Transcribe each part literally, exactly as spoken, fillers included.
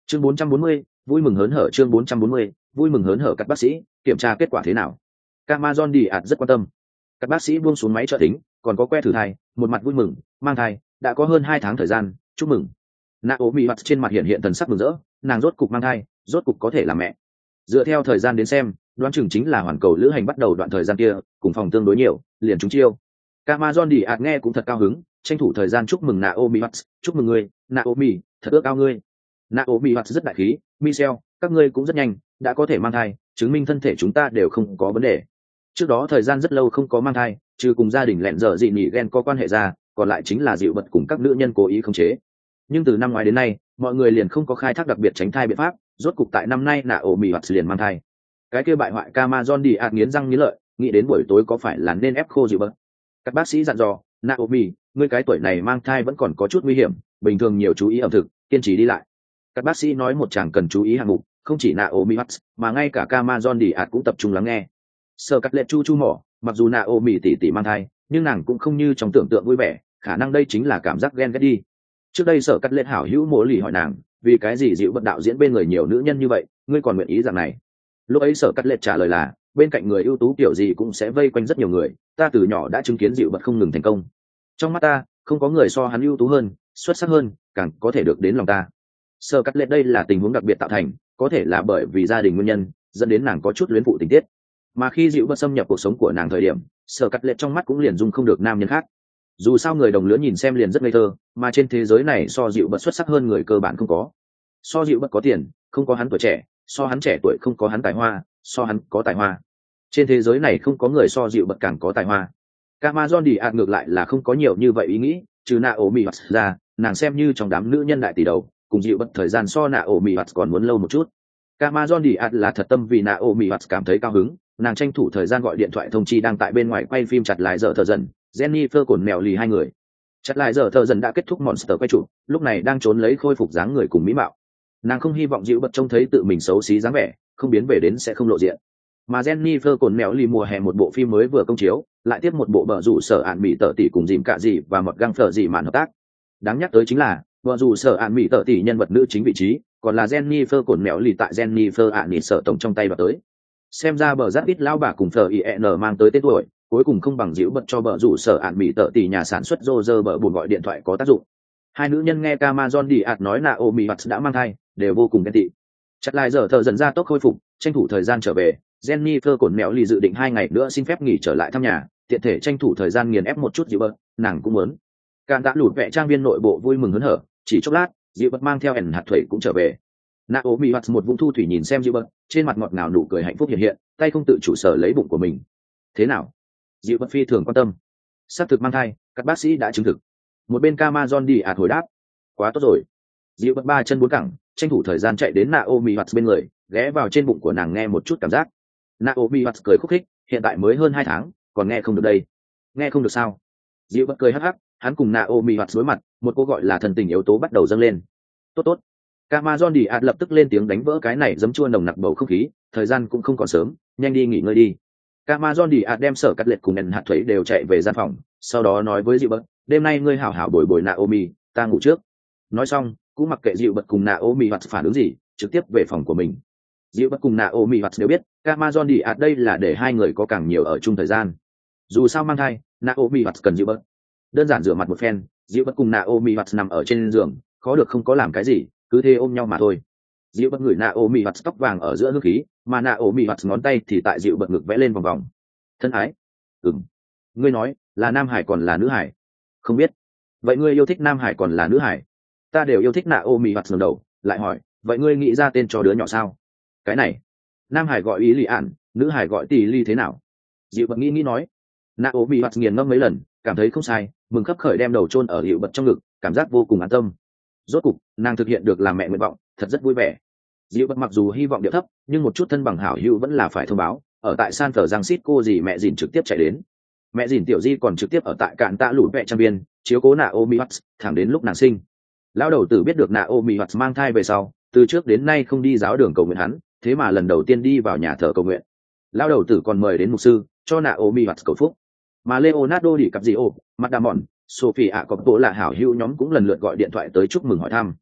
chương bốn trăm bốn mươi, vui mừng hớn hở. Chương bốn trăm bốn mươi, vui mừng hớn hở. Các bác sĩ kiểm tra kết quả thế nào? Amazon đi ạt rất quan tâm. Các bác sĩ buông xuống máy trợ tính, còn có que thử thai, một mặt vui mừng, mang thai đã có hơn hai tháng thời gian, chúc mừng. Naomi mặt trên mặt hiện hiện thần sắc mừng rỡ, nàng rốt cục mang thai, rốt cục có thể làm mẹ. Dựa theo thời gian đến xem, đoán chừng chính là hoàn cầu lữ hành bắt đầu đoạn thời gian kia, cùng phòng tương đối nhiều, liền chúng chiêu. Amazon đi ạt nghe cũng thật cao hứng, tranh thủ thời gian chúc mừng Naomi mặt, chúc mừng ngươi, Naomi, thật ước ao ngươi. Naomi mặt rất đại khí, Michelle, các ngươi cũng rất nhanh, đã có thể mang thai, chứng minh thân thể chúng ta đều không có vấn đề. Trước đó thời gian rất lâu không có mang thai, trừ cùng gia đình lẹn dở dị nỉ ghen có quan hệ ra, còn lại chính là dịu bật cùng các nữ nhân cố ý khống chế. Nhưng từ năm ngoái đến nay, mọi người liền không có khai thác đặc biệt tránh thai biện pháp, rốt cục tại năm nay Naomi mặt liền mang thai. Cái kia bại hoại Amazon đi ạt nghiến răng nghiến lợi, nghĩ đến buổi tối có phải là nên ép khô dịu bật. Các bác sĩ dặn dò, Naomi, ngươi cái tuổi này mang thai vẫn còn có chút nguy hiểm, bình thường nhiều chú ý ẩm thực, kiên trì đi lại. Các bác sĩ nói một chàng cần chú ý hạng mục, không chỉ Naomi mặt, mà ngay cả Amazon đi ạt cũng tập trung lắng nghe. Sơ cắt lệ chu chu mỏ, mặc dù Naomi tỷ tỷ mang thai, nhưng nàng cũng không như trong tưởng tượng vui vẻ, khả năng đây chính là cảm giác ghen ghét đi. Trước đây Sở cắt lệ hảo hữu mỗ lì hỏi nàng, vì cái gì dịu bật đạo diễn bên người nhiều nữ nhân như vậy, ngươi còn nguyện ý dạng này? Lúc ấy Sở cắt lệ trả lời là, bên cạnh người ưu tú kiểu gì cũng sẽ vây quanh rất nhiều người, ta từ nhỏ đã chứng kiến dịu bật không ngừng thành công. Trong mắt ta, không có người so hắn ưu tú hơn, xuất sắc hơn, càng có thể được đến lòng ta. Sở cắt lệ đây là tình huống đặc biệt tạo thành, có thể là bởi vì gia đình nguyên nhân, dẫn đến nàng có chút luyến phụ tình tiết. Mà khi dịu bật xâm nhập cuộc sống của nàng thời điểm, Sở cắt lệ trong mắt cũng liền dung không được nam nhân khác. Dù sao người đồng lứa nhìn xem liền rất ngây thơ, mà trên thế giới này so dịu bật xuất sắc hơn người cơ bản không có. So dịu bật có tiền, không có hắn tuổi trẻ, so hắn trẻ tuổi không có hắn tài hoa, so hắn có tài hoa. Trên thế giới này không có người so dịu bật càng có tài hoa. Amazon đi ạt ngược lại là không có nhiều như vậy ý nghĩ, trừ Naomi Watts ra, nàng xem như trong đám nữ nhân đại tỷ đầu, cùng dịu bật thời gian so Naomi Watts còn muốn lâu một chút. Amazon đi ạt là thật tâm vì Naomi Watts cảm thấy cao hứng, nàng tranh thủ thời gian gọi điện thoại thông chi đang tại bên ngoài quay phim chặt lại giờ thợ dần, Jennifer cồn mèo lì hai người. Chặt lại giờ thợ dần đã kết thúc Monster quay chụp, lúc này đang trốn lấy khôi phục dáng người cùng mỹ mạo. Nàng không hy vọng dịu bật trông thấy tự mình xấu xí dáng vẻ, không biến về đến sẽ không lộ diện. Mà Jennifer cồn mèo lì mùa hè một bộ phim mới vừa công chiếu, lại tiếp một bộ bờ rủ sở ạn mỹ tợ tỷ cùng dìm cả gì và một găng phở gì màn hợp tác. Đáng nhắc tới chính là bờ rủ sở ạn mỹ tợ tỷ nhân vật nữ chính vị trí, còn là Jennifer cồn mèo lì tại Jennifer ạn mỹ sở tổng trong tay vào tới. Xem ra bờ rát ít lao bà cùng phở i n mang tới tên tuổi, cuối cùng không bằng dịu bật cho bờ rủ sở ạn mỹ tợ tỷ nhà sản xuất Roger bờ buồn gọi điện thoại có tác dụng. Hai nữ nhân nghe Amazon đi ạt nói Naomi Watts đã mang thai, đều vô cùng ghen tị. Chặt lại giờ thợ dần ra tốc khôi phục, tranh thủ thời gian trở về. Jennifer cồn mèo lì dự định hai ngày nữa xin phép nghỉ trở lại thăm nhà, tiện thể tranh thủ thời gian nghiền ép một chút dịu bật, nàng cũng muốn. Càn tạ lụt vẽ trang viên nội bộ vui mừng hớn hở, chỉ chốc lát, dịu bật mang theo ẩn hạt thủy cũng trở về. Naomi Watts một vũng thu thủy nhìn xem dịu bật, trên mặt ngọt ngào nụ cười hạnh phúc hiện hiện, tay không tự chủ sở lấy bụng của mình. Thế nào? Dịu bật phi thường quan tâm. Xác thực mang thai, các bác sĩ đã chứng thực. Một bên Amazon đi ạt hồi đáp. Quá tốt rồi. Dịu bật ba chân bốn cẳng, tranh thủ thời gian chạy đến Naomi Watts bên người, ghé vào trên bụng của nàng nghe một chút cảm giác. Naomi Watts cười khúc khích, hiện tại mới hơn hai tháng, còn nghe không được đây. Nghe không được sao? Dịu bật cười hắc hắc, hắn cùng Naomi Watts đối mặt, một cô gọi là thần tình yếu tố bắt đầu dâng lên. Tốt tốt. Amazon đi ạt lập tức lên tiếng đánh vỡ cái này giấm chua nồng nặc bầu không khí, thời gian cũng không còn sớm, nhanh đi nghỉ ngơi đi. Amazon đi ạt đem sở cắt lệch cùng nền hạt thuế đều chạy về gian phòng, sau đó nói với dịu bật, đêm nay ngươi hảo hảo bồi bồi Naomi, ta ngủ trước. Nói xong, cũng mặc kệ dịu bật cùng Naomi Watts phản ứng gì, trực tiếp về phòng của mình. Dịu bật cùng Naomi Watts đều biết, Amazon đi ạt đây là để hai người có càng nhiều ở chung thời gian. Dù sao mang thai, Naomi Watts cần dịu bật. Đơn giản rửa mặt một phen, dịu bật cùng Naomi Watts nằm ở trên giường, khó được không có làm cái gì, cứ thế ôm nhau mà thôi. Dịu bật người Naomi Watts tóc vàng ở giữa hương khí, mà Naomi Watts ngón tay thì tại dịu bật ngực vẽ lên vòng vòng. Thân ái. Ừm. Ngươi nói, là nam hải còn là nữ hải? Không biết. Vậy ngươi yêu thích nam hải còn là nữ hải? Ta đều yêu thích Naomi Watts ngẩng đầu, lại hỏi, vậy ngươi nghĩ ra tên cho đứa nhỏ sao? Cái này, nam hải gọi ý lì ạn, nữ hải gọi tỷ ly thế nào? Dịu bật nghĩ nghĩ nói. Naomi Watts nghiền ngẫm mấy lần, cảm thấy không sai, mừng khấp khởi đem đầu chôn ở dịu bật trong ngực, cảm giác vô cùng an tâm. Rốt cục, nàng thực hiện được làm mẹ nguyện vọng, thật rất vui vẻ. Dịu bật mặc dù hy vọng điệu thấp, nhưng một chút thân bằng hảo hữu vẫn là phải thông báo. Ở tại San Francisco dì mẹ dìn trực tiếp chạy đến. Mẹ dìn tiểu di còn trực tiếp ở tại cạn tạ lụt vẹ trang viên, chiếu cố Naomi Watts, thẳng đến lúc nàng sinh. Lão đầu tử biết được Naomi Watts mang thai về sau, từ trước đến nay không đi giáo đường cầu nguyện hắn, thế mà lần đầu tiên đi vào nhà thờ cầu nguyện. Lão đầu tử còn mời đến mục sư, cho Naomi Watts cầu phúc. Mà Leonardo đi cặp gì ô, Mặt Đà Mòn, Sophie ạ cọp bộ là hảo hữu nhóm cũng lần lượt gọi điện thoại tới chúc mừng hỏi thăm.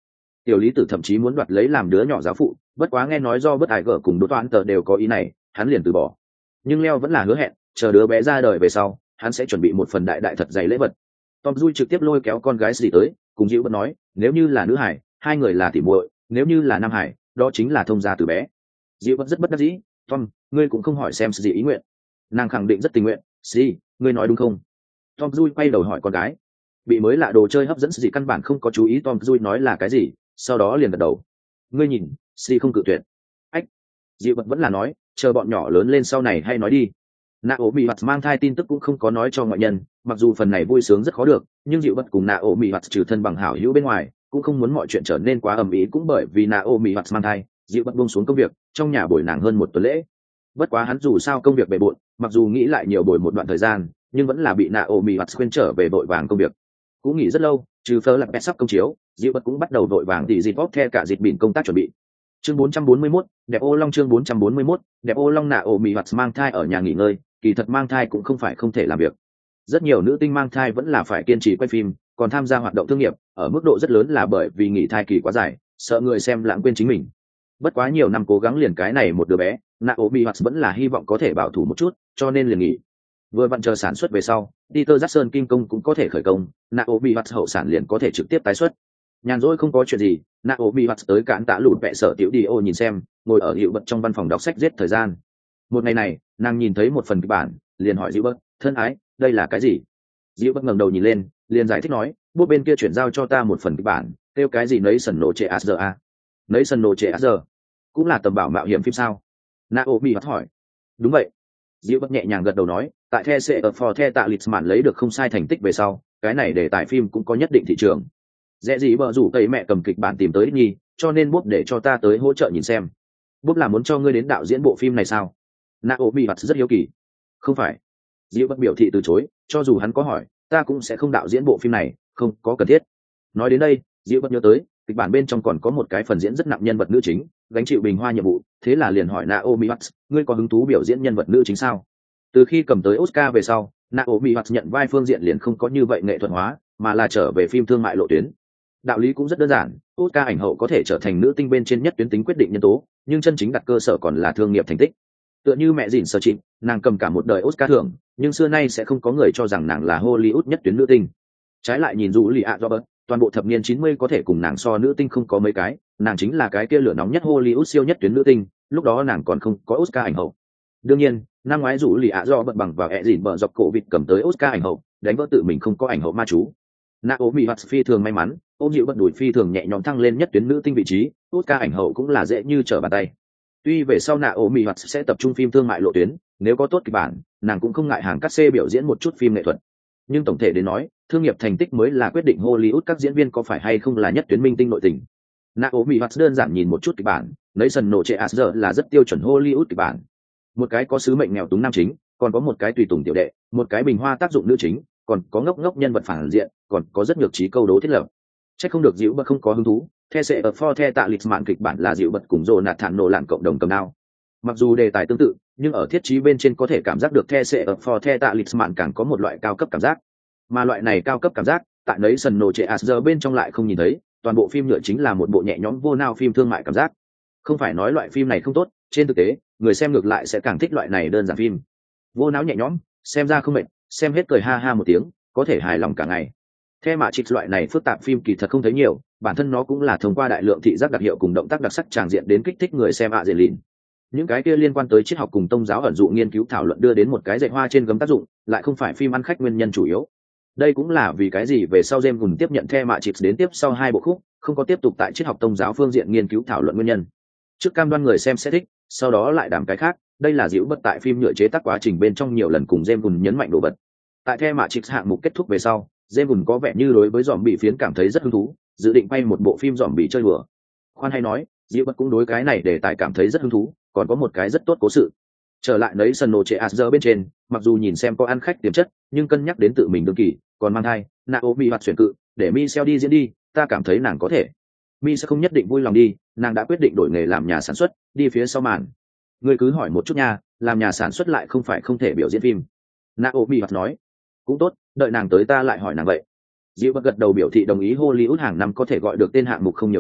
Tiểu lý tử thậm chí muốn đoạt lấy làm đứa nhỏ giáo phụ, bất quá nghe nói do bất ai gở cùng đỗ toán tờ đều có ý này, hắn liền từ bỏ. Nhưng leo vẫn là hứa hẹn, chờ đứa bé ra đời về sau hắn sẽ chuẩn bị một phần đại đại thật dày lễ vật. Tom Dui trực tiếp lôi kéo con gái gì tới, cùng Diệu Bất nói, nếu như là nữ hải, hai người là tỉ muội, nếu như là nam hải, đó chính là thông gia từ bé. Diệu Bất rất bất đắc dĩ, Tom, ngươi cũng không hỏi xem gì ý nguyện. Nàng khẳng định rất tình nguyện, gì, ngươi nói đúng không? Tom Dui quay đầu hỏi con gái. Bị mới lạ đồ chơi hấp dẫn gì căn bản không có chú ý Tom Dui nói là cái gì, sau đó liền gật đầu. Ngươi nhìn, si không cự tuyệt. Ách. Diệu Bất vẫn là nói, chờ bọn nhỏ lớn lên sau này hay nói đi. Naomi Watts mang thai tin tức cũng không có nói cho ngoại nhân, mặc dù phần này vui sướng rất khó được, nhưng Diệu Bất cùng Naomi Watts trừ thân bằng hảo hữu bên ngoài, cũng không muốn mọi chuyện trở nên quá ầm ĩ, cũng bởi vì Naomi Watts mang thai, Diệu Bất buông xuống công việc, trong nhà bồi nàng hơn một tuần lễ. Bất quá hắn dù sao công việc bề bộn, mặc dù nghĩ lại nhiều bồi một đoạn thời gian, nhưng vẫn là bị Naomi Watts khuyên trở về vội vàng công việc. Cũng nghỉ rất lâu, trừ phơ là pet sắp công chiếu, Diệu Bất cũng bắt đầu vội vàng tỉ dịp bóp theo cả dịp bỉn công tác chuẩn bị. Chương bốn trăm bốn mươi mốt, đẹp ô long chương bốn trăm bốn mươi mốt, đẹp ô long Naomi Watts mang thai ở nhà nghỉ ngơi. Kỳ thật mang thai cũng không phải không thể làm việc. Rất nhiều nữ tinh mang thai vẫn là phải kiên trì quay phim, còn tham gia hoạt động thương nghiệp, ở mức độ rất lớn là bởi vì nghỉ thai kỳ quá dài, sợ người xem lãng quên chính mình. Bất quá nhiều năm cố gắng liền cái này một đứa bé, Naomi Watts vẫn là hy vọng có thể bảo thủ một chút, cho nên liền nghỉ. Vừa vặn chờ sản xuất về sau, Peter Jackson kinh công cũng có thể khởi công, Naomi Watts hậu sản liền có thể trực tiếp tái xuất. Nhàn rỗi không có chuyện gì, Naomi Watts tới cản tạ lụt vẽ sở tiểu đi ô nhìn xem, ngồi ở hiệu bật trong văn phòng đọc sách giết thời gian. Một ngày này, nàng nhìn thấy một phần kịch bản, liền hỏi Diệu Bất, thân ái, đây là cái gì? Diệu Bất ngẩng đầu nhìn lên, liền giải thích nói, bố bên kia chuyển giao cho ta một phần kịch bản, kêu cái gì nấy sần nổ trệ a giờ a. Nấy sần nổ trệ a giờ, cũng là tầm bảo mạo hiểm phim sao? Naomi Watts hỏi. Đúng vậy. Diệu Bất nhẹ nhàng gật đầu nói, tại The Sẽ ở For The Tạ Lisman lấy được không sai thành tích về sau, cái này để tải phim cũng có nhất định thị trường. Dễ gì bờ rủ cây mẹ cầm kịch bản tìm tới Nhi, cho nên bố để cho ta tới hỗ trợ nhìn xem. Bố là muốn cho ngươi đến đạo diễn bộ phim này sao? Naomi Watts rất hiếu kỳ. Không phải. Diệu Bất biểu thị từ chối, cho dù hắn có hỏi, ta cũng sẽ không đạo diễn bộ phim này, không có cần thiết. Nói đến đây, Diệu Bất nhớ tới, kịch bản bên trong còn có một cái phần diễn rất nặng nhân vật nữ chính, gánh chịu bình hoa nhiệm vụ, thế là liền hỏi Naomi Watts, ngươi có hứng thú biểu diễn nhân vật nữ chính sao? Từ khi cầm tới Oscar về sau, Naomi Watts nhận vai phương diện liền không có như vậy nghệ thuật hóa, mà là trở về phim thương mại lộ tuyến. Đạo lý cũng rất đơn giản, Oscar ảnh hậu có thể trở thành nữ tinh bên trên nhất tuyến tính quyết định nhân tố, nhưng chân chính đặt cơ sở còn là thương nghiệp thành tích. Tựa như mẹ dìn sở trịnh, nàng cầm cả một đời Oscar thưởng, nhưng xưa nay sẽ không có người cho rằng nàng là Hollywood nhất tuyến nữ tinh. Trái lại nhìn Julia Roberts, toàn bộ thập niên chín mươi có thể cùng nàng so nữ tinh không có mấy cái, nàng chính là cái kia lửa nóng nhất Hollywood siêu nhất tuyến nữ tinh, lúc đó nàng còn không có Oscar ảnh hậu. Đương nhiên, năm ngoái Julia Roberts bằng vào ẹ dìn bờ dọc cổ vịt cầm tới Oscar ảnh hậu, đánh vỡ tự mình không có ảnh hậu ma chú. Naomi Watts phi thường may mắn, ôm dịu bật đuổi phi thường nhẹ nhõm thăng lên nhất tuyến nữ tinh vị trí, Oscar ảnh hậu cũng là dễ như trở bàn tay. Tuy về sau Naomi Watts sẽ tập trung phim thương mại lộ tuyến, nếu có tốt kịch bản, nàng cũng không ngại hàng cắt xê biểu diễn một chút phim nghệ thuật. Nhưng tổng thể đến nói, thương nghiệp thành tích mới là quyết định Hollywood các diễn viên có phải hay không là nhất tuyến minh tinh nội tình. Naomi Watts đơn giản nhìn một chút kịch bản, lấy sần nổ trệ Asger là rất tiêu chuẩn Hollywood kịch bản. Một cái có sứ mệnh nghèo túng nam chính, còn có một cái tùy tùng tiểu đệ, một cái bình hoa tác dụng nữ chính, còn có ngốc ngốc nhân vật phản diện, còn có rất nhược trí câu đố thiết lập. Chắc không được Diệu Bất không có hứng thú. The Sẽ ở For The Tạ Lisman kịch bản là Diệu Bất cùng Jonathan Nolan cộng đồng cầm đao. Mặc dù đề tài tương tự, nhưng ở thiết trí bên trên có thể cảm giác được The Sẽ ở For The Tạ Lisman càng có một loại cao cấp cảm giác. Mà loại này cao cấp cảm giác, tại nấy sần nổ trệ Asger bên trong lại không nhìn thấy, toàn bộ phim nhựa chính là một bộ nhẹ nhõm vô nao phim thương mại cảm giác. Không phải nói loại phim này không tốt, trên thực tế, người xem ngược lại sẽ càng thích loại này đơn giản phim. Vô não nhẹ nhõm, xem ra không mệt, xem hết cười ha ha một tiếng, có thể hài lòng cả ngày. The mà trịch loại này phức tạp phim kỳ thật không thấy nhiều, bản thân nó cũng là thông qua đại lượng thị giác đặc hiệu cùng động tác đặc sắc tràng diện đến kích thích người xem ạ dễ lìn. Những cái kia liên quan tới triết học cùng tôn giáo ẩn dụ nghiên cứu thảo luận đưa đến một cái dạy hoa trên gấm tác dụng, lại không phải phim ăn khách nguyên nhân chủ yếu. Đây cũng là vì cái gì về sau James Gunn tiếp nhận The mà trịch đến tiếp sau hai bộ khúc, không có tiếp tục tại triết học tôn giáo phương diện nghiên cứu thảo luận nguyên nhân. Trước cam đoan người xem sẽ thích, sau đó lại đảm cái khác, đây là Diệu Bất tại phim nhựa chế tác quá trình bên trong nhiều lần cùng James Gunn nhấn mạnh đồ vật. Tại The mà trịch hạng mục kết thúc về sau, James Gunn có vẻ như đối với zombie phiến cảm thấy rất hứng thú, dự định quay một bộ phim zombie chơi đùa. Khoan hay nói, Diệu Bất cũng đối cái này để tài cảm thấy rất hứng thú, còn có một cái rất tốt cố sự. Trở lại nấy sân nổ trệ Asger bên trên, mặc dù nhìn xem có ăn khách tiềm chất, nhưng cân nhắc đến tự mình đương kỳ, còn mang thai, Naomi Watts chuyển cự, để Michelle đi diễn đi, ta cảm thấy nàng có thể. Mi sẽ không nhất định vui lòng đi, nàng đã quyết định đổi nghề làm nhà sản xuất, đi phía sau màn. Ngươi cứ hỏi một chút nha, làm nhà sản xuất lại không phải không thể biểu diễn phim. Naomi Watts nói, cũng tốt, đợi nàng tới ta lại hỏi nàng vậy. Diệu Bất gật đầu biểu thị đồng ý. Hollywood hàng năm có thể gọi được tên hạng mục không nhiều lắm,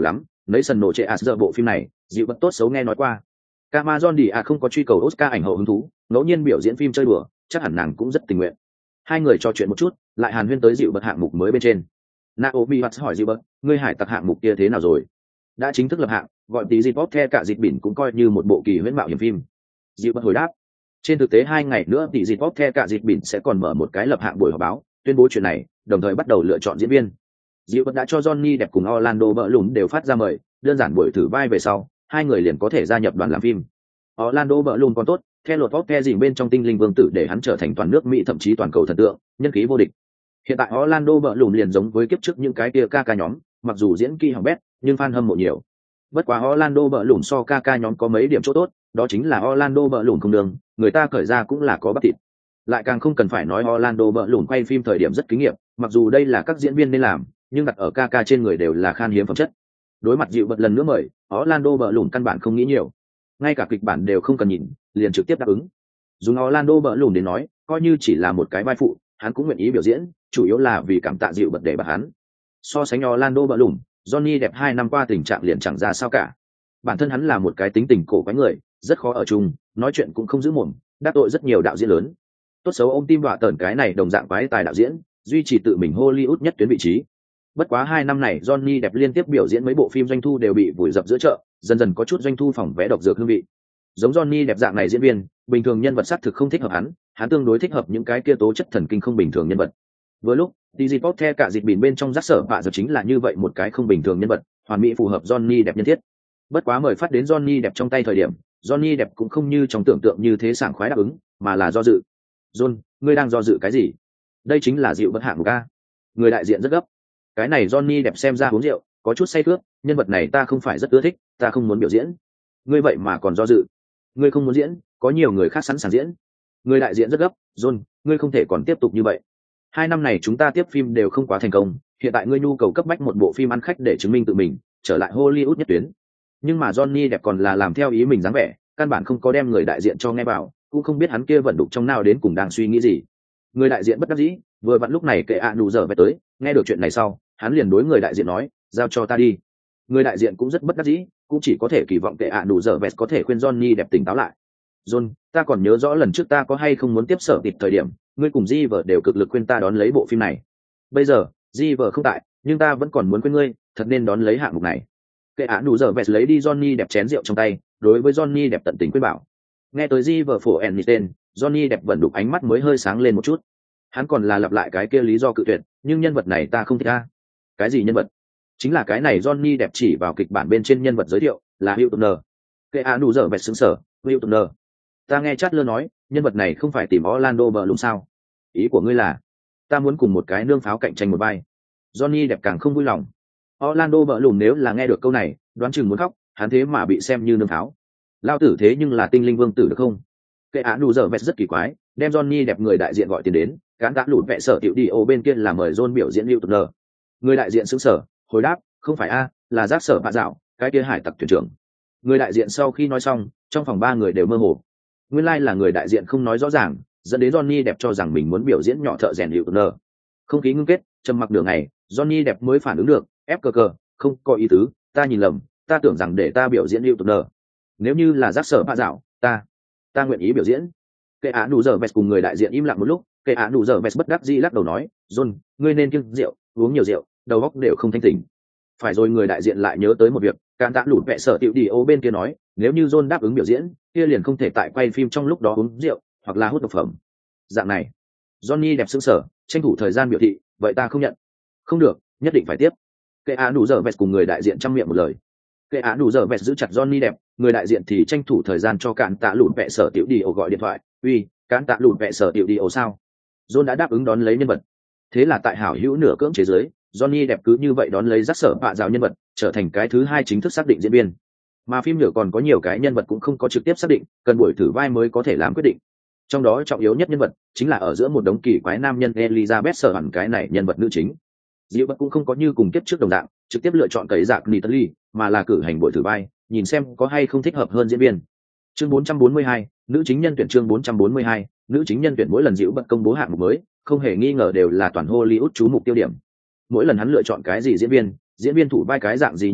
Lấy sần nổ trệ ạt giờ bộ phim này dịu bật tốt xấu nghe nói qua. Amazon đi à không có truy cầu Oscar ảnh hậu hứng thú, ngẫu nhiên biểu diễn phim chơi đùa, chắc hẳn nàng cũng rất tình nguyện. Hai người trò chuyện một chút, lại hàn huyên tới dịu bật hạng mục mới bên trên. Naomi Watts hỏi dịu bật, ngươi hải tặc hạng mục kia thế nào rồi? Đã chính thức lập hạng, gọi tí dịp bóp the cả dịp bỉn cũng coi như một bộ kỳ huyễn mạo hiểm phim. Dịu bật hồi đáp, trên thực tế hai ngày nữa tỷ dịp bóp the cả dịp bỉn sẽ còn mở một cái lập hạng buổi họp báo, tuyên bố chuyện này, đồng thời bắt đầu lựa chọn diễn viên. Dịu bật đã cho Johnny Depp cùng Orlando Bloom đều phát ra mời, đơn giản buổi thử vai về sau, hai người liền có thể gia nhập đoàn làm phim. Orlando Bloom còn tốt, theo luật pop the gì bên trong tinh linh vương tử để hắn trở thành toàn nước Mỹ thậm chí toàn cầu thần tượng, nhân khí vô địch. Hiện tại Orlando Bloom liền giống với kiếp trước những cái kia ca ca nhóm, mặc dù diễn kỳ hỏng bét, nhưng fan hâm mộ nhiều. Bất quá Orlando Bloom so ca ca nhóm có mấy điểm chỗ tốt, đó chính là Orlando Bloom không đường, người ta cởi ra cũng là có bắp thịt. Lại càng không cần phải nói Orlando Bloom quay phim thời điểm rất kinh nghiệm, mặc dù đây là các diễn viên nên làm, nhưng đặt ở ca ca trên người đều là khan hiếm phẩm chất. Đối mặt dịu bật lần nữa mời, Orlando Bloom căn bản không nghĩ nhiều, ngay cả kịch bản đều không cần nhìn, liền trực tiếp đáp ứng. Dùng Orlando Bloom đến nói, coi như chỉ là một cái vai phụ, hắn cũng nguyện ý biểu diễn, chủ yếu là vì cảm tạ dịu bật để bật hắn. So sánh Orlando Bloom, Johnny Depp hai năm qua tình trạng liền chẳng ra sao cả. Bản thân hắn là một cái tính tình cổ quái người, rất khó ở chung, nói chuyện cũng không giữ mồm, đắc tội rất nhiều đạo diễn lớn. Tốt xấu ôm tim đọa tởn cái này đồng dạng quái tài đạo diễn, duy trì tự mình Hollywood nhất tuyến vị trí. Bất quá hai năm này Johnny Depp liên tiếp biểu diễn mấy bộ phim doanh thu đều bị vùi dập giữa chợ, dần dần có chút doanh thu phòng vé độc dược hương vị. Giống Johnny Depp dạng này diễn viên, bình thường nhân vật xác thực không thích hợp hắn, hắn tương đối thích hợp những cái kia tố chất thần kinh không bình thường nhân vật. Vừa lúc, Disney Pop The cả dịp bỉn bên trong rắc sở bạ giờ chính là như vậy một cái không bình thường nhân vật, hoàn mỹ phù hợp Johnny Depp nhân thiết. Bất quá mời phát đến Johnny Depp trong tay thời điểm, Johnny Depp cũng không như trong tưởng tượng như thế sảng khoái đáp ứng, mà là do dự. John, ngươi đang do dự cái gì? Đây chính là dịu bất hạng ca. Người đại diện rất gấp. Cái này Johnny Depp xem ra uống rượu, có chút say khướt, nhân vật này ta không phải rất ưa thích, ta không muốn biểu diễn. Ngươi vậy mà còn do dự? Ngươi không muốn diễn, có nhiều người khác sẵn sàng diễn. Người đại diện rất gấp, John, ngươi không thể còn tiếp tục như vậy. Hai năm này chúng ta tiếp phim đều không quá thành công, hiện tại ngươi nhu cầu cấp bách một bộ phim ăn khách để chứng minh tự mình, trở lại Hollywood nhất tuyến. Nhưng mà Johnny Depp còn là làm theo ý mình dáng vẻ, căn bản không có đem người đại diện cho nghe vào, cũng không biết hắn kia vận đục trong nào đến cùng đang suy nghĩ gì. Người đại diện bất đắc dĩ, vừa vặn lúc này kệ ạ nụ giờ về tới, nghe được chuyện này sau, hắn liền đối người đại diện nói, giao cho ta đi. Người đại diện cũng rất bất đắc dĩ, cũng chỉ có thể kỳ vọng kệ ạ nụ giờ về có thể khuyên Johnny Depp tỉnh táo lại. John, ta còn nhớ rõ lần trước ta có hay không muốn tiếp sở tịt thời điểm, ngươi cùng Di vợ đều cực lực khuyên ta đón lấy bộ phim này. Bây giờ, Di vợ không tại, nhưng ta vẫn còn muốn khuyên ngươi, thật nên đón lấy hạng mục này. Kệ ạ nụ giờ về lấy đi Johnny Depp chén rượu trong tay, đối với Johnny Depp tận tình khuyên bảo. Nghe tới Di vợ phổ ẻn tên, Johnny Depp vận đục ánh mắt mới hơi sáng lên một chút. Hắn còn là lặp lại cái kia lý do cự tuyệt, nhưng nhân vật này ta không thích ta. Cái gì nhân vật? Chính là cái này Johnny Depp chỉ vào kịch bản bên trên nhân vật giới thiệu, là Hugh Turner. Kệ ạ nụ giờ về sững sờ, Hugh Turner. Ta nghe Chatler nói, nhân vật này không phải tìm Orlando Bloom sao? Ý của ngươi là, ta muốn cùng một cái nương pháo cạnh tranh một vai. Johnny Depp càng không vui lòng. Orlando Bloom nếu là nghe được câu này, đoán chừng muốn khóc, hắn thế mà bị xem như nương pháo. Lao tử thế nhưng là tinh linh vương tử được không? Kệ án đủ giờ vẹt rất kỳ quái, đem Johnny Depp người đại diện gọi tiền đến, cán đã lụt vẹ sở tiểu đi ô bên kia là mời John biểu diễn Hugh Turner. Người đại diện sững sờ, hồi đáp, không phải a, là giác sở bạ dạo, cái kia hải tặc thuyền trưởng. Người đại diện sau khi nói xong, trong phòng ba người đều mơ hồ. Nguyên lai like là người đại diện không nói rõ ràng, dẫn đến Johnny Depp cho rằng mình muốn biểu diễn nhỏ thợ rèn Hugh Turner. Không khí ngưng kết, trầm mặc nửa ngày, Johnny Depp mới phản ứng được, ép cờ cờ, không có ý tứ, ta nhìn lầm, ta tưởng rằng để ta biểu diễn Hugh Turner. Nếu như là giác sở bạ dạo, ta, ta nguyện ý biểu diễn. Kệ án đủ giờ vẹt cùng người đại diện im lặng một lúc, kệ án đủ giờ vẹt bất đắc dĩ lắc đầu nói, John, ngươi nên kiêng rượu, uống nhiều rượu, đầu óc đều không thanh tỉnh. Phải rồi, người đại diện lại nhớ tới một việc, cán tạ lụt vẹ sở tiểu đi ô bên kia nói, nếu như John đáp ứng biểu diễn, kia liền không thể tại quay phim trong lúc đó uống rượu hoặc là hút độc phẩm. Dạng này, Johnny đẹp sững sờ, tranh thủ thời gian biểu thị, vậy ta không nhận. Không được, nhất định phải tiếp. Kệ án đủ giờ vẹt cùng người đại diện trăm miệng một lời. Kệ án đủ giờ vẹt giữ chặt Johnny đẹp, người đại diện thì tranh thủ thời gian cho cán tạ lụt vẹ sở tiểu đi ô gọi điện thoại, uy, cán tạ lụt vẹ sở tiểu đi ô sao? John đã đáp ứng đón lấy nhân vật. Thế là tại hảo hữu nửa cưỡng chế giới, Johnny đẹp cứ như vậy đón lấy rắc sở bạ rào nhân vật, trở thành cái thứ hai chính thức xác định diễn viên. Mà phim nhựa còn có nhiều cái nhân vật cũng không có trực tiếp xác định, cần buổi thử vai mới có thể làm quyết định. Trong đó trọng yếu nhất nhân vật chính là ở giữa một đống kỳ quái nam nhân Elizabeth sở hẳn cái này nhân vật nữ chính. Diệu Bất cũng không có như cùng kiếp trước đồng dạng, trực tiếp lựa chọn cấy dạng Natalie, mà là cử hành buổi thử vai, nhìn xem có hay không thích hợp hơn diễn viên. Chương bốn trăm bốn mươi hai, nữ chính nhân tuyển chương bốn trăm bốn mươi hai, nữ chính nhân tuyển mỗi lần Diệu Bất công bố hạng mục mới, không hề nghi ngờ đều là toàn Hollywood chú mục tiêu điểm. Mỗi lần hắn lựa chọn cái gì diễn viên, diễn viên thủ vai cái dạng gì nhân vật,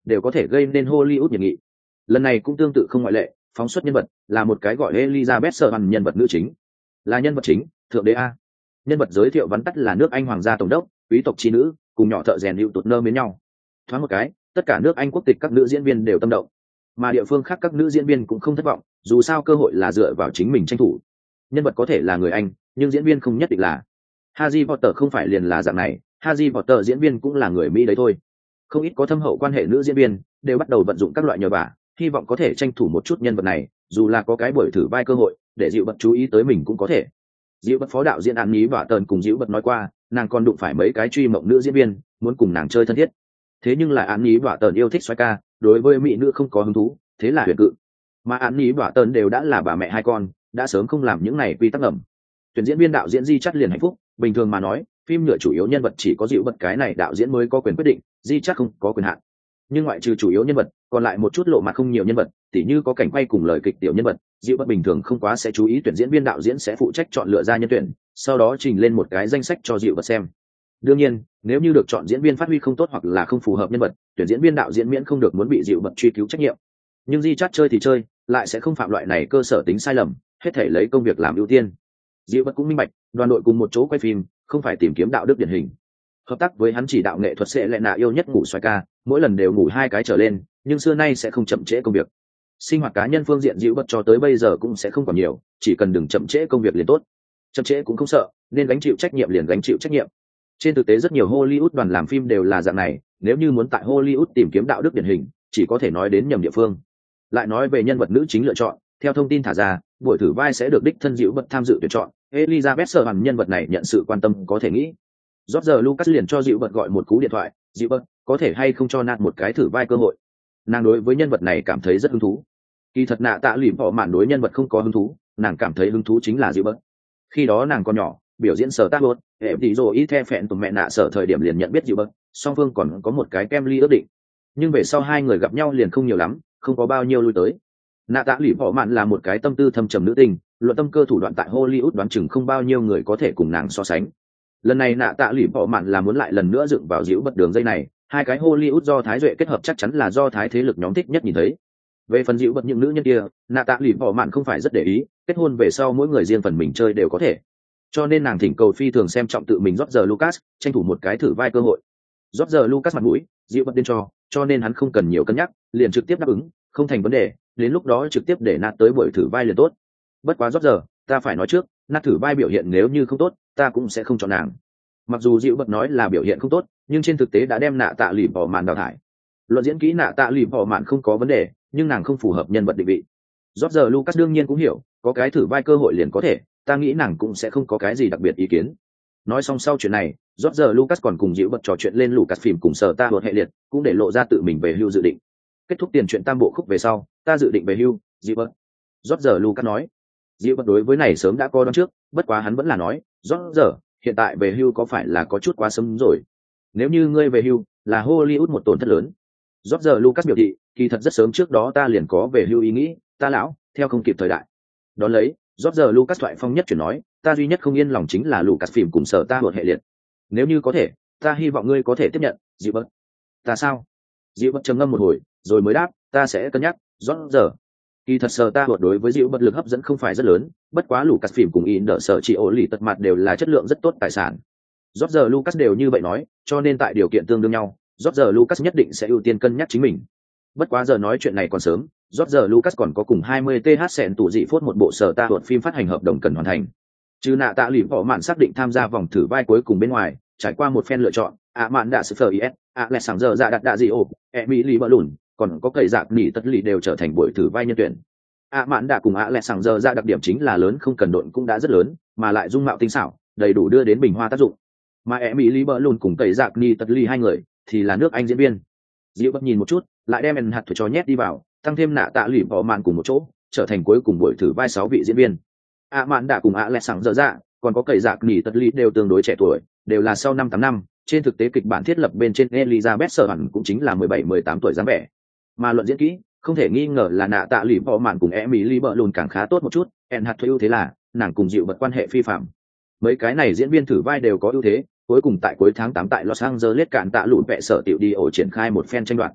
đều có thể gây nên Hollywood nhiệt nghị. Lần này cũng tương tự không ngoại lệ, phóng xuất nhân vật là một cái gọi Elizabeth Serban nhân vật nữ chính, là nhân vật chính thượng đế a. Nhân vật giới thiệu vắn tắt là nước Anh hoàng gia tổng đốc, quý tộc chi nữ, cùng nhỏ thợ rèn hữu tụt nơ mến nhau. Thoáng một cái, tất cả nước Anh quốc tịch các nữ diễn viên đều tâm động, mà địa phương khác các nữ diễn viên cũng không thất vọng, dù sao cơ hội là dựa vào chính mình tranh thủ. Nhân vật có thể là người Anh, nhưng diễn viên không nhất định là. Harry Potter không phải liền là dạng này, Harry Potter diễn viên cũng là người Mỹ đấy thôi. Không ít có thâm hậu quan hệ nữ diễn viên đều bắt đầu vận dụng các loại nhờ vả, hy vọng có thể tranh thủ một chút nhân vật này, dù là có cái buổi thử vai cơ hội, để dịu bật chú ý tới mình cũng có thể. Dịu bật phó đạo diễn An Nhí và Tần cùng dịu bật nói qua, nàng còn đụng phải mấy cái truy mộng nữ diễn viên, muốn cùng nàng chơi thân thiết. Thế nhưng là An Nhí và Tần yêu thích xoay ca, đối với mỹ nữ không có hứng thú, thế là huyền cự. Mà An Nhí và Tần đều đã là bà mẹ hai con, đã sớm không làm những này quy tắc ngầm. Tuyển diễn viên đạo diễn Di Chắt liền hạnh phúc, bình thường mà nói, phim nhựa chủ yếu nhân vật chỉ có dịu bật cái này đạo diễn mới có quyền quyết định, Di Chắt không có quyền hạn. Nhưng ngoại trừ chủ yếu nhân vật, còn lại một chút lộ mặt không nhiều nhân vật, tỉ như có cảnh quay cùng lời kịch tiểu nhân vật, dịu bật bình thường không quá sẽ chú ý tuyển diễn viên đạo diễn sẽ phụ trách chọn lựa ra nhân tuyển, sau đó trình lên một cái danh sách cho dịu bật xem. Đương nhiên, nếu như được chọn diễn viên phát huy không tốt hoặc là không phù hợp nhân vật, tuyển diễn viên đạo diễn miễn không được muốn bị dịu bật truy cứu trách nhiệm. Nhưng Di Chắt chơi thì chơi, lại sẽ không phạm loại này cơ sở tính sai lầm, hết thể lấy công việc làm ưu tiên. Dịu bật cũng minh bạch, đoàn đội cùng một chỗ quay phim, không phải tìm kiếm đạo đức điển hình. Hợp tác với hắn chỉ đạo nghệ thuật sẽ lệ nạ yêu nhất ngủ xoay ca, mỗi lần đều ngủ hai cái trở lên, nhưng xưa nay sẽ không chậm trễ công việc. Sinh hoạt cá nhân phương diện dịu bật cho tới bây giờ cũng sẽ không còn nhiều, chỉ cần đừng chậm trễ công việc liền tốt. Chậm trễ cũng không sợ, nên gánh chịu trách nhiệm liền gánh chịu trách nhiệm. Trên thực tế rất nhiều Hollywood đoàn làm phim đều là dạng này, nếu như muốn tại Hollywood tìm kiếm đạo đức điển hình, chỉ có thể nói đến nhầm địa phương. Lại nói về nhân vật nữ chính lựa chọn, theo thông tin thả ra, buổi thử vai sẽ được đích thân dịu bật tham dự tuyển chọn. Elizabeth Serban nhân vật này nhận sự quan tâm có thể nghĩ. George Lucas liền cho dịu bật gọi một cú điện thoại, dịu bật, có thể hay không cho nạt một cái thử vai cơ hội. Nàng đối với nhân vật này cảm thấy rất hứng thú. Kỳ thật nạ tạ lìm họ mạn đối nhân vật không có hứng thú, nàng cảm thấy hứng thú chính là dịu bật. Khi đó nàng còn nhỏ, biểu diễn sở tác luật, hệ tỷ rồi ít the phẹn tụi mẹ nạ sở thời điểm liền nhận biết dịu bật, song phương còn có một cái kem ly ước định. Nhưng về sau hai người gặp nhau liền không nhiều lắm, không có bao nhiêu lui tới. Nạ tạ lìm họ mạn là một cái tâm tư thâm trầm nữ tình, luận tâm cơ thủ đoạn tại Hollywood đoán chừng không bao nhiêu người có thể cùng nàng so sánh. Lần này nạ tạ lìm họ mạn là muốn lại lần nữa dựng vào dịu bật đường dây này, hai cái Hollywood do thái duệ kết hợp chắc chắn là do thái thế lực nhóm thích nhất nhìn thấy. Về phần dịu bật những nữ nhân kia, nạ tạ lìm họ mạn không phải rất để ý, kết hôn về sau mỗi người riêng phần mình chơi đều có thể. Cho nên nàng thỉnh cầu phi thường xem trọng tự mình George Lucas, tranh thủ một cái thử vai cơ hội. George Lucas mặt mũi, dịu bật điên cho, cho nên hắn không cần nhiều cân nhắc, liền trực tiếp đáp ứng, không thành vấn đề, đến lúc đó trực tiếp để nạt tới buổi thử vai liền tốt. Bất quá George, ta phải nói trước, nạt thử vai biểu hiện nếu như không tốt, ta cũng sẽ không chọn nàng. Mặc dù dịu bật nói là biểu hiện không tốt, nhưng trên thực tế đã đem nạ tạ lìm bỏ màn đào thải. Luận diễn kỹ nạ tạ lìm bỏ màn không có vấn đề, nhưng nàng không phù hợp nhân vật định vị. George Lucas đương nhiên cũng hiểu, có cái thử vai cơ hội liền có thể, ta nghĩ nàng cũng sẽ không có cái gì đặc biệt ý kiến. Nói xong sau chuyện này, George Lucas còn cùng dịu bật trò chuyện lên Lucas phim cùng sở ta luật hệ liệt, cũng để lộ ra tự mình về hưu dự định. Kết thúc tiền chuyện tam bộ khúc về sau, ta dự định về hưu, dịu bật. George Lucas nói. Dịu bật đối với này sớm đã có đoán trước, bất quá hắn vẫn là nói, George, hiện tại về hưu có phải là có chút quá sớm rồi? Nếu như ngươi về hưu, là Hollywood một tổn thất lớn. George Lucas biểu thị, kỳ thật rất sớm trước đó ta liền có về hưu ý nghĩ, ta lão, theo không kịp thời đại. Đón lấy, George Lucas thoại phong nhất chuyển nói, ta duy nhất không yên lòng chính là Lucas phim cùng sở ta luật hệ liệt. Nếu như có thể, ta hy vọng ngươi có thể tiếp nhận, dịu bật. Ta sao? Dịu bật trầm ngâm một hồi, rồi mới đáp, ta sẽ cân nhắc, George. Kỳ thật sở ta luật đối với dịu bật lực hấp dẫn không phải rất lớn, bất quá Lucas phim cùng in đỡ sở chỉ ổ lì tật mặt đều là chất lượng rất tốt tài sản. George Lucas đều như vậy nói, cho nên tại điều kiện tương đương nhau, George Lucas nhất định sẽ ưu tiên cân nhắc chính mình. Bất quá giờ nói chuyện này còn sớm, George Lucas còn có cùng hai mươi th sẹn tủ dị phốt một bộ sở ta luật phim phát hành hợp đồng cần hoàn thành. Trừ nạ tạ lìm bỏ mạn xác định tham gia vòng thử vai cuối cùng bên ngoài, trải qua một phen lựa chọn, ạ mạn đã sự is, ạ lẹ sáng giờ ra đặt đạ dị ổ, Emily bờ lùn, còn có cậy dạc nỉ tất lì đều trở thành buổi thử vai nhân tuyển. ạ mạn đã cùng ạ lẹ sáng giờ ra đặc điểm chính là lớn không cần độn cũng đã rất lớn, mà lại dung mạo tinh xảo, đầy đủ đưa đến bình hoa tác dụng. Mà Emily bờ lùn cùng cậy dạc nỉ tất lì hai người thì là nước Anh diễn viên. Diệu Bất nhìn một chút, lại đem En hạt thổi cho nhét đi vào, tăng thêm nạ tạ lụy bỏ màn cùng một chỗ, trở thành cuối cùng buổi thử vai sáu vị diễn viên. ạ mạn đã cùng ạ lẹ sẵn dở dạ, còn có cậy dạc nỉ tất lý đều tương đối trẻ tuổi, đều là sau năm tám năm. Trên thực tế kịch bản thiết lập bên trên Elizabeth sở hẳn cũng chính là mười bảy mười tám tuổi dáng vẻ. Mà luận diễn kỹ, không thể nghi ngờ là nạ tạ lụy bỏ màn cùng Emily bờ lùn càng khá tốt một chút. En hạt thuê ưu thế là nàng cùng Diệu Bất quan hệ phi phạm. Mấy cái này diễn viên thử vai đều có ưu thế. Cuối cùng tại cuối tháng tám tại Los Angeles cạn tạ lụn vẹ sở tiểu đi ổ triển khai một phen tranh đoạt.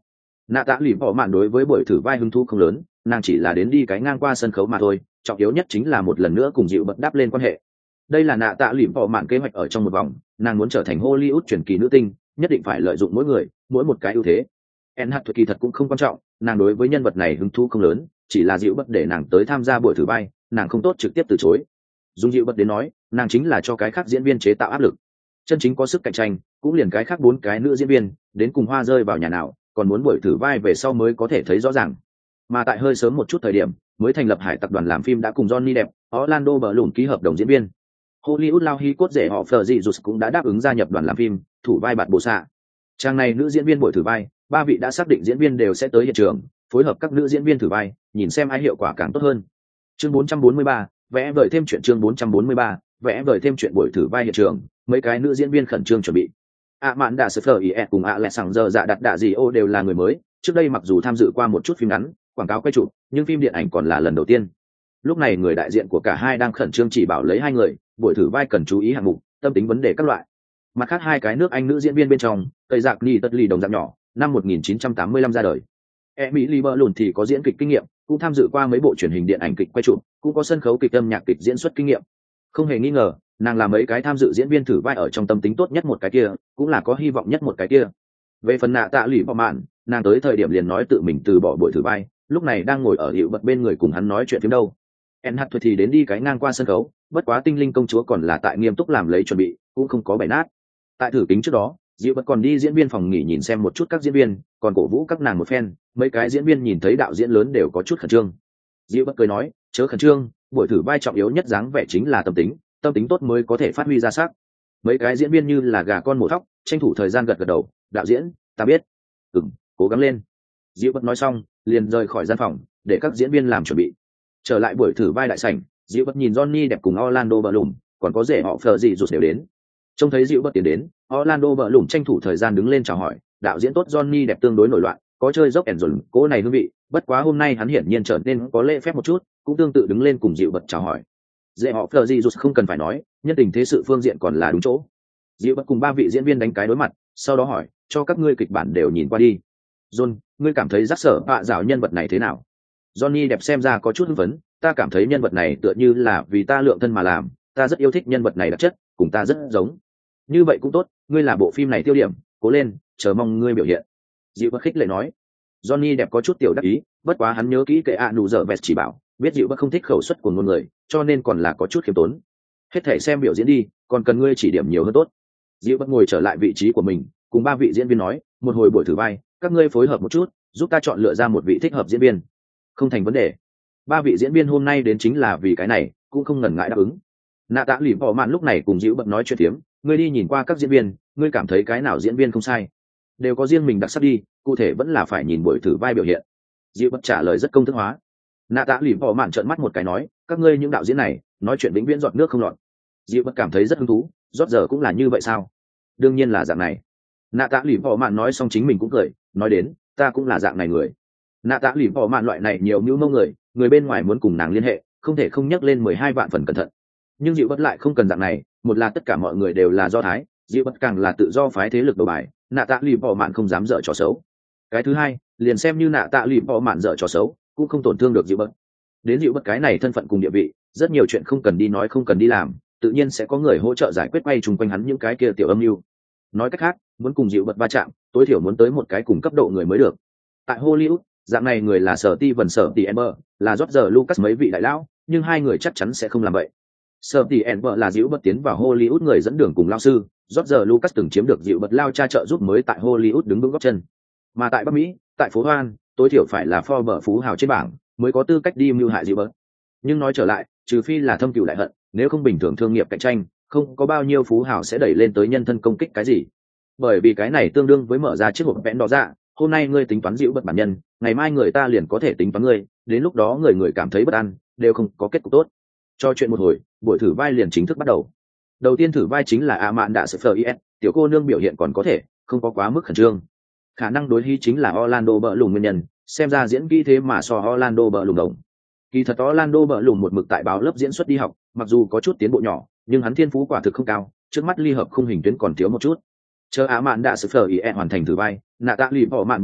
Nạ tạ lì bỏ mạn đối với buổi thử vai hứng thú không lớn, nàng chỉ là đến đi cái ngang qua sân khấu mà thôi, trọng yếu nhất chính là một lần nữa cùng dịu bật đáp lên quan hệ. Đây là nạ tạ lì bỏ mạn kế hoạch ở trong một vòng, nàng muốn trở thành Hollywood truyền kỳ nữ tinh, nhất định phải lợi dụng mỗi người, mỗi một cái ưu thế. En hát kỳ thật cũng không quan trọng, nàng đối với nhân vật này hứng thú không lớn, chỉ là dịu bật để nàng tới tham gia buổi thử vai, nàng không tốt trực tiếp từ chối. Dùng dịu bật đến nói, nàng chính là cho cái khác diễn viên chế tạo áp lực. Chân chính có sức cạnh tranh, cũng liền cái khác bốn cái nữ diễn viên, đến cùng hoa rơi vào nhà nào, còn muốn buổi thử vai về sau mới có thể thấy rõ ràng. Mà tại hơi sớm một chút thời điểm, mới thành lập Hải tập đoàn làm phim đã cùng Johnny Depp, Orlando Bloom ký hợp đồng diễn viên. Hollywood lao hi cốt rể họ Fleur Jesus cũng đã đáp ứng gia nhập đoàn làm phim, thủ vai Bạt Bồ Xạ. Trang này nữ diễn viên buổi thử vai, ba vị đã xác định diễn viên đều sẽ tới hiện trường, phối hợp các nữ diễn viên thử vai, nhìn xem ai hiệu quả càng tốt hơn. Chương bốn trăm bốn mươi ba, vẽ vời thêm chuyện chương bốn trăm bốn mươi ba, vẽ vời thêm chuyện buổi thử vai hiện trường, mấy cái nữ diễn viên khẩn trương chuẩn bị. A Mạn Đạ Sơ Ý cùng A Lệ Sảng Giờ Dạ Đặt Đạ Gì Ô đều là người mới, trước đây mặc dù tham dự qua một chút phim ngắn, quảng cáo quay chụp, nhưng phim điện ảnh còn là lần đầu tiên. Lúc này người đại diện của cả hai đang khẩn trương chỉ bảo lấy hai người, buổi thử vai cần chú ý hạng mục, tâm tính vấn đề các loại. Mặt khác hai cái nước Anh nữ diễn viên bên trong, Tây Giặc Ni Tất Lì đồng dạng nhỏ, năm một nghìn chín trăm tám mươi lăm ra đời. Emily Blunt thì có diễn kịch kinh nghiệm, cũng tham dự qua mấy bộ truyền hình điện ảnh kịch quay chụp, cũng có sân khấu kịch âm nhạc kịch diễn xuất kinh nghiệm. Không hề nghi ngờ, nàng là mấy cái tham dự diễn viên thử vai ở trong tâm tính tốt nhất một cái kia, cũng là có hy vọng nhất một cái kia. Về phần nạ tạ lì bỏ mạn, nàng tới thời điểm liền nói tự mình từ bỏ buổi thử vai, lúc này đang ngồi ở hiệu bật bên người cùng hắn nói chuyện phim đâu. En hát thì đến đi cái ngang qua sân khấu, bất quá tinh linh công chúa còn là tại nghiêm túc làm lấy chuẩn bị, cũng không có bày nát. Tại thử kính trước đó, Diệu Bật còn đi diễn viên phòng nghỉ nhìn xem một chút các diễn viên, còn cổ vũ các nàng một phen, mấy cái diễn viên nhìn thấy đạo diễn lớn đều có chút khẩn trương. Diệu Bật cười nói, chớ khẩn trương, buổi thử vai trọng yếu nhất dáng vẻ chính là tâm tính, tâm tính tốt mới có thể phát huy ra sắc. Mấy cái diễn viên như là gà con mổ thóc, tranh thủ thời gian gật gật đầu, đạo diễn, ta biết. Ừm, cố gắng lên. Diệu Bật nói xong, liền rời khỏi gian phòng, để các diễn viên làm chuẩn bị. Trở lại buổi thử vai đại sảnh, Diệu Bật nhìn Johnny Depp cùng Orlando Bloom, còn có rể họ Fleur gì rụt đều đến. Trông thấy Diệu Bật tiến đến, Orlando Bloom tranh thủ thời gian đứng lên chào hỏi, đạo diễn tốt Johnny Depp tương đối nổi loạn, có chơi dốc ẻn dồn cố này hương vị, bất quá hôm nay hắn hiển nhiên trở nên có lễ phép một chút, cũng tương tự đứng lên cùng Diệu Bật chào hỏi. Rể họ Fleur gì rụt không cần phải nói, nhân tình thế sự phương diện còn là đúng chỗ. Diệu Bật cùng ba vị diễn viên đánh cái đối mặt, sau đó hỏi, cho các ngươi kịch bản đều nhìn qua đi. John, ngươi cảm thấy rắc sở bạ dạo nhân vật này thế nào? Johnny Depp xem ra có chút hưng phấn, ta cảm thấy nhân vật này tựa như là vì ta lượng thân mà làm, ta rất yêu thích nhân vật này đặc chất, cùng ta rất giống. Như vậy cũng tốt, ngươi là bộ phim này tiêu điểm, cố lên, chờ mong ngươi biểu hiện. Diệu Bất khích lệ nói. Johnny Depp có chút tiểu đắc ý, bất quá hắn nhớ kỹ kệ ạ nụ dở vẹt chỉ bảo, biết Diệu Bất không thích khẩu suất của ngôn người, cho nên còn là có chút khiêm tốn. Hết thể xem biểu diễn đi, còn cần ngươi chỉ điểm nhiều hơn tốt. Diệu Bất ngồi trở lại vị trí của mình, cùng ba vị diễn viên nói, một hồi buổi thử vai, các ngươi phối hợp một chút, giúp ta chọn lựa ra một vị thích hợp diễn viên. Không thành vấn đề. Ba vị diễn viên hôm nay đến chính là vì cái này, cũng không ngần ngại đáp ứng. Nạ tạ lì bỏ mạn lúc này cùng Diệu Bất nói chuyện tiếm, ngươi đi nhìn qua các diễn viên, ngươi cảm thấy cái nào diễn viên không sai, đều có riêng mình đặc sắc đi, cụ thể vẫn là phải nhìn buổi thử vai biểu hiện. Diệu Bất trả lời rất công thức hóa. Nạ tạ lì bỏ mạn trợn mắt một cái nói, các ngươi những đạo diễn này nói chuyện vĩnh viễn giọt nước không lọt. Diệu Bất cảm thấy rất hứng thú, rót giờ cũng là như vậy sao? Đương nhiên là dạng này. Nạ tạ lì bỏ mạn nói xong chính mình cũng cười, nói đến, ta cũng là dạng này người. Nạ tạ lì bỏ mạn loại này nhiều mưu mâu người, người bên ngoài muốn cùng nàng liên hệ, không thể không nhắc lên mười hai vạn phần cẩn thận. Nhưng Diệu Bất lại không cần dạng này, một là tất cả mọi người đều là do thái, Diệu Bất càng là tự do phái thế lực đầu bài, nạ tạ lì bỏ mạn không dám dở trò xấu. Cái thứ hai, liền xem như nạ tạ lì bỏ mạn dở trò xấu, cũng không tổn thương được Diệu Bất. Đến Diệu Bất cái này thân phận cùng địa vị, rất nhiều chuyện không cần đi nói không cần đi làm, tự nhiên sẽ có người hỗ trợ giải quyết quay chung quanh hắn những cái kia tiểu âm mưu. Nói cách khác, muốn cùng Diệu Bất va chạm, tối thiểu muốn tới một cái cùng cấp độ người mới được. Tại Hollywood, dạng này người là Sở Ti Vân Sở Ti Ember, là George Lucas mấy vị đại lão, nhưng hai người chắc chắn sẽ không làm vậy. Sở Ti Ember là Diệu Bất tiến vào Hollywood người dẫn đường cùng lao sư, George Lucas từng chiếm được Diệu Bất lao cha trợ giúp mới tại Hollywood đứng vững gót chân. Mà tại Bắc Mỹ, tại phố Hoan, tối thiểu phải là Forbes phú hào trên bảng, mới có tư cách đi mưu hại Diệu Bất. Nhưng nói trở lại, trừ phi là thâm cừu đại hận, nếu không bình thường thương nghiệp cạnh tranh, không có bao nhiêu phú hào sẽ đẩy lên tới nhân thân công kích cái gì. Bởi vì cái này tương đương với mở ra chiếc hộp vẽn đỏ ra, hôm nay ngươi tính toán Diệu Bất bản nhân, ngày mai người ta liền có thể tính toán ngươi, đến lúc đó người người cảm thấy bất an, đều không có kết cục tốt. Cho chuyện một hồi, buổi thử vai liền chính thức bắt đầu. Đầu tiên thử vai chính là A Mạn Đạ Sơ is, tiểu cô nương biểu hiện còn có thể, không có quá mức khẩn trương. Khả năng đối hy chính là Orlando Bloom nguyên nhân, xem ra diễn kỹ thế mà so Orlando Bloom đồng. Kỳ thật Orlando Bloom một mực tại báo lớp diễn xuất đi học, mặc dù có chút tiến bộ nhỏ, nhưng hắn thiên phú quả thực không cao, trước mắt ly hợp khung hình tuyến còn thiếu một chút. Chờ A Mạn Đạ Sơ is hoàn thành thử vai, nạ tạ lì bỏ mạn bình luận,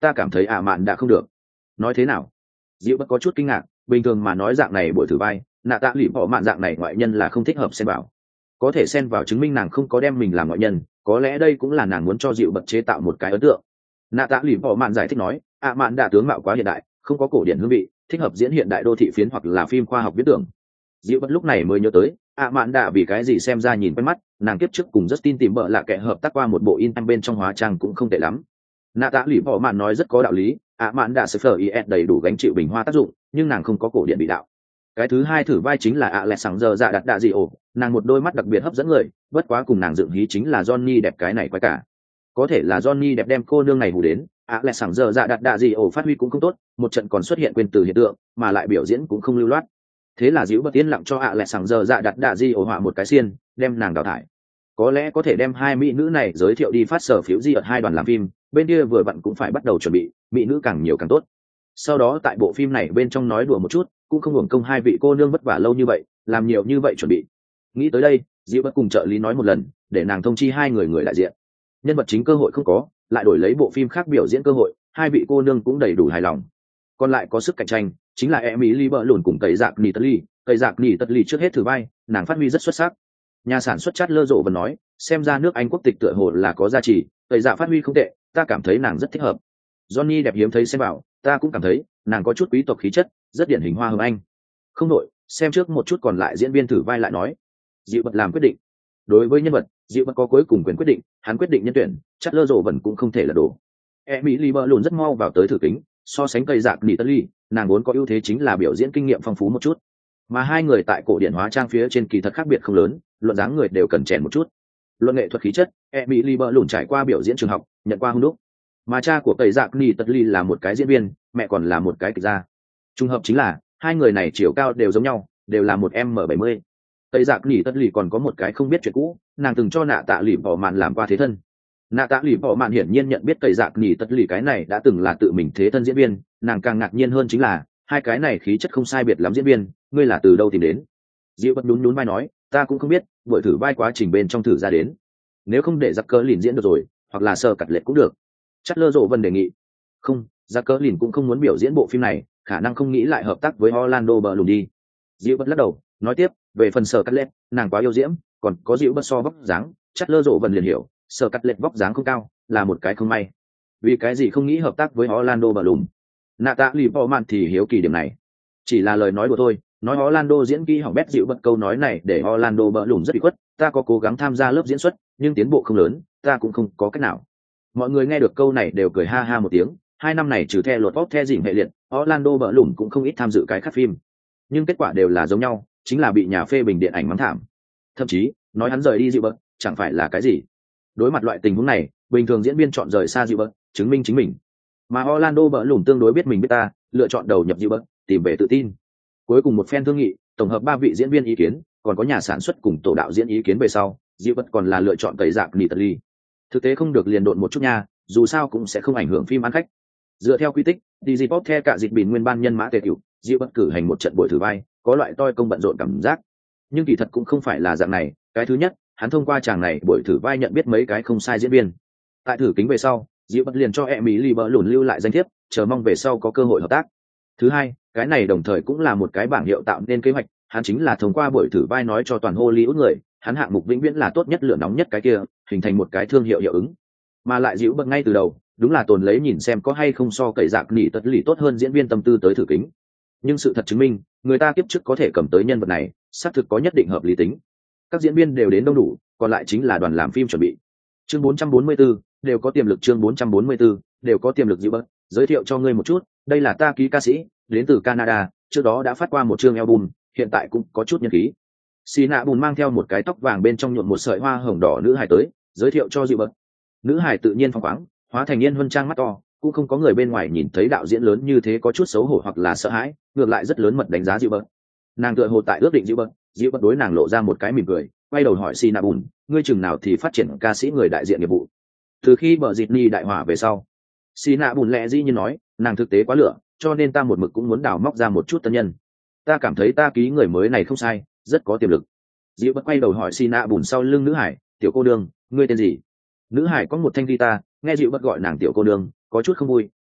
ta cảm thấy ạ mạn đã không được. Nói thế nào? Diệu bất có chút kinh ngạc, bình thường mà nói dạng này buổi thử vai nạ tạ lụy bỏ mạn dạng này ngoại nhân là không thích hợp xen vào, có thể xen vào chứng minh nàng không có đem mình làm ngoại nhân, có lẽ đây cũng là nàng muốn cho Diệu bật chế tạo một cái ấn tượng. Nạ tạ lụy bỏ mạn giải thích nói, ạ mạn đã tướng mạo quá hiện đại, không có cổ điển hương vị, thích hợp diễn hiện đại đô thị phiến hoặc là phim khoa học viễn tưởng. Diệu bật lúc này mới nhớ tới, ạ mạn đã vì cái gì xem ra nhìn quen mắt, nàng kiếp trước cùng Justin tìm bợ lạ kẻ hợp tác qua một bộ in bên trong hóa trang cũng không tệ lắm. Nạ tạ lụy bỏ mạn nói rất có đạo lý, ạ mạn đã sẽ phở is đầy đủ gánh chịu bình hoa tác dụng, nhưng nàng không có cổ điển bị đạo. Cái thứ hai thử vai chính là ạ lẹ sáng giờ dạ đặt đạ gì ổ, nàng một đôi mắt đặc biệt hấp dẫn người, bất quá cùng nàng dựng hí chính là Johnny đẹp cái này quái cả. Có thể là Johnny đẹp đem cô nương này hù đến, ạ lẹ sáng giờ dạ đặt đạ gì ổ phát huy cũng không tốt, một trận còn xuất hiện quên từ hiện tượng, mà lại biểu diễn cũng không lưu loát. Thế là Diệu bất tiến lặng cho ạ lẹ sáng giờ dạ đặt đạ gì ổ họa một cái xiên, đem nàng đào thải. Có lẽ có thể đem hai mỹ nữ này giới thiệu đi phát sở phiếu di ở hai đoàn làm phim, bên kia vừa vặn cũng phải bắt đầu chuẩn bị, mỹ nữ càng nhiều càng tốt. Sau đó tại bộ phim này bên trong nói đùa một chút, cũng không hưởng công hai vị cô nương vất vả lâu như vậy, làm nhiều như vậy chuẩn bị. Nghĩ tới đây, Diệu bất cùng trợ lý nói một lần, để nàng thông chi hai người người đại diện. Nhân vật chính cơ hội không có, lại đổi lấy bộ phim khác biểu diễn cơ hội, hai vị cô nương cũng đầy đủ hài lòng. Còn lại có sức cạnh tranh, chính là Emily bợ lùn cùng tẩy dạc nỉ tất ly, tẩy dạc nỉ tất ly trước hết thử vai, nàng phát huy rất xuất sắc. Nhà sản xuất Chát Lơ Rộ vẫn nói, xem ra nước Anh quốc tịch tựa hồ là có giá trị, tẩy dạ phát huy không tệ, ta cảm thấy nàng rất thích hợp. Johnny đẹp hiếm thấy xem bảo, ta cũng cảm thấy nàng có chút quý tộc khí chất, rất điển hình hoa hồng Anh. Không nội, xem trước một chút còn lại diễn viên thử vai lại nói. Diệu bật làm quyết định. Đối với nhân vật, Diệu bật có cuối cùng quyền quyết định, hắn quyết định nhân tuyển, Chát Lơ Rộ vẫn cũng không thể là đổ. Emily bợ lùn rất mau vào tới thử kính, so sánh cây dạc nỉ tất ly, nàng vốn có ưu thế chính là biểu diễn kinh nghiệm phong phú một chút, mà hai người tại cổ điển hóa trang phía trên kỳ thật khác biệt không lớn, luận dáng người đều cần chèn một chút. Luận nghệ thuật khí chất, Emily bợ lùn trải qua biểu diễn trường học, nhận qua hung đúc, mà cha của cây dạc nỉ tất ly là một cái diễn viên, mẹ còn là một cái kịch gia. Trùng hợp chính là hai người này chiều cao đều giống nhau, đều là một m bảy mươi. Tây Dạc Nỉ Tất Lì còn có một cái không biết chuyện cũ, nàng từng cho Nạ Tạ Lì Bỏ Mạn làm qua thế thân. Nạ Tạ Lì Bỏ Mạn hiển nhiên nhận biết Tây Dạc Nỉ Tất Lì cái này đã từng là tự mình thế thân diễn viên, nàng càng ngạc nhiên hơn chính là hai cái này khí chất không sai biệt lắm diễn viên, ngươi là từ đâu tìm đến? Diệu bất nhún nhún vai nói, ta cũng không biết, buổi thử vai quá trình bên trong thử ra đến. Nếu không để Giặc Cỡ Lìn diễn được rồi, hoặc là Sơ Cắt Lệ cũng được. Chát Lơ Rộ Vân đề nghị. Không, Giặc Cỡ Lìn cũng không muốn biểu diễn bộ phim này, khả năng không nghĩ lại hợp tác với Orlando Bloom đi. Diệu bất lắc đầu, nói tiếp, về phần Sở Cắt Lệ, nàng quá yêu diễm, còn có Diệu bất so vóc dáng, Chát Lơ Rộ Vân liền hiểu, Sở Cắt Lệ vóc dáng không cao, là một cái không may. Vì cái gì không nghĩ hợp tác với Orlando Bloom? Natalie Portman thì hiếu kỳ điểm này. Chỉ là lời nói đùa thôi, nói Orlando diễn kỹ hỏng bét. Diệu bất câu nói này để Orlando Bloom rất bị khuất, ta có cố gắng tham gia lớp diễn xuất, nhưng tiến bộ không lớn, ta cũng không có cách nào. Mọi người nghe được câu này đều cười ha ha một tiếng. Hai năm này trừ The Lord of the Rings hệ liệt, Orlando Bloom cũng không ít tham dự cái khác phim, nhưng kết quả đều là giống nhau, chính là bị nhà phê bình điện ảnh mắng thảm. Thậm chí nói hắn rời đi Diệu bất chẳng phải là cái gì. Đối mặt loại tình huống này, bình thường diễn viên chọn rời xa Diệu bất, chứng minh chính mình. Mà Orlando Bloom tương đối biết mình biết ta, lựa chọn đầu nhập Diệu bất, tìm về tự tin. Cuối cùng một phen thương nghị, tổng hợp ba vị diễn viên ý kiến, còn có nhà sản xuất cùng tổ đạo diễn ý kiến về sau, Diệu bất còn là lựa chọn Tẩy Dạc Nỉ Tất Ly. Thực tế không được liền độn một chút nha, dù sao cũng sẽ không ảnh hưởng phim ăn khách. Dựa theo quy tích, Disney Pop theo cả dịch bình nguyên ban nhân mã tề tiểu, Diệu bất cử hành một trận buổi thử vai, có loại toi công bận rộn cảm giác. Nhưng kỳ thật cũng không phải là dạng này, cái thứ nhất, hắn thông qua chàng này buổi thử vai nhận biết mấy cái không sai diễn viên. Tại thử kính về sau, Diệu bất liền cho Emily bợ lùn lưu lại danh thiếp, chờ mong về sau có cơ hội hợp tác. Thứ hai, cái này đồng thời cũng là một cái bảng hiệu tạo nên kế hoạch, hắn chính là thông qua buổi thử vai nói cho toàn Hollywood người, hắn hạng mục vĩnh viễn là tốt nhất lửa nóng nhất cái kia, hình thành một cái thương hiệu hiệu ứng. Mà lại Diệu bất ngay từ đầu, đúng là tồn lấy nhìn xem có hay không so Cậy Dạc Nỉ Tất Lì tốt hơn diễn viên tâm tư tới thử kính. Nhưng sự thật chứng minh, người ta kiếp trước có thể cầm tới nhân vật này, xác thực có nhất định hợp lý tính. Các diễn viên đều đến đông đủ, còn lại chính là đoàn làm phim chuẩn bị. Chương bốn trăm bốn mươi tư, đều có tiềm lực. Chương bốn trăm bốn mươi tư, đều có tiềm lực. Diệu bất, giới thiệu cho ngươi một chút, đây là ta ký ca sĩ, đến từ Canada, trước đó đã phát qua một chương album, hiện tại cũng có chút nhân khí. Sina Bùn mang theo một cái tóc vàng bên trong nhuộm một sợi hoa hồng đỏ nữ hài tới, giới thiệu cho Diệu bất. Nữ hài tự nhiên phóng khoáng, hóa thành yên huân trang mắt to, cũng không có người bên ngoài nhìn thấy đạo diễn lớn như thế có chút xấu hổ hoặc là sợ hãi, ngược lại rất lớn mật đánh giá Diệu bất. Nàng tựa hồ tại ước định Diệu bất, Diệu bất đối nàng lộ ra một cái mỉm cười, quay đầu hỏi Sina Bùn, ngươi chừng nào thì phát triển ca sĩ người đại diện nghiệp vụ? Từ khi bờ dịt ni đại hỏa về sau. Sina Bùn lẽ dĩ nhiên nói, nàng thực tế quá lửa, cho nên ta một mực cũng muốn đào móc ra một chút tân nhân. Ta cảm thấy ta ký người mới này không sai, rất có tiềm lực. Diệu bất quay đầu hỏi Sina Bùn sau lưng nữ hải, tiểu cô đương, ngươi tên gì? Nữ hải có một thanh guitar, nghe Diệu bất gọi nàng tiểu cô đương, có chút không vui,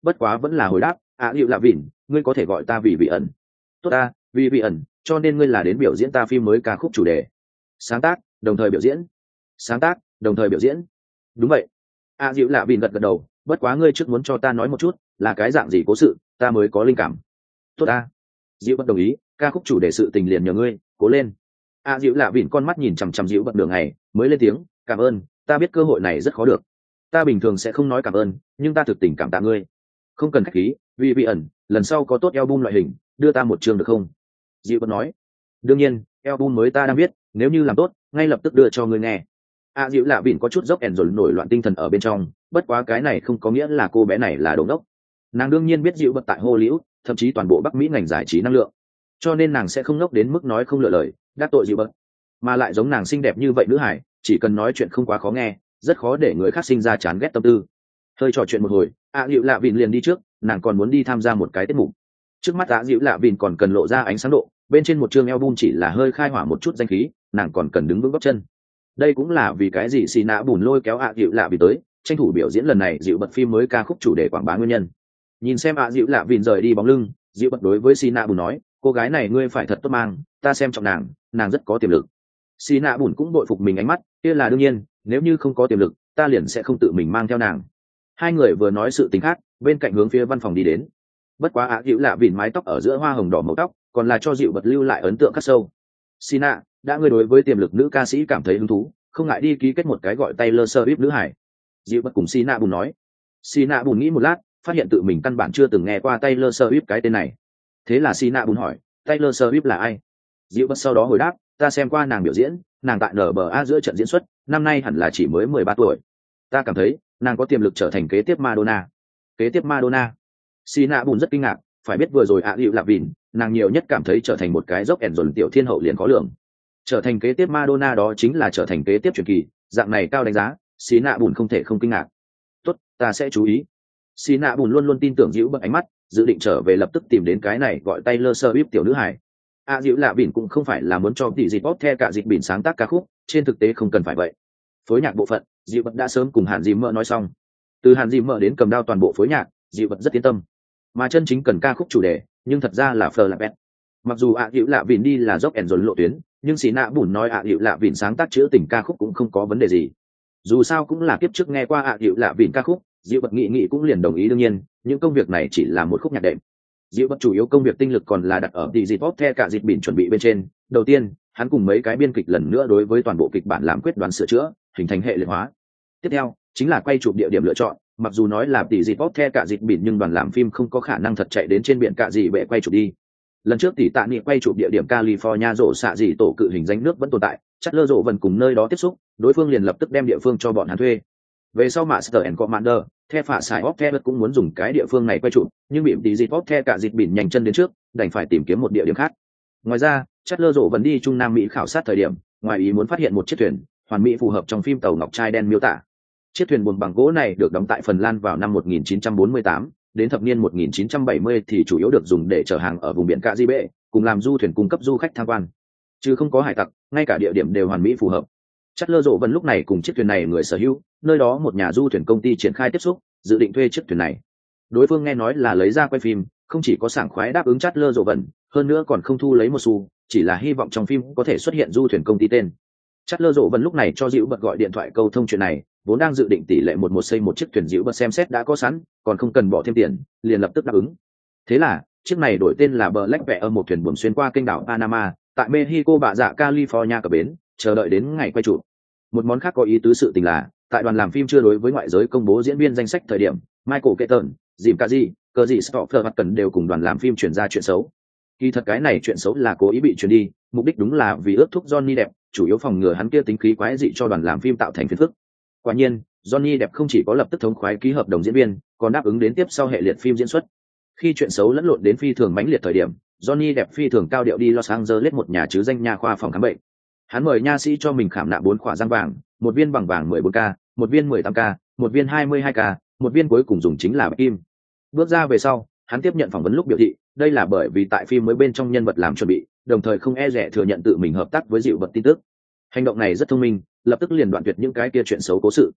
bất quá vẫn là hồi đáp, ạ dịu lạ vỉn, ngươi có thể gọi ta vì vị ẩn. Tốt ta, vì vị ẩn, cho nên ngươi là đến biểu diễn ta phim mới ca khúc chủ đề. Sáng tác, đồng thời biểu diễn. Sáng tác, đồng thời biểu diễn. Đúng vậy. ạ dịu lạ vỉn gật gật đầu, bất quá ngươi trước muốn cho ta nói một chút, là cái dạng gì cố sự, ta mới có linh cảm. Tốt ta. Dịu bất đồng ý, ca khúc chủ đề sự tình liền nhờ ngươi, cố lên. ạ dịu lạ vỉn con mắt nhìn chằm chằm dịu bật đường này, mới lên tiếng, cảm ơn, ta biết cơ hội này rất khó được. Ta bình thường sẽ không nói cảm ơn, nhưng ta thực tình cảm tạ ngươi. Không cần khách khí, vì vị ẩn, lần sau có tốt album loại hình, đưa ta một chương được không? Dịu bật nói. Đương nhiên, album mới ta đang viết, nếu như làm tốt, ngay lập tức đưa cho ngươi nghe. ạ dịu lạ vỉn có chút dốc ẻn rồi nổi loạn tinh thần ở bên trong, bất quá cái này không có nghĩa là cô bé này là đồ ngốc. Nàng đương nhiên biết dịu bật tại Hollywood, thậm chí toàn bộ Bắc Mỹ ngành giải trí năng lượng, cho nên nàng sẽ không ngốc đến mức nói không lựa lời, đắc tội dịu bật. Mà lại giống nàng xinh đẹp như vậy nữ hải, chỉ cần nói chuyện không quá khó nghe, rất khó để người khác sinh ra chán ghét tâm tư. Hơi trò chuyện một hồi, ạ dịu lạ vỉn liền đi trước, nàng còn muốn đi tham gia một cái tiết mục. Trước mắt ạ dịu lạ vỉn còn cần lộ ra ánh sáng độ, bên trên một chương album chỉ là hơi khai hỏa một chút danh khí, nàng còn cần đứng vững gót chân. Đây cũng là vì cái gì xì nạ bùn lôi kéo ạ dịu lạ vỉn tới, tranh thủ biểu diễn lần này dịu bật phim mới ca khúc chủ đề quảng bá nguyên nhân. Nhìn xem ạ dịu lạ vỉn rời đi bóng lưng, dịu bật đối với xì nạ bùn nói, cô gái này ngươi phải thật tốt mang, ta xem trọng nàng, nàng rất có tiềm lực. Xì nạ bùn cũng bội phục mình ánh mắt, kia là đương nhiên, nếu như không có tiềm lực, ta liền sẽ không tự mình mang theo nàng. Hai người vừa nói sự tình khác, bên cạnh hướng phía văn phòng đi đến. Bất quá ạ dịu lạ vỉn mái tóc ở giữa hoa hồng đỏ màu tóc, còn là cho dịu bật lưu lại ấn tượng khắc sâu. Xì nạ, đã ngươi đối với tiềm lực nữ ca sĩ cảm thấy hứng thú, không ngại đi ký kết một cái gọi Taylor Swift nữ hải. Dịu bật cùng xì nạ bùn nói. Xì nạ bùn nghĩ một lát, phát hiện tự mình căn bản chưa từng nghe qua Taylor Swift cái tên này. Thế là xì nạ bùn hỏi, Taylor Swift là ai? Dịu bật sau đó hồi đáp, ta xem qua nàng biểu diễn, nàng tại en bê a giữa trận diễn xuất, năm nay hẳn là chỉ mới mười ba tuổi. Ta cảm thấy nàng có tiềm lực trở thành kế tiếp Madonna. Kế tiếp Madonna? Xì nạ bùn rất kinh ngạc, phải biết vừa rồi ạ dịu lạ vỉn, nàng nhiều nhất cảm thấy trở thành một cái dốc ẻn dồn tiểu thiên hậu liền có lượng. Trở thành kế tiếp Madonna đó chính là trở thành kế tiếp truyền kỳ, dạng này cao đánh giá, xì nạ bùn không thể không kinh ngạc. Tốt, ta sẽ chú ý. Xì nạ bùn luôn luôn tin tưởng dịu bật ánh mắt, dự định trở về lập tức tìm đến cái này gọi Taylor Swift tiểu nữ hải. ạ dịu lạ vỉn cũng không phải là muốn cho tỷ dịp bóp theo cả dịp bỉn sáng tác ca khúc, trên thực tế không cần phải vậy. Phối nhạc bộ phận, dịu bật đã sớm cùng hàn dìm mợ nói xong, từ hàn dìm mợ đến cầm đao toàn bộ phối nhạc, dịu bật rất yên tâm. Mà chân chính cần ca khúc chủ đề, nhưng thật ra là Fleur Lapet. Mặc dù ạ dịu lạ vỉn đi là dốc ẻn dồn lộ tuyến, nhưng xì nạ bùn nói ạ dịu lạ vỉn sáng tác chữa tình ca khúc cũng không có vấn đề gì. Dù sao cũng là kiếp trước nghe qua ạ dịu lạ vỉn ca khúc, dịu bật nghị nghị cũng liền đồng ý. Đương nhiên, những công việc này chỉ là một khúc nhạc đệm. Dịu bật chủ yếu công việc tinh lực còn là đặt ở tỷ dịp bóp theo cả dịp bỉn chuẩn bị bên trên. Đầu tiên, hắn cùng mấy cái biên kịch lần nữa đối với toàn bộ kịch bản làm quyết đoán sửa chữa, hình thành hệ liệt hóa. Tiếp theo chính là quay chụp địa điểm lựa chọn, mặc dù nói là tỷ dịp bóp theo cả dịp bỉn nhưng đoàn làm phim không có khả năng thật chạy đến trên biển cả gì bệ quay chụp đi. Lần trước tỷ tạ nghị quay chụp địa điểm California rổ xạ dị tổ cự hình danh nước vẫn tồn tại, chắc lơ rổ vẫn cùng nơi đó tiếp xúc, đối phương liền lập tức đem địa phương cho bọn hắn thuê. Về sau Master and Commander, The phả xài Optebet cũng muốn dùng cái địa phương này quay chụp, nhưng bị tỷ dịp bóp theo cả dịp bỉn nhanh chân đến trước, đành phải tìm kiếm một địa điểm khác. Ngoài ra, chắc lơ rổ vẫn đi Trung Nam Mỹ khảo sát thời điểm, ngoài ý muốn phát hiện một chiếc thuyền, hoàn mỹ phù hợp trong phim tàu ngọc trai đen miêu tả. Chiếc thuyền buồm bằng gỗ này được đóng tại Phần Lan vào năm một nghìn chín trăm bốn mươi tám, đến thập niên một nghìn chín trăm bảy mươi thì chủ yếu được dùng để chở hàng ở vùng biển Caribe, cùng làm du thuyền cung cấp du khách tham quan. Chứ không có hải tặc, ngay cả địa điểm đều hoàn mỹ phù hợp. Chắc lơ rộ vân lúc này cùng chiếc thuyền này người sở hữu, nơi đó một nhà du thuyền công ty triển khai tiếp xúc, dự định thuê chiếc thuyền này. Đối phương nghe nói là lấy ra quay phim, không chỉ có sảng khoái đáp ứng chắc lơ rộ vân, hơn nữa còn không thu lấy một xu, chỉ là hy vọng trong phim có thể xuất hiện du thuyền công ty tên. Chắc lơ rộ vân lúc này cho Dữu Bật gọi điện thoại câu thông chuyện này, vốn đang dự định tỷ lệ một một xây một chiếc thuyền. Dữu Bật xem xét đã có sẵn, còn không cần bỏ thêm tiền, liền lập tức đáp ứng. Thế là chiếc này đổi tên là Black Bear, một thuyền buồm xuyên qua kênh đảo Panama, tại Mexico bạ dạ California cập bến, chờ đợi đến ngày quay chụp. Một món khác có ý tứ sự tình là, tại đoàn làm phim chưa đối với ngoại giới công bố diễn viên danh sách thời điểm, Michael Keaton, Jim Carrey, cờ gì Stoffer hoặc cần đều cùng đoàn làm phim chuyển ra chuyện xấu. Kỳ thật cái này chuyện xấu là cố ý bị truyền đi, mục đích đúng là vì ước thúc Johnny Depp, chủ yếu phòng ngừa hắn kia tính khí quái dị cho đoàn làm phim tạo thành phiền phức. Quả nhiên, Johnny Depp không chỉ có lập tức thống khoái ký hợp đồng diễn viên, còn đáp ứng đến tiếp sau hệ liệt phim diễn xuất. Khi chuyện xấu lẫn lộn đến phi thường mãnh liệt thời điểm, Johnny Depp phi thường cao điệu đi Los Angeles một nhà chứ danh nha khoa phòng khám bệnh. Hắn mời nha sĩ cho mình khảm nạm bốn khỏa răng vàng, một viên bằng vàng mười bốn K, một viên mười tám K, một viên hai mươi hai K, một viên cuối cùng dùng chính là bạch kim. Bước ra về sau, hắn tiếp nhận phỏng vấn lúc biểu thị, đây là bởi vì tại phim mới bên trong nhân vật làm chuẩn bị, đồng thời không e dè thừa nhận tự mình hợp tác với Dữu Bật tin tức. Hành động này rất thông minh, lập tức liền đoạn tuyệt những cái kia chuyện xấu cố sự.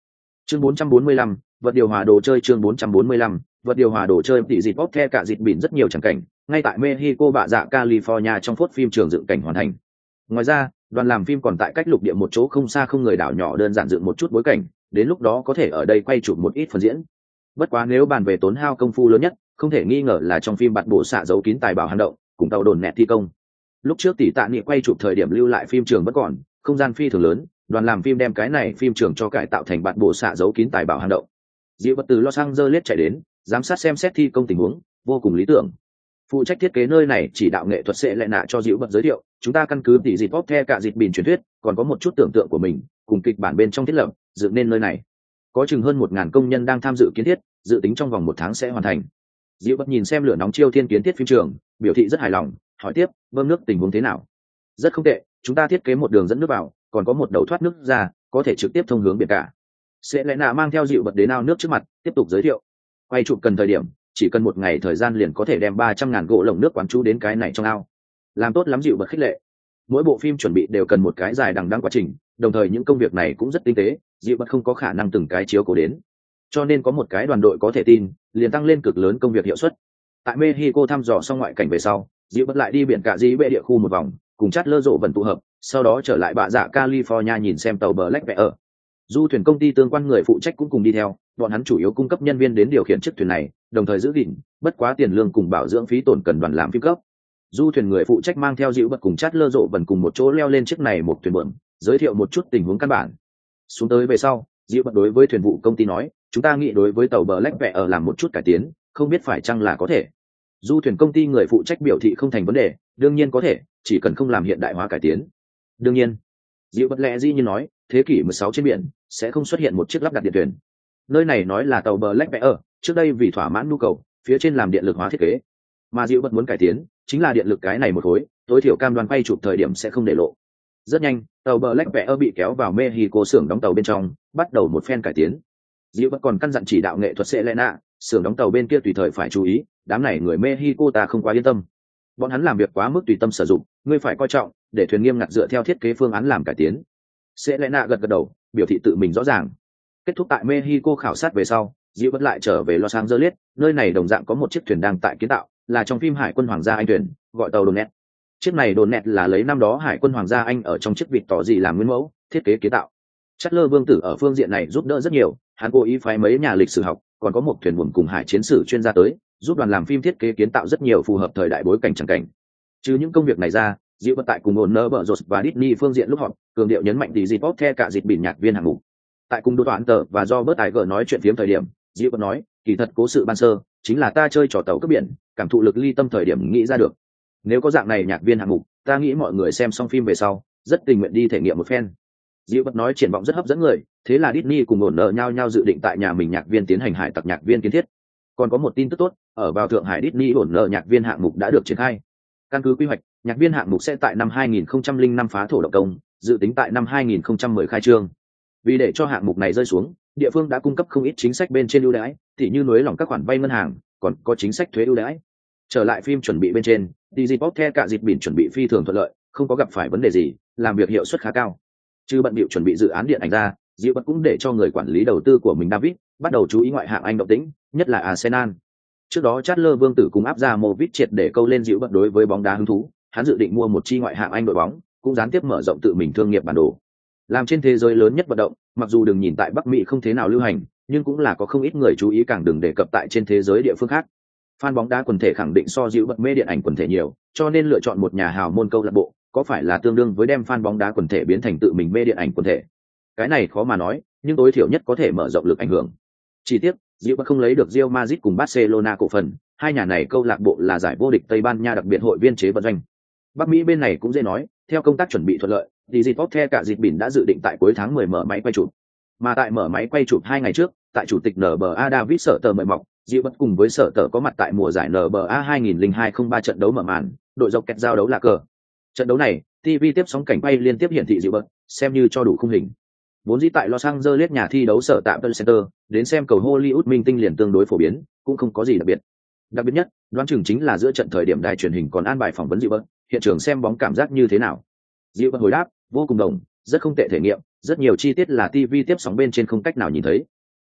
Chương bốn trăm bốn mươi lăm, vật điều hòa đồ chơi. Chương bốn trăm bốn mươi lăm, vật điều hòa đồ chơi. Tỷ dịp bóp the cả dịp bỉn rất nhiều chẳng cảnh, ngay tại Mexico bạ dạ California trong phốt phim trường dựng cảnh hoàn thành. Ngoài ra, đoàn làm phim còn tại cách lục địa một chỗ không xa không người đảo nhỏ đơn giản dựng một chút bối cảnh, đến lúc đó có thể ở đây quay chụp một ít phần diễn. Bất quá nếu bàn về tốn hao công phu lớn nhất, không thể nghi ngờ là trong phim bạt bộ xạ giấu kín tài bảo hành động, cùng tàu đồn nẹt thi công. Lúc trước tỷ tạ nghị quay chụp thời điểm lưu lại phim trường vẫn còn, không gian phi thường lớn, đoàn làm phim đem cái này phim trường cho cải tạo thành bạt bộ xạ giấu kín tài bảo hành động. Diệu Bật từ Los Angeles chạy đến, giám sát xem xét thi công tình huống, vô cùng lý tưởng. Phụ trách thiết kế nơi này chỉ đạo nghệ thuật sẽ lệ nạ cho Diệu Bật giới thiệu, chúng ta căn cứ tỷ dịp pop the cả dịp bỉn truyền thuyết, còn có một chút tưởng tượng của mình, cùng kịch bản bên trong thiết lập, dựng nên nơi này. Có chừng hơn một ngàn công nhân đang tham dự kiến thiết, dự tính trong vòng một tháng sẽ hoàn thành. Diệu Bật nhìn xem lửa nóng chiêu thiên kiến thiết phim trường, biểu thị rất hài lòng, hỏi tiếp, bơm nước tình huống thế nào? Rất không tệ, chúng ta thiết kế một đường dẫn nước vào, còn có một đầu thoát nước ra, có thể trực tiếp thông hướng biển cả. Sẽ lẽ nạ mang theo Diệu Bật đến ao nước trước mặt, tiếp tục giới thiệu. Quay chụp cần thời điểm, chỉ cần một ngày thời gian liền có thể đem ba trăm ngàn gỗ lồng nước quán chú đến cái này trong ao. Làm tốt lắm. Diệu Bật khích lệ. Mỗi bộ phim chuẩn bị đều cần một cái dài đằng đẵng quá trình, đồng thời những công việc này cũng rất tinh tế, Diệu Bật không có khả năng từng cái chiếu cố đến. Cho nên có một cái đoàn đội có thể tin, liền tăng lên cực lớn công việc hiệu suất. Tại Mexico thăm dò xong ngoại cảnh về sau, Diệu Bật lại đi biển cả dĩ bệ địa khu một vòng, cùng chát lơ rộ vận tụ hợp, sau đó trở lại bạ dạ California nhìn xem tàu Black Bear. Du thuyền công ty tương quan người phụ trách cũng cùng đi theo, bọn hắn chủ yếu cung cấp nhân viên đến điều khiển chiếc thuyền này, đồng thời giữ gìn, bất quá tiền lương cùng bảo dưỡng phí tổn cần đoàn làm phim cấp. Du thuyền người phụ trách mang theo Diệu Bật cùng chát lơ rộ vận cùng một chỗ leo lên chiếc này một thuyền bượm, giới thiệu một chút tình huống căn bản. Xuống tới về sau, Diệu Bật đối với thuyền vụ công ty nói, chúng ta nghĩ đối với tàu Black Bear làm một chút cải tiến, không biết phải chăng là có thể. Du thuyền công ty người phụ trách biểu thị không thành vấn đề, đương nhiên có thể, chỉ cần không làm hiện đại hóa cải tiến. Đương nhiên, Diệu Bật lẽ dĩ như nói, thế kỷ mười sáu trên biển sẽ không xuất hiện một chiếc lắp đặt điện thuyền. Nơi này nói là tàu Black Bear, trước đây vì thỏa mãn nhu cầu, phía trên làm điện lực hóa thiết kế. Mà Diệu Bật muốn cải tiến, chính là điện lực cái này một khối, tối thiểu cam đoan quay chụp thời điểm sẽ không để lộ. Rất nhanh, tàu Black Bear bị kéo vào Mexico xưởng đóng tàu bên trong, bắt đầu một phen cải tiến. Diệu Bật còn căn dặn chỉ đạo nghệ thuật Selena, xưởng đóng tàu bên kia tùy thời phải chú ý, đám này người Mexico ta không quá yên tâm. Bọn hắn làm việc quá mức tùy tâm sử dụng, ngươi phải coi trọng, để thuyền nghiêm ngặt dựa theo thiết kế phương án làm cải tiến. Selena gật gật đầu, biểu thị tự mình rõ ràng. Kết thúc tại Mexico khảo sát về sau, Diệu Bật lại trở về Los Angeles, nơi này đồng dạng có một chiếc thuyền đang tại kiến tạo, là trong phim Hải quân Hoàng gia Anh thuyền, gọi tàu Donet. Chiếc này Donet là lấy năm đó Hải quân Hoàng gia Anh ở trong chiếc vịt tỏ gì làm nguyên mẫu, thiết kế kiến tạo. Chatler Vương tử ở phương diện này giúp đỡ rất nhiều, hắn cố ý phái mấy nhà lịch sử học, còn có một thuyền buồm cùng hải chiến sử chuyên gia tới, giúp đoàn làm phim thiết kế kiến tạo rất nhiều phù hợp thời đại bối cảnh chẳng cảnh. Trừ những công việc này ra, Diệu Bật tại cùng Warner Bros và Disney phương diện lúc họp, cường điệu nhấn mạnh tỷ dịp pop the cả dịp bỉn nhạc viên hạng mục. Tại cùng đối toán tờ và do bớt tài gờ nói chuyện phiếm thời điểm, Diệu Bật nói, kỳ thật cố sự ban sơ chính là ta chơi trò tàu cướp biển, cảm thụ lực ly tâm thời điểm nghĩ ra được. Nếu có dạng này nhạc viên hạng mục, ta nghĩ mọi người xem xong phim về sau, rất tình nguyện đi thể nghiệm một phen. Diệu Bật nói triển vọng rất hấp dẫn người, thế là Disney cùng Warner nhau nhau dự định tại nhà mình nhạc viên tiến hành hải tặc nhạc viên kiến thiết. Còn có một tin tức tốt, ở vào Thượng Hải Disney Warner nhạc viên hạng mục đã được triển khai. Căn cứ quy hoạch, nhạc viên hạng mục sẽ tại năm hai nghìn không trăm lẻ năm phá thổ động công, dự tính tại năm hai nghìn không trăm mười khai trương. Vì để cho hạng mục này rơi xuống, địa phương đã cung cấp không ít chính sách bên trên ưu đãi, tỉ như nới lỏng các khoản vay ngân hàng, còn có chính sách thuế ưu đãi. Trở lại phim chuẩn bị bên trên, Disney Pop The cả dịp bỉn chuẩn bị phi thường thuận lợi, không có gặp phải vấn đề gì, làm việc hiệu suất khá cao. Trừ bận bịu chuẩn bị dự án điện ảnh ra, Diệu Bật cũng để cho người quản lý đầu tư của mình David bắt đầu chú ý ngoại hạng Anh động tĩnh, nhất là Arsenal. Trước đó Chatler Vương tử cùng áp ra Movit triệt để câu lên Diệu Bật đối với bóng đá hứng thú, hắn dự định mua một chi ngoại hạng Anh đội bóng, cũng gián tiếp mở rộng tự mình thương nghiệp bản đồ. Làm trên thế giới lớn nhất vận động, mặc dù đừng nhìn tại Bắc Mỹ không thế nào lưu hành, nhưng cũng là có không ít người chú ý, càng đừng đề cập tại trên thế giới địa phương khác. Fan bóng đá quần thể khẳng định so Diệu Bật mê điện ảnh quần thể nhiều, cho nên lựa chọn một nhà hào môn câu lạc bộ, có phải là tương đương với đem fan bóng đá quần thể biến thành tự mình mê điện ảnh quần thể? Cái này khó mà nói, nhưng tối thiểu nhất có thể mở rộng lực ảnh hưởng. Chỉ tiếc, Diệu Bật không lấy được Real Madrid cùng Barcelona cổ phần, hai nhà này câu lạc bộ là giải vô địch Tây Ban Nha đặc biệt hội viên chế vận doanh. Bắc Mỹ bên này cũng dễ nói, theo công tác chuẩn bị thuận lợi, Disney Pop The cả dịp bỉn đã dự định tại cuối tháng mười mở máy quay chụp. Mà tại mở máy quay chụp hai ngày trước, tại chủ tịch en bê a David Sở Tờ mời mọc, Diệu Bật cùng với Sở Tờ có mặt tại mùa giải en bê a hai nghìn lẻ hai không ba trận đấu mở màn, đội dọc kẹt giao đấu là cờ. Trận đấu này, ti vi tiếp sóng cảnh quay liên tiếp hiển thị Diệu Bật, xem như cho đủ khung hình. Vốn dĩ tại Los Angeles nhà thi đấu sở tạm Center, đến xem cầu Hollywood minh tinh liền tương đối phổ biến, cũng không có gì đặc biệt. Đặc biệt nhất, đoán chừng chính là giữa trận thời điểm đài truyền hình còn an bài phỏng vấn Diệu Bật, hiện trường xem bóng cảm giác như thế nào. Diệu Bật hồi đáp, vô cùng đồng, rất không tệ thể nghiệm, rất nhiều chi tiết là ti vi tiếp sóng bên trên không cách nào nhìn thấy,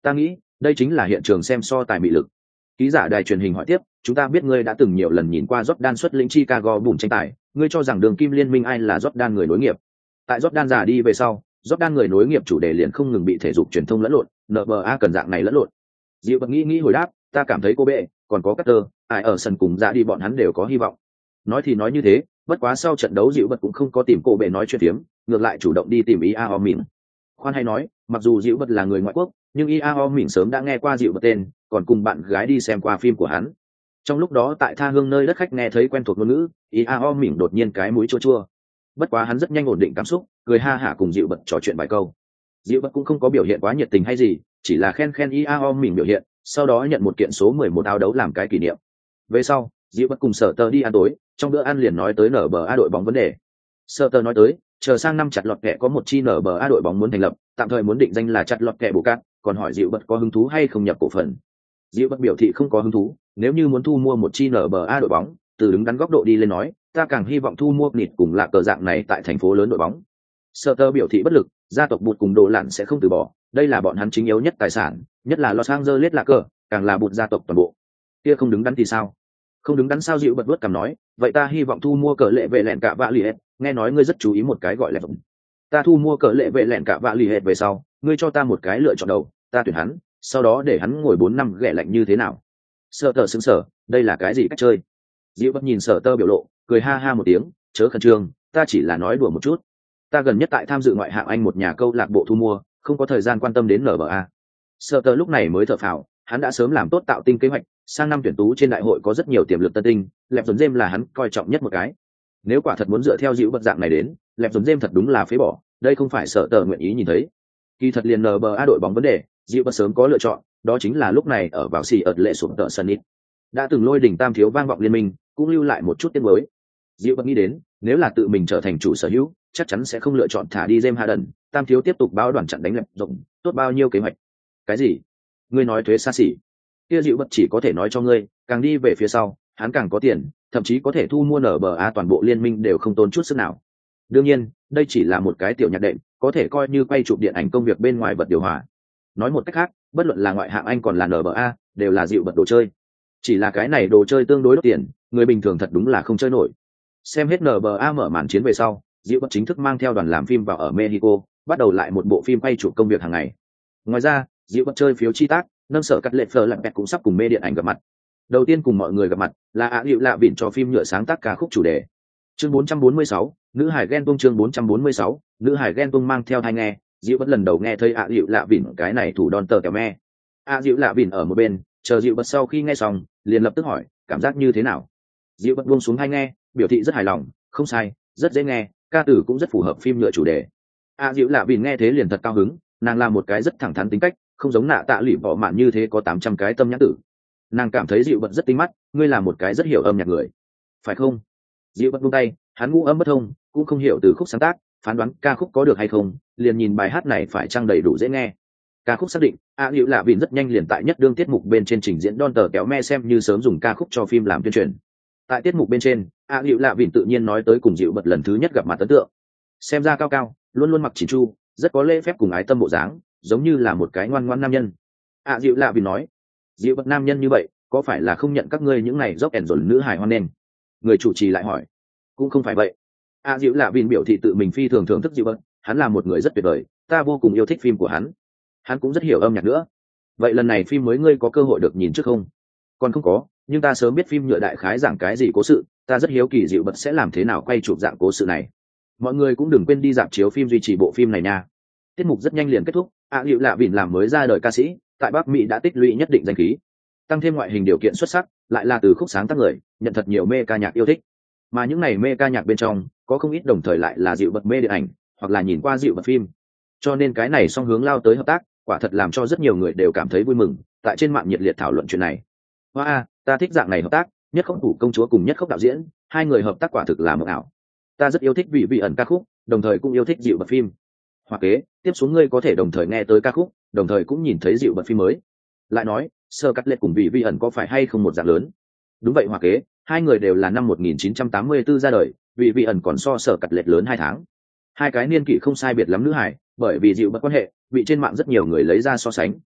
Ta nghĩ đây chính là hiện trường xem so tài mị lực. Ký giả đài truyền hình hỏi tiếp, chúng ta biết ngươi đã từng nhiều lần nhìn qua Jordan xuất lĩnh Chicago Bulls tranh tài, ngươi cho rằng đường kim liên minh ai là Jordan người nối nghiệp? Tại Jordan già đi về sau, Jordan người nối nghiệp chủ đề liền không ngừng bị thể dục truyền thông lẫn lộn, en bi a cần dạng này lẫn lộn. Diệu Bật nghĩ nghĩ hồi đáp, ta cảm thấy cô bệ, còn có Carter, ai ở sân cùng ra đi bọn hắn đều có hy vọng. Nói thì nói như thế, bất quá sau trận đấu Diệu Bật cũng không có tìm cô bệ nói chuyện tiếm, ngược lại chủ động đi tìm Iao Min. Khoan hay nói, mặc dù Diệu Bật là người ngoại quốc, nhưng Iao Min sớm đã nghe qua Diệu Bật tên, còn cùng bạn gái đi xem qua phim của hắn. Trong lúc đó tại tha hương nơi đất khách nghe thấy quen thuộc ngôn ngữ, Iao Min đột nhiên cái mũi chua chua. Bất quá hắn rất nhanh ổn định cảm xúc, cười ha hả cùng Diệu Bật trò chuyện vài câu. Diệu Bật cũng không có biểu hiện quá nhiệt tình hay gì, chỉ là khen khen Iao Min biểu hiện, sau đó nhận một kiện số mười một áo đấu làm cái kỷ niệm. Về sau, Diệu Bật cùng Sở Tơ đi ăn tối, trong bữa ăn liền nói tới en bi a đội bóng vấn đề. Sở Tơ nói tới, chờ sang năm chặt lọt kẹ có một chi en bi a đội bóng muốn thành lập, tạm thời muốn định danh là chặt lọt kẹ bù cát, còn hỏi Diệu Bật có hứng thú hay không nhập cổ phần. Diệu Bật biểu thị không có hứng thú, nếu như muốn thu mua một chi en bi a đội bóng, từ đứng đắn góc độ đi lên nói, ta càng hy vọng thu mua nịt cùng lạc cờ dạng này tại thành phố lớn đội bóng. Sở Tơ biểu thị bất lực, gia tộc Bụt cùng Đồ Lạn sẽ không từ bỏ, đây là bọn hắn chính yếu nhất tài sản, nhất là Los Angeles lạc cờ, càng là Bụt gia tộc toàn bộ. Kia không đứng đắn thì sao? Không đứng đắn sao? Diệu Bật vuốt cằm nói, vậy ta hy vọng thu mua cờ lệ vệ lẹn cả vạ lì hết, nghe nói ngươi rất chú ý một cái gọi là vọng. Ta thu mua cờ lệ vệ lẹn cả vạ lì hết về sau, ngươi cho ta một cái lựa chọn đầu, ta tuyển hắn, sau đó để hắn ngồi bốn năm ghẻ lạnh như thế nào? Sở Tơ sững sờ, đây là cái gì cách chơi? Diệu Bật nhìn Sở Tơ biểu lộ, cười ha ha một tiếng, chớ khẩn trương, ta chỉ là nói đùa một chút. Ta gần nhất tại tham dự ngoại hạng Anh một nhà câu lạc bộ thu mua, không có thời gian quan tâm đến en bi a. Sở Tơ lúc này mới thở phào, hắn đã sớm làm tốt tạo tinh kế hoạch, sang năm tuyển tú trên đại hội có rất nhiều tiềm lực tân tinh, lẹp dồn James là hắn coi trọng nhất một cái. Nếu quả thật muốn dựa theo Diệu Bật dạng này đến, lẹp dồn James thật đúng là phế bỏ, đây không phải Sở Tơ nguyện ý nhìn thấy. Kỳ thật liền en bi a đội bóng vấn đề, Diệu Bật sớm có lựa chọn, đó chính là lúc này ở vào xì ợt lệ sụp tợ sân ít. Đã từng lôi đỉnh tam thiếu vang vọng liên minh, cũng lưu lại một chút tiếng mới. Diệu Bật nghĩ đến, nếu là tự mình trở thành chủ sở hữu, chắc chắn sẽ không lựa chọn thả đi James Harden, tam thiếu tiếp tục báo đoàn chặn đánh lẹp rộng, tốt bao nhiêu kế hoạch. Cái gì? Ngươi nói thuế xa xỉ? Kia Diệu Bật chỉ có thể nói cho ngươi, càng đi về phía sau, hắn càng có tiền, thậm chí có thể thu mua en bi a toàn bộ liên minh đều không tốn chút sức nào. Đương nhiên, đây chỉ là một cái tiểu nhạc đệm, có thể coi như quay chụp điện ảnh công việc bên ngoài vật điều hòa. Nói một cách khác, bất luận là ngoại hạng Anh còn là en bi a, đều là Diệu Bật đồ chơi. Chỉ là cái này đồ chơi tương đối đắt tiền, người bình thường thật đúng là không chơi nổi. Xem hết en bi a mở màn chiến về sau, Diệu Bật chính thức mang theo đoàn làm phim vào ở Mexico, bắt đầu lại một bộ phim quay chụp công việc hàng ngày. Ngoài ra, Diệu Bật chơi phiếu chi tác, nâng sở cắt lệ phở lặng bẹt cũng sắp cùng mê điện ảnh gặp mặt. Đầu tiên cùng mọi người gặp mặt là ạ Diệu Lạ Vịn cho phim nhựa sáng tác ca khúc chủ đề. Chương bốn trăm bốn mươi sáu, nữ hải ghen tuông. Chương bốn trăm bốn mươi sáu, nữ hải ghen tuông mang theo tai nghe, Diệu Bật lần đầu nghe thấy ạ Diệu Lạ Vịn cái này thủ đòn tờ kèo me. ạ Diệu Lạ Vịn ở một bên, chờ Diệu Bật sau khi nghe xong, liền lập tức hỏi, cảm giác như thế nào? Diệu Bật buông xuống tai nghe, biểu thị rất hài lòng, không sai, rất dễ nghe, ca từ cũng rất phù hợp phim nhựa chủ đề. ạ Diệu Lạ Vịn nghe thế liền thật cao hứng, nàng là một cái rất thẳng thắn tính cách, không giống nạ tạ lụy bỏ mạn như thế có tám trăm cái tâm nhãn tử. Nàng cảm thấy Diệu Bật rất tinh mắt, ngươi là một cái rất hiểu âm nhạc người, phải không? Diệu Bật buông tay, hắn ngũ âm bất thông, cũng không hiểu từ khúc sáng tác, phán đoán ca khúc có được hay không, liền nhìn bài hát này phải chăng đầy đủ dễ nghe. Ca khúc xác định, ạ Diệu Lạ Vịn rất nhanh liền tại nhất đương tiết mục bên trên trình diễn Don tờ kéo me xem như sớm dùng ca khúc cho phim làm tuyên truyền. Tại tiết mục bên trên, ạ Diệu Lạ Vịn tự nhiên nói tới cùng Diệu Bật lần thứ nhất gặp mặt ấn tượng. Xem ra cao cao, luôn luôn mặc chỉn chu, rất có lễ phép cùng ái tâm bộ dáng, giống như là một cái ngoan ngoãn nam nhân. ạ Diệu Lạ Vịn nói, Diệu Bật nam nhân như vậy, có phải là không nhận các ngươi những này dốc ẻn dồn nữ hài hoan nghênh? Người chủ trì lại hỏi, cũng không phải vậy. ạ Diệu Lạ Vịn biểu thị tự mình phi thường thưởng thức Diệu Bật, hắn là một người rất tuyệt vời, ta vô cùng yêu thích phim của hắn, hắn cũng rất hiểu âm nhạc nữa. Vậy lần này phim mới ngươi có cơ hội được nhìn trước không? Còn không có, nhưng ta sớm biết phim nhựa đại khái giảng cái gì cố sự, ta rất hiếu kỳ Diệu Bật sẽ làm thế nào quay chụp dạng cố sự này. Mọi người cũng đừng quên đi dạp chiếu phim duy trì bộ phim này nha. Tiết mục rất nhanh liền kết thúc, ạ Diệu Lạ Vịn làm mới ra đời ca sĩ, tại Bắc Mỹ đã tích lũy nhất định danh khí, tăng thêm ngoại hình điều kiện xuất sắc, lại là từ khúc sáng tác người, nhận thật nhiều mê ca nhạc yêu thích. Mà những này mê ca nhạc bên trong, có không ít đồng thời lại là Diệu Bật mê điện ảnh, hoặc là nhìn qua Diệu Bật phim. Cho nên cái này song hướng lao tới hợp tác, quả thật làm cho rất nhiều người đều cảm thấy vui mừng, tại trên mạng nhiệt liệt thảo luận chuyện này. Hoa, ta thích dạng này hợp tác, nhất khốc thủ công chúa cùng nhất khốc đạo diễn, hai người hợp tác quả thực là mộng ảo. Ta rất yêu thích vị vị ẩn ca khúc, đồng thời cũng yêu thích Diệu Bật phim. Hoặc kế, tiếp xuống ngươi có thể đồng thời nghe tới ca khúc, đồng thời cũng nhìn thấy Diệu Bật phim mới. Lại nói, sơ cắt lệ cùng vị vị ẩn có phải hay không một dạng lớn? Đúng vậy Hoặc kế, hai người đều là năm một nghìn chín trăm tám mươi tư ra đời, vị vị ẩn còn so sở cắt lệ lớn hai tháng. Hai cái niên kỷ không sai biệt lắm nữ hải, bởi vì Diệu Bật quan hệ, bị trên mạng rất nhiều người lấy ra so sánh.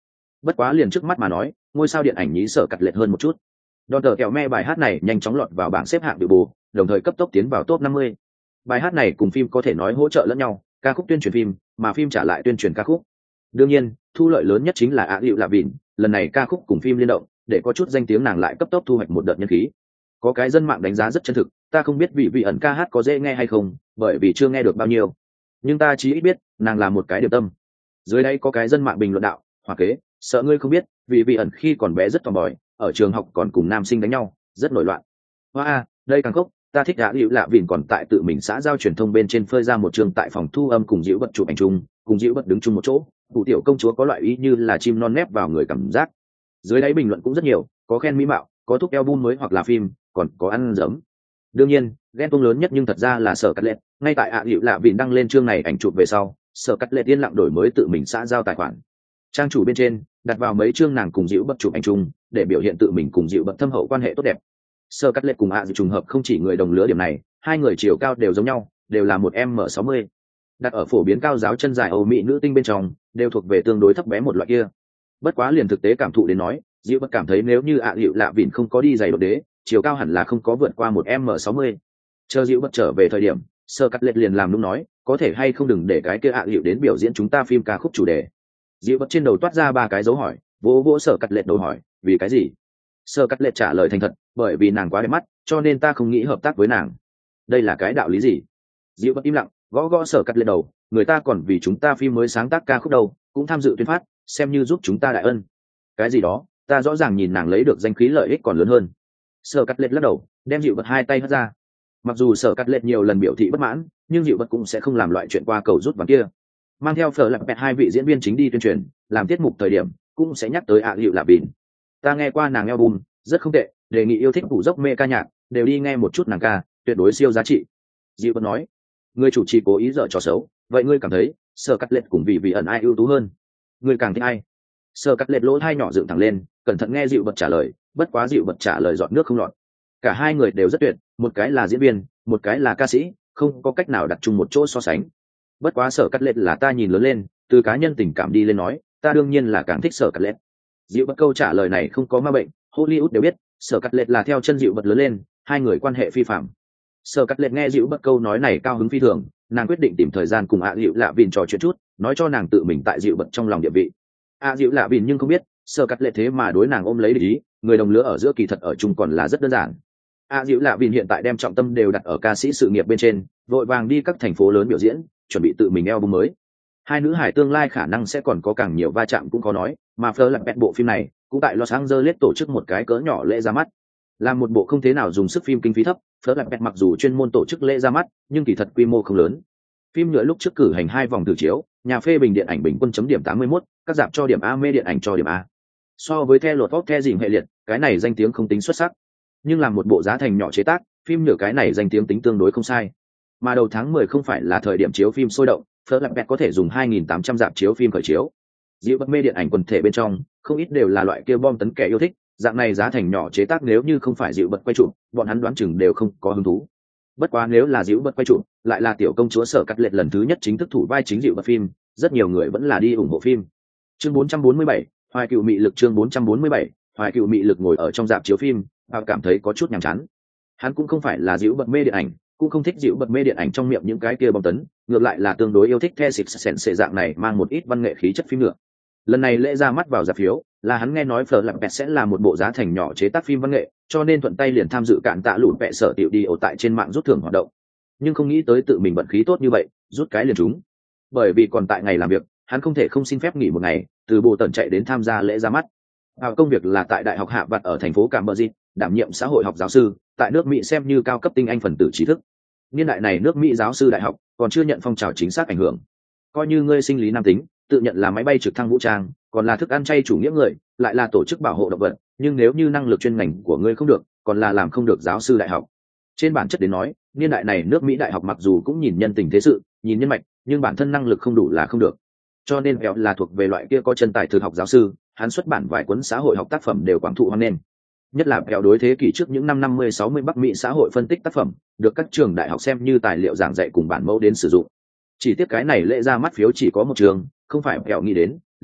Bất quá liền trước mắt mà nói, ngôi sao điện ảnh nhí sở cắt lệch hơn một chút. Đòn tờ kẹo me bài hát này nhanh chóng lọt vào bảng xếp hạng Billboard, đồng thời cấp tốc tiến vào top năm mươi. Bài hát này cùng phim có thể nói hỗ trợ lẫn nhau, ca khúc tuyên truyền phim, mà phim trả lại tuyên truyền ca khúc. Đương nhiên, thu lợi lớn nhất chính là ạ hiệu lạ vịn, lần này ca khúc cùng phim liên động, để có chút danh tiếng nàng lại cấp tốc thu hoạch một đợt nhân khí. Có cái dân mạng đánh giá rất chân thực, ta không biết vị vị ẩn ca hát có dễ nghe hay không, bởi vì chưa nghe được bao nhiêu. Nhưng ta chỉ ít biết, nàng là một cái điểm tâm. Dưới đây có cái dân mạng bình luận đạo, hòa kế, sợ ngươi không biết, vị vị ẩn khi còn bé rất tò mò, ở trường học còn cùng nam sinh đánh nhau, rất nổi loạn. Hoa, wow, đây càng khốc, ta thích đã liễu lạ vịn còn tại tự mình xã giao truyền thông bên trên phơi ra một trường tại phòng thu âm cùng diễu bật chụp ảnh chung, cùng diễu bật đứng chung một chỗ, cụ tiểu công chúa có loại ý như là chim non nép vào người cảm giác. Dưới đáy bình luận cũng rất nhiều, có khen mỹ mạo, có thúc album mới hoặc là phim, còn có ăn giấm. Đương nhiên, ghen tuông lớn nhất nhưng thật ra là sở cắt lệ, ngay tại ạ liễu lạ vịn đăng lên chương này ảnh chụp về sau, sở cắt lệ yên lặng đổi mới tự mình xã giao tài khoản. Trang chủ bên trên đặt vào mấy chương nàng cùng diễu bật chụp ảnh chung, để biểu hiện tự mình cùng diễu bật thâm hậu quan hệ tốt đẹp. Sở cắt lệ cùng ạ trùng hợp không chỉ người đồng lứa điểm này, hai người chiều cao đều giống nhau, đều là một m sáu mươi. Đặt ở phổ biến cao giáo chân dài Âu Mỹ nữ tinh bên trong, đều thuộc về tương đối thấp bé một loại kia. Bất quá liền thực tế cảm thụ đến nói, diễu bật cảm thấy nếu như ạ liễu lạ vịn không có đi giày đột đế, chiều cao hẳn là không có vượt qua một m sáu mươi. Chờ diễu bật trở về thời điểm, Sở cắt lệ liền làm lúc nói, có thể hay không đừng để cái kia ạ liễu đến biểu diễn chúng ta phim ca khúc chủ đề. Diễu bật trên đầu toát ra ba cái dấu hỏi, vỗ vỗ Sở cắt lệ đầu hỏi, vì cái gì? Sở cắt lệ trả lời thành thật, bởi vì nàng quá đẹp mắt, cho nên ta không nghĩ hợp tác với nàng. Đây là cái đạo lý gì? Diễu bật im lặng, gõ gõ Sở cắt lệ đầu, người ta còn vì chúng ta phim mới sáng tác ca khúc đâu, cũng tham dự tuyên phát, xem như giúp chúng ta đại ân. Cái gì đó, ta rõ ràng nhìn nàng lấy được danh khí lợi ích còn lớn hơn. Sở cắt lệ lắc đầu, đem Diễu bật hai tay hất ra. Mặc dù Sở cắt lệ nhiều lần biểu thị bất mãn, nhưng Diễu bật cũng sẽ không làm loại chuyện qua cầu rút ván kia. Mang theo Phở Lạp Bẹt hai vị diễn viên chính đi tuyên truyền, làm tiết mục thời điểm, cũng sẽ nhắc tới ạ liễu lạ vịn. Ta nghe qua nàng album, rất không tệ, đề nghị yêu thích phủ dốc mê ca nhạc, đều đi nghe một chút nàng ca, tuyệt đối siêu giá trị. Diễu bật nói, người chủ trì cố ý dở trò xấu, vậy ngươi cảm thấy Sở cắt lệ cùng vị vị ẩn ai ưu tú hơn? Ngươi càng thích ai? Sở cắt lệ lỗ tai nhỏ dựng thẳng lên, cẩn thận nghe Diễu bật trả lời, bất quá Diễu bật trả lời giọt nước không lọt. Cả hai người đều rất tuyệt, một cái là diễn viên, một cái là ca sĩ, không có cách nào đặt chung một chỗ so sánh. Bất quá Sở cắt lệ là ta nhìn lớn lên, từ cá nhân tình cảm đi lên nói, ta đương nhiên là càng thích Sở cắt lệ. Diễu bật câu trả lời này không có ma bệnh, Hollywood đều biết, Sở cắt lệ là theo chân Diễu bật lớn lên, hai người quan hệ phi phàm. Sở cắt lệ nghe Diễu bật câu nói này cao hứng phi thường, nàng quyết định tìm thời gian cùng ạ Diễu lạ vịn trò chuyện chút, nói cho nàng tự mình tại Diễu bật trong lòng địa vị. ạ Diễu lạ vịn nhưng không biết, Sở cắt lệ thế mà đối nàng ôm lấy địch ý, người đồng lứa ở giữa kỳ thật ở chung còn là rất đơn giản. ạ Diễu lạ vịn hiện tại đem trọng tâm đều đặt ở ca sĩ sự nghiệp bên trên, vội vàng đi các thành phố lớn biểu diễn, chuẩn bị tự mình album mới. Hai nữ hải tương lai khả năng sẽ còn có càng nhiều va chạm cũng có nói, mà Fleur là bộ phim này cũng tại Los Angeles tổ chức một cái cỡ nhỏ lễ ra mắt. Là một bộ không thế nào dùng sức phim kinh phí thấp, Fleur là mặc dù chuyên môn tổ chức lễ ra mắt, nhưng kỳ thật quy mô không lớn. Phim nhựa lúc trước cử hành hai vòng thử chiếu, nhà phê bình điện ảnh bình quân chấm điểm tám mươi mốt, các dạp cho điểm A, mê điện ảnh cho điểm A. So với The Lord of the Rings hệ liệt, cái này danh tiếng không tính xuất sắc, nhưng làm một bộ giá thành nhỏ chế tác, phim nhựa cái này danh tiếng tính tương đối không sai. Mà đầu tháng mười không phải là thời điểm chiếu phim sôi động, Fleur là có thể dùng hai nghìn tám trăm dạp chiếu phim khởi chiếu. Diễu bật mê điện ảnh quần thể bên trong, không ít đều là loại kia bom tấn kẻ yêu thích, dạng này giá thành nhỏ chế tác nếu như không phải Diễu bật quay chụp, bọn hắn đoán chừng đều không có hứng thú. Bất quá nếu là Diễu bật quay chụp, lại là tiểu công chúa Sở cắt lệ lần thứ nhất chính thức thủ vai chính Diễu bật phim, rất nhiều người vẫn là đi ủng hộ phim. Chương bốn trăm bốn mươi bảy, Hoài cựu mị lực chương bốn trăm bốn mươi bảy, Hoài cựu mị lực ngồi ở trong dạp chiếu phim, họ cảm thấy có chút nhàm chán. Hắn cũng không phải là Diễu bật mê điện ảnh, cũng không thích Diễu bật mê điện ảnh trong miệng những cái kia bom tấn, ngược lại là tương đối yêu thích The Sixth Sense dạng này mang một ít văn nghệ khí chất phim nữa. Lần này lễ ra mắt vào dạp phiếu, là hắn nghe nói Fleur là Pet sẽ là một bộ giá thành nhỏ chế tác phim văn nghệ, cho nên thuận tay liền tham dự cạn tạ lụt vẹ sở tiểu đi ở tại trên mạng rút thưởng hoạt động. Nhưng không nghĩ tới tự mình vận khí tốt như vậy, rút cái liền trúng. Bởi vì còn tại ngày làm việc, hắn không thể không xin phép nghỉ một ngày, từ bộ tận chạy đến tham gia lễ ra mắt. Vào công việc là tại đại học hạ vặt ở thành phố Cambridge, đảm nhiệm xã hội học giáo sư, tại nước Mỹ xem như cao cấp tinh anh phần tử trí thức. Niên đại này nước Mỹ giáo sư đại học còn chưa nhận phong trào chính xác ảnh hưởng. Coi như ngươi sinh lý nam tính, tự nhận là máy bay trực thăng vũ trang, còn là thức ăn chay chủ nghĩa người, lại là tổ chức bảo hộ động vật, nhưng nếu như năng lực chuyên ngành của ngươi không được, còn là làm không được giáo sư đại học. Trên bản chất đến nói, niên đại này nước Mỹ đại học mặc dù cũng nhìn nhân tình thế sự, nhìn nhân mạch, nhưng bản thân năng lực không đủ là không được. Cho nên Vẹo là thuộc về loại kia có chân tài thực học giáo sư, hắn xuất bản vài cuốn xã hội học tác phẩm đều quảng thụ hoan nghênh. Nhất là Vẹo đối thế kỷ trước những năm năm mươi sáu mươi Bắc Mỹ xã hội phân tích tác phẩm, được các trường đại học xem như tài liệu giảng dạy cùng bản mẫu đến sử dụng. Chỉ tiếc cái này lễ ra mắt phiếu chỉ có một trường, không phải Vẹo nghĩ đến,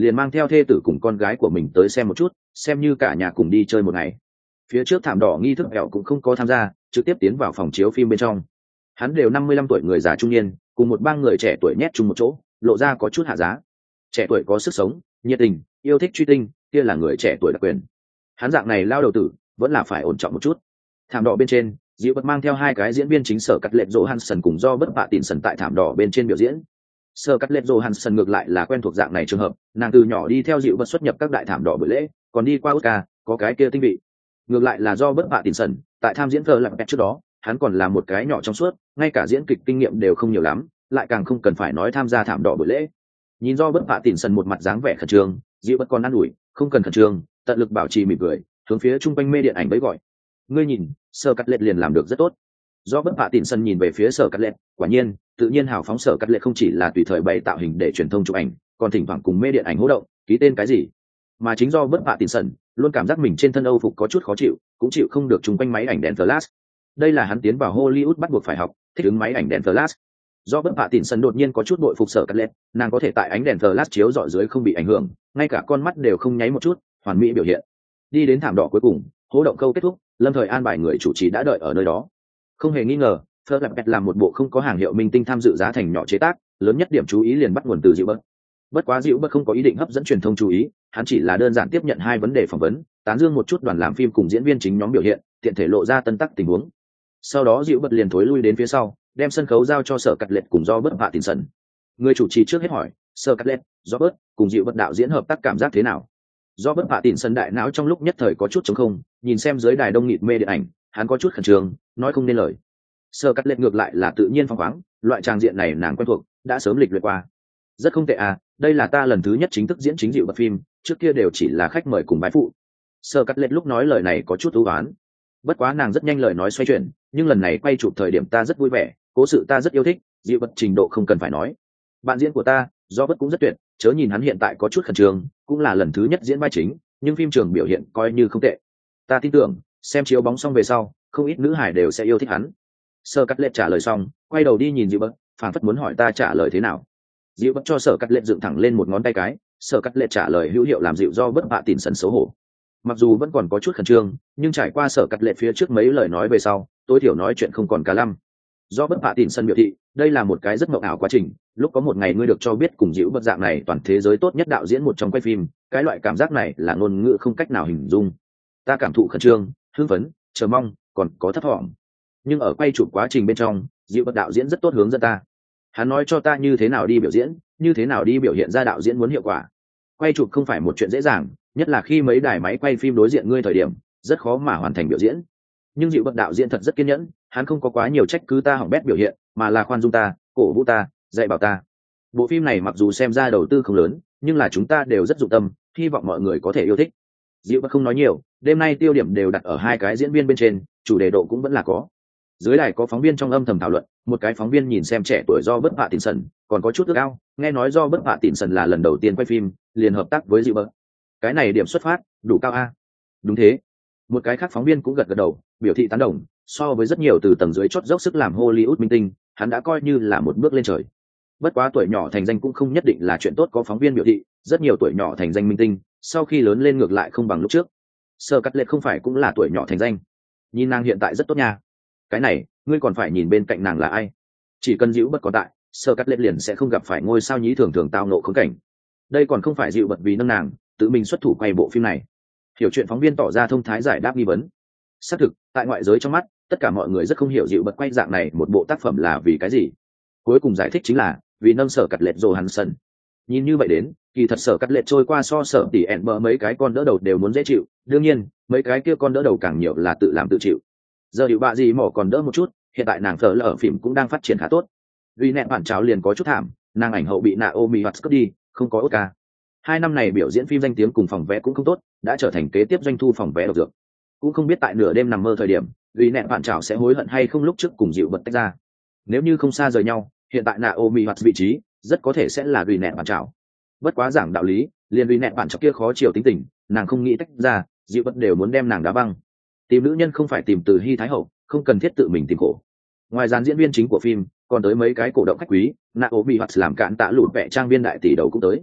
liền mang theo thê tử cùng con gái của mình tới xem một chút, xem như cả nhà cùng đi chơi một ngày. Phía trước thảm đỏ nghi thức ẹo cũng không có tham gia, trực tiếp tiến vào phòng chiếu phim bên trong. Hắn đều năm mươi lăm tuổi người già trung niên, cùng một bang người trẻ tuổi nhét chung một chỗ, lộ ra có chút hạ giá. Trẻ tuổi có sức sống, nhiệt tình, yêu thích truy tinh, kia là người trẻ tuổi đặc quyền. Hắn dạng này lao đầu tử, vẫn là phải ổn trọng một chút. Thảm đỏ bên trên, Diệu Bật mang theo hai cái diễn viên chính Sở Cắt Lệ Johansson cùng do bất bạ tịn sần tại thảm đỏ bên trên biểu diễn. Sở Cắt Lệ Johansson ngược lại là quen thuộc dạng này trường hợp, nàng từ nhỏ đi theo Diệu Bật xuất nhập các đại thảm đỏ buổi lễ, còn đi qua Oscar, có cái kia tinh vị. Ngược lại là do bất bạ tịn sần, tại tham diễn thờ lặng pet trước đó, hắn còn là một cái nhỏ trong suốt, ngay cả diễn kịch kinh nghiệm đều không nhiều lắm, lại càng không cần phải nói tham gia thảm đỏ buổi lễ. Nhìn do bất bạ tịn sần một mặt dáng vẻ khẩn trương, Diệu Bật còn ăn ủi, không cần khẩn trương, tận lực bảo trì mỉm cười, hướng phía trung quanh mê điện ảnh bấy gọi. Ngươi nhìn, Sở Cắt Lệ liền làm được rất tốt. Do bất bạ tịn sân nhìn về phía Sở Cắt Lệ, quả nhiên tự nhiên hào phóng. Sở Cắt Lệ không chỉ là tùy thời bày tạo hình để truyền thông chụp ảnh, còn thỉnh thoảng cùng mê điện ảnh hỗ động, ký tên cái gì. Mà chính do bất bạ tịn sân luôn cảm giác mình trên thân âu phục có chút khó chịu, cũng chịu không được chung quanh máy ảnh đèn flash. Đây là hắn tiến vào Hollywood bắt buộc phải học, thích ứng máy ảnh đèn flash. Do bất bạ tịn sân đột nhiên có chút bội phục Sở Cắt Lệ, nàng có thể tại ánh đèn flash chiếu rọi dưới không bị ảnh hưởng, ngay cả con mắt đều không nháy một chút, hoàn mỹ biểu hiện. Đi đến thảm đỏ cuối cùng, hỗ động câu kết thúc, lâm thời an bài người chủ trì đã đợi ở nơi đó. Không hề nghi ngờ, Fleur Lapet làm một bộ không có hàng hiệu minh tinh tham dự giá thành nhỏ chế tác, lớn nhất điểm chú ý liền bắt nguồn từ Diệu Bật. Bất quá Diệu Bật không có ý định hấp dẫn truyền thông chú ý, hắn chỉ là đơn giản tiếp nhận hai vấn đề phỏng vấn, tán dương một chút đoàn làm phim cùng diễn viên chính nhóm biểu hiện, tiện thể lộ ra tân tắc tình huống. Sau đó Diệu Bật liền thối lui đến phía sau, đem sân khấu giao cho Sở Cắt Lệ cùng do bớt Vạ Tín Sần. Người chủ trì trước hết hỏi, Sở Cắt Lệ, do bớt cùng Diệu Bật đạo diễn hợp tác cảm giác thế nào? Do bất Vạ Tín Sần đại não trong lúc nhất thời có chút trống không, nhìn xem dưới đài đông nghịt mê điện ảnh, hắn có chút khẩn trương, nói không nên lời. Sở Cắt Lệ ngược lại là tự nhiên phóng khoáng, loại trang diện này nàng quen thuộc, đã sớm lịch luyện qua. Rất không tệ à, đây là ta lần thứ nhất chính thức diễn chính Diệu Bật phim, trước kia đều chỉ là khách mời cùng bái phụ. Sở Cắt Lệ lúc nói lời này có chút ưu ái. Bất quá nàng rất nhanh lời nói xoay chuyển, nhưng lần này quay chụp thời điểm ta rất vui vẻ, cố sự ta rất yêu thích, Diệu Bật trình độ không cần phải nói. Bạn diễn của ta, do bất cũng rất tuyệt, chớ nhìn hắn hiện tại có chút khẩn trương, cũng là lần thứ nhất diễn vai chính, nhưng phim trường biểu hiện coi như không tệ. Ta tin tưởng, xem chiếu bóng xong về sau, không ít nữ hải đều sẽ yêu thích hắn. Sở Cắt Lệ trả lời xong, quay đầu đi nhìn Diệu Bật, phảng phất muốn hỏi ta trả lời thế nào. Diệu Bật cho Sở Cắt Lệ dựng thẳng lên một ngón tay cái, Sở Cắt Lệ trả lời hữu hiệu làm dịu do bất Vạ Tín Sần xấu hổ. Mặc dù vẫn còn có chút khẩn trương, nhưng trải qua Sở Cắt Lệ phía trước mấy lời nói về sau, tối thiểu nói chuyện không còn cả lăm. Do bất Vạ Tín Sần biểu thị, đây là một cái rất mộng ảo quá trình, lúc có một ngày ngươi được cho biết cùng Diệu Bật dạng này toàn thế giới tốt nhất đạo diễn một trong quay phim, cái loại cảm giác này là ngôn ngữ không cách nào hình dung. Ta cảm thụ khẩn trương, hưng phấn, chờ mong, còn có thấp thỏm. Nhưng ở quay chụp quá trình bên trong, Diệu Bật đạo diễn rất tốt hướng dẫn ta. Hắn nói cho ta như thế nào đi biểu diễn, như thế nào đi biểu hiện ra đạo diễn muốn hiệu quả. Quay chụp không phải một chuyện dễ dàng, nhất là khi mấy đài máy quay phim đối diện ngươi thời điểm, rất khó mà hoàn thành biểu diễn. Nhưng Diệu Bật đạo diễn thật rất kiên nhẫn, hắn không có quá nhiều trách cứ ta hỏng bét biểu hiện, mà là khoan dung ta, cổ vũ ta, dạy bảo ta. Bộ phim này mặc dù xem ra đầu tư không lớn, nhưng là chúng ta đều rất dụng tâm, hy vọng mọi người có thể yêu thích. Diệu Bật không nói nhiều, đêm nay tiêu điểm đều đặt ở hai cái diễn viên bên trên, chủ đề độ cũng vẫn là có. Dưới đài có phóng viên trong âm thầm thảo luận, một cái phóng viên nhìn xem trẻ tuổi do bất Vạ Tín Sần, còn có chút ước ao, nghe nói do bất Vạ Tín Sần là lần đầu tiên quay phim, liền hợp tác với Diệu Bật. Cái này điểm xuất phát đủ cao a. Đúng thế. Một cái khác phóng viên cũng gật gật đầu, biểu thị tán đồng, so với rất nhiều từ tầng dưới chót dốc sức làm Hollywood minh tinh, hắn đã coi như là một bước lên trời. Bất quá tuổi nhỏ thành danh cũng không nhất định là chuyện tốt, có phóng viên biểu thị, rất nhiều tuổi nhỏ thành danh minh tinh, sau khi lớn lên ngược lại không bằng lúc trước. Sở Cắt Lệ không phải cũng là tuổi nhỏ thành danh. Nhìn nàng hiện tại rất tốt nha. Cái này, ngươi còn phải nhìn bên cạnh nàng là ai. Chỉ cần Diệu Bật còn tại, Sở Cắt Lệ liền sẽ không gặp phải ngôi sao nhí thường thường tao nộ khốn cảnh. Đây còn không phải Diệu Bật vì nâng nàng, tự mình xuất thủ quay bộ phim này. Hiểu chuyện phóng viên tỏ ra thông thái giải đáp nghi vấn. Xác thực, tại ngoại giới trong mắt, tất cả mọi người rất không hiểu Diệu Bật quay dạng này một bộ tác phẩm là vì cái gì. Cuối cùng giải thích chính là vì nâng Sở Cắt Lệ Johansson. Nhìn như vậy đến, kỳ thật Sở Cắt Lệ trôi qua so Sở tỷ ẹn bờ mấy cái con đỡ đầu đều muốn dễ chịu, đương nhiên, mấy cái kia con đỡ đầu càng nhiều là tự làm tự chịu. Giờ hiệu bạ gì mỏ còn đỡ một chút, hiện tại nàng phở lờ ở phim cũng đang phát triển khá tốt. Vì nẹn bản cháo liền có chút thảm, nàng ảnh hậu bị Naomi Watts cướp đi, không có Oscar. Hai năm này biểu diễn phim danh tiếng cùng phòng vé cũng không tốt, đã trở thành kế tiếp doanh thu phòng vé độc dược. Cũng không biết tại nửa đêm nằm mơ thời điểm, vì nẹn bản cháo sẽ hối hận hay không lúc trước cùng Diệu Bật tách ra. Nếu như không xa rời nhau, hiện tại Naomi Watts vị trí rất có thể sẽ là vì nẹn bản cháo. Bất quá giảng đạo lý, liền vì nẹn bản cháo kia khó chiều tính tình, nàng không nghĩ tách ra, Diệu Bật đều muốn đem nàng đá băng. Tìm nữ nhân không phải tìm từ Hy Thái Hậu, không cần thiết tự mình tìm khổ. Ngoài dàn diễn viên chính của phim, còn tới mấy cái cổ động khách quý, Naomi Watts làm cạn tạ lụt vẽ trang viên đại tỷ đầu cũng tới.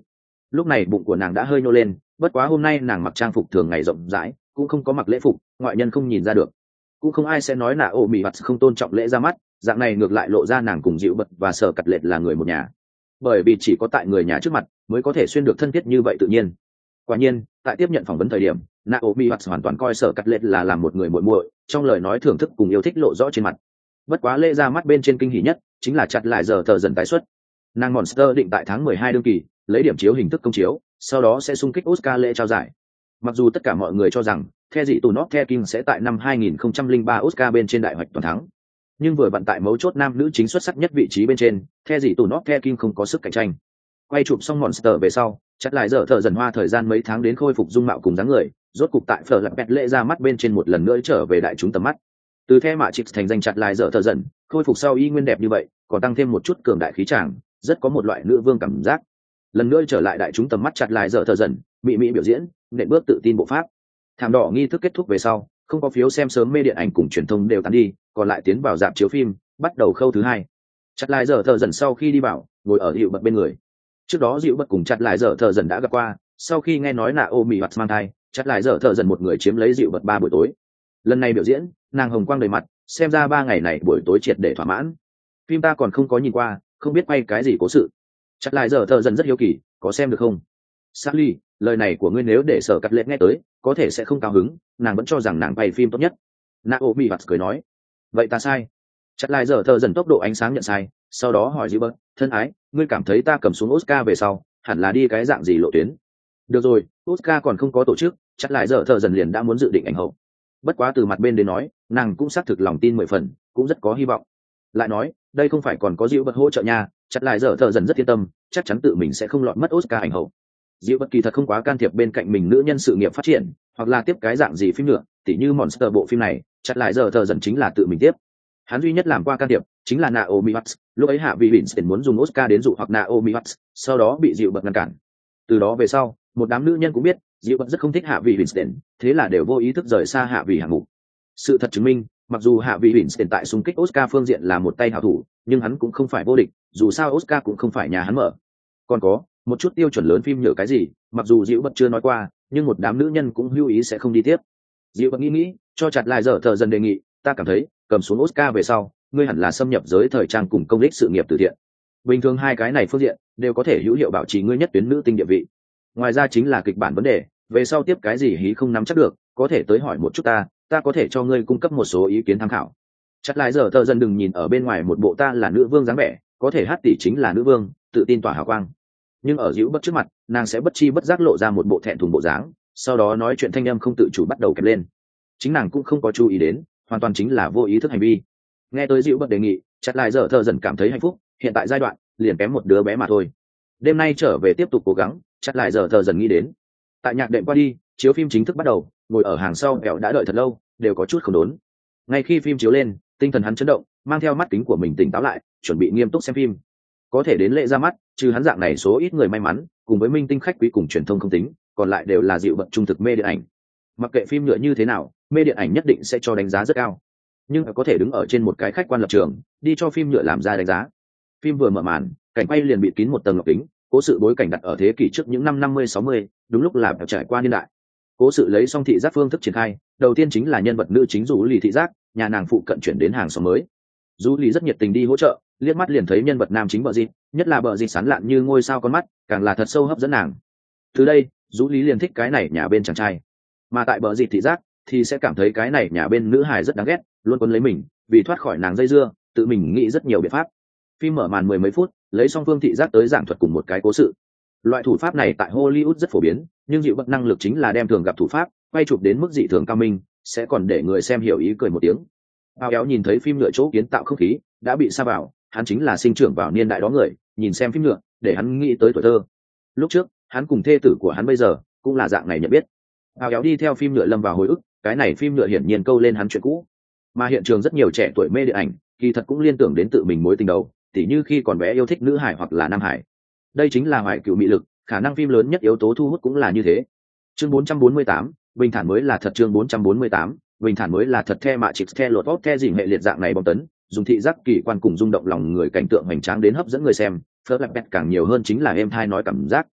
lúc này bụng của nàng đã hơi nhô lên, bất quá hôm nay nàng mặc trang phục thường ngày rộng rãi, cũng không có mặc lễ phục, ngoại nhân không nhìn ra được, cũng không ai sẽ nói là ô mỹ mặt không tôn trọng lễ ra mắt, dạng này ngược lại lộ ra nàng cùng dịu bật và sở cắt lệch là người một nhà, bởi vì chỉ có tại người nhà trước mặt mới có thể xuyên được thân thiết như vậy tự nhiên. Quả nhiên tại tiếp nhận phỏng vấn thời điểm, Naomi Watts hoàn toàn coi sở cắt lệch là làm một người muội muội, trong lời nói thưởng thức cùng yêu thích lộ rõ trên mặt. Bất quá lễ ra mắt bên trên kinh hỉ nhất chính là chặt lại giờ thờ dần tái xuất. Nàng Monster định tại tháng mười hai đương kỳ lấy điểm chiếu hình thức công chiếu, sau đó sẽ xung kích Oscar lễ trao giải. Mặc dù tất cả mọi người cho rằng The dị tù Not The King sẽ tại năm hai nghìn không trăm lẻ ba Oscar bên trên đại hoạch toàn thắng, nhưng vừa vận tại mấu chốt nam nữ chính xuất sắc nhất vị trí bên trên, The dị tù Not The King không có sức cạnh tranh. Quay chụp xong Monster về sau, chặt lại giờ thợ dần hoa thời gian mấy tháng đến khôi phục dung mạo cùng dáng người, rốt cục tại phở lạp bẹt lễ ra mắt bên trên một lần nữa trở về đại chúng tầm mắt. Từ The mạ chịp thành danh chặt lại giờ thợ dần, khôi phục sau y nguyên đẹp như vậy, còn tăng thêm một chút cường đại khí tràng, rất có một loại nữ vương cảm giác. Lần nữa trở lại đại chúng tầm mắt chặt lại giờ thợ dần, mỹ mỹ biểu diễn, nện bước tự tin bộ pháp. Thảm đỏ nghi thức kết thúc về sau, không có phiếu xem sớm mê điện ảnh cùng truyền thông đều tán đi, còn lại tiến vào rạp chiếu phim, bắt đầu khâu thứ hai. Chặt lại giờ thợ dần sau khi đi vào, ngồi ở hiệu bật bên người. Trước đó dịu bật cùng chặt lại giờ thợ dần đã gặp qua, sau khi nghe nói là ô mỹ mặt mang thai, chặt lại giờ thợ dần một người chiếm lấy dịu bật ba buổi tối. Lần này biểu diễn, nàng hồng quang đầy mặt, xem ra ba ngày này buổi tối triệt để thỏa mãn. Phim ta còn không có nhìn qua, không biết quay cái gì cố sự. Chặt lại giờ thợ dần rất hiếu kỳ, có xem được không? Sally, lời này của ngươi nếu để sở cắt lệ nghe tới, có thể sẽ không cao hứng, nàng vẫn cho rằng nàng quay phim tốt nhất. Naomi Watts cười nói, vậy ta sai. Chặt lại giờ thợ dần tốc độ ánh sáng nhận sai, sau đó hỏi Gilbert, thân ái, ngươi cảm thấy ta cầm xuống Oscar về sau, hẳn là đi cái dạng gì lộ tuyến? Được rồi, Oscar còn không có tổ chức, chặt lại giờ thợ dần liền đã muốn dự định ảnh hậu. Bất quá từ mặt bên đến nói, nàng cũng xác thực lòng tin mười phần, cũng rất có hy vọng. Lại nói, đây không phải còn có Gilbert hỗ trợ nha, chặt lại giờ thợ dần rất yên tâm, chắc chắn tự mình sẽ không lọt mất Oscar ảnh hậu. Gilbert kỳ thật không quá can thiệp bên cạnh mình nữ nhân sự nghiệp phát triển, hoặc là tiếp cái dạng gì phim nữa, tỉ như Monster bộ phim này, chặt lại giờ thợ dần chính là tự mình tiếp. Hắn duy nhất làm qua can thiệp chính là Naomi Watts, lúc ấy hạ vị Winston muốn dùng Oscar đến dụ hoặc Naomi Watts, sau đó bị Gilbert ngăn cản. Từ đó về sau, một đám nữ nhân cũng biết Gilbert rất không thích hạ vị Winston, thế là đều vô ý thức rời xa hạ vị hạng mục. Sự thật chứng minh, mặc dù hạ vị Winston tại xung kích Oscar phương diện là một tay hảo thủ, nhưng hắn cũng không phải vô địch, dù sao Oscar cũng không phải nhà hắn mở. Còn có một chút tiêu chuẩn lớn phim nhựa cái gì, mặc dù Gilbert chưa nói qua, nhưng một đám nữ nhân cũng lưu ý sẽ không đi tiếp. Gilbert nghĩ nghĩ, cho chặt lại giờ thợ dần đề nghị, ta cảm thấy cầm xuống Oscar về sau, ngươi hẳn là xâm nhập giới thời trang cùng công ích sự nghiệp từ thiện. Bình thường hai cái này phương diện đều có thể hữu hiệu bảo trì ngươi nhất tuyến nữ tinh địa vị. Ngoài ra chính là kịch bản vấn đề, về sau tiếp cái gì hí không nắm chắc được, có thể tới hỏi một chút ta, ta có thể cho ngươi cung cấp một số ý kiến tham khảo. Chắc lại giờ thợ dần đừng nhìn ở bên ngoài một bộ ta là nữ vương dáng vẻ, có thể hát tỷ chính là nữ vương, tự tin tỏa hào quang. Nhưng ở dĩu bất trước mặt, nàng sẽ bất chi bất giác lộ ra một bộ thẹn thùng bộ dáng, sau đó nói chuyện thanh âm không tự chủ bắt đầu kẹp lên. Chính nàng cũng không có chú ý đến, hoàn toàn chính là vô ý thức hành vi. Nghe tới dịu bất đề nghị, chặt lại giờ thợ dần cảm thấy hạnh phúc, hiện tại giai đoạn liền kém một đứa bé mà thôi. Đêm nay trở về tiếp tục cố gắng, chặt lại giờ thợ dần nghĩ đến. Tại nhạc đệm qua đi, chiếu phim chính thức bắt đầu, ngồi ở hàng sau kẹo đã đợi thật lâu, đều có chút không đốn. Ngay khi phim chiếu lên, tinh thần hắn chấn động, mang theo mắt kính của mình tỉnh táo lại, chuẩn bị nghiêm túc xem phim. Có thể đến lễ ra mắt, trừ hắn dạng này số ít người may mắn, cùng với minh tinh khách quý cùng truyền thông không tính, còn lại đều là dịu bận trung thực mê điện ảnh. Mặc kệ phim nhựa như thế nào, mê điện ảnh nhất định sẽ cho đánh giá rất cao, nhưng có thể đứng ở trên một cái khách quan lập trường, đi cho phim nhựa làm ra đánh giá. Phim vừa mở màn, cảnh quay liền bịt kín một tầng lọc kính, cố sự bối cảnh đặt ở thế kỷ trước những năm năm mươi sáu mươi, đúng lúc là trải qua niên đại. Cố sự lấy song thị giác phương thức triển khai, đầu tiên chính là nhân vật nữ chính Dụ Lì thị giác, nhà nàng phụ cận chuyển đến hàng xóm mới. Dụ Lì rất nhiệt tình đi hỗ trợ, liếc mắt liền thấy nhân vật nam chính Bờ Dịt, nhất là Bờ Dịt sán lạn như ngôi sao con mắt, càng là thật sâu hấp dẫn nàng. Từ đây, Dụ Lì liền thích cái này nhà bên chàng trai. Mà tại Bờ Dịt thị giác thì sẽ cảm thấy cái này nhà bên nữ hài rất đáng ghét, luôn quấn lấy mình, vì thoát khỏi nàng dây dưa, tự mình nghĩ rất nhiều biện pháp. Phim mở màn mười mấy phút, lấy song phương thị giác tới giảng thuật cùng một cái cố sự. Loại thủ pháp này tại Hollywood rất phổ biến, nhưng dịu bậc năng lực chính là đem thường gặp thủ pháp quay chụp đến mức dị thường cao minh, sẽ còn để người xem hiểu ý cười một tiếng. Bao kéo nhìn thấy phim nhựa chỗ kiến tạo không khí đã bị sa vào, hắn chính là sinh trưởng vào niên đại đó người, nhìn xem phim nhựa để hắn nghĩ tới tuổi thơ. Lúc trước hắn cùng thê tử của hắn bây giờ cũng là dạng này nhận biết. Bao kéo đi theo phim nhựa lâm vào hồi ức, cái này phim nhựa hiển nhiên câu lên hắn chuyện cũ, mà hiện trường rất nhiều trẻ tuổi mê điện ảnh kỳ thật cũng liên tưởng đến tự mình mối tình đầu, tỉ như khi còn bé yêu thích nữ hải hoặc là nam hải. Đây chính là hoài cựu mị lực, khả năng phim lớn nhất yếu tố thu hút cũng là như thế. Chương bốn trăm bốn mươi tám, bình thản mới là thật. Chương bốn trăm bốn mươi tám, bình thản mới là thật. The mạ chịp the lột vót the dình hệ liệt dạng này bom tấn, dùng thị giác kỳ quan cùng rung động lòng người cảnh tượng hoành tráng đến hấp dẫn người xem, phớt lạp bẹt càng nhiều hơn chính là êm thai nói cảm giác.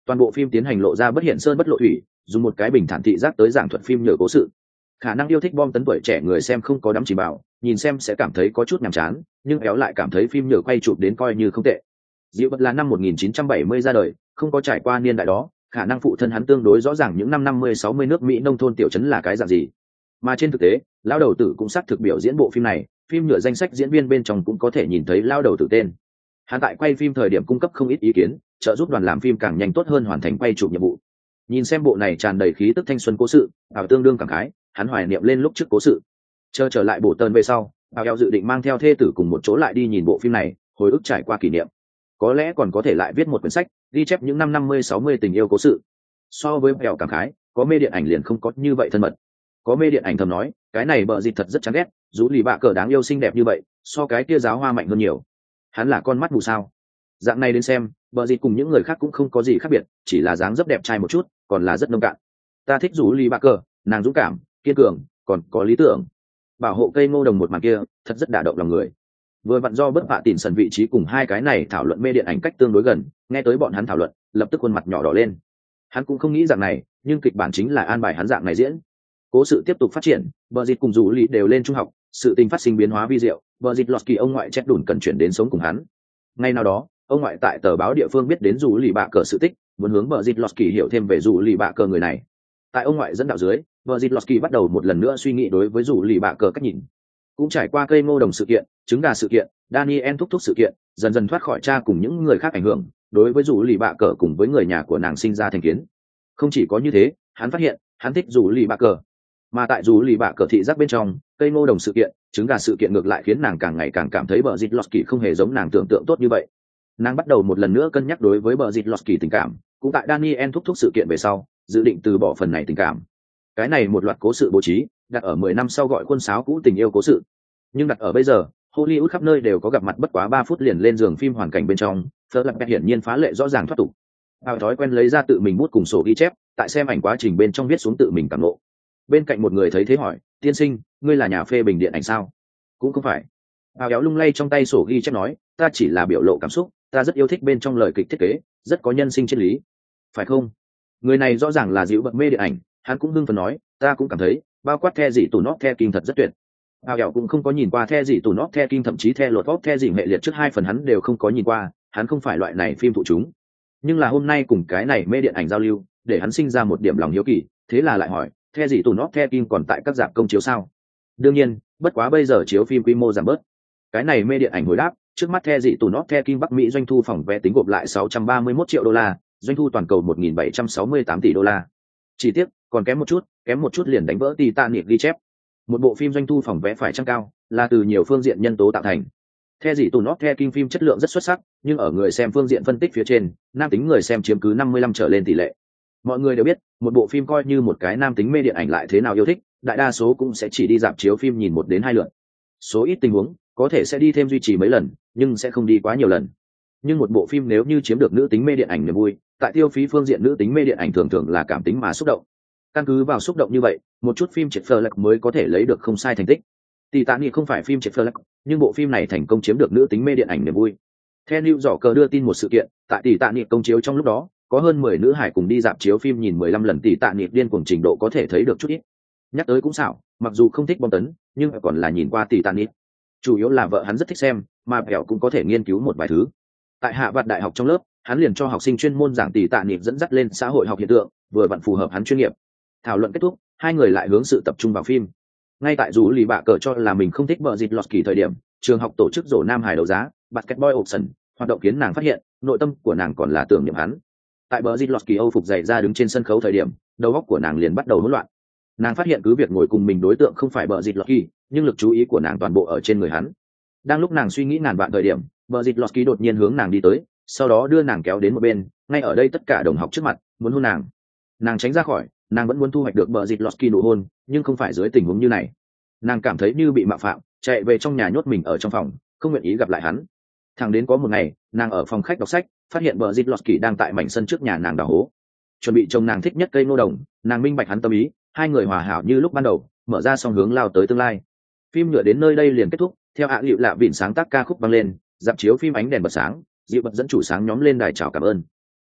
Toàn bộ phim tiến hành lộ ra bất hiện sơn bất lộ thủy, dùng một cái bình thản thị giác tới giảng thuật phim nhờ cố sự. Khả năng yêu thích bom tấn tuổi trẻ người xem không có đắm chìm vào, nhìn xem sẽ cảm thấy có chút nhàm chán, nhưng kéo lại cảm thấy phim nhờ quay chụp đến coi như không tệ. Dịu Bật là năm một nghìn chín trăm bảy mươi ra đời, không có trải qua niên đại đó, khả năng phụ thân hắn tương đối rõ ràng những năm năm mươi sáu mươi nước Mỹ nông thôn tiểu trấn là cái dạng gì. Mà trên thực tế, lão đầu tử cũng xác thực biểu diễn bộ phim này, phim nhựa danh sách diễn viên bên trong cũng có thể nhìn thấy lão đầu tử tên. Hắn tại quay phim thời điểm cung cấp không ít ý kiến, trợ giúp đoàn làm phim càng nhanh tốt hơn hoàn thành quay chụp nhiệm vụ. Nhìn xem bộ này tràn đầy khí tức thanh xuân cố sự, Bảo tương đương cảm khái, hắn hoài niệm lên lúc trước cố sự. Chờ trở lại bộ tơn về sau, Bảo eo dự định mang theo thê tử cùng một chỗ lại đi nhìn bộ phim này, hồi ức trải qua kỷ niệm. Có lẽ còn có thể lại viết một quyển sách, ghi chép những năm năm mươi sáu mươi tình yêu cố sự. So với Bảo cảm khái, có mê điện ảnh liền không có như vậy thân mật. Có mê điện ảnh thầm nói, cái này bợ dịt thật rất chán ghét, dù lì bạ cờ đáng yêu xinh đẹp như vậy, so cái kia giáo hoa mạnh hơn nhiều. Hắn là con mắt mù sao? Dạng này đến xem, bợ dịt cùng những người khác cũng không có gì khác biệt, chỉ là dáng dấp đẹp trai một chút, còn là rất nông cạn. Ta thích dù lì bạ cờ, nàng dũng cảm, kiên cường, còn có lý tưởng. Bảo hộ cây ngô đồng một màn kia, thật rất đả động lòng người. Vừa vặn do bất bạ tỉn sần vị trí cùng hai cái này thảo luận mê điện ảnh cách tương đối gần, nghe tới bọn hắn thảo luận, lập tức khuôn mặt nhỏ đỏ lên. Hắn cũng không nghĩ dạng này, nhưng kịch bản chính là an bài hắn dạng này diễn. Cố sự tiếp tục phát triển, bờ dịt cùng dù lì đều lên trung học, sự tình phát sinh biến hóa vi diệu, bờ dịt lọt kỳ ông ngoại chết đùn cần chuyển đến sống cùng hắn. Ngay nào đó, ông ngoại tại tờ báo địa phương biết đến dù lì bạ cờ sự tích, muốn hướng bờ dịt lọt kỳ hiểu thêm về dù lì bạ cờ người này. Tại ông ngoại dẫn đạo dưới, bờ dịt lọt kỳ bắt đầu một lần nữa suy nghĩ đối với dù lì bạ cờ cách nhìn. Cũng trải qua cây ngô đồng sự kiện, trứng gà sự kiện, Daniel thúc thúc sự kiện, dần dần thoát khỏi cha cùng những người khác ảnh hưởng, đối với dù lì bạ cờ cùng với người nhà của nàng sinh ra thành kiến. Không chỉ có như thế, hắn phát hiện hắn thích dù lì bạ cờ, mà tại dù lì bạ cờ thị giác bên trong, cây ngô đồng sự kiện, trứng gà sự kiện ngược lại khiến nàng càng ngày càng cảm thấy bờ dịt lọt kỳ không hề giống nàng tưởng tượng tốt như vậy. Nàng bắt đầu một lần nữa cân nhắc đối với bờ dịt lọt kỳ tình cảm, cũng tại Daniel thúc thúc sự kiện về sau, dự định từ bỏ phần này tình cảm. Cái này một loạt cố sự bố trí, đặt ở mười năm sau gọi khuôn sáo cũ tình yêu cố sự, nhưng đặt ở bây giờ, Hollywood khắp nơi đều có gặp mặt bất quá ba phút liền lên giường phim hoàn cảnh bên trong, Fleur hiển nhiên phá lệ rõ ràng thoát tục. Ao thói quen lấy ra tự mình bút cùng sổ ghi chép, tại xem ảnh quá trình bên trong viết xuống tự mình cảm ngộ. Bên cạnh một người thấy thế hỏi, tiên sinh, ngươi là nhà phê bình điện ảnh sao? Cũng không phải. Ao kéo lung lay trong tay sổ ghi chép nói, ta chỉ là biểu lộ cảm xúc, ta rất yêu thích bên trong lời kịch thiết kế, rất có nhân sinh triết lý. Phải không? Người này rõ ràng là dịu bậc mê điện ảnh, hắn cũng hưng phấn nói, ta cũng cảm thấy, bao quát the gì tủ nót the kinh thật rất tuyệt. Ao kéo cũng không có nhìn qua the gì tủ nót the kinh, thậm chí the lột vóc the gì hệ liệt trước hai phần hắn đều không có nhìn qua, hắn không phải loại này phim thụ chúng. Nhưng là hôm nay cùng cái này mê điện ảnh giao lưu, để hắn sinh ra một điểm lòng hiếu kỳ, thế là lại hỏi, the gì tủ nót the kinh còn tại các rạp công chiếu sao? Đương nhiên, bất quá bây giờ chiếu phim quy mô giảm bớt. Cái này mê điện ảnh hồi đáp, trước mắt the gì tủ nót the kinh Bắc Mỹ doanh thu phòng vé tính gộp lại sáu trăm ba mươi mốt triệu đô la, doanh thu toàn cầu một nghìn bảy trăm sáu mươi tám tỷ đô la. Chỉ tiếc, còn kém một chút, kém một chút liền đánh vỡ Titanic ghi chép. Một bộ phim doanh thu phòng vé phải chăng cao, là từ nhiều phương diện nhân tố tạo thành. The gì tủ nót the kinh phim chất lượng rất xuất sắc, nhưng ở người xem phương diện phân tích phía trên, nam tính người xem chiếm cứ năm mươi lăm trở lên tỷ lệ. Mọi người đều biết, một bộ phim coi như một cái nam tính mê điện ảnh lại thế nào yêu thích, đại đa số cũng sẽ chỉ đi rạp chiếu phim nhìn một đến hai lượt. Số ít tình huống, có thể sẽ đi thêm duy trì mấy lần, nhưng sẽ không đi quá nhiều lần. Nhưng một bộ phim nếu như chiếm được nữ tính mê điện ảnh niềm vui, tại tiêu phí phương diện nữ tính mê điện ảnh thường thường là cảm tính mà xúc động. Căn cứ vào xúc động như vậy, một chút phim triệt phơ lệch mới có thể lấy được không sai thành tích. Titanic không phải phim triệt phơ lệch, nhưng bộ phim này thành công chiếm được nữ tính mê điện ảnh niềm vui. Theo New Yorker đưa tin một sự kiện, tại Titanic công chiếu trong lúc đó, có hơn mười nữ hải cùng đi dạp chiếu phim nhìn mười lăm lần Titanic điên cuồng trình độ có thể thấy được chút ít. Nhắc tới cũng xảo, mặc dù không thích bom tấn, nhưng còn là nhìn qua Titanic. Chủ yếu là vợ hắn rất thích xem, mà Bèo cũng có thể nghiên cứu một vài thứ. Tại Hạ Vạt Đại học trong lớp, hắn liền cho học sinh chuyên môn giảng Titanic dẫn dắt lên xã hội học hiện tượng, vừa vặn phù hợp hắn chuyên nghiệp. Thảo luận kết thúc, hai người lại hướng sự tập trung vào phim. Ngay tại dù lì bạ cờ cho là mình không thích vợ dịt lọt kỳ thời điểm, trường học tổ chức rổ nam hải đấu giá basketball auction, hoạt động khiến nàng phát hiện nội tâm của nàng còn là tưởng niệm hắn. Tại bờ dịt lọt kỳ âu phục dày ra đứng trên sân khấu thời điểm, đầu óc của nàng liền bắt đầu hỗn loạn. Nàng phát hiện cứ việc ngồi cùng mình đối tượng không phải bờ dịt lọt kỳ, nhưng lực chú ý của nàng toàn bộ ở trên người hắn. Đang lúc nàng suy nghĩ ngàn vạn thời điểm, bờ dịt lọt kỳ đột nhiên hướng nàng đi tới, sau đó đưa nàng kéo đến một bên, ngay ở đây tất cả đồng học trước mặt, muốn hôn nàng. Nàng tránh ra khỏi, nàng vẫn muốn thu hoạch được bờ dịt lọt kỳ nụ hôn, nhưng không phải dưới tình huống như này. Nàng cảm thấy như bị mạo phạm, chạy về trong nhà nhốt mình ở trong phòng, không nguyện ý gặp lại hắn. Thẳng đến có một ngày, nàng ở phòng khách đọc sách, phát hiện bờ dịt lọt kỳ đang tại mảnh sân trước nhà nàng đào hố, chuẩn bị trồng nàng thích nhất cây ngô đồng. Nàng minh bạch hắn tâm ý, hai người hòa hảo như lúc ban đầu, mở ra song hướng lao tới tương lai. Phim nhựa đến nơi đây liền kết thúc, theo ạ liệu lạ vịn sáng tác ca khúc vang lên, dạp chiếu phim ánh đèn bật sáng, dịu bật dẫn chủ sáng nhóm lên đài chào cảm ơn.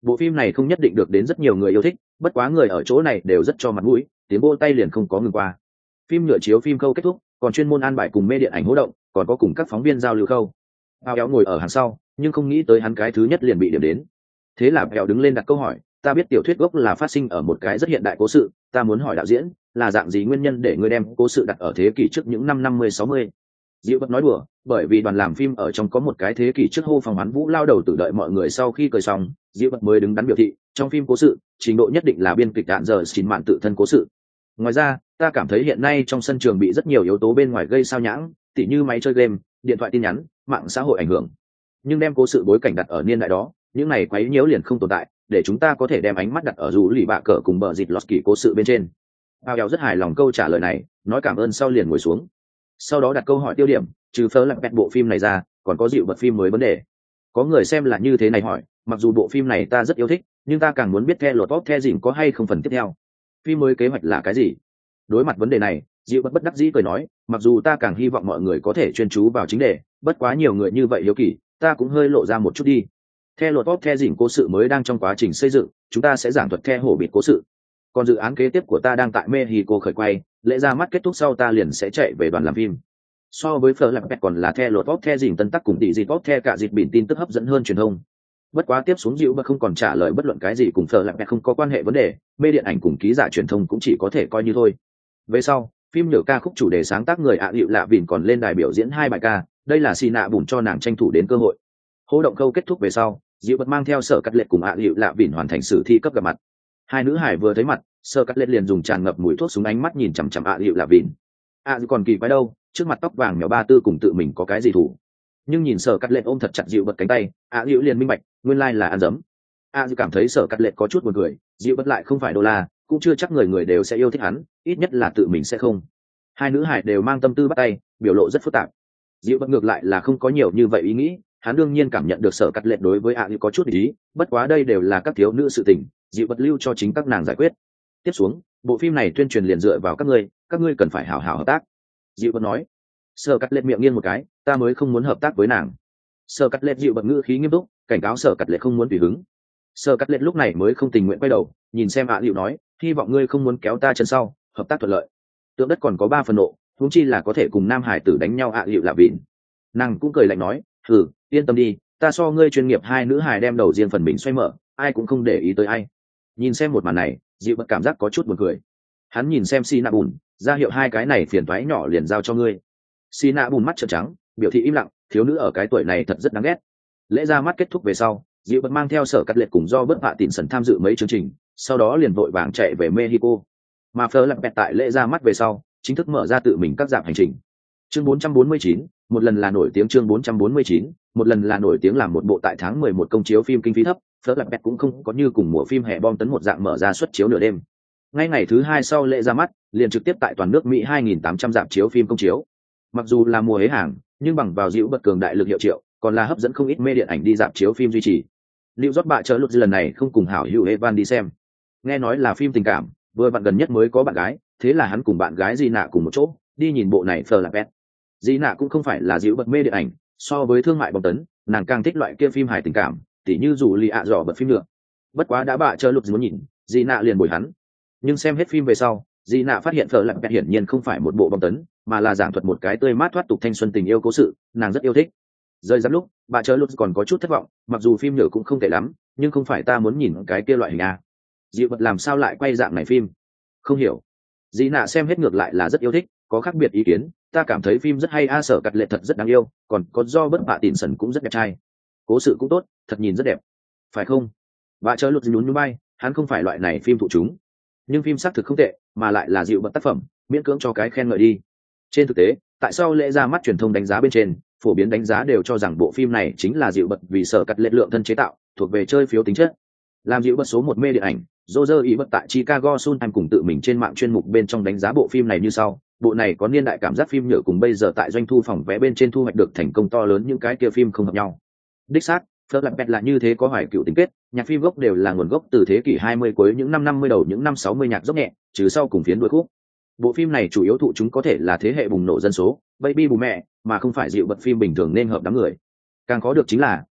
Bộ phim này không nhất định được đến rất nhiều người yêu thích, bất quá người ở chỗ này đều rất cho mặt mũi, tiếng vỗ tay liền không có ngừng qua. Phim nhựa chiếu phim khâu kết thúc, còn chuyên môn an bài cùng mê điện ảnh hỗ động, còn có cùng các phóng viên giao lưu khâu. Ao Éo ngồi ở hàng sau, nhưng không nghĩ tới hắn cái thứ nhất liền bị điểm đến. Thế là Éo đứng lên đặt câu hỏi, ta biết tiểu thuyết gốc là phát sinh ở một cái rất hiện đại cố sự, ta muốn hỏi đạo diễn, là dạng gì nguyên nhân để ngươi đem cố sự đặt ở thế kỷ trước những năm năm mươi sáu mươi? Diệu Bất nói đùa, bởi vì đoàn làm phim ở trong có một cái thế kỷ trước hô phòng hoán vũ lao đầu tử đợi mọi người sau khi cười xong, Diệu Bất mới đứng đắn biểu thị, trong phim cố sự, trình độ nhất định là biên kịch đạn giờ chín mạn tự thân cố sự. Ngoài ra, ta cảm thấy hiện nay trong sân trường bị rất nhiều yếu tố bên ngoài gây sao nhãng, tỉ như máy chơi game, điện thoại tin nhắn, mạng xã hội ảnh hưởng. Nhưng đem cố sự bối cảnh đặt ở niên đại đó, những này quấy nhiễu liền không tồn tại, để chúng ta có thể đem ánh mắt đặt ở dù lì bạ cờ cùng bờ dịt lọt kỳ cố sự bên trên. Ao Éo rất hài lòng câu trả lời này, nói cảm ơn sau liền ngồi xuống. Sau đó đặt câu hỏi tiêu điểm, trừ phớ lặng bẹt bộ phim này ra, còn có dịu bật phim mới vấn đề. Có người xem là như thế này hỏi, mặc dù bộ phim này ta rất yêu thích, nhưng ta càng muốn biết The Lord of the Rings có hay không phần tiếp theo. Phim mới kế hoạch là cái gì? Đối mặt vấn đề này, dịu bật bất đắc dĩ cười nói, mặc dù ta càng hy vọng mọi người có thể chuyên chú vào chính đề, bất quá nhiều người như vậy hiếu kỳ, ta cũng hơi lộ ra một chút đi. The Lord of the Rings cố sự mới đang trong quá trình xây dựng, chúng ta sẽ giảng thuật The Hổ Bịt cố sự. Còn dự án kế tiếp của ta đang tại Mexico khởi quay, lễ ra mắt kết thúc sau ta liền sẽ chạy về đoàn làm phim. So với Fleur Lạp Bẹt còn là The Lord of the Rings tân tắc cùng tỷ dịp The cả dịp biển tin tức hấp dẫn hơn truyền thông. Bất quá tiếp xuống dịu bật không còn trả lời bất luận cái gì cùng Fleur Lạp Bẹt không có quan hệ vấn đề, mê điện ảnh cùng ký giả truyền thông cũng chỉ có thể coi như thôi. Về sau, phim nhựa ca khúc chủ đề sáng tác người ạ à Dịu Lạ Vìn còn lên đài biểu diễn hai bài ca, đây là xì nạ bùn cho nàng tranh thủ đến cơ hội. Hô động câu kết thúc về sau, dịu bật mang theo Sở Cắt Lệ cùng ạ à Dịu Lạ Vìn hoàn thành sử thi cấp gặp mặt. Hai nữ hải vừa thấy mặt, Sở Cắt Lệ liền dùng tràn ngập mùi thuốc súng ánh mắt nhìn chằm chằm ạ à Dịu Lạ Vìn. ạ à, còn kỳ quái đâu, trước mặt tóc vàng mèo ba tư cùng tự mình có cái gì thủ. Nhưng nhìn Sở Cắt Lệ ôm thật chặt dịu bật cánh tay, ạ à, dịu liền minh bạch, nguyên lai là ăn dấm. ạ à, dịu cảm thấy Sở Cắt Lệ có chút buồn cười, dịu bật lại không phải đô la, cũng chưa chắc người người đều sẽ yêu thích hắn, ít nhất là tự mình sẽ không. Hai nữ hải đều mang tâm tư bắt tay, biểu lộ rất phức tạp. Dịu bật ngược lại là không có nhiều như vậy ý nghĩ, hắn đương nhiên cảm nhận được Sở Cắt Lệ đối với ạ à, dịu có chút ý, bất quá đây đều là các thiếu nữ sự tình, dịu bật lưu cho chính các nàng giải quyết. Tiếp xuống, bộ phim này tuyên truyền liền dựa vào các ngươi, các ngươi cần phải hảo hảo hợp tác. Dịu bật nói. Sở Cắt Lệ miệng nghiêng một cái, ta mới không muốn hợp tác với nàng. Sở Cắt Lệ dịu bật ngữ khí nghiêm túc, cảnh cáo Sở Cắt Lệ không muốn tùy hứng. Sở Cắt Lệ lúc này mới không tình nguyện quay đầu, nhìn xem ạ à, dịu nói, hy vọng ngươi không muốn kéo ta chân sau, hợp tác thuận lợi. Tượng đất còn có ba phần nộ, huống chi là có thể cùng nam hải tử đánh nhau ạ à, dịu là vịn. Nàng cũng cười lạnh nói, thử, yên tâm đi, ta so ngươi chuyên nghiệp. Hai nữ hải đem đầu riêng phần mình xoay mở, ai cũng không để ý tới ai. Nhìn xem một màn này, dịu bật cảm giác có chút buồn cười. Hắn nhìn xem xi nạ bùn, ra hiệu hai cái này phiền toái nhỏ liền giao cho ngươi. Xi nạ bùn mắt trợn trắng, biểu thị im lặng, thiếu nữ ở cái tuổi này thật rất đáng ghét. Lễ ra mắt kết thúc về sau, dịu bật mang theo Sở Cắt Lệ cùng do bớt hạ tịn sần tham dự mấy chương trình, sau đó liền vội vàng chạy về Mexico. Mà Fleur Lạp Bẹt tại lễ ra mắt về sau, chính thức mở ra tự mình các dạng hành trình. Chương bốn trăm bốn mươi chín, một lần là nổi tiếng. Chương bốn trăm bốn mươi chín, một lần là nổi tiếng làm một bộ tại tháng mười một công chiếu phim kinh phí thấp, Fleur Lạp Bẹt cũng không có như cùng mùa phim hè bom tấn một dạng mở ra suất chiếu nửa đêm. Ngay ngày thứ hai sau lễ ra mắt, liền trực tiếp tại toàn nước Mỹ hai nghìn tám trăm rạp chiếu phim công chiếu. Mặc dù là mùa hế hàng, nhưng bằng vào dịu bật cường đại lực hiệu triệu, còn là hấp dẫn không ít mê điện ảnh đi rạp chiếu phim duy trì. Lưu Rót bạ chớ lụt lần này không cùng hảo hữu Evan đi xem. Nghe nói là phim tình cảm, vừa bạn gần nhất mới có bạn gái, thế là hắn cùng bạn gái Di Nạ cùng một chỗ đi nhìn bộ này. Fleur Lạp Bẹt. Di Nạ cũng không phải là dịu bật mê điện ảnh, so với thương mại bom tấn, nàng càng thích loại kia phim hài tình cảm, tỉ như dù lì ạ dò bật phim nữa. Bất quá đã bạ chớ lụt muốn nhìn, Di Nạ liền bồi hắn. Nhưng xem hết phim về sau, Di Nạ phát hiện Fleur Lạp Bẹt hiển nhiên không phải một bộ bom tấn, mà là giảng thuật một cái tươi mát thoát tục thanh xuân tình yêu cố sự, nàng rất yêu thích. Rơi giáp lúc, bà chớ lúc còn có chút thất vọng, mặc dù phim nhựa cũng không tệ lắm, nhưng không phải ta muốn nhìn cái kia loại hình a. Dịu bật làm sao lại quay dạng này phim? Không hiểu. Dĩ nạ xem hết ngược lại là rất yêu thích, có khác biệt ý kiến, ta cảm thấy phim rất hay a. Sở Cắt Lệ thật rất đáng yêu, còn có do bất bạ tịn sần cũng rất đẹp trai. Cố sự cũng tốt, thật nhìn rất đẹp. Phải không? Bà chớ lúc nhún nhún bay, hắn không phải loại này phim thụ chúng. Nhưng phim xác thực không tệ, mà lại là dịu bật tác phẩm, miễn cưỡng cho cái khen ngợi đi. Trên thực tế, tại sao lễ ra mắt truyền thông đánh giá bên trên, phổ biến đánh giá đều cho rằng bộ phim này chính là dịu bật vì Sở Cắt Lệ lượng thân chế tạo, thuộc về chơi phiếu tính chất. Làm dịu bật số một mê điện ảnh, Roger ý bật tại Chicago Sun Time cùng tự mình trên mạng chuyên mục bên trong đánh giá bộ phim này như sau: bộ này có niên đại cảm giác phim nhựa cùng bây giờ tại doanh thu phòng vé bên trên thu hoạch được thành công to lớn, những cái kia phim không hợp nhau. Đích xác, Fleur Lạp Bẹt là như thế, có hoài cựu tình kết, nhạc phim gốc đều là nguồn gốc từ thế kỷ hai mươi cuối những năm năm mươi đầu những năm sáu mươi, nhạc dốc nhẹ, trừ sau cùng phiến đuôi khúc. Bộ phim này chủ yếu thụ chúng có thể là thế hệ bùng nổ dân số, baby bù mẹ, mà không phải dịu bật phim bình thường nên hợp đám người. Càng có được chính là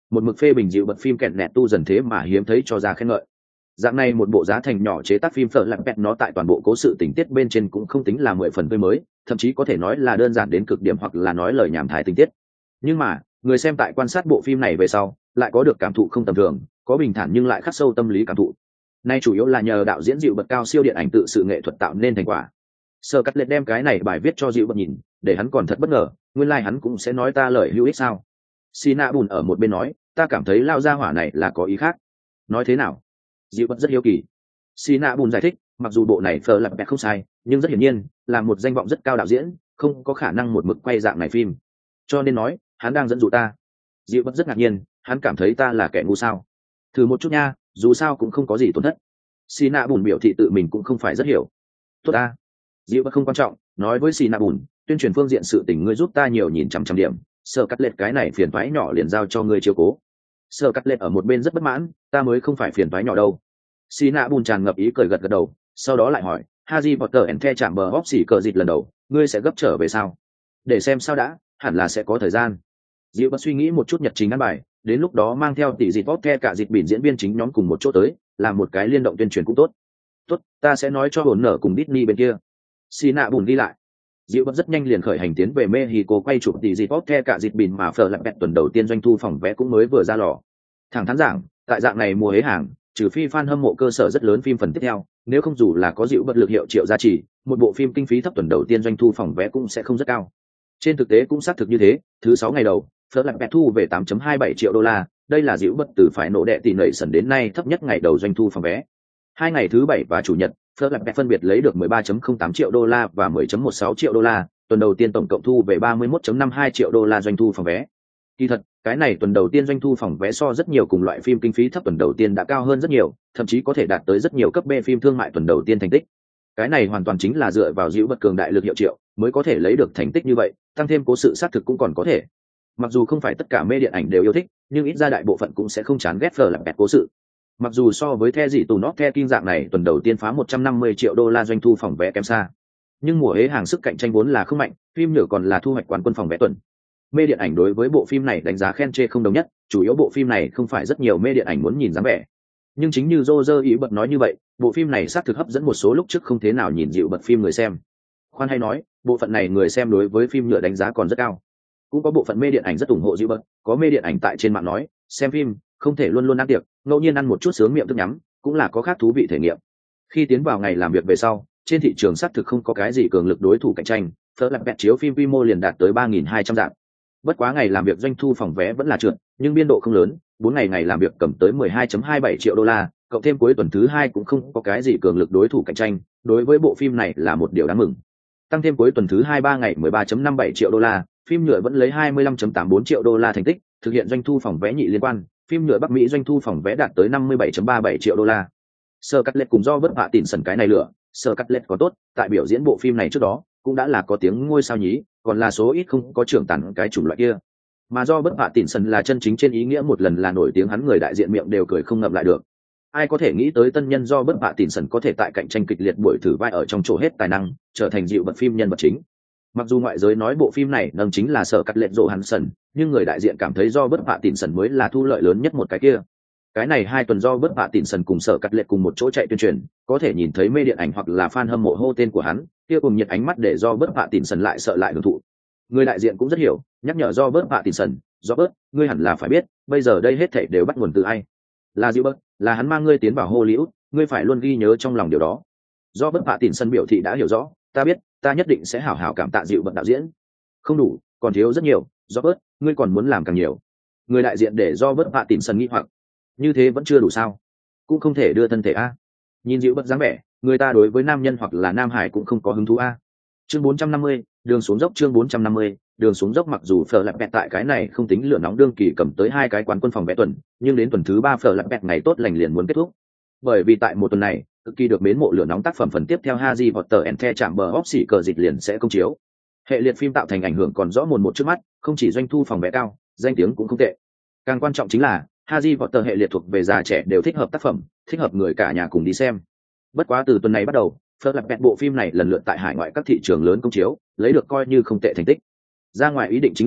một mực phê bình dịu bật phim kẹn nẹt tu dần thế mà hiếm thấy cho ra khen ngợi. Dạng này một bộ giá thành nhỏ chế tác phim phở lặng bẹt nó tại toàn bộ cố sự tình tiết bên trên cũng không tính là mười phần tươi mới, thậm chí có thể nói là đơn giản đến cực điểm hoặc là nói lời nhảm thái tình tiết. Nhưng mà người xem tại quan sát bộ phim này về sau lại có được cảm thụ không tầm thường, có bình thản nhưng lại khắc sâu tâm lý cảm thụ. Nay chủ yếu là nhờ đạo diễn dịu bật cao siêu điện ảnh tự sự nghệ thuật tạo nên thành quả. Sơ Cắt Lết đem cái này bài viết cho dịu bật nhìn, để hắn còn thật bất ngờ, nguyên lai like hắn cũng sẽ nói ta lời hữu ích sao? Sina Bùn ở một bên nói, ta cảm thấy lao ra hỏa này là có ý khác. Nói thế nào? Dịu bật rất hiếu kỳ. Sina Bùn giải thích, mặc dù bộ này phở lặng bẹt không sai, nhưng rất hiển nhiên là một danh vọng rất cao đạo diễn, không có khả năng một mực quay dạng này phim. Cho nên nói, hắn đang dẫn dụ ta. Dịu bật rất ngạc nhiên, hắn cảm thấy ta là kẻ ngu sao? Thử một chút nha, dù sao cũng không có gì tổn thất. Sina Bùn biểu thị tự mình cũng không phải rất hiểu. Tốt ta. Dịu bật không quan trọng, nói với Sina Bùn, tuyên truyền phương diện sự tình ngươi giúp ta nhiều nhìn chằm chằm điểm, Sơ Cắt Lết cái này phiền toái nhỏ liền giao cho ngươi chiếu cố. Sơ Cắt Lết ở một bên rất bất mãn, ta mới không phải phiền toái nhỏ đâu. Sina Bùn tràn ngập ý cười gật gật đầu, sau đó lại hỏi, Harry Potter and the Chamber of Secrets lần đầu, ngươi sẽ gấp trở về sao? Để xem sao đã, hẳn là sẽ có thời gian. Dịu bật suy nghĩ một chút nhật trình ăn bài, đến lúc đó mang theo tỷ dịt Potter cả dịt bỉn diễn viên chính nhóm cùng một chỗ tới, làm một cái liên động tuyên truyền cũng tốt. Tốt, ta sẽ nói cho hồn nở cùng Disney bên kia. Sina Bùn đi lại. Dịu bật rất nhanh liền khởi hành tiến về Mexico quay chụp tỷ dịt Potter cả dịt bỉn mà phở lặng bẹt tuần đầu tiên doanh thu phòng vé cũng mới vừa ra lò. Thẳng thắn giảng, tại dạng này mùa hế hàng, trừ phi fan hâm mộ cơ sở rất lớn phim phần tiếp theo, nếu không dù là có dịu bật lực hiệu triệu gia trì, một bộ phim kinh phí thấp tuần đầu tiên doanh thu phòng vé cũng sẽ không rất cao. Trên thực tế cũng xác thực như thế, thứ sáu ngày đầu, phở lặng bẹt thu về tám phẩy hai bảy triệu đô la, đây là dịu bật từ phải nổ đệ tỷ nảy sần đến nay thấp nhất ngày đầu doanh thu phòng vé. Hai ngày thứ bảy và chủ nhật, phở lặng bẹt phân biệt lấy được mười ba phẩy không tám triệu đô la và mười phẩy mười sáu triệu đô la, tuần đầu tiên tổng cộng thu về ba mươi mốt phẩy năm hai triệu đô la doanh thu phòng vé. Kỳ thật, cái này tuần đầu tiên doanh thu phòng vé so rất nhiều cùng loại phim kinh phí thấp tuần đầu tiên đã cao hơn rất nhiều, thậm chí có thể đạt tới rất nhiều cấp B phim thương mại tuần đầu tiên thành tích. Cái này hoàn toàn chính là dựa vào dịu bật cường đại lực hiệu triệu mới có thể lấy được thành tích như vậy, tăng thêm cố sự xác thực cũng còn có thể. Mặc dù không phải tất cả mê điện ảnh đều yêu thích, nhưng ít ra đại bộ phận cũng sẽ không chán ghét phở lặng bẹt cố sự. Mặc dù so với The dị tù nót The King dạng này tuần đầu tiên phá một trăm năm mươi triệu đô la doanh thu phòng vé kém xa, nhưng mùa hế hàng sức cạnh tranh vốn là không mạnh, phim nhựa còn là thu hoạch quán quân phòng vé tuần. Mê điện ảnh đối với bộ phim này đánh giá khen chê không đồng nhất, chủ yếu bộ phim này không phải rất nhiều mê điện ảnh muốn nhìn dáng vẻ. Nhưng chính như Roger ý bật nói như vậy, bộ phim này xác thực hấp dẫn một số lúc trước không thế nào nhìn dịu bật phim người xem. Khoan hay nói, bộ phận này người xem đối với phim nhựa đánh giá còn rất cao. Cũng có bộ phận mê điện ảnh rất ủng hộ dịu bật, có mê điện ảnh tại trên mạng nói, xem phim không thể luôn luôn ăn tiệc, ngẫu nhiên ăn một chút sướng miệng thức nhắm, cũng là có khác thú vị thể nghiệm. Khi tiến vào ngày làm việc về sau, trên thị trường xác thực không có cái gì cường lực đối thủ cạnh tranh, phở lặng bẹt chiếu phim quy mô liền đạt tới ba nghìn hai trăm dạng. Bất quá ngày làm việc doanh thu phòng vé vẫn là trượt, nhưng biên độ không lớn, bốn ngày ngày làm việc cầm tới mười hai phẩy hai bảy triệu đô la, cộng thêm cuối tuần thứ hai cũng không có cái gì cường lực đối thủ cạnh tranh, đối với bộ phim này là một điều đáng mừng. Tăng thêm cuối tuần thứ hai ba ngày mười ba phẩy năm bảy triệu đô la, phim nhựa vẫn lấy hai mươi lăm phẩy tám bốn triệu đô la thành tích, thực hiện doanh thu phòng vé nhị liên quan, phim nhựa Bắc Mỹ doanh thu phòng vé đạt tới năm mươi bảy phẩy ba bảy triệu đô la. Sơ Cắt Lết cùng do vất vả tỉn sần cái này lửa, Sơ Cắt Lết có tốt, tại biểu diễn bộ phim này trước đó, cũng đã là có tiếng ngôi sao nhí, còn là số ít không có trưởng tàn cái chủng loại kia. Mà do bất vả tỉn sần là chân chính trên ý nghĩa một lần là nổi tiếng, hắn người đại diện miệng đều cười không ngậm lại được. Ai có thể nghĩ tới tân nhân do bất vả tỉn sần có thể tại cạnh tranh kịch liệt buổi thử vai ở trong chỗ hết tài năng, trở thành dịu bật phim nhân vật chính. Mặc dù ngoại giới nói bộ phim này nâng chính là Sở Cắt Lết rộ hắn sần, nhưng người đại diện cảm thấy do bất vả tỉn sần mới là thu lợi lớn nhất một cái kia. Cái này hai tuần do bất vả tỉn sần cùng Sở Cắt Lết cùng một chỗ chạy tuyên truyền, có thể nhìn thấy mê điện ảnh hoặc là fan hâm mộ hô tên của hắn, kia cùng nhiệt ánh mắt để do bất vả tỉn sần lại sợ lại hưởng thụ. Người đại diện cũng rất hiểu, nhắc nhở do bớt vạ tỉn sần, do bớt, ngươi hẳn là phải biết, bây giờ đây hết thảy đều bắt nguồn từ ai? Là Dịu Bớt, là hắn mang ngươi tiến vào Hollywood, ngươi phải luôn ghi nhớ trong lòng điều đó. Do bớt vạ tỉn sần biểu thị đã hiểu rõ, ta biết, ta nhất định sẽ hảo hảo cảm tạ Dịu Bớt đạo diễn. Không đủ, còn thiếu rất nhiều, do bớt, ngươi còn muốn làm càng nhiều. Người đại diện để do bớt vạ tỉn sần nghi hoặc, như thế vẫn chưa đủ sao? Cũng không thể đưa thân thể a. Nhìn Dịu Bớt dáng vẻ, người ta đối với nam nhân hoặc là nam hải cũng không có hứng thú a. Chương bốn trăm năm mươi, đường xuống dốc. Chương bốn trăm năm mươi, đường xuống dốc. Mặc dù phở lặng bẹt tại cái này không tính lửa nóng đương kỳ cầm tới hai cái quán quân phòng vé tuần, nhưng đến tuần thứ ba phở lặng bẹt ngày tốt lành liền muốn kết thúc. Bởi vì tại một tuần này, cực kỳ được mến mộ lửa nóng tác phẩm phần tiếp theo Harry Potter and the Chamber of Secrets liền sẽ công chiếu. Hệ liệt phim tạo thành ảnh hưởng còn rõ mồn một trước mắt, không chỉ doanh thu phòng vé cao, danh tiếng cũng không tệ. Càng quan trọng chính là Harry Potter hệ liệt thuộc về già trẻ đều thích hợp tác phẩm, thích hợp người cả nhà cùng đi xem. Bất quá từ tuần này bắt đầu, phở lặng bẹt bộ phim này lần lượt tại hải ngoại các thị trường lớn công chiếu, lấy được coi như không tệ thành tích. Ra ngoài ý định chính là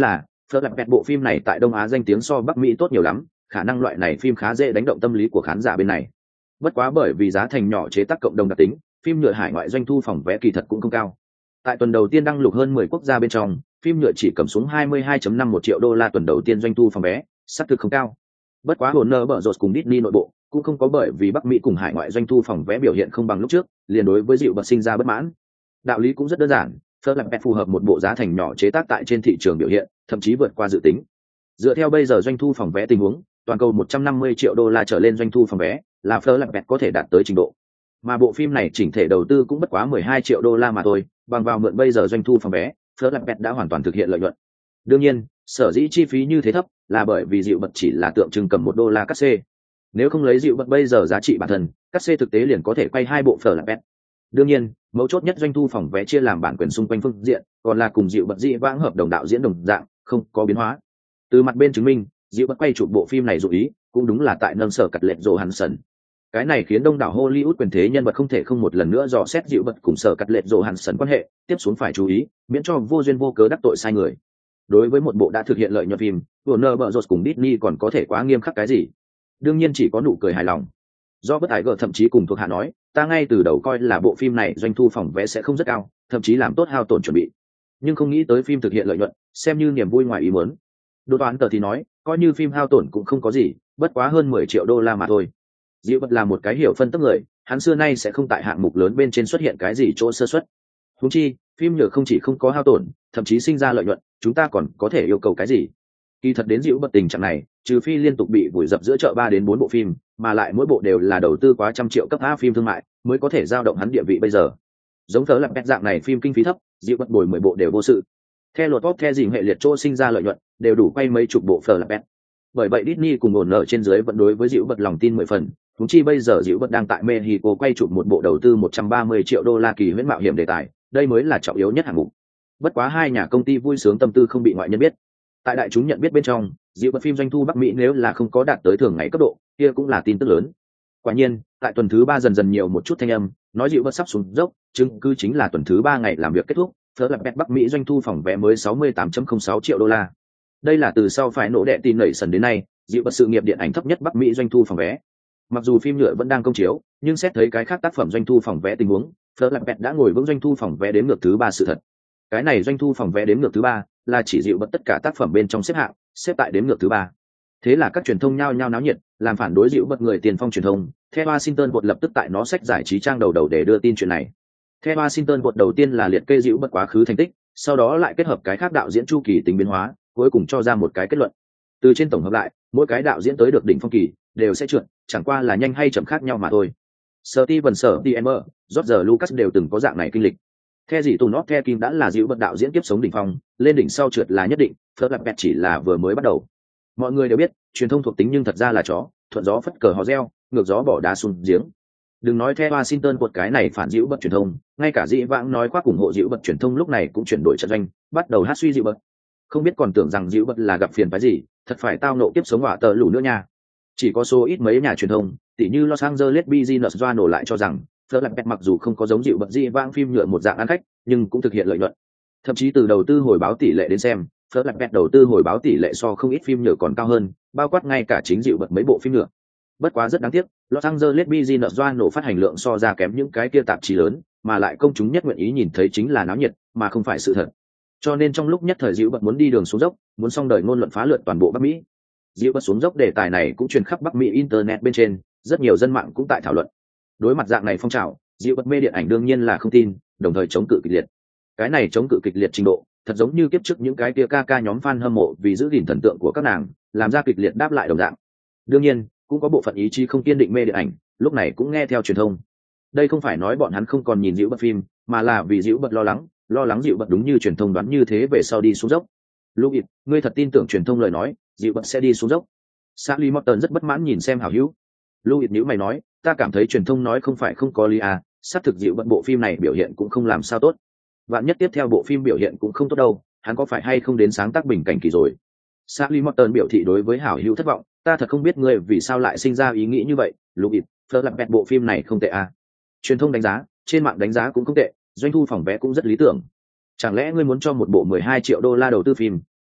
Flappet bộ phim này tại Đông Á danh tiếng so Bắc Mỹ tốt nhiều lắm, khả năng loại này phim khá dễ đánh động tâm lý của khán giả bên này. Bất quá bởi vì giá thành nhỏ chế tác cộng đồng đặc tính, phim nhựa hải ngoại doanh thu phòng vé kỳ thật cũng không cao. Tại tuần đầu tiên đăng lục hơn mười quốc gia bên trong, phim nhựa chỉ cầm xuống hai mươi hai phẩy năm một triệu đô la tuần đầu tiên doanh thu phòng vé, xác thực không cao. Bất quá Warner Bros cùng Disney nội bộ cũng không có bởi vì Bắc Mỹ cùng hải ngoại doanh thu phòng vé biểu hiện không bằng lúc trước, liền đối với dịu bật sinh ra bất mãn. Đạo lý cũng rất đơn giản, Flappet phù hợp một bộ giá thành nhỏ chế tác tại trên thị trường biểu hiện, thậm chí vượt qua dự tính. Dựa theo bây giờ doanh thu phòng vé tình huống, toàn cầu một trăm năm mươi triệu đô la trở lên doanh thu phòng vé, là Flappet có thể đạt tới trình độ. Mà bộ phim này chỉnh thể đầu tư cũng bất quá mười hai triệu đô la mà thôi, bằng vào mượn bây giờ doanh thu phòng vé, Flappet đã hoàn toàn thực hiện lợi nhuận. Đương nhiên, sở dĩ chi phí như thế thấp là bởi vì dịu bật chỉ là tượng trưng cầm một đô la cắt xê. Nếu không lấy dịu bật bây giờ giá trị bản thân, cắt xê thực tế liền có thể quay hai bộ Flappet. Đương nhiên, mấu chốt nhất doanh thu phòng vé chia làm bản quyền xung quanh phương diện, còn là cùng dịu bật dị vãng hợp đồng đạo diễn đồng dạng, không có biến hóa. Từ mặt bên chứng minh, dịu bật quay chụp bộ phim này dụ ý, cũng đúng là tại nâng sở cật lệch Johansson. Cái này khiến đông đảo Hollywood quyền thế nhân vật không thể không một lần nữa dò xét dịu bật cùng sở cật lệch Johansson quan hệ, tiếp xuống phải chú ý, miễn cho vô duyên vô cớ đắc tội sai người. Đối với một bộ đã thực hiện lợi nhuận phim, Warner Bros cùng Disney còn có thể quá nghiêm khắc cái gì? Đương nhiên chỉ có nụ cười hài lòng. Do bất ải gở thậm chí cùng thuộc hạ nói, ta ngay từ đầu coi là bộ phim này doanh thu phòng vé sẽ không rất cao, thậm chí làm tốt hao tổn chuẩn bị, nhưng không nghĩ tới phim thực hiện lợi nhuận, xem như niềm vui ngoài ý muốn. Đô toán tờ thì nói, coi như phim hao tổn cũng không có gì, bất quá hơn mười triệu đô la mà thôi. Dịu bật là một cái hiểu phân tức người, hắn xưa nay sẽ không tại hạng mục lớn bên trên xuất hiện cái gì chỗ sơ suất. Huống chi, phim nhựa không chỉ không có hao tổn, thậm chí sinh ra lợi nhuận, chúng ta còn có thể yêu cầu cái gì? Kỳ thật đến dịu bật tình trạng này, trừ phi liên tục bị vùi dập giữa chợ ba đến bốn bộ phim, mà lại mỗi bộ đều là đầu tư quá trăm triệu cấp A phim thương mại, mới có thể giao động hắn địa vị bây giờ. Giống thớ lập dạng này phim kinh phí thấp, dịu bật bồi mười bộ đều vô sự. Theo luật pop theo gì hệ liệt chỗ sinh ra lợi nhuận, đều đủ quay mấy chục bộ phở lập bét. Bởi vậy Disney cùng ổn nợ trên dưới vẫn đối với dịu bật lòng tin mười phần. Chúng chi bây giờ dịu bật đang tại Mexico quay chụp một bộ đầu tư một trăm ba mươi triệu đô la kỳ huyễn mạo hiểm đề tài, đây mới là trọng yếu nhất hạng mục. Bất quá hai nhà công ty vui sướng tâm tư không bị ngoại nhân biết. Tại đại chúng nhận biết bên trong, dịu bật phim doanh thu Bắc Mỹ nếu là không có đạt tới thường ngày cấp độ, kia cũng là tin tức lớn. Quả nhiên, tại tuần thứ ba dần dần nhiều một chút thanh âm, nói dịu bật sắp xuống dốc, chứng cứ chính là tuần thứ ba ngày làm việc kết thúc, Flappet Bắc Mỹ doanh thu phòng vé mới sáu mươi tám phẩy không sáu triệu đô la. Đây là từ sau phải nổ đệ tin nảy sần đến nay, dịu bật sự nghiệp điện ảnh thấp nhất Bắc Mỹ doanh thu phòng vé. Mặc dù phim nhựa vẫn đang công chiếu, nhưng xét thấy cái khác tác phẩm doanh thu phòng vé tình huống, Flappet đã ngồi vững doanh thu phòng vé đến ngược thứ ba sự thật. Cái này doanh thu phòng vé đến ngược thứ ba là chỉ dịu bật tất cả tác phẩm bên trong xếp hạng, xếp tại đến ngược thứ ba. Thế là các truyền thông nhao nhao náo nhiệt, làm phản đối dịu bật người tiền phong truyền thông, theo Washington Post lập tức tại nó sách giải trí trang đầu đầu để đưa tin chuyện này. Theo Washington Post đầu tiên là liệt kê dịu bật quá khứ thành tích, sau đó lại kết hợp cái khác đạo diễn chu kỳ tính biến hóa, cuối cùng cho ra một cái kết luận. Từ trên tổng hợp lại, mỗi cái đạo diễn tới được đỉnh phong kỳ đều sẽ trượt, chẳng qua là nhanh hay chậm khác nhau mà thôi. Steven Spielberg, George Lucas đều từng có dạng này kinh lịch. Theo gì Tùng Nót theo Kim đã là dịu bật đạo diễn kiếp sống đỉnh phong, lên đỉnh sau trượt là nhất định, Flappet chỉ là vừa mới bắt đầu. Mọi người đều biết, truyền thông thuộc tính nhưng thật ra là chó, thuận gió phất cờ hò reo, ngược gió bỏ đá xuống giếng. Đừng nói theo Washington một cái này phản dịu bật truyền thông, ngay cả dĩ vãng nói khoác ủng hộ dịu bật truyền thông lúc này cũng chuyển đổi trận doanh, bắt đầu hát suy dịu bật. Không biết còn tưởng rằng dịu bật là gặp phiền phái gì, thật phải tao nộ tiếp sống hỏa tờ lũ nữa nha. Chỉ có số ít mấy nhà truyền thông, tỉ như Los Angeles Business Journal lại cho rằng, Flappet mặc dù không có giống dịu bật dĩ vãng phim nhựa một dạng ăn khách, nhưng cũng thực hiện lợi nhuận. Thậm chí từ đầu tư hồi báo tỷ lệ đến xem, Flappet đầu tư hồi báo tỷ lệ so không ít phim nhựa còn cao hơn, bao quát ngay cả chính dịu bật mấy bộ phim nhựa. Bất quá rất đáng tiếc, Los Angeles Business Journal phát hành lượng so ra kém những cái kia tạp chí lớn, mà lại công chúng nhất nguyện ý nhìn thấy chính là náo nhiệt, mà không phải sự thật. Cho nên trong lúc nhất thời dịu bật muốn đi đường xuống dốc, muốn xong đời ngôn luận phá lượn toàn bộ Bắc Mỹ. Dịu bật xuống dốc đề tài này cũng truyền khắp Bắc Mỹ internet bên trên, rất nhiều dân mạng cũng tại thảo luận. Đối mặt dạng này phong trào, dịu bật mê điện ảnh đương nhiên là không tin, đồng thời chống cự kịch liệt. Cái này chống cự kịch liệt trình độ, thật giống như kiếp trước những cái kia ca ca nhóm fan hâm mộ vì giữ gìn thần tượng của các nàng, làm ra kịch liệt đáp lại đồng dạng. Đương nhiên, cũng có bộ phận ý chí không kiên định mê điện ảnh, lúc này cũng nghe theo truyền thông. Đây không phải nói bọn hắn không còn nhìn dịu bật phim, mà là vì dịu bật lo lắng, lo lắng dịu bật đúng như truyền thông đoán như thế về sau đi xuống dốc. Louis, ngươi thật tin tưởng truyền thông lời nói, dịu bật sẽ đi xuống dốc? Sally Morton rất bất mãn nhìn xem hảo hữu. Louis nhíu mày nói, ta cảm thấy truyền thông nói không phải không có lý à, xác thực dịu bật bộ phim này biểu hiện cũng không làm sao tốt. Vạn nhất tiếp theo bộ phim biểu hiện cũng không tốt đâu, hắn có phải hay không đến sáng tác bình cảnh kỳ rồi? Sally Morton biểu thị đối với hảo hữu thất vọng, ta thật không biết ngươi vì sao lại sinh ra ý nghĩ như vậy. Louis, Flappet bộ phim này không tệ à? Truyền thông đánh giá, trên mạng đánh giá cũng không tệ, doanh thu phòng vé cũng rất lý tưởng. Chẳng lẽ ngươi muốn cho một bộ mười hai triệu đô la đầu tư phim,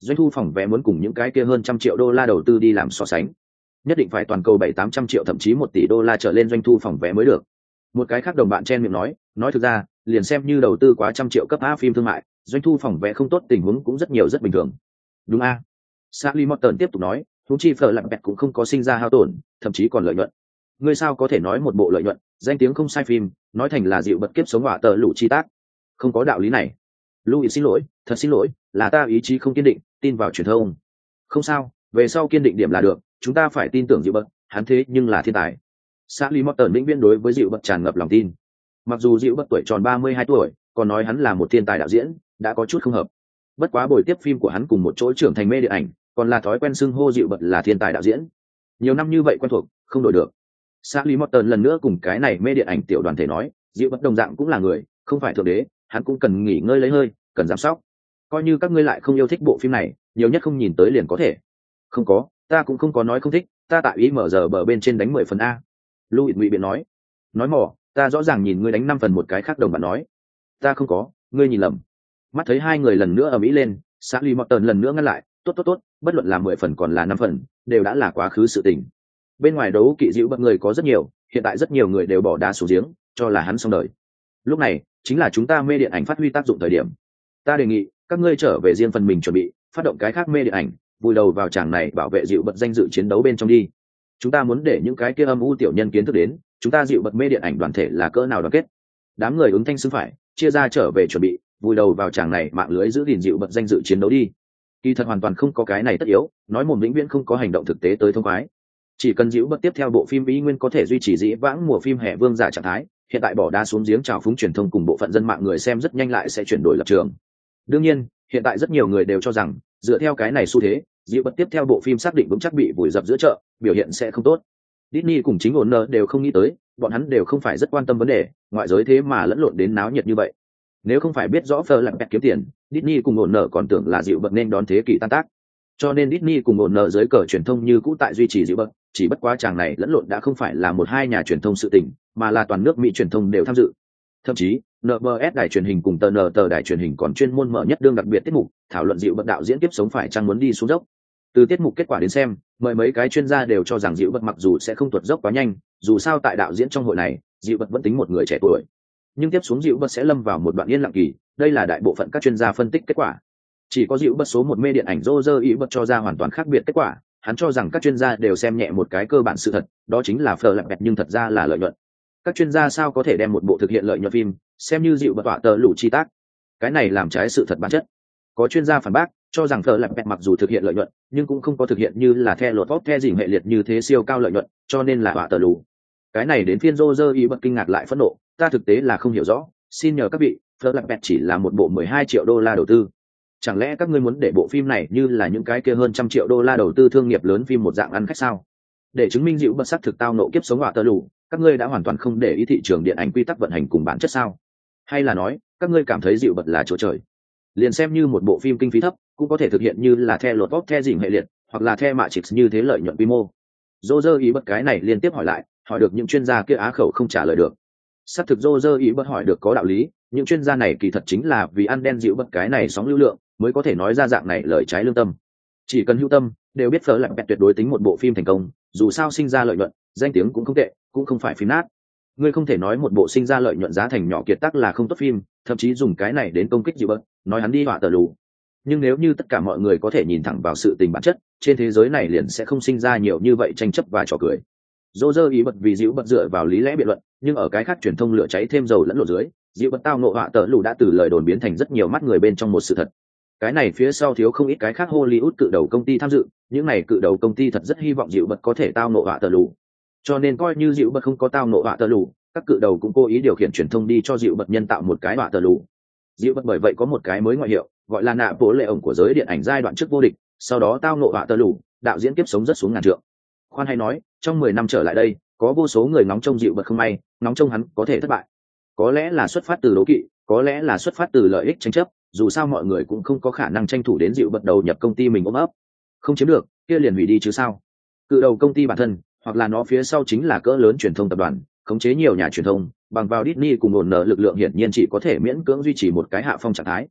doanh thu phòng vé muốn cùng những cái kia hơn trăm triệu đô la đầu tư đi làm so sánh, nhất định phải toàn cầu bảy tám trăm triệu thậm chí một tỷ đô la trở lên doanh thu phòng vé mới được. Một cái khác đồng bạn chen miệng nói, nói thực ra, liền xem như đầu tư quá trăm triệu cấp A phim thương mại, doanh thu phòng vé không tốt tình huống cũng rất nhiều rất bình thường. Đúng a? Sally Morton tiếp tục nói, huống chi phở lặng bẹt cũng không có sinh ra hao tổn, thậm chí còn lợi nhuận. Ngươi sao có thể nói một bộ lợi nhuận, danh tiếng không sai phim, nói thành là dịu bật kiếp sống hỏa tờ lũ chi tác? Không có đạo lý này. Louis xin lỗi, thật xin lỗi, là ta ý chí không kiên định, tin vào truyền thông. Không sao, về sau kiên định điểm là được, chúng ta phải tin tưởng dịu bật, hắn thế nhưng là thiên tài. Sally Morton lĩnh viên đối với dịu bật tràn ngập lòng tin. Mặc dù dịu bật tuổi tròn ba mươi hai tuổi, còn nói hắn là một thiên tài đạo diễn, đã có chút không hợp. Bất quá buổi tiếp phim của hắn cùng một chỗ trưởng thành mê điện ảnh, còn là thói quen xưng hô dịu bật là thiên tài đạo diễn. Nhiều năm như vậy quen thuộc, không đổi được. Sally Morton lần nữa cùng cái này mê điện ảnh tiểu đoàn thể nói, dịu bật đồng dạng cũng là người, không phải thượng đế, hắn cũng cần nghỉ ngơi lấy hơi, cần giám sóc. Coi như các ngươi lại không yêu thích bộ phim này, nhiều nhất không nhìn tới liền có thể. Không có, ta cũng không có nói không thích, ta tại ý mở giờ bờ bên trên đánh mười phần a. Louis ngụy biện nói, nói mỏ, ta rõ ràng nhìn ngươi đánh năm phần một cái khác đồng bạn nói, ta không có, ngươi nhìn lầm. Mắt thấy hai người lần nữa ở mỹ lên, Sally Morton lần nữa ngăn lại, tốt tốt tốt, bất luận là mười phần còn là năm phần, đều đã là quá khứ sự tình. Bên ngoài đấu kỵ dịu bật người có rất nhiều, hiện tại rất nhiều người đều bỏ đá xuống giếng, cho là hắn xong đời. Lúc này chính là chúng ta mê điện ảnh phát huy tác dụng thời điểm. Ta đề nghị các ngươi trở về riêng phần mình chuẩn bị, phát động cái khác mê điện ảnh, vùi đầu vào tràng này bảo vệ dịu bật danh dự chiến đấu bên trong đi. Chúng ta muốn để những cái kia âm u tiểu nhân kiến thức đến, chúng ta dịu bật mê điện ảnh đoàn thể là cỡ nào đoàn kết. Đám người ứng thanh xứng phải, chia ra trở về chuẩn bị, vùi đầu vào tràng này mạng lưới giữ gìn dịu bật danh dự chiến đấu đi. Kỳ thật hoàn toàn không có cái này tất yếu, nói mồm vĩnh viễn không có hành động thực tế tới thông khoái. Chỉ cần dịu bật tiếp theo bộ phim ý nguyên có thể duy trì dĩ vãng mùa phim hè vương giả trạng thái, hiện tại bỏ đá xuống giếng trào phúng truyền thông cùng bộ phận dân mạng người xem rất nhanh lại sẽ chuyển đổi lập trường. Đương nhiên, hiện tại rất nhiều người đều cho rằng, dựa theo cái này xu thế, dịu bật tiếp theo bộ phim xác định vững chắc bị vùi dập giữa chợ, biểu hiện sẽ không tốt. Disney cùng chính ổn nợ đều không nghĩ tới, bọn hắn đều không phải rất quan tâm vấn đề, ngoại giới thế mà lẫn lộn đến náo nhiệt như vậy. Nếu không phải biết rõ Fleur lặng bẹt kiếm tiền, Disney cùng ổn nợ còn tưởng là dịu bật nên đón thế kỷ tan tác. Cho nên Disney cùng ổn nợ dưới cờ truyền thông như cũ tại duy trì dịu bật, chỉ bất quá chàng này lẫn lộn đã không phải là một hai nhà truyền thông sự tình, mà là toàn nước Mỹ truyền thông đều tham dự. Thậm chí, en bê ét đài truyền hình cùng tê en tê đài truyền hình còn chuyên môn mở nhất đương đặc biệt tiết mục, thảo luận dịu bật đạo diễn tiếp sống phải chăng muốn đi xuống dốc. Từ tiết mục kết quả đến xem, mời mấy cái chuyên gia đều cho rằng dịu bật mặc dù sẽ không tuột dốc quá nhanh, dù sao tại đạo diễn trong hội này, dịu bật vẫn tính một người trẻ tuổi. Nhưng tiếp xuống dịu bật sẽ lâm vào một đoạn yên lặng kỳ, đây là đại bộ phận các chuyên gia phân tích kết quả. Chỉ có dịu bật số một mê điện ảnh Roger Ebert cho ra hoàn toàn khác biệt kết quả, hắn cho rằng các chuyên gia đều xem nhẹ một cái cơ bản sự thật, đó chính là Fleur lặng bẹt nhưng thật ra là lợi nhuận. Các chuyên gia sao có thể đem một bộ thực hiện lợi nhuận phim xem như dịu bật tọa tờ lũ chi tác? Cái này làm trái sự thật bản chất. Có chuyên gia phản bác, cho rằng Fleur lặng bẹt mặc dù thực hiện lợi nhuận, nhưng cũng không có thực hiện như là The Lord of the Rings hệ liệt như thế siêu cao lợi nhuận, cho nên là tọa tờ lũ. Cái này đến phiên Roger Ebert kinh ngạc lại phẫn nộ, ta thực tế là không hiểu rõ, xin nhờ các vị, Fleur lặng bẹt chỉ là một bộ mười hai triệu đô la đầu tư. Chẳng lẽ các ngươi muốn để bộ phim này như là những cái kia hơn trăm triệu đô la đầu tư thương nghiệp lớn phim một dạng ăn khách sao? Để chứng minh dịu bật sắc thực tao nộ kiếp sống họa tơ lù, các ngươi đã hoàn toàn không để ý thị trường điện ảnh quy tắc vận hành cùng bản chất sao? Hay là nói các ngươi cảm thấy dịu bật là chỗ trời? Liền xem như một bộ phim kinh phí thấp cũng có thể thực hiện như là The Lord of the Rings hệ liệt hoặc là The Matrix như thế lợi nhuận quy mô. Roger ý bật cái này liên tiếp hỏi lại, hỏi được những chuyên gia kia á khẩu không trả lời được. Xác thực Roger ý bật hỏi được có đạo lý, những chuyên gia này kỳ thật chính là vì ăn đen dịu bật cái này sóng lưu lượng mới có thể nói ra dạng này lời trái lương tâm. Chỉ cần hữu tâm đều biết Fleur lặng bẹt tuyệt đối tính một bộ phim thành công, dù sao sinh ra lợi nhuận, danh tiếng cũng không tệ, cũng không phải phim nát. Ngươi không thể nói một bộ sinh ra lợi nhuận giá thành nhỏ kiệt tác là không tốt phim, thậm chí dùng cái này đến công kích dịu bật, nói hắn đi họa tờ lù. Nhưng nếu như tất cả mọi người có thể nhìn thẳng vào sự tình bản chất, trên thế giới này liền sẽ không sinh ra nhiều như vậy tranh chấp và trò cười. Roger ý bật vì dịu bật dựa vào lý lẽ biện luận, nhưng ở cái khác truyền thông lửa cháy thêm dầu lẫn lộn dưới, dịu bật tao nộ họa tờ lù đã từ lời đồn biến thành rất nhiều mắt người bên trong một sự thật. Cái này phía sau thiếu không ít cái khác Hollywood cự đầu công ty tham dự, những này cự đầu công ty thật rất hy vọng dịu bật có thể tao nộ họa tờ lù. Cho nên coi như dịu bật không có tao nộ họa tờ lù, các cự đầu cũng cố ý điều khiển truyền thông đi cho dịu bật nhân tạo một cái họa tờ lù. Dịu bật bởi vậy có một cái mới ngoại hiệu, gọi là nạ bố lệ ổng của giới điện ảnh giai đoạn trước vô địch, sau đó tao nộ họa tờ lù, đạo diễn kiếp sống rất xuống ngàn trượng. Khoan hay nói, trong mười năm trở lại đây, có vô số người ngóng trông dịu bật không may, ngóng trông hắn có thể thất bại. Có lẽ là xuất phát từ đố kỵ, có lẽ là xuất phát từ lợi ích tranh chấp, dù sao mọi người cũng không có khả năng tranh thủ đến dịu bật đầu nhập công ty mình ôm ấp. Không chiếm được, kia liền hủy đi chứ sao? Cự đầu công ty bản thân, hoặc là nó phía sau chính là cỡ lớn truyền thông tập đoàn, khống chế nhiều nhà truyền thông, bằng vào Disney cùng ổn nợ lực lượng hiển nhiên chỉ có thể miễn cưỡng duy trì một cái hạ phong trạng thái.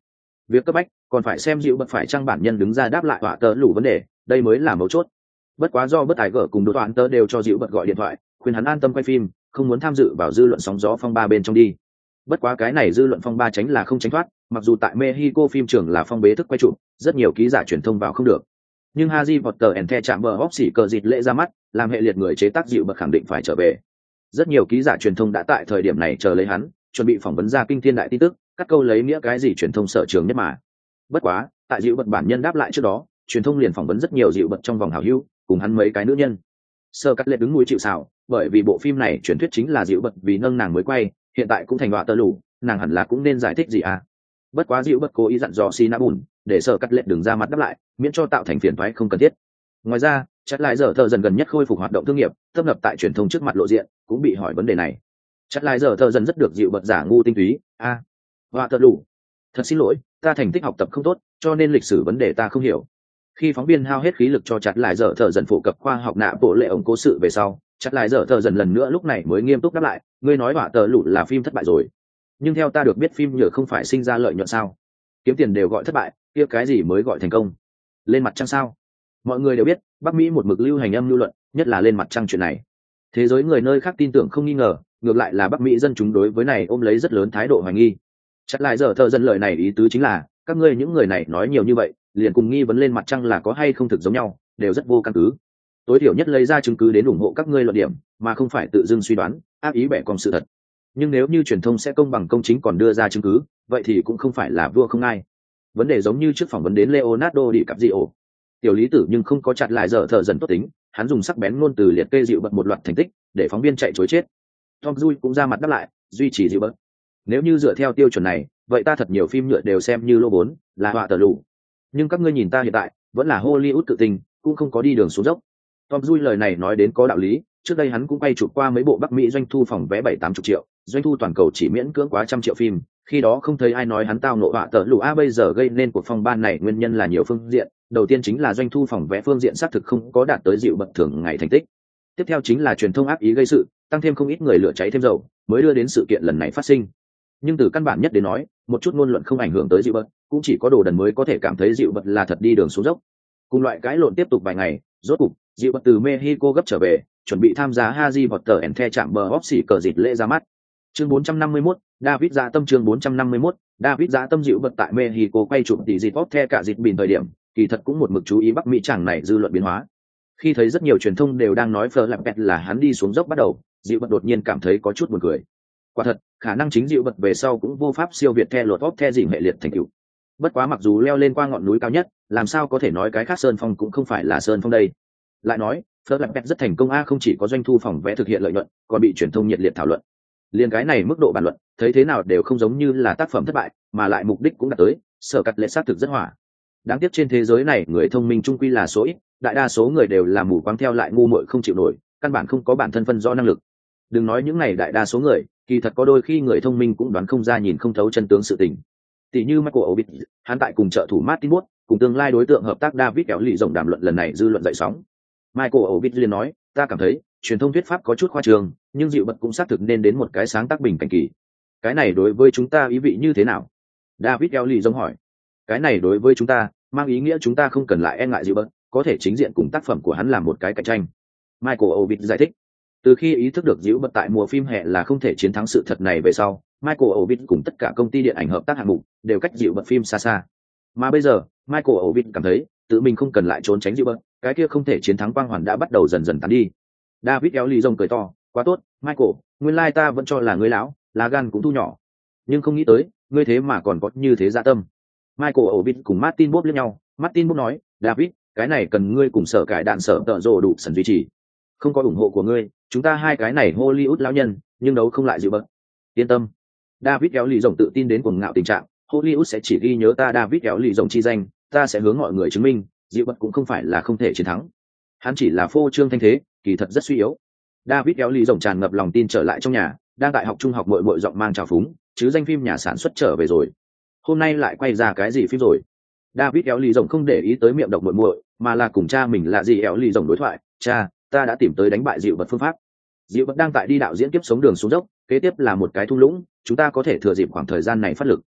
việc cấp bách còn phải xem dịu bật phải trang bản nhân đứng ra đáp lại họa tờ lủ vấn đề, đây mới là mấu chốt. Bất quá do bất tài gở cùng đối toán tớ đều cho dịu bật gọi điện thoại khuyên hắn an tâm quay phim, không muốn tham dự vào dư luận sóng gió phong ba bên trong đi. Bất quá cái này dư luận phong ba tránh là không tránh thoát, mặc dù tại Mexico phim trường là phong bế thức quay chụp, rất nhiều ký giả truyền thông vào không được. Nhưng Harry Potter and the Chamber of Secrets dịt lễ ra mắt, làm hệ liệt người chế tác dịu bật khẳng định phải trở về. Rất nhiều ký giả truyền thông đã tại thời điểm này chờ lấy hắn, chuẩn bị phỏng vấn ra kinh thiên đại tin tức, cắt câu lấy nghĩa cái gì truyền thông sở trường nhất mà. Bất quá, tại dịu bật bản nhân đáp lại trước đó, truyền thông liền phỏng vấn rất nhiều dịu bật trong vòng hảo hữu, cùng hắn mấy cái nữ nhân. Sơ cắt lệ đứng núi chịu sào, bởi vì bộ phim này truyền thuyết chính là dịu bật vì nâng nàng mới quay, hiện tại cũng thành đọa tơ lủ, nàng hẳn là cũng nên giải thích gì à. Bất quá dịu bật cố ý dặn dò Sinabun để Sơ cắt lệ đừng ra mặt đáp lại, miễn cho tạo thành phiền toái không cần thiết. Ngoài ra, chắc lại giờ thợ dần gần nhất khôi phục hoạt động thương nghiệp, tấp nập tại truyền thông trước mặt lộ diện, cũng bị hỏi vấn đề này. Chắc lại giờ thợ dần rất được dịu bật giả ngu tinh túy, a, à, đọa tơ lủ, thật xin lỗi, ta thành tích học tập không tốt, cho nên lịch sử vấn đề ta không hiểu. Khi phóng viên hao hết khí lực cho chặt lại dở thợ dần phổ cập khoa học nạ bộ lệ ổng cố sự về sau, chặt lại dở thợ dần lần nữa lúc này mới nghiêm túc đáp lại, ngươi nói họa tờ lụt là phim thất bại rồi, nhưng theo ta được biết phim nhựa không phải sinh ra lợi nhuận sao? Kiếm tiền đều gọi thất bại, kia cái gì mới gọi thành công? Lên mặt trăng sao? Mọi người đều biết Bắc Mỹ một mực lưu hành âm lưu luận, nhất là lên mặt trăng chuyện này, thế giới người nơi khác tin tưởng không nghi ngờ, ngược lại là Bắc Mỹ dân chúng đối với này ôm lấy rất lớn thái độ hoài nghi. Chặt lại dở thợ dần lời này ý tứ chính là các ngươi những người này nói nhiều như vậy, liền cùng nghi vấn lên mặt trăng là có hay không thực giống nhau, đều rất vô căn cứ. Tối thiểu nhất lấy ra chứng cứ đến ủng hộ các ngươi luận điểm, mà không phải tự dưng suy đoán, ác ý bẻ cong sự thật. Nhưng nếu như truyền thông sẽ công bằng công chính còn đưa ra chứng cứ, vậy thì cũng không phải là vua không ai. Vấn đề giống như trước phỏng vấn đến Leonardo DiCaprio. Tiểu lý tử nhưng không có chặt lại dở thợ dần tốt tính, hắn dùng sắc bén ngôn từ liệt kê dịu bật một loạt thành tích, để phóng viên chạy chối chết. Tom Cruise cũng ra mặt đáp lại, duy trì dịu bật. Nếu như dựa theo tiêu chuẩn này, vậy ta thật nhiều phim nhựa đều xem như lô vốn, là họa tờ lụ. Nhưng các ngươi nhìn ta hiện tại, vẫn là Hollywood tự tình, cũng không có đi đường xuống dốc. Tom Cruise lời này nói đến có đạo lý, trước đây hắn cũng quay chụp qua mấy bộ Bắc Mỹ doanh thu phòng vé bảy tám chục triệu, doanh thu toàn cầu chỉ miễn cưỡng quá trăm triệu phim, khi đó không thấy ai nói hắn tao nộ họa tờ lụ a. Bây giờ gây nên cuộc phong ban này nguyên nhân là nhiều phương diện, đầu tiên chính là doanh thu phòng vé phương diện xác thực không có đạt tới dịu bật thường ngày thành tích. Tiếp theo chính là truyền thông ác ý gây sự, tăng thêm không ít người lửa cháy thêm dầu, mới đưa đến sự kiện lần này phát sinh. Nhưng từ căn bản nhất đến nói, một chút ngôn luận không ảnh hưởng tới dịu bật, cũng chỉ có đồ đần mới có thể cảm thấy dịu bật là thật đi đường xuống dốc. Cùng loại cãi lộn tiếp tục vài ngày, rốt cục dịu bật từ Mexico gấp trở về, chuẩn bị tham gia Harry Potter and the Chamber of Secrets dịp lễ ra mắt. Chương bốn trăm năm mươi mốt, David Dạ Tâm chương bốn trăm năm mươi mốt, David Dạ Tâm dịu bật tại Mexico quay chụp tỷ dịp Potter cả dịp bình thời điểm, kỳ thật cũng một mực chú ý Bắc Mỹ chàng này dư luận biến hóa. Khi thấy rất nhiều truyền thông đều đang nói Fleur Lapet là hắn đi xuống dốc bắt đầu, dịu bật đột nhiên cảm thấy có chút buồn cười. Quả thật, khả năng chính dịu bật về sau cũng vô pháp siêu việt theo lột top theo dìm hệ liệt thành tựu. Bất quá mặc dù leo lên qua ngọn núi cao nhất, làm sao có thể nói cái khác sơn phong cũng không phải là sơn phong đây. Lại nói, Fleur Lapet rất thành công a, không chỉ có doanh thu phòng vé thực hiện lợi nhuận, còn bị truyền thông nhiệt liệt thảo luận. Liên cái này mức độ bàn luận, thấy thế nào đều không giống như là tác phẩm thất bại, mà lại mục đích cũng đạt tới, sở cắt lệ sát thực rất hỏa. Đáng tiếc trên thế giới này người thông minh trung quy là số ít, đại đa số người đều là mù quáng theo lại ngu muội không chịu nổi, căn bản không có bản thân phân rõ năng lực. Đừng nói những này đại đa số người, kỳ thật có đôi khi người thông minh cũng đoán không ra nhìn không thấu chân tướng sự tình. Tỷ như Michael Ovid, hắn tại cùng trợ thủ Martin Wood, cùng tương lai đối tượng hợp tác David kéo lì rộng đàm luận lần này dư luận dậy sóng. Michael Ovid liền nói, ta cảm thấy truyền thông thuyết pháp có chút khoa trương, nhưng dịu bật cũng xác thực nên đến một cái sáng tác bình cảnh kỳ. Cái này đối với chúng ta ý vị như thế nào? David kéo lì rộng hỏi. Cái này đối với chúng ta mang ý nghĩa chúng ta không cần lại e ngại dịu bật, có thể chính diện cùng tác phẩm của hắn làm một cái cạnh tranh. Michael Ovid giải thích. Từ khi ý thức được dịu bật tại mùa phim hè là không thể chiến thắng sự thật này về sau, Michael Ovid cùng tất cả công ty điện ảnh hợp tác hạng mục đều cách dịu bật phim xa xa. Mà bây giờ, Michael Ovid cảm thấy tự mình không cần lại trốn tránh dịu bật, cái kia không thể chiến thắng quang hoàn đã bắt đầu dần dần tán đi. David kéo lì rồng cười to, quá tốt, Michael, nguyên lai ta vẫn cho là ngươi lão, lá gan cũng thu nhỏ, nhưng không nghĩ tới ngươi thế mà còn có như thế dạ tâm. Michael Ovid cùng Martin Bob liếc nhau, Martin Bob nói, David, cái này cần ngươi cùng sở cải đạn sở tợ rồ đủ sần duy trì. Không có ủng hộ của ngươi, chúng ta hai cái này Hollywood lão nhân, nhưng đấu không lại dịu bật. Yên tâm. David kéo lì rồng tự tin đến cuồng ngạo tình trạng, Hollywood sẽ chỉ ghi nhớ ta David kéo lì rồng chi danh, ta sẽ hướng mọi người chứng minh, dịu bật cũng không phải là không thể chiến thắng. Hắn chỉ là phô trương thanh thế, kỳ thật rất suy yếu. David kéo lì rồng tràn ngập lòng tin trở lại trong nhà, đang tại học trung học muội muội giọng mang trào phúng, chứ danh phim nhà sản xuất trở về rồi. Hôm nay lại quay ra cái gì phim rồi? David kéo lì rồng không để ý tới miệng độc muội muội, mà là cùng cha mình là gì kéo lì rồng đối thoại. Cha, ta đã tìm tới đánh bại dịu bật phương pháp. Dịu bật đang tại đi đạo diễn kiếp sống đường xuống dốc, kế tiếp là một cái thung lũng, chúng ta có thể thừa dịp khoảng thời gian này phát lực.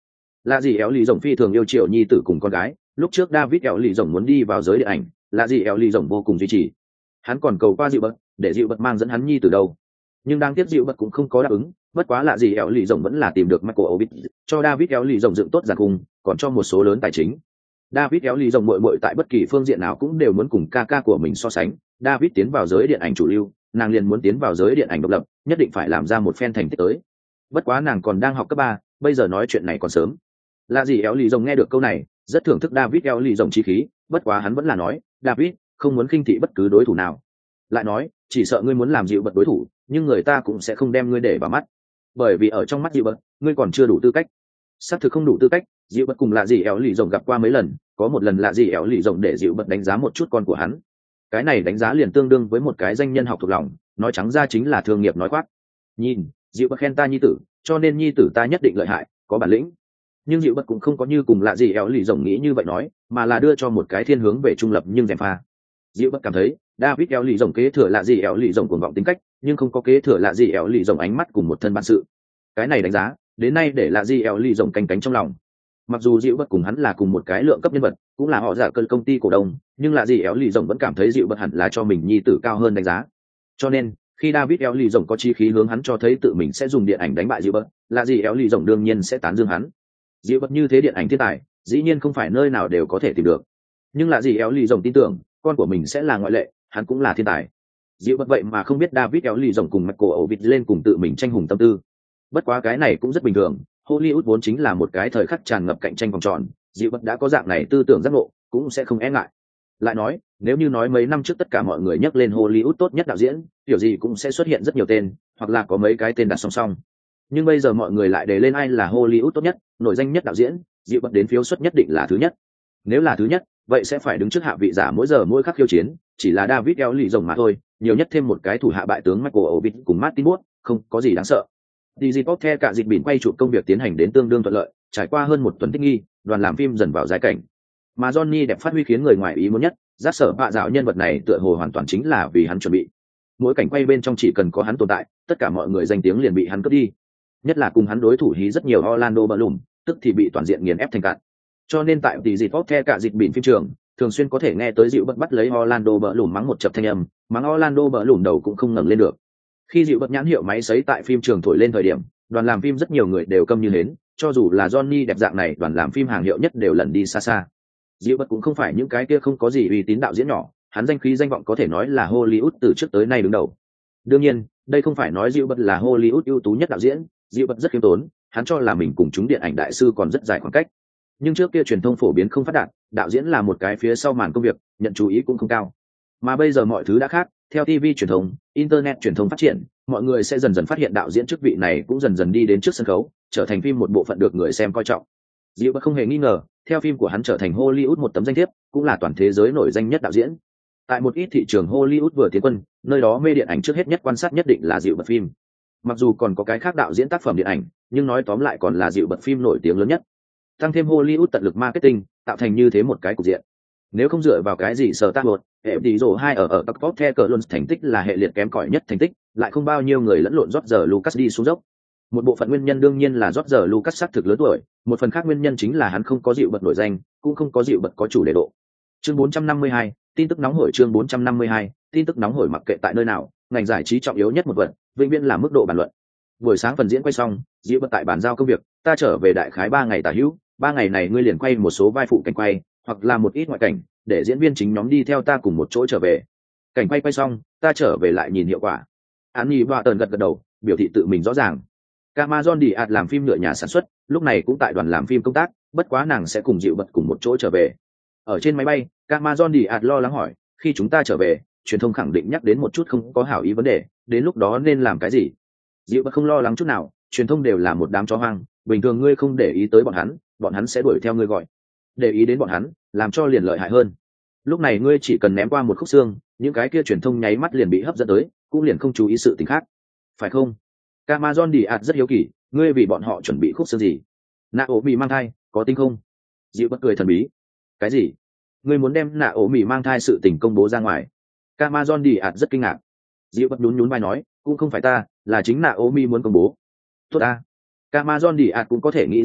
Là gì éo lì rồng phi thường yêu chiều nhi tử cùng con gái, lúc trước David éo lì rồng muốn đi vào giới điện ảnh, là gì éo lì rồng vô cùng duy trì. Hắn còn cầu qua dịu bật, để dịu bật mang dẫn hắn nhi tử đâu. Nhưng đang tiếp dịu bật cũng không có đáp ứng, bất quá là gì éo lì rồng vẫn là tìm được Michael Ovid, cho David éo lì rồng dựng tốt giàn khung, còn cho một số lớn tài chính. David éo lì rồng muội muội tại bất kỳ phương diện nào cũng đều muốn cùng ca ca của mình so sánh. David tiến vào giới điện ảnh chủ lưu, nàng liền muốn tiến vào giới điện ảnh độc lập, nhất định phải làm ra một phen thành tích tới. Bất quá nàng còn đang học cấp ba, bây giờ nói chuyện này còn sớm. Là gì éo lì rồng nghe được câu này, rất thưởng thức David éo lì rồng chí khí, bất quá hắn vẫn là nói, David, không muốn khinh thị bất cứ đối thủ nào. Lại nói, chỉ sợ ngươi muốn làm dịu bật đối thủ, nhưng người ta cũng sẽ không đem ngươi để vào mắt, bởi vì ở trong mắt dịu bật, ngươi còn chưa đủ tư cách. Xác thực không đủ tư cách, dịu bật cùng là gì éo lì rồng gặp qua mấy lần, có một lần là gì éo lì rồng để dịu bật đánh giá một chút con của hắn. Cái này đánh giá liền tương đương với một cái danh nhân học thuộc lòng, nói trắng ra chính là thương nghiệp nói quát. Nhìn, dịu bật khen ta nhi tử, cho nên nhi tử ta nhất định lợi hại, có bản lĩnh. Nhưng dịu bật cũng không có như cùng là gì éo lì rồng nghĩ như vậy nói, mà là đưa cho một cái thiên hướng về trung lập nhưng dèm pha. Dịu bật cảm thấy David éo lì rồng kế thừa là gì éo lì rồng cuồng vọng tính cách, nhưng không có kế thừa là gì éo lì rồng ánh mắt cùng một thân bản sự. Cái này đánh giá, đến nay để là gì éo lì rồng canh cánh trong lòng. Mặc dù dịu bật cùng hắn là cùng một cái lượng cấp nhân vật, cũng là họ giả cơn công ty cổ đông, nhưng là gì éo lì rồng vẫn cảm thấy dịu bật hẳn là cho mình nhi tử cao hơn đánh giá. Cho nên khi David éo lì rồng có chí khí hướng hắn cho thấy tự mình sẽ dùng điện ảnh đánh bại dịu bật, là gì éo lì rồng đương nhiên sẽ tán dương hắn. Dịu bật như thế điện ảnh thiên tài, dĩ nhiên không phải nơi nào đều có thể tìm được. Nhưng là gì éo lì rồng tin tưởng con của mình sẽ là ngoại lệ, hắn cũng là thiên tài. Dịu bật vậy mà không biết David éo lì rồng cùng Michael Ovid lên cùng tự mình tranh hùng tâm tư. Bất quá cái này cũng rất bình thường, Hollywood vốn chính là một cái thời khắc tràn ngập cạnh tranh vòng tròn, dịu bật đã có dạng này tư tưởng giác ngộ, cũng sẽ không e ngại. Lại nói, nếu như nói mấy năm trước tất cả mọi người nhắc lên Hollywood tốt nhất đạo diễn, kiểu gì cũng sẽ xuất hiện rất nhiều tên, hoặc là có mấy cái tên đặt song song. Nhưng bây giờ mọi người lại đề lên ai là Hollywood tốt nhất, nổi danh nhất đạo diễn, dịu bật đến phiếu suất nhất định là thứ nhất. Nếu là thứ nhất, vậy sẽ phải đứng trước hạ vị giả mỗi giờ mỗi khắc khiêu chiến, chỉ là David éo lì rồng mà thôi, nhiều nhất thêm một cái thủ hạ bại tướng Michael Ovid cùng Martin Wood, không có gì đáng sợ. Digipop theo cả dịch bỉn quay chụp công việc tiến hành đến tương đương thuận lợi, trải qua hơn một tuần thích nghi, đoàn làm phim dần vào giai cảnh. Mà Johnny đẹp phát huy khiến người ngoài ý muốn nhất, giác sở bạ dạo nhân vật này tựa hồ hoàn toàn chính là vì hắn chuẩn bị. Mỗi cảnh quay bên trong chỉ cần có hắn tồn tại, tất cả mọi người danh tiếng liền bị hắn cướp đi. Nhất là cùng hắn đối thủ hí rất nhiều Orlando Bloom, tức thì bị toàn diện nghiền ép thành cạn. Cho nên tại Digipop theo cả dịch bỉn phim trường, thường xuyên có thể nghe tới dịu bật bắt lấy Orlando Bloom mắng một chập thanh âm, mắng Orlando Bloom đầu cũng không ngẩng lên được. Khi dịu bật nhãn hiệu máy sấy tại phim trường thổi lên thời điểm, đoàn làm phim rất nhiều người đều câm như hến, cho dù là Johnny đẹp dạng này đoàn làm phim hàng hiệu nhất đều lẩn đi xa xa. Dịu bật cũng không phải những cái kia không có gì uy tín đạo diễn nhỏ, hắn danh khí danh vọng có thể nói là Hollywood từ trước tới nay đứng đầu. Đương nhiên, đây không phải nói dịu bật là Hollywood ưu tú nhất đạo diễn, dịu bật rất khiêm tốn, hắn cho là mình cùng chúng điện ảnh đại sư còn rất dài khoảng cách. Nhưng trước kia truyền thông phổ biến không phát đạt, đạo diễn là một cái phía sau màn công việc, nhận chú ý cũng không cao. Mà bây giờ mọi thứ đã khác, theo ti vi truyền thông, internet truyền thông phát triển, mọi người sẽ dần dần phát hiện đạo diễn chức vị này cũng dần dần đi đến trước sân khấu, trở thành phim một bộ phận được người xem coi trọng. Dịu bật không hề nghi ngờ, theo phim của hắn trở thành Hollywood một tấm danh thiếp, cũng là toàn thế giới nổi danh nhất đạo diễn. Tại một ít thị trường Hollywood vừa tiến quân, nơi đó mê điện ảnh trước hết nhất quan sát nhất định là dịu bật phim. Mặc dù còn có cái khác đạo diễn tác phẩm điện ảnh, nhưng nói tóm lại còn là dịu bật phim nổi tiếng lớn nhất. Tăng thêm Hollywood tận lực marketing, tạo thành như thế một cái cục diện. Nếu không dựa vào cái gì sở tác một, hệ tỷ rồ hai ở ở các top the cờ luôn thành tích là hệ liệt kém cỏi nhất thành tích, lại không bao nhiêu người lẫn lộn rót giờ Lucas đi xuống dốc. Một bộ phận nguyên nhân đương nhiên là rót giờ Lucas sắc thực lớn tuổi, một phần khác nguyên nhân chính là hắn không có dịu bật nổi danh, cũng không có dịu bật có chủ đề độ. Chương bốn trăm năm mươi hai, tin tức nóng hổi chương bốn trăm năm mươi hai, tin tức nóng hổi mặc kệ tại nơi nào, ngành giải trí trọng yếu nhất một vật, vĩnh viễn là mức độ bàn luận. Buổi sáng phần diễn quay xong, dịu bật tại bàn giao công việc, ta trở về đại khái ba ngày tả hữu, ba ngày này ngươi liền quay một số vai phụ cảnh quay, hoặc là một ít ngoại cảnh, để diễn viên chính nhóm đi theo ta cùng một chỗ trở về. Cảnh quay quay xong, ta trở về lại nhìn hiệu quả. Án Nhi và Tần gật gật đầu, biểu thị tự mình rõ ràng. Camazon Diaz làm phim nhựa nhà sản xuất, lúc này cũng tại đoàn làm phim công tác, bất quá nàng sẽ cùng dịu bật cùng một chỗ trở về. Ở trên máy bay, Camazon Diaz lo lắng hỏi, khi chúng ta trở về, truyền thông khẳng định nhắc đến một chút không có hảo ý vấn đề, đến lúc đó nên làm cái gì? Dịu bật không lo lắng chút nào, truyền thông đều là một đám chó hoang, bình thường ngươi không để ý tới bọn hắn, bọn hắn sẽ đuổi theo ngươi gọi. Để ý đến bọn hắn, làm cho liền lợi hại hơn. Lúc này ngươi chỉ cần ném qua một khúc xương, những cái kia truyền thông nháy mắt liền bị hấp dẫn tới, cũng liền không chú ý sự tình khác, phải không? Camazon Diaz rất hiếu kỳ, ngươi vì bọn họ chuẩn bị khúc xương gì? Nạ ổ mì mang thai, có tính không? Dịu bất cười thần bí. Cái gì? Ngươi muốn đem nạ ổ mì mang thai sự tình công bố ra ngoài? Camazon Diaz rất kinh ngạc. Dịu bất nhún nhún vai nói, cũng không phải ta, là chính nạ ổ mì muốn công bố. Tốt a. Camazon Diaz cũng có thể nghĩ ra được,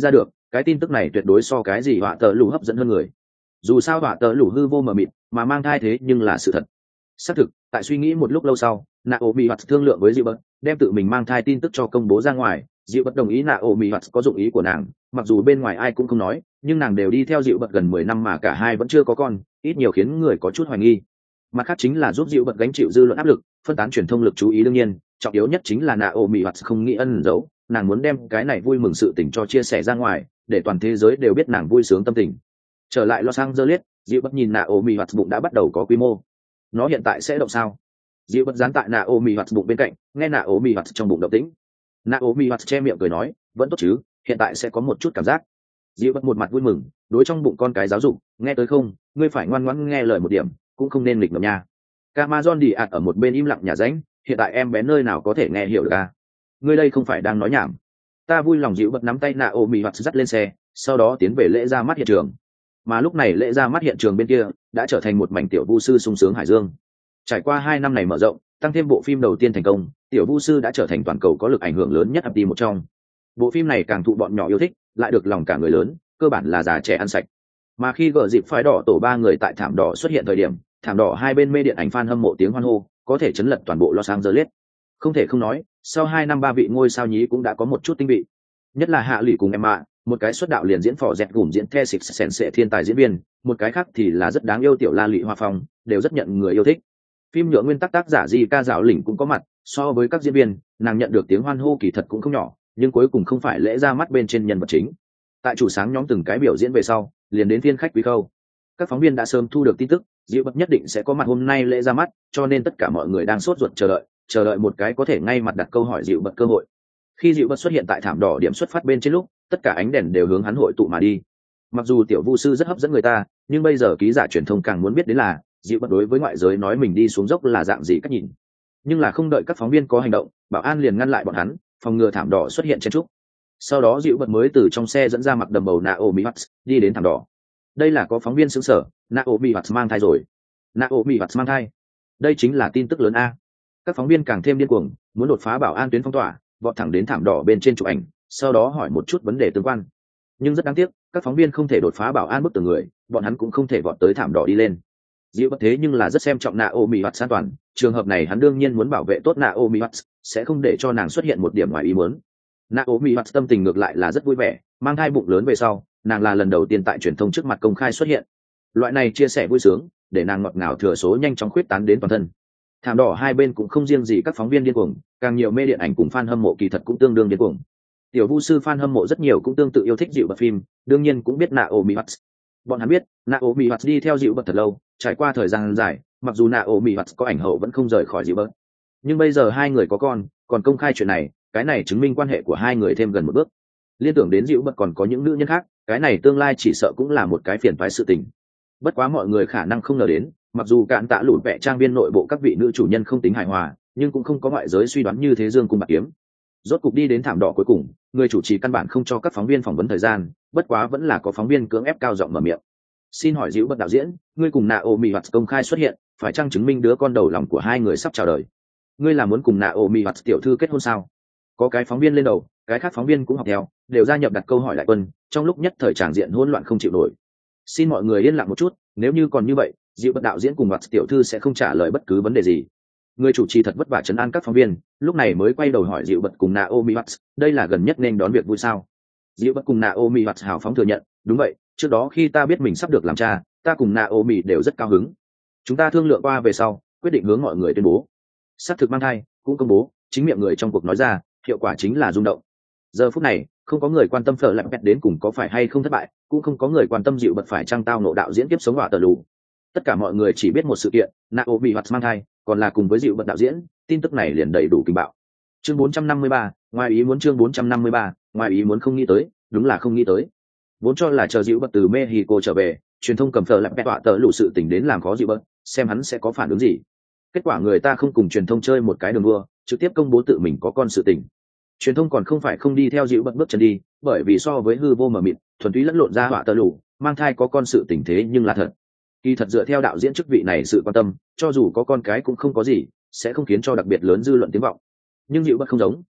cái tin tức này tuyệt đối so cái gì họa tờ lù hấp dẫn hơn người. Dù sao họa tờ lù hư vô mờ mịt mà mang thai thế nhưng là sự thật. Xác thực, tại suy nghĩ một lúc lâu sau, Naomi Watts thương lượng với Gilbert, đem tự mình mang thai tin tức cho công bố ra ngoài. Gilbert đồng ý Naomi Watts có dụng ý của nàng, mặc dù bên ngoài ai cũng không nói, nhưng nàng đều đi theo Gilbert gần mười năm mà cả hai vẫn chưa có con, ít nhiều khiến người có chút hoài nghi. Mặt khác chính là giúp Gilbert gánh chịu dư luận áp lực, phân tán truyền thông lực chú ý. Đương nhiên, trọng yếu nhất chính là Naomi Watts không nghĩ ẩn giấu, nàng muốn đem cái này vui mừng sự tình cho chia sẻ ra ngoài, để toàn thế giới đều biết nàng vui sướng tâm tình. Trở lại Los Angeles, Gilbert nhìn Naomi Watts bụng đã bắt đầu có quy mô. Nó hiện tại sẽ động sao? Gilbert dán tại Naomi Watts bụng bên cạnh, nghe Naomi Watts trong bụng động tĩnh. Naomi Watts che miệng cười nói, vẫn tốt chứ, hiện tại sẽ có một chút cảm giác. Gilbert một mặt vui mừng, đối trong bụng con cái giáo dục, nghe tới không, ngươi phải ngoan ngoãn nghe lời một điểm, cũng không nên nghịch ngợm nha. Camazon đi ạt ở một bên im lặng nhà ránh, hiện tại em bé nơi nào có thể nghe hiểu được à? Ngươi đây không phải đang nói nhảm. Ta vui lòng Gilbert nắm tay Naomi Watts dắt lên xe, sau đó tiến về lễ ra mắt hiện trường. Mà lúc này lễ ra mắt hiện trường bên kia đã trở thành một mảnh tiểu vu sư sung sướng hải dương. Trải qua hai năm này mở rộng, tăng thêm bộ phim đầu tiên thành công, tiểu vu sư đã trở thành toàn cầu có lực ảnh hưởng lớn nhất ép tê một trong. Bộ phim này càng thụ bọn nhỏ yêu thích, lại được lòng cả người lớn, cơ bản là già trẻ ăn sạch. Mà khi gỡ dịp phái đỏ tổ ba người tại thảm đỏ xuất hiện thời điểm, thảm đỏ hai bên mê điện ảnh fan hâm mộ tiếng hoan hô, có thể chấn lật toàn bộ Los Angeles. Không thể không nói, sau hai năm ba vị ngôi sao nhí cũng đã có một chút tinh vị. Nhất là Hạ Lỷ cùng Emma, một cái xuất đạo liền diễn phò dẹt gùm diễn the xịt sèn sệ thiên tài diễn viên, một cái khác thì là rất đáng yêu tiểu La Lị Hoa Phong, đều rất nhận người yêu thích. Phim nhựa nguyên tắc tác giả Di Ca Dạo Lĩnh cũng có mặt, so với các diễn viên, nàng nhận được tiếng hoan hô kỳ thật cũng không nhỏ, nhưng cuối cùng không phải lễ ra mắt bên trên nhân vật chính. Tại chủ sáng nhóm từng cái biểu diễn về sau, liền đến phiên khách quý khâu. Các phóng viên đã sớm thu được tin tức, Diệu Bật nhất định sẽ có mặt hôm nay lễ ra mắt, cho nên tất cả mọi người đang sốt ruột chờ đợi, chờ đợi một cái có thể ngay mặt đặt câu hỏi Diệu Bật cơ hội. Khi Diệu Bật xuất hiện tại thảm đỏ điểm xuất phát bên trên lúc, tất cả ánh đèn đều hướng hắn hội tụ mà đi. Mặc dù tiểu vu sư rất hấp dẫn người ta, nhưng bây giờ ký giả truyền thông càng muốn biết đến là Diệu Bật đối với ngoại giới nói mình đi xuống dốc là dạng gì cách nhìn. Nhưng là không đợi các phóng viên có hành động, bảo an liền ngăn lại bọn hắn, phòng ngừa thảm đỏ xuất hiện chen trúc. Sau đó Diệu Bật mới từ trong xe dẫn ra mặc đầm bầu Naomi Watts, đi đến thảm đỏ. Đây là có phóng viên sững sờ, Naomi Watts mang thai rồi. Naomi Watts mang thai. Đây chính là tin tức lớn a. Các phóng viên càng thêm điên cuồng, muốn đột phá bảo an tuyến phong tỏa, vọt thẳng đến thảm đỏ bên trên chụp ảnh, sau đó hỏi một chút vấn đề tương quan. Nhưng rất đáng tiếc, các phóng viên không thể đột phá bảo an bức tường người, bọn hắn cũng không thể vọt tới thảm đỏ đi lên. Diệu Bật thế nhưng là rất xem trọng Naomi Watts an toàn, trường hợp này hắn đương nhiên muốn bảo vệ tốt Naomi Watts, sẽ không để cho nàng xuất hiện một điểm ngoài ý muốn. Naomi Watts tâm tình ngược lại là rất vui vẻ, mang thai bụng lớn về sau, nàng là lần đầu tiên tại truyền thông trước mặt công khai xuất hiện. Loại này chia sẻ vui sướng, để nàng ngọt ngào thừa số nhanh chóng khuyết tán đến toàn thân. Thảm đỏ hai bên cũng không riêng gì các phóng viên điên cuồng, càng nhiều mê điện ảnh cùng fan hâm mộ kỳ thật cũng tương đương điên cuồng. Tiểu vu sư fan hâm mộ rất nhiều cũng tương tự yêu thích Diệu Bật phim, đương nhiên cũng biết Naomi Watts. Bọn hắn biết, Naomi Watts đi theo Diệu Bật thật lâu, trải qua thời gian dài, mặc dù Naomi Watts có ảnh hậu vẫn không rời khỏi Diệu Bật. Nhưng bây giờ hai người có con, còn công khai chuyện này, cái này chứng minh quan hệ của hai người thêm gần một bước. Liên tưởng đến Diệu Bật còn có những nữ nhân khác, cái này tương lai chỉ sợ cũng là một cái phiền toái sự tình. Bất quá mọi người khả năng không ngờ đến, mặc dù cạn tạ lụt vẽ trang viên nội bộ các vị nữ chủ nhân không tính hài hòa, nhưng cũng không có ngoại giới suy đoán như thế dương cung bạc kiếm. Rốt cục đi đến thảm đỏ cuối cùng, người chủ trì căn bản không cho các phóng viên phỏng vấn thời gian, bất quá vẫn là có phóng viên cưỡng ép cao giọng mở miệng. Xin hỏi Diệu Bật đạo diễn, ngươi cùng Naomi Watts công khai xuất hiện, phải chăng chứng minh đứa con đầu lòng của hai người sắp chào đời? Ngươi là muốn cùng Naomi Watts tiểu thư kết hôn sao? Có cái phóng viên lên đầu, cái khác phóng viên cũng học theo, đều gia nhập đặt câu hỏi lại quân, trong lúc nhất thời tràng diện hỗn loạn không chịu nổi. Xin mọi người yên lặng một chút, nếu như còn như vậy, Diệu Bật đạo diễn cùng Watts tiểu thư sẽ không trả lời bất cứ vấn đề gì. Người chủ trì thật vất vả trấn an các phóng viên, lúc này mới quay đầu hỏi Diệu Bật cùng Naomi Watts, đây là gần nhất nên đón việc vui sao? Diệu Bật cùng Naomi Watts hào phóng thừa nhận, đúng vậy, trước đó khi ta biết mình sắp được làm cha, ta cùng Naomi đều rất cao hứng. Chúng ta thương lượng qua về sau, quyết định hướng mọi người tuyên bố. Xác thực mang thai, cũng công bố, chính miệng người trong cuộc nói ra, hiệu quả chính là rung động. Giờ phút này, không có người quan tâm Phở Lạp Pẹt đến cùng có phải hay không thất bại, cũng không có người quan tâm Diệu Bật phải trăng tao nộ đạo diễn tiếp sống hỏa tờ lù. Tất cả mọi người chỉ biết một sự kiện, Naomi Watts mang thai, còn là cùng với Diệu Bật đạo diễn, tin tức này liền đầy đủ kinh bạo. Chương bốn trăm năm mươi ba, ngoài ý muốn chương bốn trăm năm mươi ba, ngoài ý muốn không nghĩ tới, đúng là không nghĩ tới. Vốn cho là chờ Diệu Bật từ Mexico trở về, truyền thông cầm Phở Lạp Pẹt hỏa tờ lù sự tình đến làm khó Diệu Bật, xem hắn sẽ có phản ứng gì. Kết quả người ta không cùng truyền thông chơi một cái đường đua, trực tiếp công bố tự mình có con sự tình. Truyền thông còn không phải không đi theo Diệu Bật bước chân đi, bởi vì so với hư vô mờ mịt, thuần túy lẫn lộn ra hỏa tờ lù, mang thai có con sự tình thế nhưng là thật. Kỳ thật dựa theo đạo diễn chức vị này sự quan tâm, cho dù có con cái cũng không có gì, sẽ không khiến cho đặc biệt lớn dư luận tiếng vọng. Nhưng Diệu Bật không giống,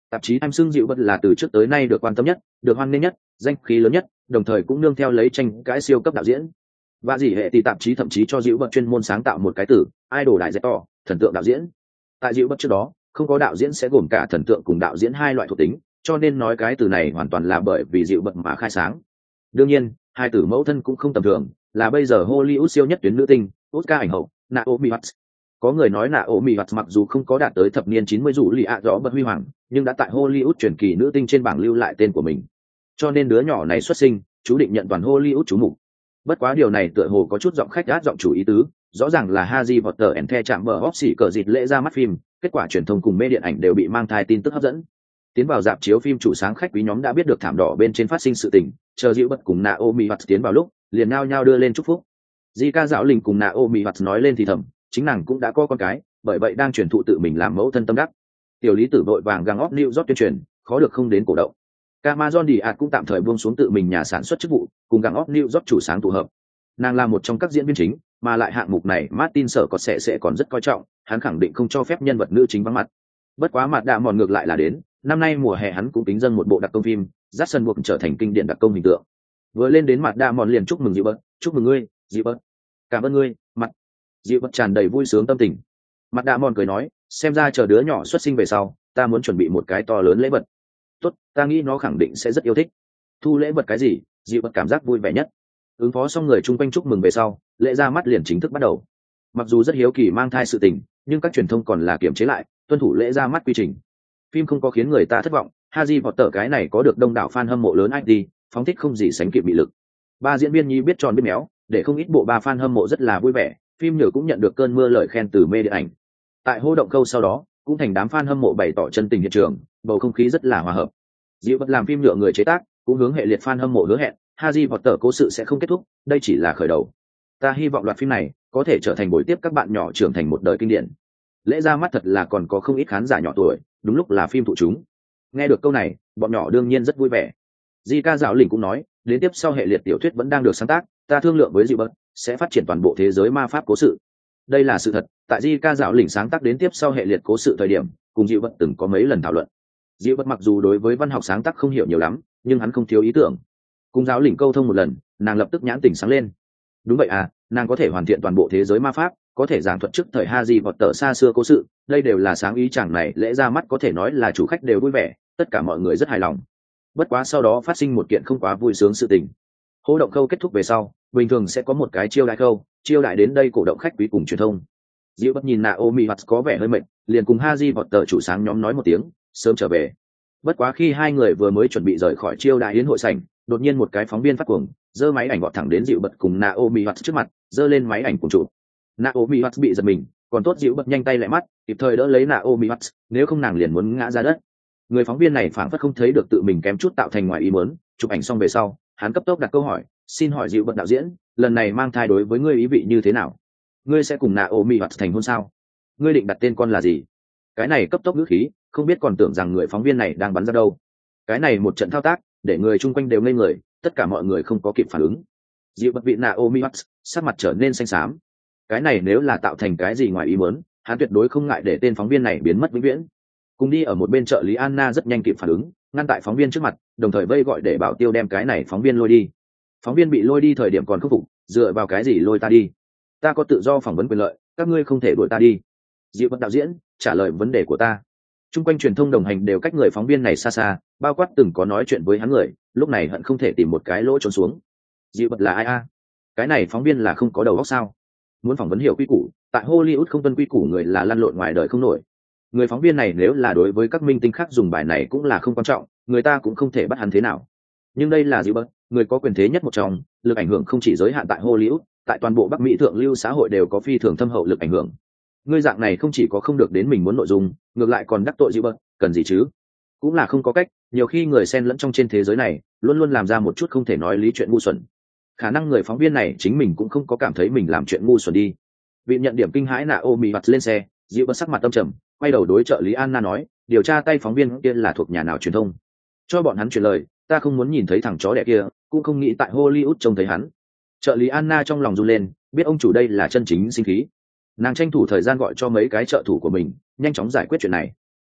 Tạp chí Time xưng dịu bật là từ trước tới nay được quan tâm nhất, được hoan nghênh nhất, danh khí lớn nhất, đồng thời cũng nương theo lấy tranh cãi siêu cấp đạo diễn. Và gì hệ thì tạp chí thậm chí cho dịu bật chuyên môn sáng tạo một cái từ, idol đại dạy to, thần tượng đạo diễn. Tại dịu bật trước đó, không có đạo diễn sẽ gồm cả thần tượng cùng đạo diễn hai loại thuộc tính, cho nên nói cái từ này hoàn toàn là bởi vì dịu bật mà khai sáng. Đương nhiên, hai tử mẫu thân cũng không tầm thường, là bây giờ Hollywood siêu nhất tuyến nữ tinh, Oscar ảnh hậu, Naomi Watts. Có người nói Naomi Watts mặc dù không có đạt tới thập niên chín mươi rủ lì ạ rõ bật huy hoàng, nhưng đã tại Hollywood truyền kỳ nữ tinh trên bảng lưu lại tên của mình. Cho nên đứa nhỏ này xuất sinh, chú định nhận toàn Hollywood chú mục. Bất quá điều này tựa hồ có chút giọng khách gát giọng chủ ý tứ, rõ ràng là Harry Potter and the Chamber of Secrets dịp lễ ra mắt phim, kết quả truyền thông cùng mê điện ảnh đều bị mang thai tin tức hấp dẫn. Tiến vào dạp chiếu phim chủ sáng khách quý nhóm đã biết được thảm đỏ bên trên phát sinh sự tình, chờ dịu bật cùng Naomi Watts tiến vào lúc, liền nao nhao đưa lên chúc phúc. J K Dạo Linh cùng Naomi Watts nói lên thì thầm, chính nàng cũng đã có con cái, bởi vậy đang truyền thụ tự mình làm mẫu thân tâm đắc. Tiểu lý tử vội vàng găng óc New York tuyên truyền, khó được không đến cổ động. Amazon Diaz cũng tạm thời buông xuống tự mình nhà sản xuất chức vụ, cùng găng óc New York chủ sáng tụ hợp. Nàng là một trong các diễn viên chính, mà lại hạng mục này Martin sở có sẽ sẽ còn rất coi trọng, hắn khẳng định không cho phép nhân vật nữ chính vắng mặt. Bất quá mặt đạ mòn ngược lại là đến, năm nay mùa hè hắn cũng tính dâng một bộ đặc công phim, Jackson buộc trở thành kinh điển đặc công hình tượng. Vừa lên đến mặt đạ mòn liền chúc mừng Dịu Bật, chúc mừng ngươi, Dịu Bật. Cảm ơn ngươi, mặt. Dịu Bật tràn đầy vui sướng tâm tình. Mặt đạ mòn cười nói, xem ra chờ đứa nhỏ xuất sinh về sau, ta muốn chuẩn bị một cái to lớn lễ vật. Tốt, ta nghĩ nó khẳng định sẽ rất yêu thích. Thu lễ vật cái gì? Dịu Bật cảm giác vui vẻ nhất. Ứng phó xong người chung quanh chúc mừng về sau, lễ ra mắt liền chính thức bắt đầu. Mặc dù rất hiếu kỳ mang thai sự tình, nhưng các truyền thông còn là kiềm chế lại, tuân thủ lễ ra mắt quy trình. Phim không có khiến người ta thất vọng, Harry Potter cái này có được đông đảo fan hâm mộ lớn i đê, phóng thích không gì sánh kịp bị lực. Ba diễn viên nhi biết tròn biết méo, để không ít bộ ba fan hâm mộ rất là vui vẻ, phim nhờ cũng nhận được cơn mưa lời khen từ mê điện ảnh. Tại hô động câu sau đó, cũng thành đám fan hâm mộ bày tỏ chân tình hiện trường, bầu không khí rất là hòa hợp. Dịu Bật làm phim nhựa người chế tác, cũng hướng hệ liệt fan hâm mộ hứa hẹn, Harry Potter cố sự sẽ không kết thúc, đây chỉ là khởi đầu. Ta hy vọng loạt phim này có thể trở thành buổi tiếp các bạn nhỏ trưởng thành một đời kinh điển. Lễ ra mắt thật là còn có không ít khán giả nhỏ tuổi, đúng lúc là phim thụ chúng. Nghe được câu này, bọn nhỏ đương nhiên rất vui vẻ. J K Dạo Linh cũng nói, đến tiếp sau hệ liệt tiểu thuyết vẫn đang được sáng tác, ta thương lượng với Dịu Bật sẽ phát triển toàn bộ thế giới ma pháp cố sự. Đây là sự thật, tại J K Dạo Linh sáng tác đến tiếp sau hệ liệt cố sự thời điểm, cùng Dịu Bật từng có mấy lần thảo luận. Dịu Bật mặc dù đối với văn học sáng tác không hiểu nhiều lắm, nhưng hắn không thiếu ý tưởng. Cùng Dạo Linh câu thông một lần, nàng lập tức nhãn tỉnh sáng lên. Đúng vậy à, nàng có thể hoàn thiện toàn bộ thế giới ma pháp, có thể giảng thuật trước thời Harry Potter xa xưa cố sự, đây đều là sáng ý chẳng này, lễ ra mắt có thể nói là chủ khách đều vui vẻ, tất cả mọi người rất hài lòng. Bất quá sau đó phát sinh một kiện không quá vui sướng sự tình. Hô động khâu kết thúc về sau, bình thường sẽ có một cái chiêu đãi khâu, chiêu đãi đến đây cổ động khách quý cùng truyền thông. Dịu Bật nhìn Naomi Watts có vẻ hơi mệt, liền cùng Harry Potter chủ sáng nhóm nói một tiếng, sớm trở về. Bất quá khi hai người vừa mới chuẩn bị rời khỏi chiêu đãi yến hội sảnh, đột nhiên một cái phóng viên phát cuồng, giơ máy ảnh gọt thẳng đến Dịu Bật cùng Naomi Watts trước mặt, giơ lên máy ảnh cùng chụp. Naomi Watts bị giật mình, còn tốt Dịu Bật nhanh tay lại mắt, kịp thời đỡ lấy Naomi Watts, nếu không nàng liền muốn ngã ra đất. Người phóng viên này phảng phất không thấy được tự mình kém chút tạo thành ngoài ý muốn, chụp ảnh xong về sau, hắn cấp tốc đặt câu hỏi, xin hỏi Dịu Bật đạo diễn, lần này mang thai đối với ngươi ý vị như thế nào? Ngươi sẽ cùng Naomi Watts thành hôn sao? Ngươi định đặt tên con là gì? Cái này cấp tốc ngữ khí, không biết còn tưởng rằng người phóng viên này đang bắn ra đâu. Cái này một trận thao tác, để người chung quanh đều ngây người, tất cả mọi người không có kịp phản ứng. Dịu Bật vị Naomi Watts, sắc mặt trở nên xanh xám. Cái này nếu là tạo thành cái gì ngoài ý muốn, hắn tuyệt đối không ngại để tên phóng viên này biến mất vĩnh viễn. Cùng đi ở một bên trợ lý Anna rất nhanh kịp phản ứng, ngăn tại phóng viên trước mặt, đồng thời vây gọi để bảo tiêu đem cái này phóng viên lôi đi. Phóng viên bị lôi đi thời điểm còn khắc phục, dựa vào cái gì lôi ta đi? Ta có tự do phỏng vấn quyền lợi, các ngươi không thể đuổi ta đi. Dịu Bật đạo diễn, trả lời vấn đề của ta. Trung quanh truyền thông đồng hành đều cách người phóng viên này xa xa, bao quát từng có nói chuyện với hắn người, lúc này hận không thể tìm một cái lỗ trốn xuống. Dịu Bật là ai a? Cái này phóng viên là không có đầu óc sao? Muốn phỏng vấn hiểu quy củ, tại Hollywood không tuân quy củ người là lăn lộn ngoài đời không nổi. Người phóng viên này nếu là đối với các minh tinh khác dùng bài này cũng là không quan trọng, người ta cũng không thể bắt hắn thế nào. Nhưng đây là Dịu Bật, người có quyền thế nhất một trong, lực ảnh hưởng không chỉ giới hạn tại Hollywood, tại toàn bộ Bắc Mỹ thượng lưu xã hội đều có phi thường thâm hậu lực ảnh hưởng. Ngươi dạng này không chỉ có không được đến mình muốn nội dung, ngược lại còn đắc tội Dịu Bật, cần gì chứ? Cũng là không có cách, nhiều khi người xen lẫn trong trên thế giới này, luôn luôn làm ra một chút không thể nói lý chuyện ngu xuẩn. Khả năng người phóng viên này chính mình cũng không có cảm thấy mình làm chuyện ngu xuẩn đi. Bị nhận điểm kinh hãi Naomi Watts lên xe, Dịu Bật sắc mặt tâm trầm, quay đầu đối trợ lý Anna nói, điều tra tay phóng viên kia là thuộc nhà nào truyền thông, cho bọn hắn truyền lời, ta không muốn nhìn thấy thằng chó đẻ kia, cũng không nghĩ tại Hollywood trông thấy hắn. Trợ lý Anna trong lòng run lên, biết ông chủ đây là chân chính sinh khí. Nàng tranh thủ thời gian gọi cho mấy cái trợ thủ của mình, nhanh chóng giải quyết chuyện này.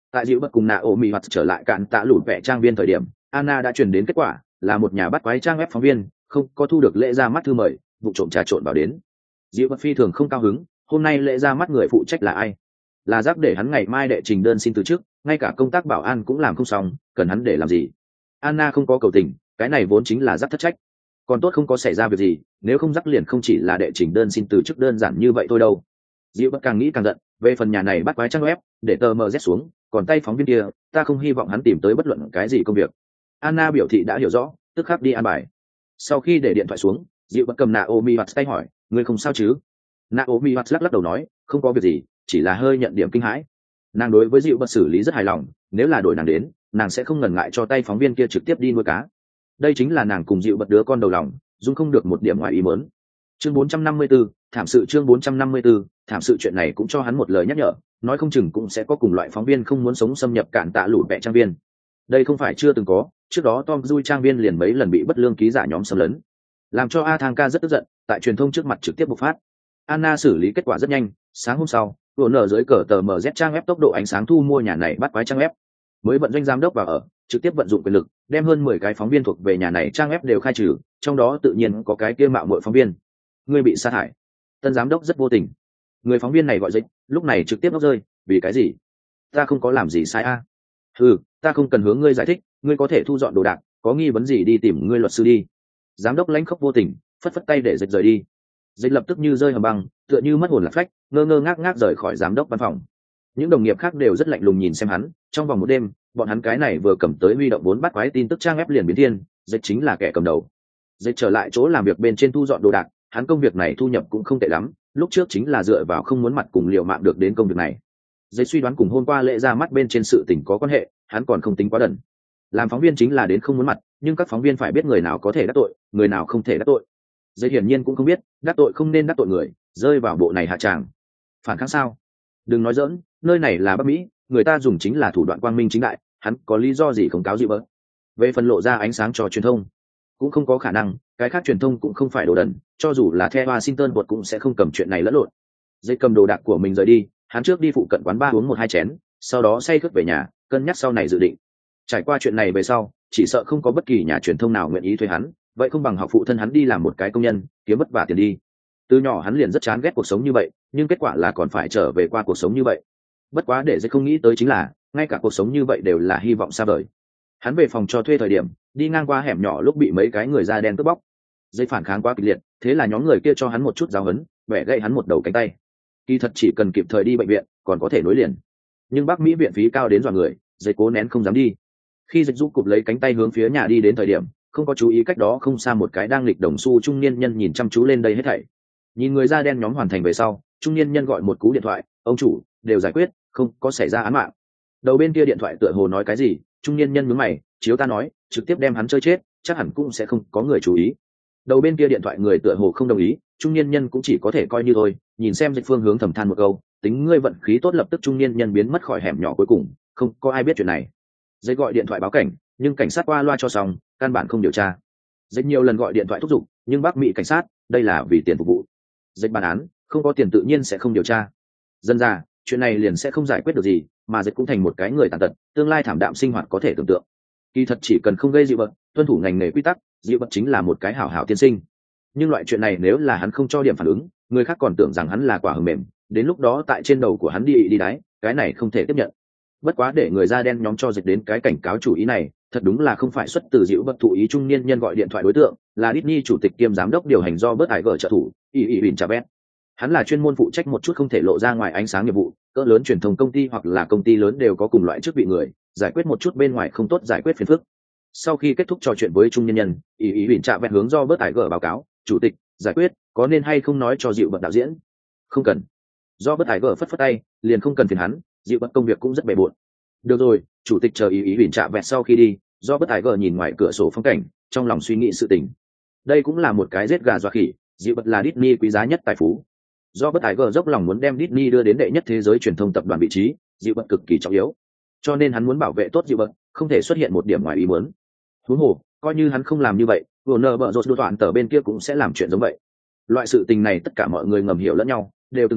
Tại dịu bật cùng nạ ổ mì hoặc trở lại cạn tạ lụt vẽ trang viên thời điểm, Anna đã truyền đến kết quả là một nhà bắt quái trang web phóng viên không có thu được lễ ra mắt thư mời, vụ trộm trà trộn vào đến. Dịu bật phi thường không cao hứng, hôm nay lễ ra mắt người phụ trách là ai? Là Giác để hắn ngày mai đệ trình đơn xin từ chức, ngay cả công tác bảo an cũng làm không xong, cần hắn để làm gì? Anna không có cầu tình, cái này vốn chính là Giác thất trách. Còn tốt không có xảy ra việc gì, nếu không Giác liền không chỉ là đệ trình đơn xin từ chức đơn giản như vậy thôi đâu. Dịu bật càng nghĩ càng giận, về phần nhà này bắt quái trang web, để tờ mờ rét xuống, còn tay phóng viên kia, ta không hy vọng hắn tìm tới bất luận cái gì công việc. Anna biểu thị đã hiểu rõ, tức khắc đi an bài. Sau khi để điện thoại xuống, Dịu bật cầm Naomi Watts tay hỏi, ngươi không sao chứ? Naomi Watts lắc lắc đầu nói, không có việc gì, chỉ là hơi nhận điểm kinh hãi. Nàng đối với Dịu bật xử lý rất hài lòng, nếu là đổi nàng đến, nàng sẽ không ngần ngại cho tay phóng viên kia trực tiếp đi nuôi cá. Đây chính là nàng cùng Dịu bật đứa con đầu lòng, dung không được một điểm ngoài ý muốn. Chương bốn trăm năm mươi tư, thảm sự chương bốn trăm năm mươi tư, thảm sự chuyện này cũng cho hắn một lời nhắc nhở, nói không chừng cũng sẽ có cùng loại phóng viên không muốn sống xâm nhập cạn tạ lụt vẽ trang viên. Đây không phải chưa từng có, trước đó Tom Dui trang viên liền mấy lần bị bất lương ký giả nhóm xâm lấn, làm cho A Thang Ca rất tức giận, tại truyền thông trước mặt trực tiếp bộc phát. Anna xử lý kết quả rất nhanh, sáng hôm sau, đổ nở dưới cờ tờ em rét trang web tốc độ ánh sáng thu mua nhà này bắt quái trang web, mới vận doanh giám đốc vào ở, trực tiếp vận dụng quyền lực, đem hơn mười cái phóng viên thuộc về nhà này trang web đều khai trừ, trong đó tự nhiên có cái kia mạo muội phóng viên. Người bị sa thải. Tân giám đốc rất vô tình. Người phóng viên này gọi dịch, lúc này trực tiếp ngốc rơi, vì cái gì? Ta không có làm gì sai a. À? Ừ, ta không cần hướng ngươi giải thích, ngươi có thể thu dọn đồ đạc, có nghi vấn gì đi tìm ngươi luật sư đi. Giám đốc lãnh khốc vô tình, phất phất tay để dịch rời đi. Dịch lập tức như rơi hầm băng, tựa như mất hồn lạc phách, ngơ ngơ ngác ngác rời khỏi giám đốc văn phòng. Những đồng nghiệp khác đều rất lạnh lùng nhìn xem hắn, trong vòng một đêm, bọn hắn cái này vừa cầm tới huy động vốn bắt quái tin tức trang ép liền biến thiên, dịch chính là kẻ cầm đầu. Dịch trở lại chỗ làm việc bên trên thu dọn đồ đạc, hắn công việc này thu nhập cũng không tệ lắm, lúc trước chính là dựa vào không muốn mặt cùng liều mạng được đến công việc này. Dịch suy đoán cùng hôm qua lễ ra mắt bên trên sự tình có quan hệ, hắn còn không tính quá đần. Làm phóng viên chính là đến không muốn mặt, nhưng các phóng viên phải biết người nào có thể đắc tội, người nào không thể đắc tội. Dịch hiển nhiên cũng không biết, đắc tội không nên đắc tội người, rơi vào bộ này hạ tràng. Phản kháng sao? Đừng nói giỡn, nơi này là Bắc Mỹ, người ta dùng chính là thủ đoạn quang minh chính đại, hắn có lý do gì không cáo dịu bớt. Về phần lộ ra ánh sáng cho truyền thông, cũng không có khả năng, cái khác truyền thông cũng không phải đồ đần, cho dù là The Washington Post cũng sẽ không cầm chuyện này lẫn lộn. Dây cầm đồ đạc của mình rời đi, hắn trước đi phụ cận quán bar uống một hai chén, sau đó say khướt về nhà, cân nhắc sau này dự định. Trải qua chuyện này về sau, chỉ sợ không có bất kỳ nhà truyền thông nào nguyện ý thuê hắn, vậy không bằng học phụ thân hắn đi làm một cái công nhân, kiếm vất vả tiền đi. Từ nhỏ hắn liền rất chán ghét cuộc sống như vậy, nhưng kết quả là còn phải trở về qua cuộc sống như vậy. Bất quá để dây không nghĩ tới chính là, ngay cả cuộc sống như vậy đều là hy vọng xa vời. Hắn về phòng cho thuê thời điểm, đi ngang qua hẻm nhỏ lúc bị mấy cái người da đen cướp bóc. Dây phản kháng quá kịch liệt, thế là nhóm người kia cho hắn một chút giáo huấn, bẻ gãy hắn một đầu cánh tay. Kỳ thật chỉ cần kịp thời đi bệnh viện, còn có thể nối liền. Nhưng Bắc Mỹ viện phí cao đến dọa người, dây cố nén không dám đi. Khi dịch giúp cụp lấy cánh tay hướng phía nhà đi đến thời điểm, không có chú ý cách đó không xa một cái đang lịch đồng xu trung niên nhân nhìn chăm chú lên đây hết thảy. Nhìn người da đen nhóm hoàn thành về sau, trung niên nhân gọi một cú điện thoại, ông chủ, đều giải quyết, không có xảy ra án mạng. Đầu bên kia điện thoại tựa hồ nói cái gì, trung niên nhân nhướng mày, chiếu ta nói, trực tiếp đem hắn chơi chết, chắc hẳn cũng sẽ không có người chú ý. Đầu bên kia điện thoại người tựa hồ không đồng ý, trung niên nhân cũng chỉ có thể coi như thôi, nhìn xem dịch phương hướng thầm than một câu, tính ngươi vận khí tốt, lập tức trung niên nhân biến mất khỏi hẻm nhỏ cuối cùng, không có ai biết chuyện này. Dây gọi điện thoại báo cảnh, nhưng cảnh sát qua loa cho xong, căn bản không điều tra. Dây nhiều lần gọi điện thoại thúc giục, nhưng Bắc Mỹ cảnh sát, đây là vì tiền phục vụ. Dây bản án, không có tiền tự nhiên sẽ không điều tra. Dân ra, chuyện này liền sẽ không giải quyết được gì, mà dịch cũng thành một cái người tàn tật, tương lai thảm đạm sinh hoạt có thể tưởng tượng. Kỳ thật chỉ cần không gây dịu bật, tuân thủ ngành nghề quy tắc, dịu bật chính là một cái hảo hảo tiên sinh. Nhưng loại chuyện này nếu là hắn không cho điểm phản ứng, người khác còn tưởng rằng hắn là quả hờ mềm, đến lúc đó tại trên đầu của hắn đi đi đáy, cái này không thể tiếp nhận. Bất quá để người da đen nhóm cho dịch đến cái cảnh cáo chủ ý này, thật đúng là không phải xuất từ dịu bật thụ ý. Trung niên nhân gọi điện thoại đối tượng là Disney chủ tịch kiêm giám đốc điều hành do bớt ải gở trợ thủ, ý ý Huỳnh Trà Bét. Hắn là chuyên môn phụ trách một chút không thể lộ ra ngoài ánh sáng nghiệp vụ, cỡ lớn truyền thông công ty hoặc là công ty lớn đều có cùng loại chức vị người, giải quyết một chút bên ngoài không tốt giải quyết phiền phức. Sau khi kết thúc trò chuyện với trung nhân nhân, ý ý Huỳnh Trà Bét hướng do bớt ải gở báo cáo, chủ tịch, giải quyết, có nên hay không nói cho dịu bật đạo diễn? Không cần. Do bớt ải gở phất phất tay, liền không cần phiền hắn, dịu bật công việc cũng rất bề bộn. Được rồi, chủ tịch chờ ý ý Huỳnh Trà Bét sau khi đi, do bớt ải gở nhìn ngoài cửa sổ phong cảnh, trong lòng suy nghĩ sự tình. Đây cũng là một cái giết gà dọa khỉ, dịu bật là Disney quý giá nhất tài phú. Do bất Tiger dốc lòng muốn đem Disney đưa đến đệ nhất thế giới truyền thông tập đoàn vị trí, dịu bật cực kỳ trọng yếu, cho nên hắn muốn bảo vệ tốt dịu bật, không thể xuất hiện một điểm ngoài ý muốn. Huống hồ, coi như hắn không làm như vậy, Warner Bros đột toàn tờ bên kia cũng sẽ làm chuyện giống vậy. Loại sự tình này tất cả mọi người ngầm hiểu lẫn nhau, đều từng có,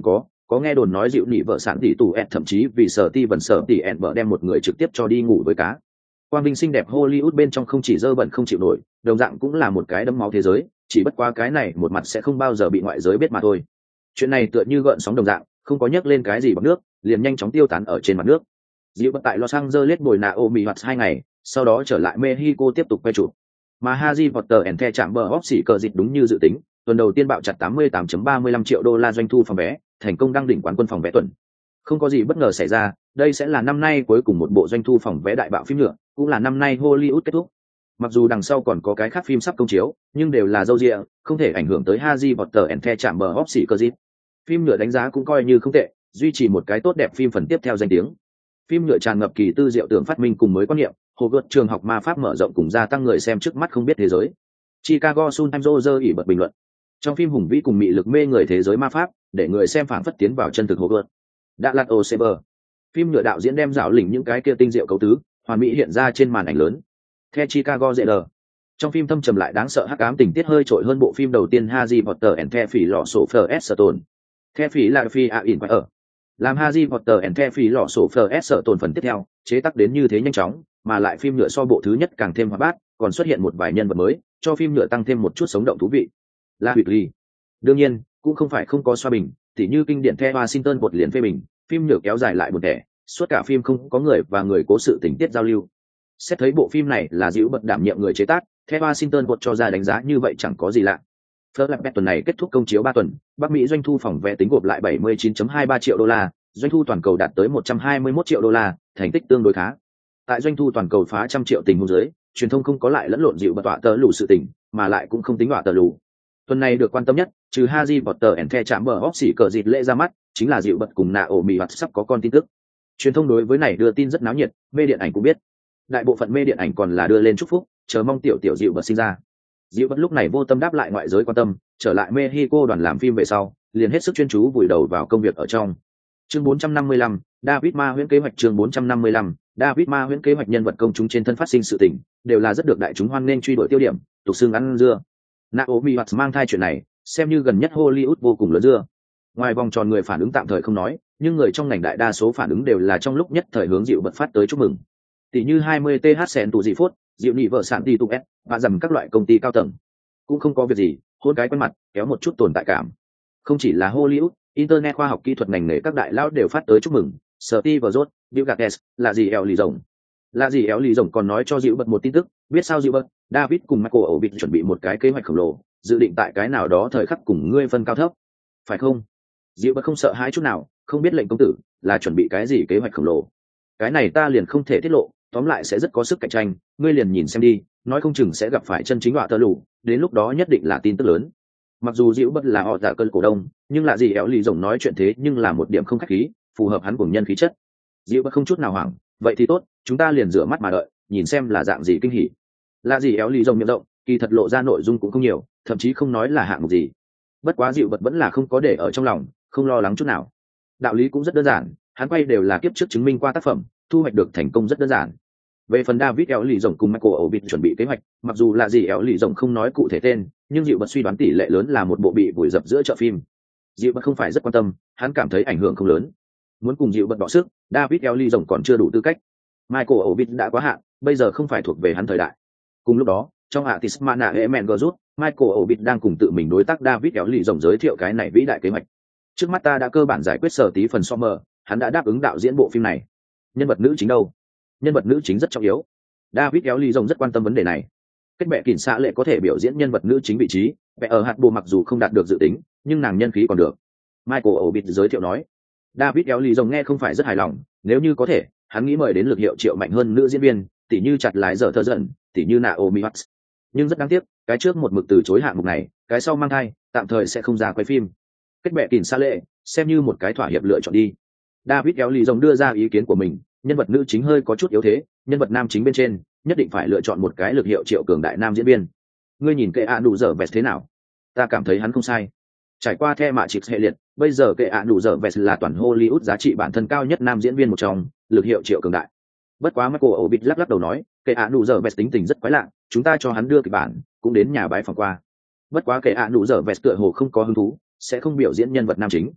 Có nghe đồn nói dịu nỉ vợ sản tỷ tù ẹt thậm chí vì sở ti vần sở tỷ ẹn vợ đem một người trực tiếp cho đi ngủ với cá. Quang Vinh xinh đẹp Hollywood bên trong không chỉ dơ bẩn không chịu nổi, đồng dạng cũng là một cái đẫm máu thế giới, chỉ bất qua cái này một mặt sẽ không bao giờ bị ngoại giới biết mà thôi. Chuyện này tựa như gợn sóng đồng dạng, không có nhấc lên cái gì bằng nước, liền nhanh chóng tiêu tán ở trên mặt nước. Dịu bất tại Los Angeles bồi Naomi hoạt hai ngày, sau đó trở lại Mexico tiếp tục quay chụp. Mà Harry Potter and the Chamber of Secrets đúng như dự tính, tuần đầu tiên bạo chặt tám mươi tám phẩy ba mươi lăm triệu đô la doanh thu phòng vé, thành công đăng đỉnh quán quân phòng vé tuần. Không có gì bất ngờ xảy ra, đây sẽ là năm nay cuối cùng một bộ doanh thu phòng vé đại bạo phim nữa, cũng là năm nay Hollywood kết thúc. Mặc dù đằng sau còn có cái khác phim sắp công chiếu, nhưng đều là dâu dịa, không thể ảnh hưởng tới Harry Potter and the Chamber of Secrets. Phim nhựa đánh giá cũng coi như không tệ, duy trì một cái tốt đẹp phim phần tiếp theo danh tiếng. Phim nhựa tràn ngập kỳ tư diệu tưởng phát minh cùng mới quan niệm, Hogwarts trường học ma pháp mở rộng cùng gia tăng người xem trước mắt không biết thế giới. Chicago Sun-Times Roger ỉ bật bình luận. Trong phim hùng vĩ cùng mị lực mê người thế giới ma pháp, để người xem phảng phất tiến vào chân thực Hogwarts. Đã lạt Oseber. Phim nhựa đạo diễn đem dạo lỉnh những cái kia tinh diệu cấu tứ, hoàn mỹ hiện ra trên màn ảnh lớn. The Chicago Zr. Trong phim thâm trầm lại đáng sợ hắc ám tình tiết hơi trội hơn bộ phim đầu tiên Harry Potter and the Phỉ Lọ Sổ Phở Esserton. The Phỉ là Phi A In ở. Làm Harry Potter and the Phỉ Lọ Sổ Phở Esserton phần tiếp theo, chế tác đến như thế nhanh chóng, mà lại phim nhựa so bộ thứ nhất càng thêm hoạt bát, còn xuất hiện một vài nhân vật mới, cho phim nhựa tăng thêm một chút sống động thú vị. La Whitley. Đương nhiên, cũng không phải không có xoa bình, tỉ như kinh điển The Washington bột liền phê bình, phim nhựa kéo dài lại một thẻ, suốt cả phim không có người và người cố sự tình tiết giao lưu. Xét thấy bộ phim này là dịu bật đảm nhiệm người chế tác, The Washington bột cho ra đánh giá như vậy chẳng có gì lạ. Flap tuần này kết thúc công chiếu ba tuần, Bắc Mỹ doanh thu phòng vé tính gộp lại bảy mươi chín phẩy hai ba triệu đô la, doanh thu toàn cầu đạt tới một trăm hai mươi mốt triệu đô la, thành tích tương đối khá. Tại doanh thu toàn cầu phá trăm triệu tình huống dưới, truyền thông không có lại lẫn lộn dịu bật tọa tờ lù sự tình, mà lại cũng không tính tọa tờ lù. Tuần này được quan tâm nhất, trừ Harry Potter and the Chamber of Secrets dịp lễ ra mắt, chính là dịu bật cùng Naomi Watts sắp có con tin tức. Truyền thông đối với này đưa tin rất náo nhiệt, mê điện ảnh cũng biết. Đại bộ phận mê điện ảnh còn là đưa lên chúc phúc, chờ mong tiểu tiểu dịu bật sinh ra. Dịu bật lúc này vô tâm đáp lại ngoại giới quan tâm, trở lại Mexico đoàn làm phim về sau, liền hết sức chuyên chú vùi đầu vào công việc ở trong. Chương bốn trăm năm mươi lăm, David Ma huyễn kế hoạch. Chương bốn trăm năm mươi lăm, David Ma huyễn kế hoạch. Nhân vật công chúng trên thân phát sinh sự tình, đều là rất được đại chúng hoan nghênh truy đuổi tiêu điểm, tục xương ăn dưa. Naomi Watts mang thai chuyện này, xem như gần nhất Hollywood vô cùng lớn dưa. Ngoài vòng tròn người phản ứng tạm thời không nói, nhưng người trong ngành đại đa số phản ứng đều là trong lúc nhất thời hướng dịu bật phát tới chúc mừng. Tỷ như hai mươi th sen tù dị phốt, dịu nị vợ sản tỷ tụ s, và dầm các loại công ty cao tầng. Cũng không có việc gì, hôn cái quen mặt, kéo một chút tồn tại cảm. Không chỉ là Hollywood, internet khoa học kỹ thuật ngành nghề các đại lão đều phát tới chúc mừng. Steve Jobs, Bill Gates, là gì eo lì rồng. Là gì éo lì rồng còn nói cho dịu bật một tin tức, biết sao dịu bật, David cùng Michael ổ vịt chuẩn bị một cái kế hoạch khổng lồ, dự định tại cái nào đó thời khắc cùng ngươi phân cao thấp. Phải không? Dịu bật không sợ hãi chút nào, không biết lệnh công tử là chuẩn bị cái gì kế hoạch khổng lồ. Cái này ta liền không thể tiết lộ, tóm lại sẽ rất có sức cạnh tranh, ngươi liền nhìn xem đi, nói không chừng sẽ gặp phải chân chính họa tơ lù, đến lúc đó nhất định là tin tức lớn. Mặc dù dịu bật là họ giả cơn cổ đông, nhưng là gì éo lì rồng nói chuyện thế nhưng là một điểm không khách khí, phù hợp hắn cùng nhân khí chất. Dịu bật không chút nào hoảng, vậy thì tốt, chúng ta liền rửa mắt mà đợi, nhìn xem là dạng gì kinh hỉ. Là gì éo lì rồng miệng rộng, kỳ thật lộ ra nội dung cũng không nhiều, thậm chí không nói là hạng mục gì. Bất quá dịu bật vẫn là không có để ở trong lòng, không lo lắng chút nào. Đạo lý cũng rất đơn giản, hắn quay đều là kiếp trước chứng minh qua tác phẩm, thu hoạch được thành công rất đơn giản. Về phần David éo lì rồng cùng Michael Orbit chuẩn bị kế hoạch, mặc dù là gì éo lì rồng không nói cụ thể tên, nhưng dịu bật suy đoán tỷ lệ lớn là một bộ bị vùi dập giữa chợ phim. Dịu bật không phải rất quan tâm, hắn cảm thấy ảnh hưởng không lớn. Muốn cùng dịu bật đọ sức, David éo lì rồng còn chưa đủ tư cách. Michael Orbit đã quá hạn, bây giờ không phải thuộc về hắn thời đại. Cùng lúc đó, trong Artist Mana Emen Group, Michael Orbit đang cùng tự mình đối tác David éo lì rồng giới thiệu cái này vĩ đại kế hoạch. Trước mắt ta đã cơ bản giải quyết sở tí phần Sommer, hắn đã đáp ứng đạo diễn bộ phim này. Nhân vật nữ chính đâu? Nhân vật nữ chính rất trọng yếu. David éo lì rồng rất quan tâm vấn đề này. Kết bệ kỉnh xạ lệ có thể biểu diễn nhân vật nữ chính vị trí, bệ ở hạt bồ mặc dù không đạt được dự tính, nhưng nàng nhân khí còn được. Michael Orbit giới thiệu nói. David éo lì rồng nghe không phải rất hài lòng, nếu như có thể, hắn nghĩ mời đến lực hiệu triệu mạnh hơn nữ diễn viên, tỷ như chặt lái giờ thơ dần, tỷ như Naomi Watts. Nhưng rất đáng tiếc, cái trước một mực từ chối hạng mục này, cái sau mang thai, tạm thời sẽ không ra quay phim. Kết bệ kỉnh xạ lệ, xem như một cái thỏa hiệp lựa chọn đi. David éo lì rồng đưa ra ý kiến của mình, nhân vật nữ chính hơi có chút yếu thế, nhân vật nam chính bên trên nhất định phải lựa chọn một cái lực hiệu triệu cường đại nam diễn viên. Ngươi nhìn kệ ạ đủ dở vẹt thế nào? Ta cảm thấy hắn không sai. Trải qua the mạ chịp hệ liệt, bây giờ kệ ạ đủ dở vẹt là toàn Hollywood giá trị bản thân cao nhất nam diễn viên một trong, lực hiệu triệu cường đại. Bất quá Michael Orbit lắc lắc đầu nói, kệ ạ đủ dở vẹt tính tình rất quái lạ, chúng ta cho hắn đưa kịch bản, cũng đến nhà bái phòng qua. Bất quá kệ ạ đủ dở vẹt tựa hồ không có hứng thú, sẽ không biểu diễn nhân vật nam chính.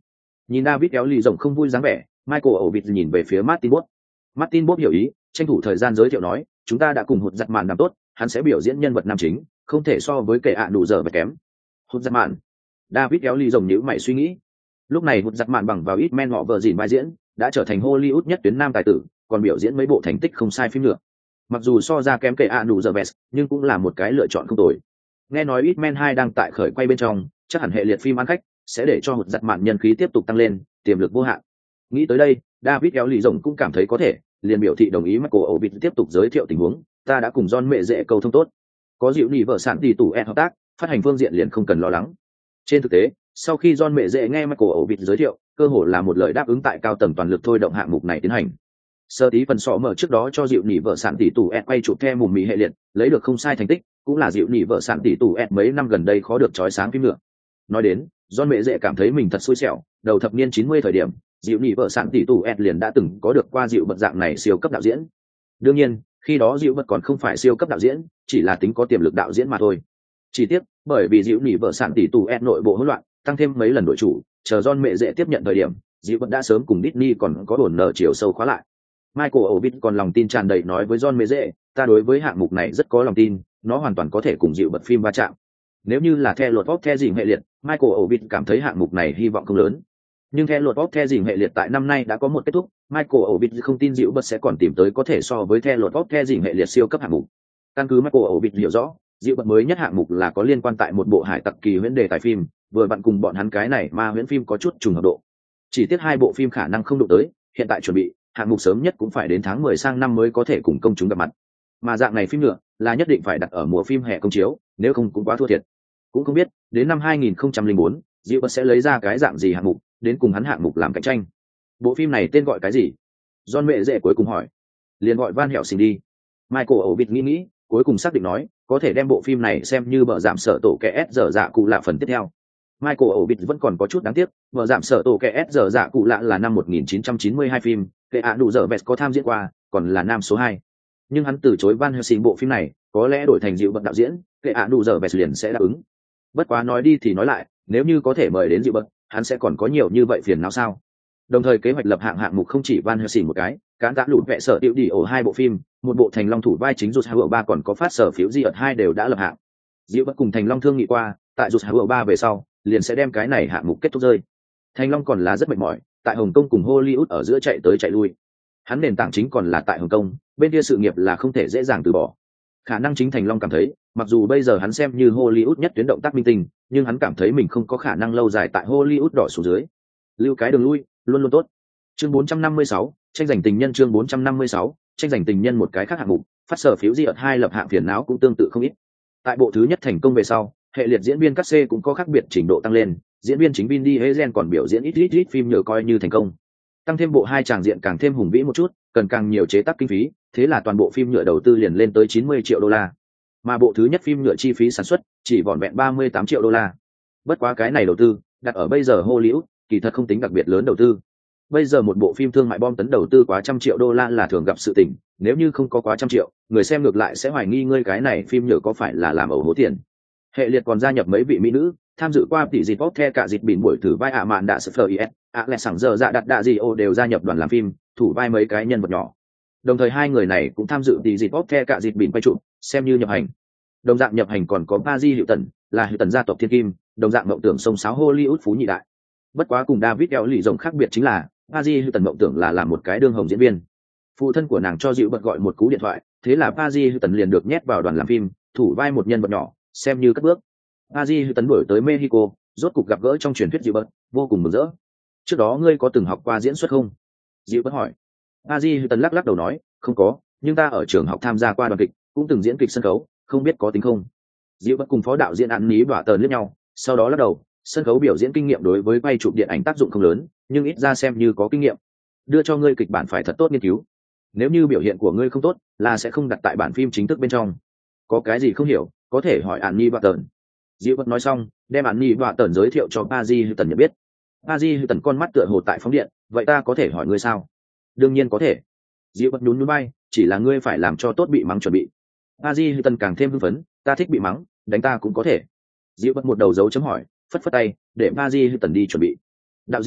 Nhìn David kéo lì rồng không vui dáng vẻ, Michael Ovid nhìn về phía Martin Bob. Martin Bob hiểu ý, tranh thủ thời gian giới thiệu nói, chúng ta đã cùng hụt giặt màn làm tốt, hắn sẽ biểu diễn nhân vật nam chính, không thể so với kẻ ạ đủ giờ và kém. Hụt giặt màn. David kéo lì rồng nhíu mày suy nghĩ. Lúc này hụt giặt màn bằng vào ít men họ vợ dịn vai diễn, đã trở thành Hollywood nhất tuyến nam tài tử, còn biểu diễn mấy bộ thành tích không sai phim nữa. Mặc dù so ra kém kẻ ạ đủ giờ vest, nhưng cũng là một cái lựa chọn không tồi. Nghe nói ít men hai đang tại khởi quay bên trong, chắc hẳn hệ liệt phim ăn khách sẽ để cho hụt giặt mạn nhân khí tiếp tục tăng lên, tiềm lực vô hạn. Nghĩ tới đây, David kéo lì rồng cũng cảm thấy có thể, liền biểu thị đồng ý Michael Ovid tiếp tục giới thiệu tình huống. Ta đã cùng John mẹ dễ cầu thông tốt, có dịu nhị vợ sản tỷ tủ ed hợp tác, phát hành phương diện liền không cần lo lắng. Trên thực tế, sau khi John mẹ dễ nghe Michael Ovid giới thiệu, cơ hội là một lời đáp ứng tại cao tầng toàn lực thôi động hạng mục này tiến hành. Sơ tí phần sọ mở trước đó cho dịu nhị vợ sản tỷ tủ ed quay chụp theo mùm mì hệ liệt, lấy được không sai thành tích, cũng là dịu nhị vợ sản tỷ tủ ed mấy năm gần đây khó được chói sáng phim nữa. Nói đến, John mẹ dễ cảm thấy mình thật xui xẻo, đầu thập niên chín mươi thời điểm, dịu nhị vợ sản tỷ tủ ed liền đã từng có được qua dịu bật dạng này siêu cấp đạo diễn. Đương nhiên, khi đó dịu bật còn không phải siêu cấp đạo diễn, chỉ là tính có tiềm lực đạo diễn mà thôi. Chỉ tiếc, bởi vì dịu nhị vợ sản tỷ tủ ed nội bộ hỗn loạn, tăng thêm mấy lần đổi chủ, chờ John mẹ dễ tiếp nhận thời điểm, dịu bật đã sớm cùng Disney còn có đồn nợ chiều sâu khóa lại. Michael Ovid còn lòng tin tràn đầy nói với John mẹ dễ, ta đối với hạng mục này rất có lòng tin, nó hoàn toàn có thể cùng dịu bật phim va chạm. Nếu như là theo luật bóc theo dìm hệ liệt, Michael Ovid cảm thấy hạng mục này hy vọng không lớn. Nhưng theo luật bóc theo dìm hệ liệt tại năm nay đã có một kết thúc, Michael Ovid không tin dịu bật sẽ còn tìm tới có thể so với theo luật bóc theo dìm hệ liệt siêu cấp hạng mục. Căn cứ Michael Ovid hiểu rõ, dịu bật mới nhất hạng mục là có liên quan tại một bộ hải tặc kỳ huyễn đề tài phim, vừa vặn cùng bọn hắn cái này ma huyễn phim có chút trùng hợp độ. Chỉ tiếc hai bộ phim khả năng không đụng tới, hiện tại chuẩn bị, hạng mục sớm nhất cũng phải đến tháng mười sang năm mới có thể cùng công chúng gặp mặt. Mà dạng này phim nữa là nhất định phải đặt ở mùa phim hè công chiếu, nếu không cũng quá thua thiệt. Cũng không biết đến năm hai nghìn không trăm lẻ bốn, Diệu Bật sẽ lấy ra cái dạng gì hạng mục, đến cùng hắn hạng mục làm cạnh tranh. Bộ phim này tên gọi cái gì? John mẹ dễ cuối cùng hỏi. Liền gọi Van Helsing đi. Michael Ovid nghĩ nghĩ, cuối cùng xác định nói, có thể đem bộ phim này xem như bờ giảm sở tổ kẻ S giờ dạ cụ lạ phần tiếp theo. Michael Ovid vẫn còn có chút đáng tiếc, bờ giảm sở tổ kẻ S giờ dạ cụ lạ là năm một nghìn chín trăm chín mươi hai phim, kẻ ạ đủ giờ Vest có tham diễn qua, còn là nam số hai. Nhưng hắn từ chối Van Helsing bộ phim này, có lẽ đổi thành Diệu Bật đạo diễn, kẻ ạ đủ giờ Vest liền sẽ đáp ứng. Bất quá nói đi thì nói lại, nếu như có thể mời đến Diệu Bật, hắn sẽ còn có nhiều như vậy phiền não sao? Đồng thời kế hoạch lập hạng hạng mục không chỉ Van Helsing một cái, cán tạ lụt vẽ sở tiểu đi ổ hai bộ phim, một bộ Thành Long thủ vai chính Rút Hào ba còn có phát sở phiếu di ợt hai đều đã lập hạng. Diệu Bật cùng Thành Long thương nghị qua, tại Rút Hào ba về sau, liền sẽ đem cái này hạng mục kết thúc rơi. Thành Long còn là rất mệt mỏi, tại Hồng Kông cùng Hollywood ở giữa chạy tới chạy lui. Hắn nền tảng chính còn là tại Hồng Kông, bên kia sự nghiệp là không thể dễ dàng từ bỏ. Khả năng chính Thành Long cảm thấy, mặc dù bây giờ hắn xem như Hollywood nhất tuyến động tác minh tinh, nhưng hắn cảm thấy mình không có khả năng lâu dài tại Hollywood đỏ xuống dưới. Lưu cái đường lui, luôn luôn tốt. Chương bốn trăm năm mươi sáu, tranh giành tình nhân chương bốn trăm năm mươi sáu, tranh giành tình nhân một cái khác hạng mục, phát sở phiếu di ợt hai lập hạng phiền não cũng tương tự không ít. Tại bộ thứ nhất thành công về sau, hệ liệt diễn viên các C cũng có khác biệt trình độ tăng lên, diễn viên chính Vin Diesel còn biểu diễn ít ít ít phim nhờ coi như thành công. Tăng thêm bộ hai tràng diện càng thêm hùng vĩ một chút, cần càng nhiều chế tác kinh phí, thế là toàn bộ phim nhựa đầu tư liền lên tới chín mươi triệu đô la. Mà bộ thứ nhất phim nhựa chi phí sản xuất chỉ vỏn vẹn ba mươi tám triệu đô la. Bất quá cái này đầu tư, đặt ở bây giờ Hollywood, kỳ thật không tính đặc biệt lớn đầu tư. Bây giờ một bộ phim thương mại bom tấn đầu tư quá trăm triệu đô la là thường gặp sự tình, nếu như không có quá trăm triệu, người xem ngược lại sẽ hoài nghi ngươi cái này phim nhựa có phải là làm ẩu hố tiền. Hệ liệt còn gia nhập mấy vị mỹ nữ, tham dự qua tỷ dịp bóp the cả dịp bỉn buổi thử vai ạ mạn đạ sơ is, ạ lẹ sẵn giờ dạ đặt đạ gì ô đều gia nhập đoàn làm phim, thủ vai mấy cái nhân vật nhỏ. Đồng thời hai người này cũng tham dự tỷ dịp bóp the cả dịp bỉn quay trụ, xem như nhập hành. Đồng dạng nhập hành còn có Paris Hilton, là Hilton gia tộc thiên kim, đồng dạng mộng tưởng sông sáo Hollywood phú nhị đại. Bất quá cùng David eo lì rồng khác biệt chính là, Paris Hilton mộng tưởng là làm một cái đương hồng diễn viên. Phụ thân của nàng cho dịu bật gọi một cú điện thoại, thế là Paris Hilton liền được nhét vào đoàn làm phim, thủ vai một nhân vật nhỏ, xem như cất bước. Paris Hilton đổi tới Mexico, rốt cục gặp gỡ trong truyền thuyết dịu bật, vô cùng mừng rỡ. Trước đó ngươi có từng học qua diễn xuất không? Dịu bật hỏi. Paris Hilton lắc lắc đầu nói, không có, nhưng ta ở trường học tham gia qua đoàn kịch, cũng từng diễn kịch sân khấu, không biết có tính không. Dịu bật cùng phó đạo diễn Án Ní Đỏa Tờn liếc nhau, sau đó lắc đầu, sân khấu biểu diễn kinh nghiệm đối với quay chụp điện ảnh tác dụng không lớn, nhưng ít ra xem như có kinh nghiệm. Đưa cho ngươi kịch bản phải thật tốt nghiên cứu. Nếu như biểu hiện của ngươi không tốt, là sẽ không đặt tại bản phim chính thức bên trong. Có cái gì không hiểu, có thể hỏi Án Ní Đỏa Tờn. Dịu bật nói xong, đem Án Ní Đỏa Tờn giới thiệu cho Paris Hilton nhận biết. Paris Hilton con mắt tựa hồ tại phóng điện, vậy ta có thể hỏi ngươi sao? Đương nhiên có thể. Dịu bật nhún nhún vai, chỉ là ngươi phải làm cho tốt bị mắng chuẩn bị. Paris Hilton càng thêm hưng phấn, ta thích bị mắng, đánh ta cũng có thể. Dịu bật một đầu dấu chấm hỏi, phất phất tay, để Paris Hilton đi chuẩn bị. Đạo diễn,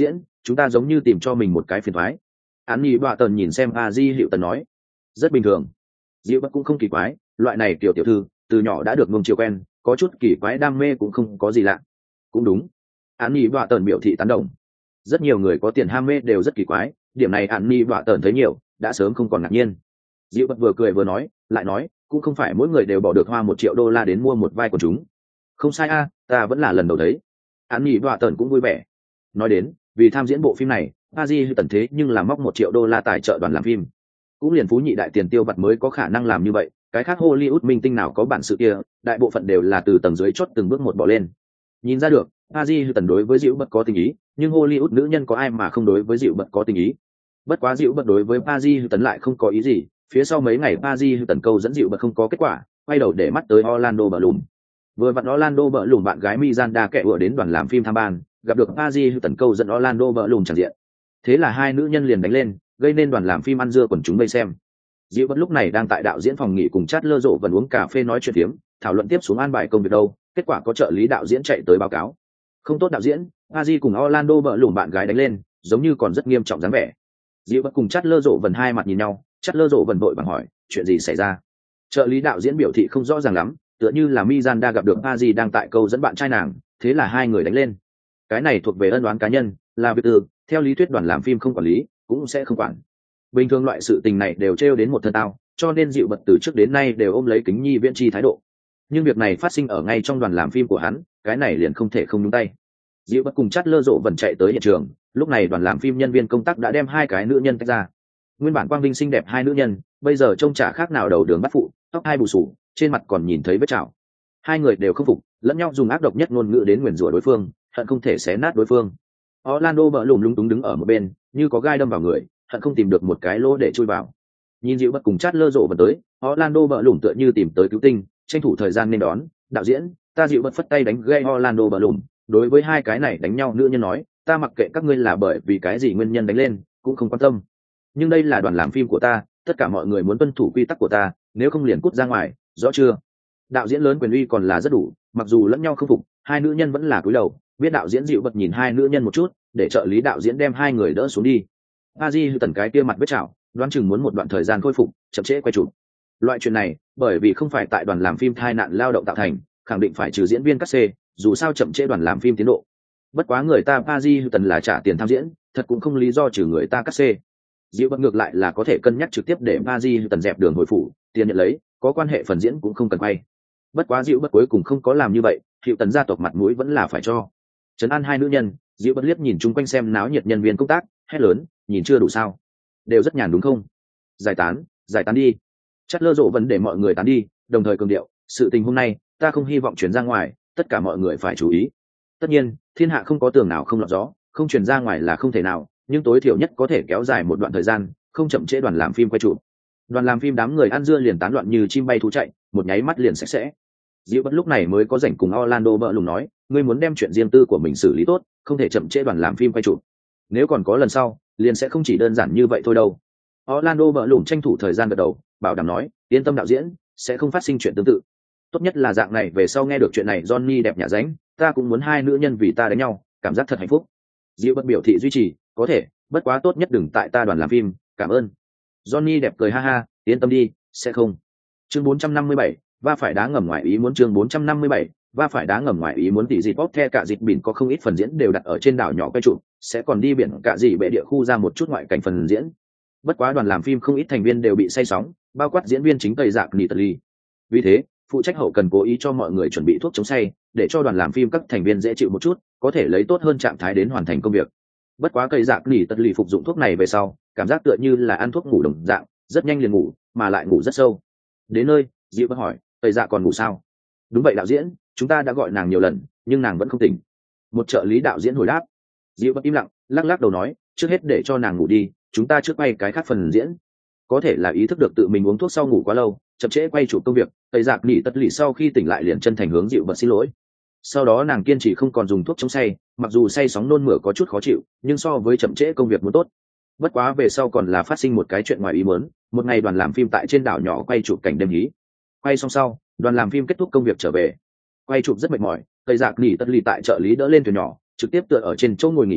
chúng ta giống như tìm cho mình một cái phiền thoái. Án nhì bạ tần nhìn xem a di hiệu tần nói. Rất bình thường. Dịu bất cũng không kỳ quái, loại này tiểu tiểu thư từ nhỏ đã được nuông chiều quen, có chút kỳ quái đam mê cũng không có gì lạ. Cũng đúng. Án nhì bạ tần biểu thị tán đồng. Rất nhiều người có tiền ham mê đều rất kỳ quái, điểm này án nhì bạ tần thấy nhiều đã sớm không còn ngạc nhiên. Dịu bất vừa cười vừa nói, lại nói cũng không phải mỗi người đều bỏ được hoa một triệu đô la đến mua một vai của chúng. Không sai a, ta vẫn là lần đầu thấy. Án nhì bạ tần cũng vui vẻ. Nói đến vì tham diễn bộ phim này, a di tần thế nhưng là móc một triệu đô la tài trợ đoàn làm phim, cũng liền phú nhị đại tiền tiêu vặt mới có khả năng làm như vậy. Cái khác Hollywood minh tinh nào có bản sự kia, đại bộ phận đều là từ tầng dưới chót từng bước một bỏ lên. Nhìn ra được a di tần đối với dịu bật có tình ý, nhưng Hollywood nữ nhân có ai mà không đối với dịu bật có tình ý. Bất quá dịu bật đối với a di tần lại không có ý gì. Phía sau mấy ngày a di tần câu dẫn dịu bật không có kết quả, quay đầu để mắt tới Orlando Bloom. Vừa vặn Orlando Bloom bạn gái Miranda kẹ ùa đến đoàn làm phim tham ban, gặp được a di tần câu dẫn Orlando Bloom chẳng diện. Thế là hai nữ nhân liền đánh lên, gây nên đoàn làm phim ăn dưa quần chúng vây xem. Dịu bất lúc này đang tại đạo diễn phòng nghỉ cùng Chát Lơ Rộ vẫn uống cà phê nói chuyện phiếm, thảo luận tiếp xuống an bài công việc đâu. Kết quả có trợ lý đạo diễn chạy tới báo cáo, không tốt đạo diễn, Aji cùng Orlando bợ lủng bạn gái đánh lên, giống như còn rất nghiêm trọng dáng vẻ. Dịu bất cùng Chát Lơ Rộ vẫn hai mặt nhìn nhau, Chát Lơ Rộ vẫn vội vàng hỏi chuyện gì xảy ra. Trợ lý đạo diễn biểu thị không rõ ràng lắm, tựa như là Miranda gặp được Aji đang tại câu dẫn bạn trai nàng, thế là hai người đánh lên. Cái này thuộc về ân oán cá nhân, là việc tư, theo lý thuyết đoàn làm phim không quản lý, cũng sẽ không quản. Bình thường loại sự tình này đều trêu đến một thân tao, cho nên Dịu bật từ trước đến nay đều ôm lấy kính nhi viễn chi thái độ. Nhưng việc này phát sinh ở ngay trong đoàn làm phim của hắn, cái này liền không thể không nhúng tay. Dịu bật cùng Chát Lơ Rộ vẫn chạy tới hiện trường, lúc này đoàn làm phim nhân viên công tác đã đem hai cái nữ nhân tách ra. Nguyên bản quang vinh xinh đẹp hai nữ nhân, bây giờ trông chả khác nào đầu đường bắt phụ, tóc hai bù xù, trên mặt còn nhìn thấy vết chảo. Hai người đều không phục, lẫn nhau dùng ác độc nhất ngôn ngữ đến nguyền rủa đối phương, hận không thể xé nát đối phương. Orlando bợ lùm lung túng đứng ở một bên, như có gai đâm vào người, hận không tìm được một cái lỗ để chui vào. Nhìn Dịu bất cùng Chát Lơ Rộ vẫn tới, Orlando bợ lùm tựa như tìm tới cứu tinh, tranh thủ thời gian nên đón. Đạo diễn, ta Dịu bất phất tay đánh gây Orlando bợ lùm, đối với hai cái này đánh nhau nữ nhân nói, ta mặc kệ các ngươi là bởi vì cái gì nguyên nhân đánh lên, cũng không quan tâm. Nhưng đây là đoàn làm phim của ta, tất cả mọi người muốn tuân thủ quy tắc của ta, nếu không liền cút ra ngoài, rõ chưa? Đạo diễn lớn quyền uy còn là rất đủ, mặc dù lẫn nhau không phục, hai nữ nhân vẫn là cúi đầu. Biết đạo diễn Dịu bật nhìn hai nữ nhân một chút, để trợ lý đạo diễn đem hai người đỡ xuống đi. A Di tần cái kia mặt vết chảo, đoán chừng muốn một đoạn thời gian khôi phục, chậm trễ quay chụp. Loại chuyện này, bởi vì không phải tại đoàn làm phim thai nạn lao động tạo thành, khẳng định phải trừ diễn viên cắt xê, dù sao chậm trễ đoàn làm phim tiến độ. Bất quá người ta A Di tần là trả tiền tham diễn, thật cũng không lý do trừ người ta cắt xê. Dịu bật ngược lại là có thể cân nhắc trực tiếp để A Di tần dẹp đường hồi phủ, tiền nhận lấy, có quan hệ phần diễn cũng không cần quay. Bất quá Dịu bật cuối cùng không có làm như vậy, Hiệu tần gia tộc mặt mũi vẫn là phải cho. Trấn an hai nữ nhân, Dịu bất liếc nhìn chung quanh xem náo nhiệt nhân viên công tác, hét lớn, nhìn chưa đủ sao? Đều rất nhàn đúng không? Giải tán, giải tán đi. Chát Lơ Rộ vẫn để mọi người tán đi, đồng thời cường điệu, sự tình hôm nay, ta không hy vọng truyền ra ngoài, tất cả mọi người phải chú ý. Tất nhiên, thiên hạ không có tường nào không lọt gió, không truyền ra ngoài là không thể nào, nhưng tối thiểu nhất có thể kéo dài một đoạn thời gian, không chậm trễ đoàn làm phim quay chụp. Đoàn làm phim đám người ăn dưa liền tán loạn như chim bay thú chạy, một nháy mắt liền sạch sẽ. Dịu bất lúc này mới có rảnh cùng Orlando bợ lùng nói, ngươi muốn đem chuyện riêng tư của mình xử lý tốt, không thể chậm trễ đoàn làm phim quay chụp. Nếu còn có lần sau, liền sẽ không chỉ đơn giản như vậy thôi đâu. Orlando bợ lùng tranh thủ thời gian gật đầu, bảo đảm nói, yên tâm đạo diễn, sẽ không phát sinh chuyện tương tự. Tốt nhất là dạng này về sau nghe được chuyện này Johnny đẹp nhà ránh, ta cũng muốn hai nữ nhân vì ta đánh nhau, cảm giác thật hạnh phúc. Dịu bất biểu thị duy trì, có thể, bất quá tốt nhất đừng tại ta đoàn làm phim, cảm ơn. Johnny đẹp cười ha ha, yên tâm đi, sẽ không. Chương bốn trăm năm mươi bảy, va phải đá ngầm ngoài ý muốn. Chương bốn trăm năm mươi bảy, va phải đá ngầm ngoài ý muốn. Tỷ dịp bóp the cả dịp biển có không ít phần diễn đều đặt ở trên đảo nhỏ quay trụ, sẽ còn đi biển cả gì bệ địa khu ra một chút ngoại cảnh phần diễn. Bất quá đoàn làm phim không ít thành viên đều bị say sóng, bao quát diễn viên chính tây Dạc Nitaly. Vì thế, phụ trách hậu cần cố ý cho mọi người chuẩn bị thuốc chống say, để cho đoàn làm phim các thành viên dễ chịu một chút, có thể lấy tốt hơn trạng thái đến hoàn thành công việc. Bất quá cây Dạc Nitaly phục dụng thuốc này về sau, cảm giác tựa như là ăn thuốc ngủ đồng dạng, rất nhanh liền ngủ, mà lại ngủ rất sâu. Đến nơi, Diệu vẫn hỏi, tây Dạ còn ngủ sao? Đúng vậy đạo diễn, chúng ta đã gọi nàng nhiều lần, nhưng nàng vẫn không tỉnh. Một trợ lý đạo diễn hồi đáp. Diệu vẫn im lặng, lắc lắc đầu nói, trước hết để cho nàng ngủ đi, chúng ta trước quay cái khác phần diễn. Có thể là ý thức được tự mình uống thuốc sau ngủ quá lâu, chậm trễ quay chụp công việc, tây Dạc nỉ tất lì sau khi tỉnh lại liền chân thành hướng Diệu vẫn xin lỗi. Sau đó nàng kiên trì không còn dùng thuốc chống say, mặc dù say sóng nôn mửa có chút khó chịu, nhưng so với chậm trễ công việc muốn tốt. Bất quá về sau còn là phát sinh một cái chuyện ngoài ý muốn, một ngày đoàn làm phim tại trên đảo nhỏ quay chụp cảnh đêm hí. Quay xong sau, đoàn làm phim kết thúc công việc trở về. Quay chụp rất mệt mỏi, tây Dạc nỉ tất lì tại trợ lý đỡ lên thuyền nhỏ, trực tiếp tựa ở trên chỗ ngồi nghỉ ngơi,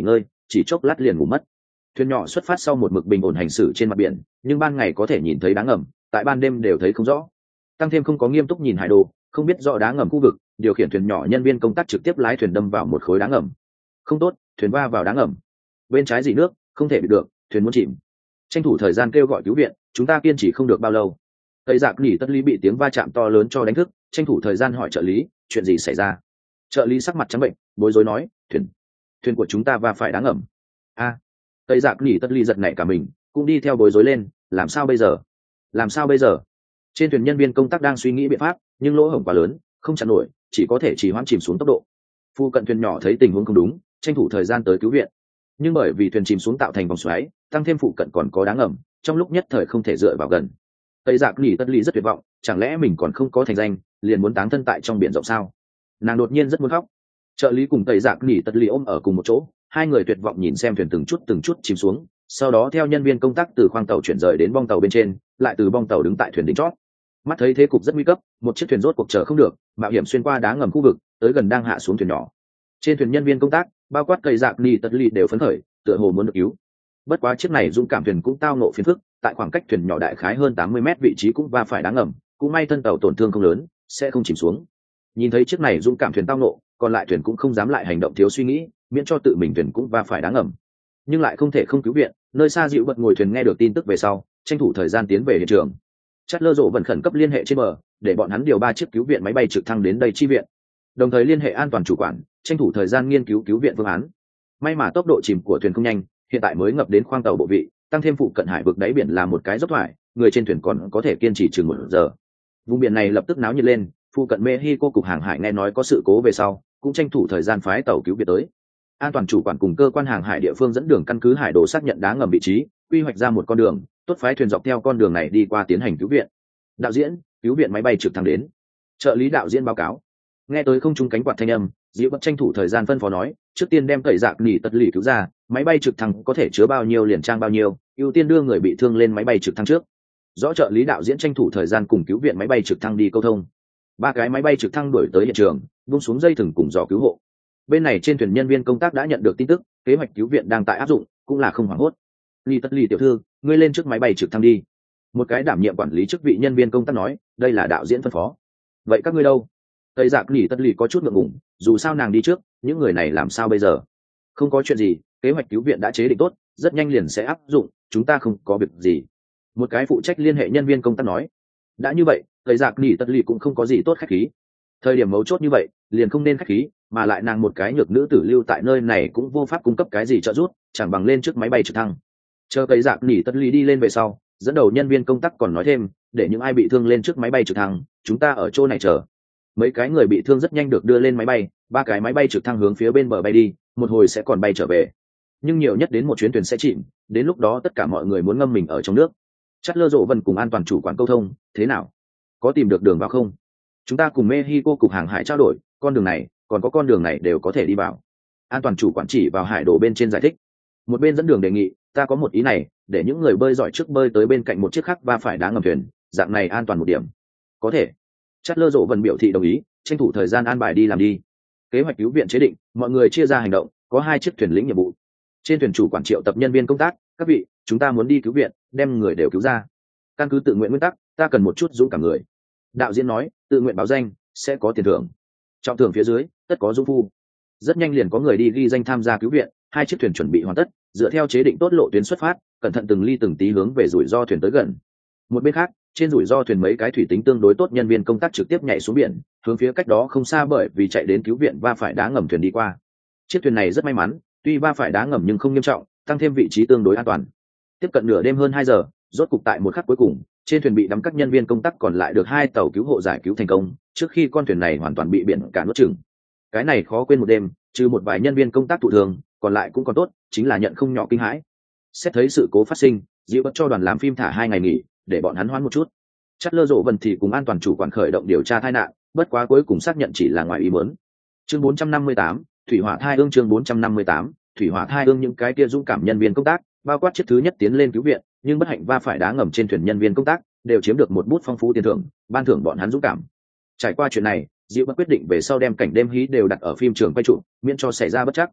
chỉ chốc lát liền ngủ mất. Thuyền nhỏ xuất phát sau một mực bình ổn hành xử trên mặt biển, nhưng ban ngày có thể nhìn thấy đá ngầm, tại ban đêm đều thấy không rõ. Tăng thêm không có nghiêm túc nhìn hải đồ, không biết rõ đá ngầm khu vực, điều khiển thuyền nhỏ nhân viên công tác trực tiếp lái thuyền đâm vào một khối đá ngầm. Không tốt, thuyền va vào đá ngầm. Bên trái dỉ nước, không thể bị được, thuyền muốn chìm. Tranh thủ thời gian kêu gọi cứu viện, chúng ta kiên trì không được bao lâu. Tây Giặc Nỉ Tất Lý bị tiếng va chạm to lớn cho đánh thức, tranh thủ thời gian hỏi trợ lý, chuyện gì xảy ra? Trợ lý sắc mặt trắng bệnh, bối rối nói, thuyền, thuyền của chúng ta va phải đá ngầm. A, Tây Giặc Nỉ Tất Lý giật nảy cả mình, cũng đi theo bối rối lên, làm sao bây giờ? Làm sao bây giờ? Trên thuyền nhân viên công tác đang suy nghĩ biện pháp, nhưng lỗ hổng quá lớn, không chặn nổi, chỉ có thể chỉ hoãn chìm xuống tốc độ. Phu cận thuyền nhỏ thấy tình huống không đúng, tranh thủ thời gian tới cứu viện. Nhưng bởi vì thuyền chìm xuống tạo thành vòng xoáy, tăng thêm phụ cận còn có đá ngầm, trong lúc nhất thời không thể dựa vào gần. Tây Giặc Nỉ Tất Lý rất tuyệt vọng, chẳng lẽ mình còn không có thành danh, liền muốn táng thân tại trong biển rộng sao? Nàng đột nhiên rất muốn khóc. Trợ lý cùng Tây Giặc Nỉ Tất Lý ôm ở cùng một chỗ, hai người tuyệt vọng nhìn xem thuyền từng chút từng chút chìm xuống, sau đó theo nhân viên công tác từ khoang tàu chuyển rời đến bong tàu bên trên, lại từ bong tàu đứng tại thuyền đỉnh chót. Mắt thấy thế cục rất nguy cấp, một chiếc thuyền rốt cuộc chờ không được, mạo hiểm xuyên qua đá ngầm khu vực, tới gần đang hạ xuống thuyền nhỏ. Trên thuyền nhân viên công tác, bao quát Tây Giặc Nỉ Tất Lý đều phấn khởi, tựa hồ muốn được cứu. Bất quá chiếc này dũng cảm thuyền cũng tao nộ phiền phức, tại khoảng cách thuyền nhỏ đại khái hơn tám mươi mét vị trí cũng va phải đá ngầm, cũng may thân tàu tổn thương không lớn, sẽ không chìm xuống. Nhìn thấy chiếc này dũng cảm thuyền tao nộ, còn lại thuyền cũng không dám lại hành động thiếu suy nghĩ, miễn cho tự mình thuyền cũng va phải đá ngầm. Nhưng lại không thể không cứu viện, nơi xa dịu bật ngồi thuyền nghe được tin tức về sau, tranh thủ thời gian tiến về hiện trường. Chát lơ rộ vẫn khẩn cấp liên hệ trên bờ, để bọn hắn điều ba chiếc cứu viện máy bay trực thăng đến đây chi viện. Đồng thời liên hệ an toàn chủ quản, tranh thủ thời gian nghiên cứu cứu viện phương án. May mà tốc độ chìm của thuyền không nhanh, hiện tại mới ngập đến khoang tàu bộ vị, tăng thêm phụ cận hải vực đáy biển là một cái dốc thoải, người trên thuyền còn có thể kiên trì chừng một giờ. Vùng biển này lập tức náo nhiệt lên, phụ cận Mexico cục hàng hải nghe nói có sự cố về sau, cũng tranh thủ thời gian phái tàu cứu viện tới. An toàn chủ quản cùng cơ quan hàng hải địa phương dẫn đường căn cứ hải đồ xác nhận đá ngầm vị trí, quy hoạch ra một con đường, tốt phái thuyền dọc theo con đường này đi qua tiến hành cứu viện. Đạo diễn, cứu viện máy bay trực thăng đến. Trợ lý đạo diễn báo cáo. Nghe tới không trung cánh quạt thanh âm, Diệu Bất tranh thủ thời gian phân phó nói, trước tiên đem Tây Giặc Nỉ Tất Lý cứu ra, máy bay trực thăng có thể chứa bao nhiêu liền trang bao nhiêu, ưu tiên đưa người bị thương lên máy bay trực thăng trước. Rõ trợ lý đạo diễn tranh thủ thời gian cùng cứu viện máy bay trực thăng đi câu thông. Ba cái máy bay trực thăng đuổi tới hiện trường, buông xuống dây thừng cùng dò cứu hộ. Bên này trên thuyền nhân viên công tác đã nhận được tin tức, kế hoạch cứu viện đang tại áp dụng, cũng là không hoảng hốt. Lý Tất Lý tiểu thư, ngươi lên trước máy bay trực thăng đi. Một cái đảm nhiệm quản lý chức vị nhân viên công tác nói, đây là đạo diễn phân phó. Vậy các ngươi đâu? Tây Giặc Nỉ Tất Lý có chút ngượng ngùng, dù sao nàng đi trước, những người này làm sao bây giờ? Không có chuyện gì, kế hoạch cứu viện đã chế định tốt, rất nhanh liền sẽ áp dụng, chúng ta không có việc gì. Một cái phụ trách liên hệ nhân viên công tác nói. Đã như vậy, Tây Giặc Nỉ Tất Lý cũng không có gì tốt khách khí. Thời điểm mấu chốt như vậy, liền không nên khách khí, mà lại nàng một cái nhược nữ tử lưu tại nơi này cũng vô pháp cung cấp cái gì trợ giúp, chẳng bằng lên trước máy bay trực thăng. Chờ Tây Giặc Nỉ Tất Lý đi lên về sau, dẫn đầu nhân viên công tác còn nói thêm, để những ai bị thương lên trước máy bay trực thăng, chúng ta ở chỗ này chờ. Mấy cái người bị thương rất nhanh được đưa lên máy bay, ba cái máy bay trực thăng hướng phía bên bờ bay đi, một hồi sẽ còn bay trở về. Nhưng nhiều nhất đến một chuyến thuyền sẽ chìm, đến lúc đó tất cả mọi người muốn ngâm mình ở trong nước. Chát lơ rộ vân cùng an toàn chủ quản câu thông, thế nào? Có tìm được đường vào không? Chúng ta cùng Mexico cục hàng hải trao đổi, con đường này, còn có con đường này đều có thể đi vào. An toàn chủ quản chỉ vào hải đồ bên trên giải thích. Một bên dẫn đường đề nghị, ta có một ý này, để những người bơi giỏi trước bơi tới bên cạnh một chiếc khác va phải đá ngầm thuyền, dạng này an toàn một điểm. Có thể. Chát lơ rộ vân biểu thị đồng ý, tranh thủ thời gian an bài đi làm đi. Kế hoạch cứu viện chế định, mọi người chia ra hành động, có hai chiếc thuyền lĩnh nhiệm vụ. Trên thuyền chủ quản triệu tập nhân viên công tác, các vị, chúng ta muốn đi cứu viện, đem người đều cứu ra. Căn cứ tự nguyện nguyên tắc, ta cần một chút dũng cảm người. Đạo diễn nói, tự nguyện báo danh, sẽ có tiền thưởng. Trọng thưởng phía dưới, tất có dũng phu. Rất nhanh liền có người đi ghi danh tham gia cứu viện, hai chiếc thuyền chuẩn bị hoàn tất, dựa theo chế định tốt lộ tuyến xuất phát, cẩn thận từng ly từng tí hướng về rủi ro thuyền tới gần. Một bên khác, trên rủi ro thuyền mấy cái thủy tính tương đối tốt nhân viên công tác trực tiếp nhảy xuống biển, hướng phía cách đó không xa bởi vì chạy đến cứu viện va phải đá ngầm thuyền đi qua. Chiếc thuyền này rất may mắn, tuy va phải đá ngầm nhưng không nghiêm trọng, tăng thêm vị trí tương đối an toàn. Tiếp cận nửa đêm hơn hai giờ, rốt cục tại một khắc cuối cùng, trên thuyền bị đắm các nhân viên công tác còn lại được hai tàu cứu hộ giải cứu thành công, trước khi con thuyền này hoàn toàn bị biển cả nuốt chửng. Cái này khó quên một đêm, trừ một vài nhân viên công tác thụ thường, còn lại cũng còn tốt, chính là nhận không nhỏ kinh hãi. Xét thấy sự cố phát sinh, Diệu Bất cho đoàn làm phim thả hai ngày nghỉ, để bọn hắn hoãn một chút. Chát lơ rộ vân thì cùng an toàn chủ quản khởi động điều tra tai nạn, bất quá cuối cùng xác nhận chỉ là ngoài ý muốn. Chương bốn trăm năm mươi tám, thủy hỏa thai ương chương bốn trăm năm mươi tám, thủy hỏa thai ương những cái kia dũng cảm nhân viên công tác, bao quát chiếc thứ nhất tiến lên cứu viện, nhưng bất hạnh va phải đá ngầm trên thuyền nhân viên công tác, đều chiếm được một bút phong phú tiền thưởng, ban thưởng bọn hắn dũng cảm. Trải qua chuyện này, Diệu Bất quyết định về sau đem cảnh đêm hí đều đặt ở phim trường quay trụ, miễn cho xảy ra bất trắc.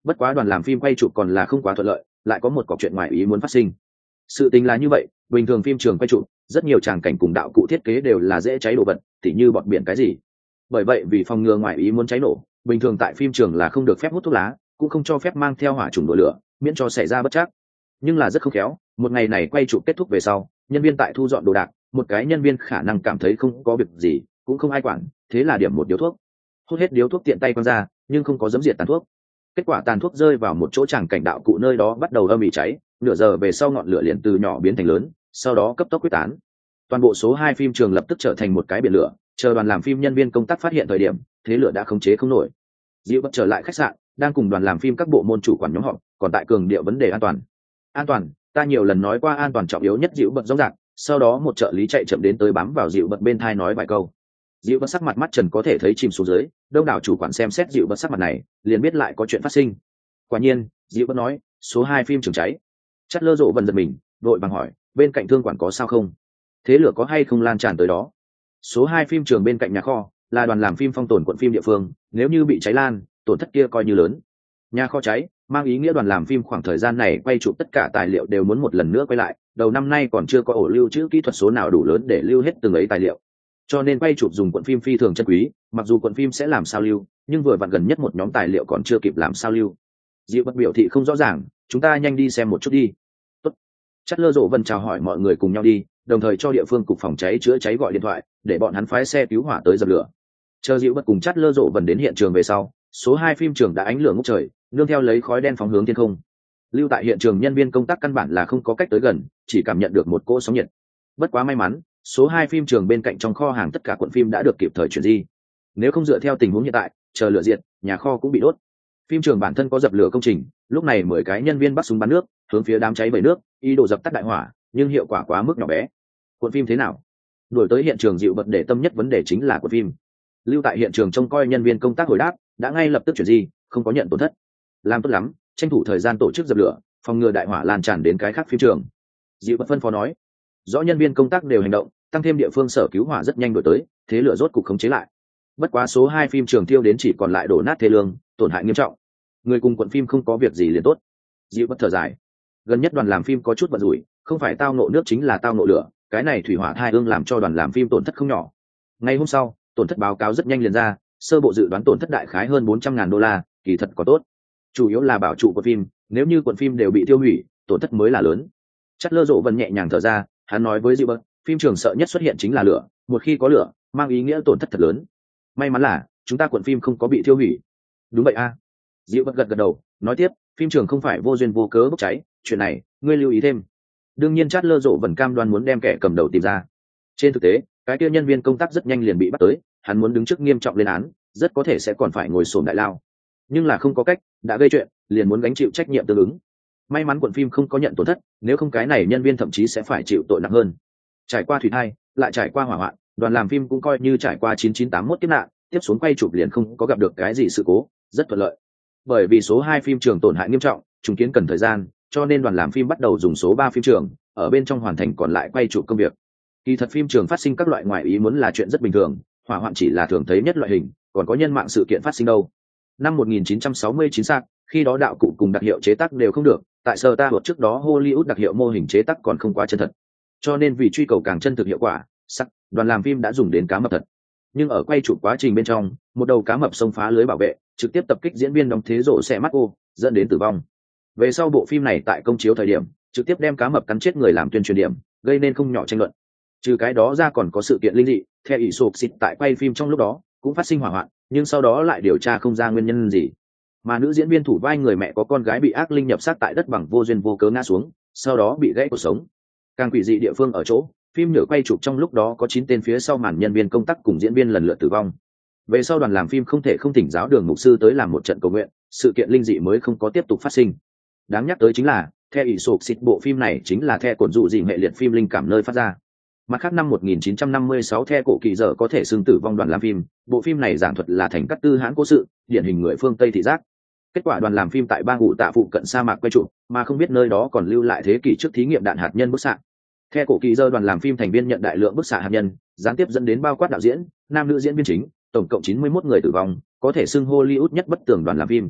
Bất quá đoàn làm phim quay chụp còn là không quá thuận lợi, lại có một cọc chuyện ngoài ý muốn phát sinh. Sự tình là như vậy, bình thường phim trường quay chụp rất nhiều tràng cảnh cùng đạo cụ thiết kế đều là dễ cháy đồ vật, tỉ như bọt biển cái gì. Bởi vậy vì phòng ngừa ngoài ý muốn cháy nổ, bình thường tại phim trường là không được phép hút thuốc lá, cũng không cho phép mang theo hỏa trùng đồ lửa, miễn cho xảy ra bất trắc. Nhưng là rất không khéo, một ngày này quay chụp kết thúc về sau, nhân viên tại thu dọn đồ đạc, một cái nhân viên khả năng cảm thấy không có việc gì, cũng không ai quản, thế là điểm một điếu thuốc, hút hết điếu thuốc tiện tay quăng ra, nhưng không có dấm diệt tàn thuốc. Kết quả tàn thuốc rơi vào một chỗ tràng cảnh đạo cụ nơi đó bắt đầu âm ỉ cháy, nửa giờ về sau ngọn lửa liền từ nhỏ biến thành lớn, sau đó cấp tốc quyết tán. Toàn bộ số hai phim trường lập tức trở thành một cái biển lửa, chờ đoàn làm phim nhân viên công tác phát hiện thời điểm, thế lửa đã khống chế không nổi. Diệu Bất trở lại khách sạn, đang cùng đoàn làm phim các bộ môn chủ quản nhóm họp, còn tại cường điệu vấn đề an toàn. An toàn, ta nhiều lần nói qua an toàn trọng yếu nhất. Diệu Bất rõ ràng, sau đó một trợ lý chạy chậm đến tới bám vào Diệu Bất bên thai nói vài câu. Diệu Bất sắc mặt mắt trần có thể thấy chìm xuống dưới, đông đảo chủ quản xem xét Diệu Bất sắc mặt này, liền biết lại có chuyện phát sinh. Quả nhiên, Diệu Bất nói, số hai phim trường cháy. Chát Lơ Rộ Vân giật mình, đội bằng hỏi, bên cạnh thương quản có sao không? Thế lửa có hay không lan tràn tới đó? Số hai phim trường bên cạnh nhà kho, là đoàn làm phim Phong Tồn quận phim địa phương, nếu như bị cháy lan, tổn thất kia coi như lớn. Nhà kho cháy, mang ý nghĩa đoàn làm phim khoảng thời gian này quay chụp tất cả tài liệu đều muốn một lần nữa quay lại, đầu năm nay còn chưa có ổ lưu trữ kỹ thuật số nào đủ lớn để lưu hết từng ấy tài liệu. Cho nên quay chụp dùng quận phim phi thường chân quý, mặc dù quận phim sẽ làm sao lưu, nhưng vừa vặn gần nhất một nhóm tài liệu còn chưa kịp làm sao lưu. Diệu Bất biểu thị không rõ ràng, chúng ta nhanh đi xem một chút đi. Tốt. Chát Lơ Rộ Vân chào hỏi mọi người cùng nhau đi, đồng thời cho địa phương cục phòng cháy chữa cháy gọi điện thoại, để bọn hắn phái xe cứu hỏa tới dập lửa. Chờ Diệu Bất cùng Chát Lơ Rộ Vân đến hiện trường về sau, số hai phim trường đã ánh lửa ngút trời, nương theo lấy khói đen phóng hướng thiên không. Lưu tại hiện trường nhân viên công tác căn bản là không có cách tới gần, chỉ cảm nhận được một cỗ sóng nhiệt. Bất quá may mắn, số hai phim trường bên cạnh trong kho hàng tất cả cuộn phim đã được kịp thời chuyển di. Nếu không dựa theo tình huống hiện tại, chờ lửa diệt, nhà kho cũng bị đốt. Phim trường bản thân có dập lửa công trình, lúc này mười cái nhân viên bắt súng bắn nước, hướng phía đám cháy bầy nước, ý đồ dập tắt đại hỏa, nhưng hiệu quả quá mức nhỏ bé. Cuộn phim thế nào? Đuổi tới hiện trường Diệu Bất để tâm nhất vấn đề chính là cuộn phim. Lưu tại hiện trường trông coi nhân viên công tác hồi đáp, đã ngay lập tức chuyển di, không có nhận tổn thất. Làm tốt lắm, tranh thủ thời gian tổ chức dập lửa, phòng ngừa đại hỏa lan tràn đến cái khác phim trường. Diệu Bất phân phó nói. Rõ nhân viên công tác đều hành động, tăng thêm địa phương sở cứu hỏa rất nhanh đuổi tới, thế lửa rốt cục khống chế lại. Bất quá số hai phim trường tiêu đến chỉ còn lại đổ nát thê lương, tổn hại nghiêm trọng. Người cùng quận phim không có việc gì liền tốt. Diệu Bất thở dài. Gần nhất đoàn làm phim có chút vận rủi, không phải tao nộ nước chính là tao nộ lửa, cái này thủy hỏa thai ương làm cho đoàn làm phim tổn thất không nhỏ. Ngày hôm sau, tổn thất báo cáo rất nhanh liền ra, sơ bộ dự đoán tổn thất đại khái hơn bốn trăm ngàn đô la, kỳ thật có tốt. Chủ yếu là bảo trụ của phim, nếu như quận phim đều bị tiêu hủy, tổn thất mới là lớn. Chát Lơ Rộ Vân nhẹ nhàng thở ra, hắn nói với Diệu Bất, phim trường sợ nhất xuất hiện chính là lửa, một khi có lửa, mang ý nghĩa tổn thất thật lớn. May mắn là chúng ta quận phim không có bị tiêu hủy. Đúng vậy a. À. Diệu Bất gật gật đầu, nói tiếp, phim trường không phải vô duyên vô cớ bốc cháy, chuyện này ngươi lưu ý thêm. Đương nhiên Chát Lơ Rộ Vân cam đoan muốn đem kẻ cầm đầu tìm ra. Trên thực tế, cái kia nhân viên công tác rất nhanh liền bị bắt tới, hắn muốn đứng trước nghiêm trọng lên án, rất có thể sẽ còn phải ngồi sổm đại lao. Nhưng là không có cách, đã gây chuyện, liền muốn gánh chịu trách nhiệm tương ứng. May mắn quận phim không có nhận tổn thất, nếu không cái này nhân viên thậm chí sẽ phải chịu tội nặng hơn. Trải qua thủy thai, lại trải qua hỏa hoạn, đoàn làm phim cũng coi như trải qua chín chín tám mốt kiếp nạn, tiếp xuống quay chụp liền không có gặp được cái gì sự cố, rất thuận lợi. Bởi vì số hai phim trường tổn hại nghiêm trọng, trùng kiến cần thời gian, cho nên đoàn làm phim bắt đầu dùng số ba phim trường, ở bên trong hoàn thành còn lại quay chụp công việc. Kỳ thật phim trường phát sinh các loại ngoại ý muốn là chuyện rất bình thường, hỏa hoạn chỉ là thường thấy nhất loại hình, còn có nhân mạng sự kiện phát sinh đâu. Năm một nghìn chín trăm sáu mươi chín sạc, khi đó đạo cụ cùng đặc hiệu chế tác đều không được, tại Star Wars trước đó Hollywood đặc hiệu mô hình chế tác còn không quá chân thật. Cho nên vì truy cầu càng chân thực hiệu quả, sắc, đoàn làm phim đã dùng đến cá mập thật. Nhưng ở quay chụp quá trình bên trong, một đầu cá mập xông phá lưới bảo vệ, trực tiếp tập kích diễn viên đóng thế rổ xe mắt ô, dẫn đến tử vong. Về sau bộ phim này tại công chiếu thời điểm, trực tiếp đem cá mập cắn chết người làm tuyên truyền điểm, gây nên không nhỏ tranh luận. Trừ cái đó ra còn có sự kiện linh dị, theo ỷ sụp xịt tại quay phim trong lúc đó cũng phát sinh hỏa hoạn, nhưng sau đó lại điều tra không ra nguyên nhân gì. Mà nữ diễn viên thủ vai người mẹ có con gái bị ác linh nhập sát tại đất bằng vô duyên vô cớ ngã xuống, sau đó bị gãy cuộc sống. Càng quỷ dị địa phương ở chỗ, phim nhựa quay chụp trong lúc đó có chín tên phía sau màn nhân viên công tác cùng diễn viên lần lượt tử vong. Về sau đoàn làm phim không thể không thỉnh giáo Đường mục sư tới làm một trận cầu nguyện, sự kiện linh dị mới không có tiếp tục phát sinh. Đáng nhắc tới chính là, theo ỷ sụp xịt bộ phim này chính là theo cổn dụ dị hệ liệt phim linh cảm nơi phát ra. Mặt khác năm một nghìn chín trăm năm mươi sáu theo cổ kỳ dở có thể xưng tử vong đoàn làm phim, bộ phim này giảng thuật là thành cát tư hãn cố sự, điển hình người phương Tây thị giác. Kết quả đoàn làm phim tại bang ngụ tạ phụ cận sa mạc quay chụp, mà không biết nơi đó còn lưu lại thế kỷ trước thí nghiệm đạn hạt nhân bức xạ. Theo cổ kỳ dơ đoàn làm phim thành viên nhận đại lượng bức xạ hạt nhân, gián tiếp dẫn đến bao quát đạo diễn, nam nữ diễn viên chính, tổng cộng chín mươi mốt người tử vong, có thể xưng Hollywood nhất bất tường đoàn làm phim.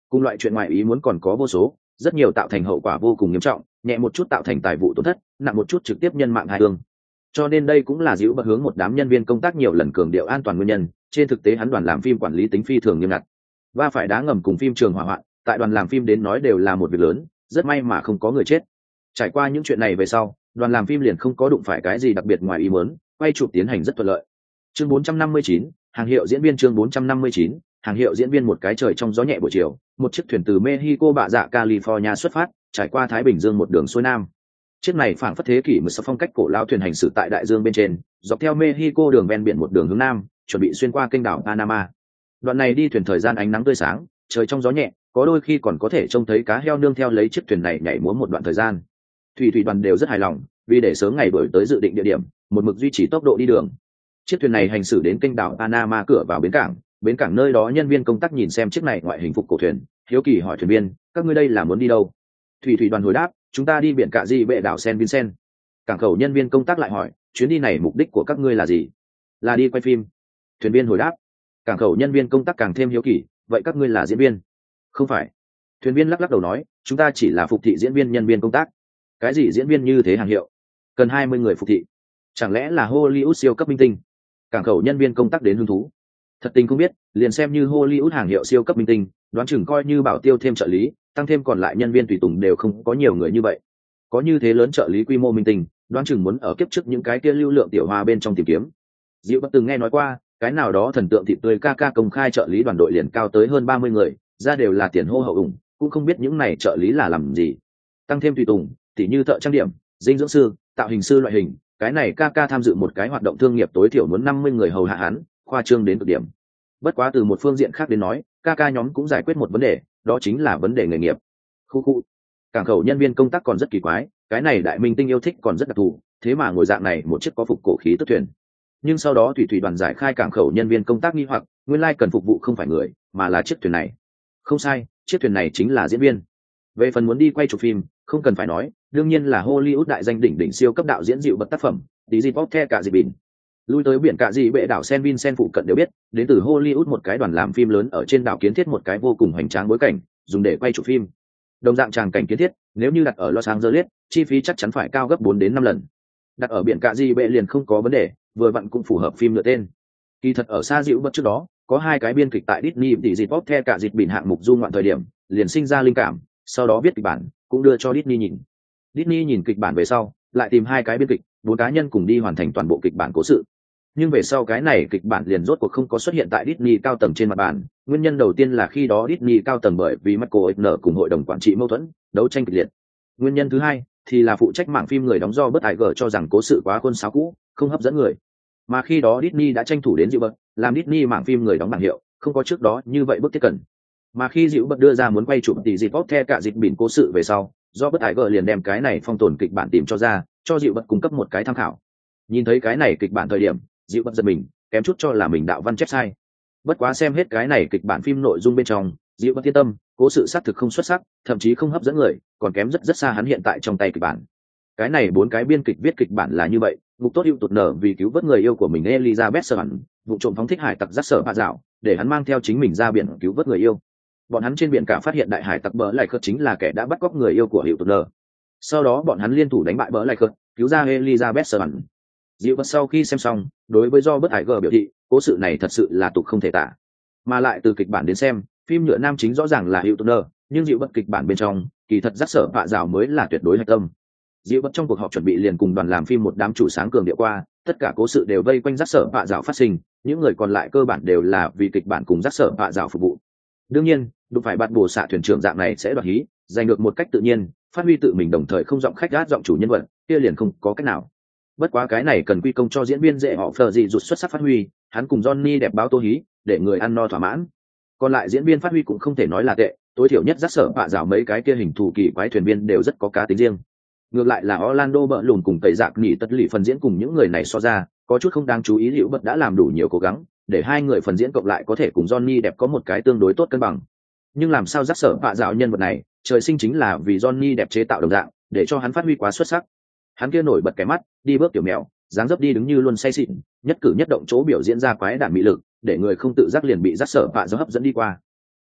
Cùng loại chuyện ngoại ý muốn còn có vô số, rất nhiều tạo thành hậu quả vô cùng nghiêm trọng, nhẹ một chút tạo thành tài vụ tổn thất, nặng một chút trực tiếp nhân mạng hai thương. Cho nên đây cũng là dữ bật hướng một đám nhân viên công tác nhiều lần cường điệu an toàn nguyên nhân. Trên thực tế hắn đoàn làm phim quản lý tính phi thường nghiêm ngặt, và phải đá ngầm cùng phim trường hỏa hoạn tại đoàn làm phim đến nói đều là một việc lớn, rất may mà không có người chết. Trải qua những chuyện này về sau, đoàn làm phim liền không có đụng phải cái gì đặc biệt ngoài ý muốn, quay chụp tiến hành rất thuận lợi. Chương bốn trăm năm mươi chín, hàng hiệu diễn viên. Chương bốn trăm năm mươi chín, hàng hiệu diễn viên. Một cái trời trong gió nhẹ buổi chiều, một chiếc thuyền từ Mexico bạ dạ California xuất phát, trải qua Thái Bình Dương một đường xuôi nam. Chiếc này phảng phất thế kỷ một sáu phong cách cổ lão thuyền hành xử tại đại dương bên trên, dọc theo Mexico đường ven biển một đường hướng nam, chuẩn bị xuyên qua kênh đảo Panama. Đoạn này đi thuyền thời gian ánh nắng tươi sáng, trời trong gió nhẹ, có đôi khi còn có thể trông thấy cá heo nương theo lấy chiếc thuyền này nhảy múa một đoạn thời gian. Thủy thủy đoàn đều rất hài lòng, vì để sớm ngày đổi tới dự định địa điểm, một mực duy trì tốc độ đi đường. Chiếc thuyền này hành xử đến kênh đảo Panama cửa vào bến cảng, bến cảng nơi đó nhân viên công tác nhìn xem chiếc này ngoại hình phục cổ thuyền, hiếu kỳ hỏi thuyền viên, các ngươi đây là muốn đi đâu? Thủy thủy đoàn hồi đáp, chúng ta đi biển Cạ Di bệ đảo Saint Vincent. Cảng khẩu nhân viên công tác lại hỏi, chuyến đi này mục đích của các ngươi là gì? Là đi quay phim. Thuyền viên hồi đáp. Cảng khẩu nhân viên công tác càng thêm hiếu kỳ, vậy các ngươi là diễn viên? Không phải. Thuyền viên lắc lắc đầu nói, chúng ta chỉ là phục thị diễn viên nhân viên công tác. Cái gì diễn viên như thế hàng hiệu? Cần hai mươi người phục thị. Chẳng lẽ là Hollywood siêu cấp minh tinh? Cảng khẩu nhân viên công tác đến hứng thú. Thật tình không biết, liền xem như Hollywood hàng hiệu siêu cấp minh tinh, đoán chừng coi như bảo tiêu thêm trợ lý, tăng thêm còn lại nhân viên tùy tùng đều không có nhiều người như vậy. Có như thế lớn trợ lý quy mô minh tinh, đoán chừng muốn ở kiếp trước những cái kia lưu lượng tiểu hoa bên trong tìm kiếm. Diệu Bất từng nghe nói qua, cái nào đó thần tượng thịt tươi ca ca công khai trợ lý đoàn đội liền cao tới hơn ba mươi người, ra đều là tiền hô hậu ủng, cũng không biết những này trợ lý là làm gì. Tăng thêm tùy tùng, tỉ như thợ trang điểm, dinh dưỡng sư, tạo hình sư loại hình, cái này ca ca tham dự một cái hoạt động thương nghiệp tối thiểu muốn năm mươi người hầu hạ hắn, khoa trương đến cực điểm. Bất quá từ một phương diện khác đến nói, ca ca nhóm cũng giải quyết một vấn đề, đó chính là vấn đề nghề nghiệp. Khu khu. Cảng khẩu nhân viên công tác còn rất kỳ quái, cái này đại minh tinh yêu thích còn rất đặc thù, thế mà ngồi dạng này một chiếc có phục cổ khí tức thuyền. Nhưng sau đó thủy thủy đoàn giải khai cảng khẩu nhân viên công tác nghi hoặc, nguyên lai cần phục vụ không phải người, mà là chiếc thuyền này. Không sai, chiếc thuyền này chính là diễn viên. Về phần muốn đi quay chụp phim, không cần phải nói, đương nhiên là Hollywood đại danh đỉnh đỉnh siêu cấp đạo diễn dịu bật tác phẩm, tí gì pop the cả gì bỉn. Lui tới biển Cạ Di bệ đảo Saint Vincent phụ cận đều biết, đến từ Hollywood một cái đoàn làm phim lớn ở trên đảo kiến thiết một cái vô cùng hoành tráng bối cảnh, dùng để quay chụp phim. Đồng dạng tràng cảnh kiến thiết, nếu như đặt ở Los Angeles, chi phí chắc chắn phải cao gấp bốn đến năm lần. Đặt ở biển Cạ Di bệ liền không có vấn đề, vừa vặn cũng phù hợp phim lựa tên. Kỳ thật ở xa dịu bất trước đó, có hai cái biên kịch tại Disney tỷ dịp pop the cả dịp bỉn hạng mục du ngoạn thời điểm, liền sinh ra linh cảm, sau đó viết kịch bản, cũng đưa cho Disney nhìn. Disney nhìn kịch bản về sau, lại tìm hai cái biên kịch, bốn cá nhân cùng đi hoàn thành toàn bộ kịch bản cố sự. Nhưng về sau cái này kịch bản liền rốt cuộc không có xuất hiện tại Disney cao tầng trên mặt bàn. Nguyên nhân đầu tiên là khi đó Disney cao tầng bởi vì Michael Eisner cùng hội đồng quản trị mâu thuẫn, đấu tranh kịch liệt. Nguyên nhân thứ hai thì là phụ trách mảng phim người đóng do Buzz Iger cho rằng cố sự quá khuôn sáo cũ, không hấp dẫn người. Mà khi đó Disney đã tranh thủ đến dịu bật, làm Disney mảng phim người đóng bảng hiệu, không có trước đó như vậy bước tiếp cận. Mà khi dịu bật đưa ra muốn quay chụp tỷ dịp pop the cả dịp bỉn cố sự về sau, do Buzz Iger liền đem cái này phong tồn kịch bản tìm cho ra, cho dịu bật cung cấp một cái tham khảo. Nhìn thấy cái này kịch bản thời điểm, dịu bật giật mình, kém chút cho là mình đạo văn chép sai. Bất quá xem hết cái này kịch bản phim nội dung bên trong, dịu bật yên tâm, cố sự xác thực không xuất sắc, thậm chí không hấp dẫn người, còn kém rất rất xa hắn hiện tại trong tay kịch bản. Cái này bốn cái biên kịch viết kịch bản là như vậy, ngục tốt yêu tụt nở vì cứu vớt người yêu của mình Elizabeth Swan, vụ trộm phóng thích hải tặc rắc sở bạ dạo, để hắn mang theo chính mình ra biển cứu vớt người yêu. Bọn hắn trên biển cả phát hiện đại hải tặc bỡ lại khớt chính là kẻ đã bắt cóc người yêu của hiệu tụt nở. Sau đó bọn hắn liên thủ đánh bại bỡ lại khớt, cứu ra Elizabeth Swan. Dịu bật sau khi xem xong, đối với do bất hải gờ biểu thị, cố sự này thật sự là tục không thể tả. Mà lại từ kịch bản đến xem, phim nhựa nam chính rõ ràng là hiệu tụt nở, nhưng dịu bật kịch bản bên trong, kỳ thật rắc sở bạ dạo mới là tuyệt đối hạch tâm. Dịu bật trong cuộc họp chuẩn bị liền cùng đoàn làm phim một đám chủ sáng cường điệu qua, tất cả cố sự đều vây quanh rắc sở bạ dạo phát sinh, những người còn lại cơ bản đều là vì kịch bản cùng rắc sở bạ dạo phục vụ. Đương nhiên, đụng phải bắt bồ xạ thuyền trưởng dạng này sẽ đoạt hí, giành được một cách tự nhiên, phát huy tự mình đồng thời không giọng khách gát giọng chủ nhân vật, kia liền không có cách nào. Bất quá cái này cần quy công cho diễn viên dễ họ phờ gì rụt xuất sắc phát huy, hắn cùng Johnny đẹp báo tô hí, để người ăn no thỏa mãn. Còn lại diễn viên phát huy cũng không thể nói là tệ, tối thiểu nhất rắc sở bạ dạo mấy cái kia hình thù kỳ quái thuyền viên đều rất có cá tính riêng. Ngược lại là Orlando bợ lùn cùng tẩy dạc nhỉ tất lì phần diễn cùng những người này so ra, có chút không đáng chú ý. Liễu Bật đã làm đủ nhiều cố gắng để hai người phần diễn cộng lại có thể cùng Johnny đẹp có một cái tương đối tốt cân bằng. Nhưng làm sao rắc sở bạ dạo nhân vật này trời sinh chính là vì Johnny đẹp chế tạo đồng dạng, để cho hắn phát huy quá xuất sắc. Hắn kia nổi bật cái mắt, đi bước tiểu mèo, dáng dấp đi đứng như luôn say xịn, nhất cử nhất động chỗ biểu diễn ra quái đản mỹ lực, để người không tự giác liền bị rắc sở bạ dạo hấp dẫn đi qua.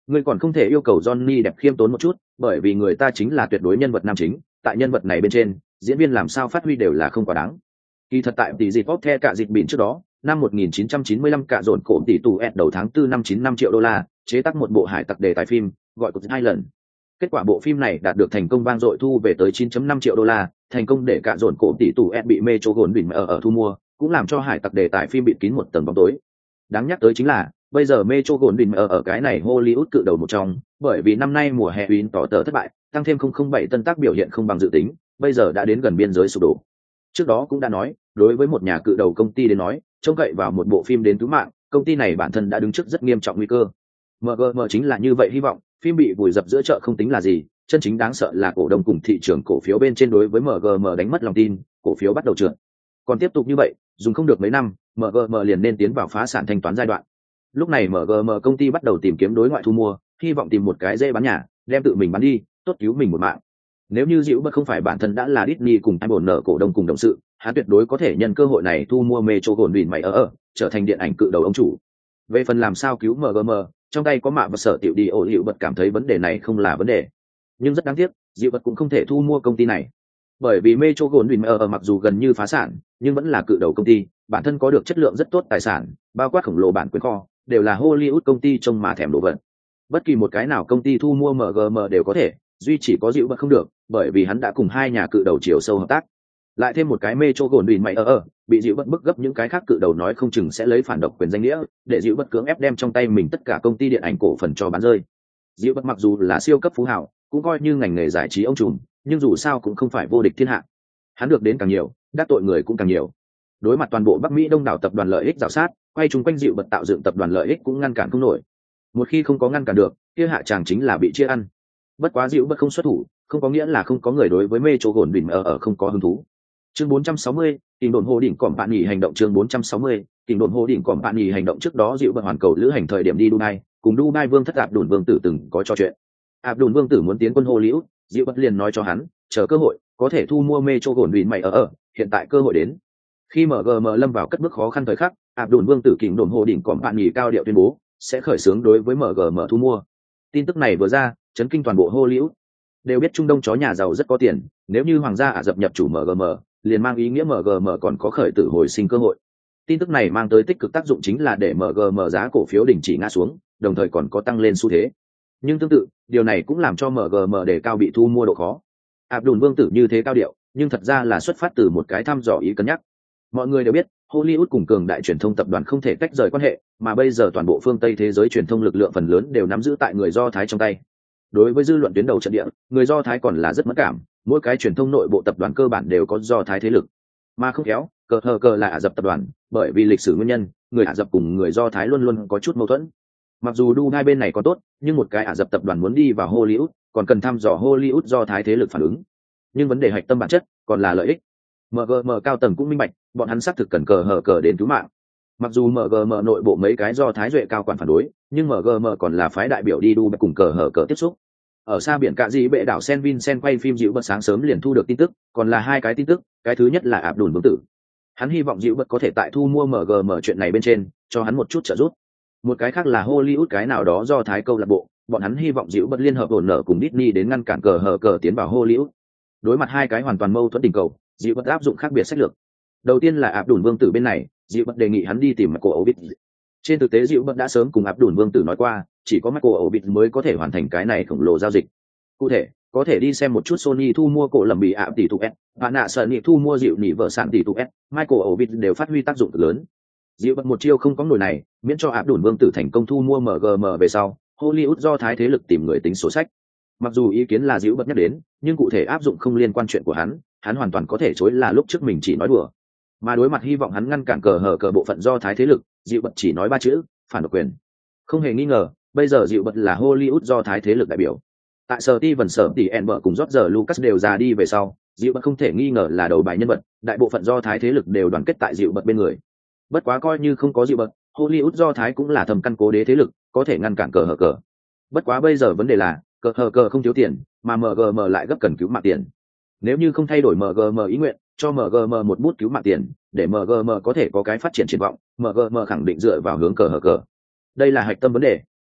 Ngươi còn không thể yêu cầu Johnny đẹp khiêm tốn một chút, bởi vì người ta chính là tuyệt đối nhân vật nam chính, tại nhân vật này bên trên, diễn viên làm sao phát huy đều là không quá đáng. Kỳ thật tại tỷ dịp bóp the cả dịch bỉn trước đó, năm một nghìn chín trăm chín mươi lăm cả dồn cổ tỷ tù ẹt đầu tháng tư năm chín năm triệu đô la, chế tác một bộ hải tặc đề tài phim, gọi của hai lần. Kết quả bộ phim này đạt được thành công vang dội, thu về tới chín phẩy năm triệu đô la, thành công để cả dồn cổ tỷ tù ẹt bị Metro Goldwyn ở ở thu mua, cũng làm cho hải tặc đề tài phim bịt kín một tầng bóng tối. Đáng nhắc tới chính là, bây giờ Metro Goldwyn ở ở cái này Hollywood cự đầu một trong, bởi vì năm nay mùa hè Win tỏ tờ thất bại, tăng thêm không không bảy tân tác biểu hiện không bằng dự tính, bây giờ đã đến gần biên giới sụp đổ. Trước đó cũng đã nói, đối với một nhà cự đầu công ty đến nói, trông cậy vào một bộ phim đến cứu mạng, công ty này bản thân đã đứng trước rất nghiêm trọng nguy cơ. em giê em chính là như vậy, hy vọng phim bị vùi dập giữa chợ không tính là gì, chân chính đáng sợ là cổ đông cùng thị trường cổ phiếu bên trên đối với em giê em đánh mất lòng tin, cổ phiếu bắt đầu trượt. Còn tiếp tục như vậy, dùng không được mấy năm, em giê em liền nên tiến vào phá sản thanh toán giai đoạn. Lúc này em giê em công ty bắt đầu tìm kiếm đối ngoại thu mua, hy vọng tìm một cái dễ bán nhà, đem tự mình bán đi, tốt cứu mình một mạng. Nếu như Diệu Bất không phải bản thân đã là Disney cùng hai bổn nợ cổ đông cùng đồng sự, hắn tuyệt đối có thể nhân cơ hội này thu mua Metro Goldwyn mày ở ở, trở thành điện ảnh cự đầu ông chủ. Về phần làm sao cứu em giê em, trong tay có mạ và sở tiểu đi ổ Diệu Bất cảm thấy vấn đề này không là vấn đề. Nhưng rất đáng tiếc, Diệu Bất cũng không thể thu mua công ty này. Bởi vì Metro Goldwyn ở ở mặc dù gần như phá sản, nhưng vẫn là cự đầu công ty, bản thân có được chất lượng rất tốt tài sản, bao quát khổng lồ bản quyền kho, đều là Hollywood công ty trông mà thèm đồ vật. Bất kỳ một cái nào công ty thu mua em giê em đều có thể, duy chỉ có Diệu Bất không được, bởi vì hắn đã cùng hai nhà cự đầu chiều sâu hợp tác. Lại thêm một cái Metro Goldwyn mày ở ở, bị Diệu Bất bức gấp những cái khác cự đầu nói không chừng sẽ lấy phản độc quyền danh nghĩa, để Diệu Bất cưỡng ép đem trong tay mình tất cả công ty điện ảnh cổ phần cho bán rơi. Diệu Bất mặc dù là siêu cấp phú hào, cũng coi như ngành nghề giải trí ông trùm, nhưng dù sao cũng không phải vô địch thiên hạ. Hắn được đến càng nhiều, đắc tội người cũng càng nhiều. Đối mặt toàn bộ Bắc Mỹ đông đảo tập đoàn lợi ích rào sát, quay chung quanh Diệu Bất tạo dựng tập đoàn lợi ích cũng ngăn cản không nổi. Một khi không có ngăn cản được, kia hạ chàng chính là bị chia ăn. Bất quá Diệu Bất không xuất thủ, không có nghĩa là không có người đối với Metro Goldwyn ở ở không có hứng thú. Chương bốn trăm sáu mươi, Kình đồn hồ đỉnh cỏm bạn nhì hành động. Chương bốn trăm sáu mươi, Kình đồn hồ đỉnh cỏm bạn nhì hành động. Trước đó Diệu Bất hoàn cầu lữ hành thời điểm đi Dubai, cùng Dubai vương thất Ạp Đùn vương tử từng có trò chuyện. Ạp Đùn vương tử muốn tiến quân Hollywood, Diệu Bất liền nói cho hắn, chờ cơ hội, có thể thu mua Metro Goldwyn mày ở ở, hiện tại cơ hội đến. Khi em giê em lâm vào cất bước khó khăn thời khắc, Ạp Đùn vương tử Kình đồn hồ đỉnh cỏm bạn nhì cao điệu tuyên bố sẽ khởi xướng đối với em giê em thu mua. Tin tức này vừa ra, chấn kinh toàn bộ Hollywood. Đều biết Trung Đông chó nhà giàu rất có tiền, nếu như hoàng gia Ả Rập nhập chủ em giê em, liền mang ý nghĩa em giê em còn có khởi tử hồi sinh cơ hội. Tin tức này mang tới tích cực tác dụng chính là để em giê em giá cổ phiếu đình chỉ ngã xuống, đồng thời còn có tăng lên xu thế. Nhưng tương tự, điều này cũng làm cho em giê em đề cao bị thu mua độ khó. Ạp Đùn vương tử như thế cao điệu, nhưng thật ra là xuất phát từ một cái thăm dò ý cân nhắc. Mọi người đều biết, Hollywood cùng cường đại truyền thông tập đoàn không thể tách rời quan hệ, mà bây giờ toàn bộ phương Tây thế giới truyền thông lực lượng phần lớn đều nắm giữ tại người Do Thái trong tay. Đối với dư luận tuyến đầu trận địa, người Do Thái còn là rất mất cảm, mỗi cái truyền thông nội bộ tập đoàn cơ bản đều có Do Thái thế lực. Mà không khéo, cờ hờ cờ là Ả Rập tập đoàn, bởi vì lịch sử nguyên nhân, người Ả Rập cùng người Do Thái luôn luôn có chút mâu thuẫn. Mặc dù Dubai bên này có tốt, nhưng một cái Ả Rập tập đoàn muốn đi vào Hollywood, còn cần thăm dò Hollywood Do Thái thế lực phản ứng. Nhưng vấn đề hạch tâm bản chất còn là lợi ích. em giê em cao tầng cũng minh bạch, bọn hắn xác thực cần cờ hờ cờ đến cứu mạng. Mặc dù em giê em nội bộ mấy cái Do Thái duệ cao quản phản đối, nhưng em giê em còn là phái đại biểu đi Dubai cùng cờ hờ cờ tiếp xúc. Ở xa biển Cạ Dị bệ đảo Saint Vincent quay phim Diệu Bất sáng sớm liền thu được tin tức, còn là hai cái tin tức, cái thứ nhất là Ạp Đùn vương tử. Hắn hy vọng Diệu Bất có thể tại thu mua em giê em chuyện này bên trên, cho hắn một chút trợ giúp. Một cái khác là Hollywood cái nào đó Do Thái câu lạc bộ, bọn hắn hy vọng Diệu Bất liên hợp ổn nợ cùng Disney đến ngăn cản cờ hờ cờ tiến vào Hollywood. Đối mặt hai cái hoàn toàn mâu thuẫn tình cầu, Diệu Bất áp dụng khác biệt sách lược. Đầu tiên là Ạp Đùn vương tử bên này, Diệu Bất đề nghị hắn đi tìm Michael Ovitz. Trên thực tế Diệu Bất đã sớm cùng Ạp Đùn vương tử nói qua, chỉ có Michael Ovitz mới có thể hoàn thành cái này khổng lồ giao dịch. Cụ thể, có thể đi xem một chút Sony thu mua cổ lầm bị ạ tỷ tụ S, và nạ sợ nhị thu mua Diệu nhị vợ sản tỷ tụ S, Michael Ovitz đều phát huy tác dụng cực lớn. Diệu Bất một chiêu không có nổi này, miễn cho Ạp Đùn vương tử thành công thu mua em giê em về sau, Hollywood Do Thái thế lực tìm người tính sổ sách. Mặc dù ý kiến là Diệu Bất nhắc đến, nhưng cụ thể áp dụng không liên quan chuyện của hắn, hắn hoàn toàn có thể chối là lúc trước mình chỉ nói đùa. Mà đối mặt hy vọng hắn ngăn cản cờ hở cờ bộ phận Do Thái thế lực, Diệu Bất chỉ nói ba chữ, phản độc quyền. Không hề nghi ngờ, bây giờ Diệu Bất là Hollywood Do Thái thế lực đại biểu. Tại Steven Sở tỷ Enber cùng George Lucas đều già đi về sau, Diệu Bất không thể nghi ngờ là đầu bài nhân vật, đại bộ phận Do Thái thế lực đều đoàn kết tại Diệu Bất bên người. Bất quá coi như không có Diệu Bất, Hollywood Do Thái cũng là thầm căn cố đế thế lực, có thể ngăn cản cờ hở cờ. Bất quá bây giờ vấn đề là, cờ hở cờ không thiếu tiền, mà em giê em lại gấp cần cứu mạng tiền. Nếu như không thay đổi em giê em ý nguyện, cho em giê em một bút cứu mạng tiền, để em giê em có thể có cái phát triển triển vọng, em giê em khẳng định dựa vào hướng cờ hở cờ. Đây là hạch tâm vấn đề,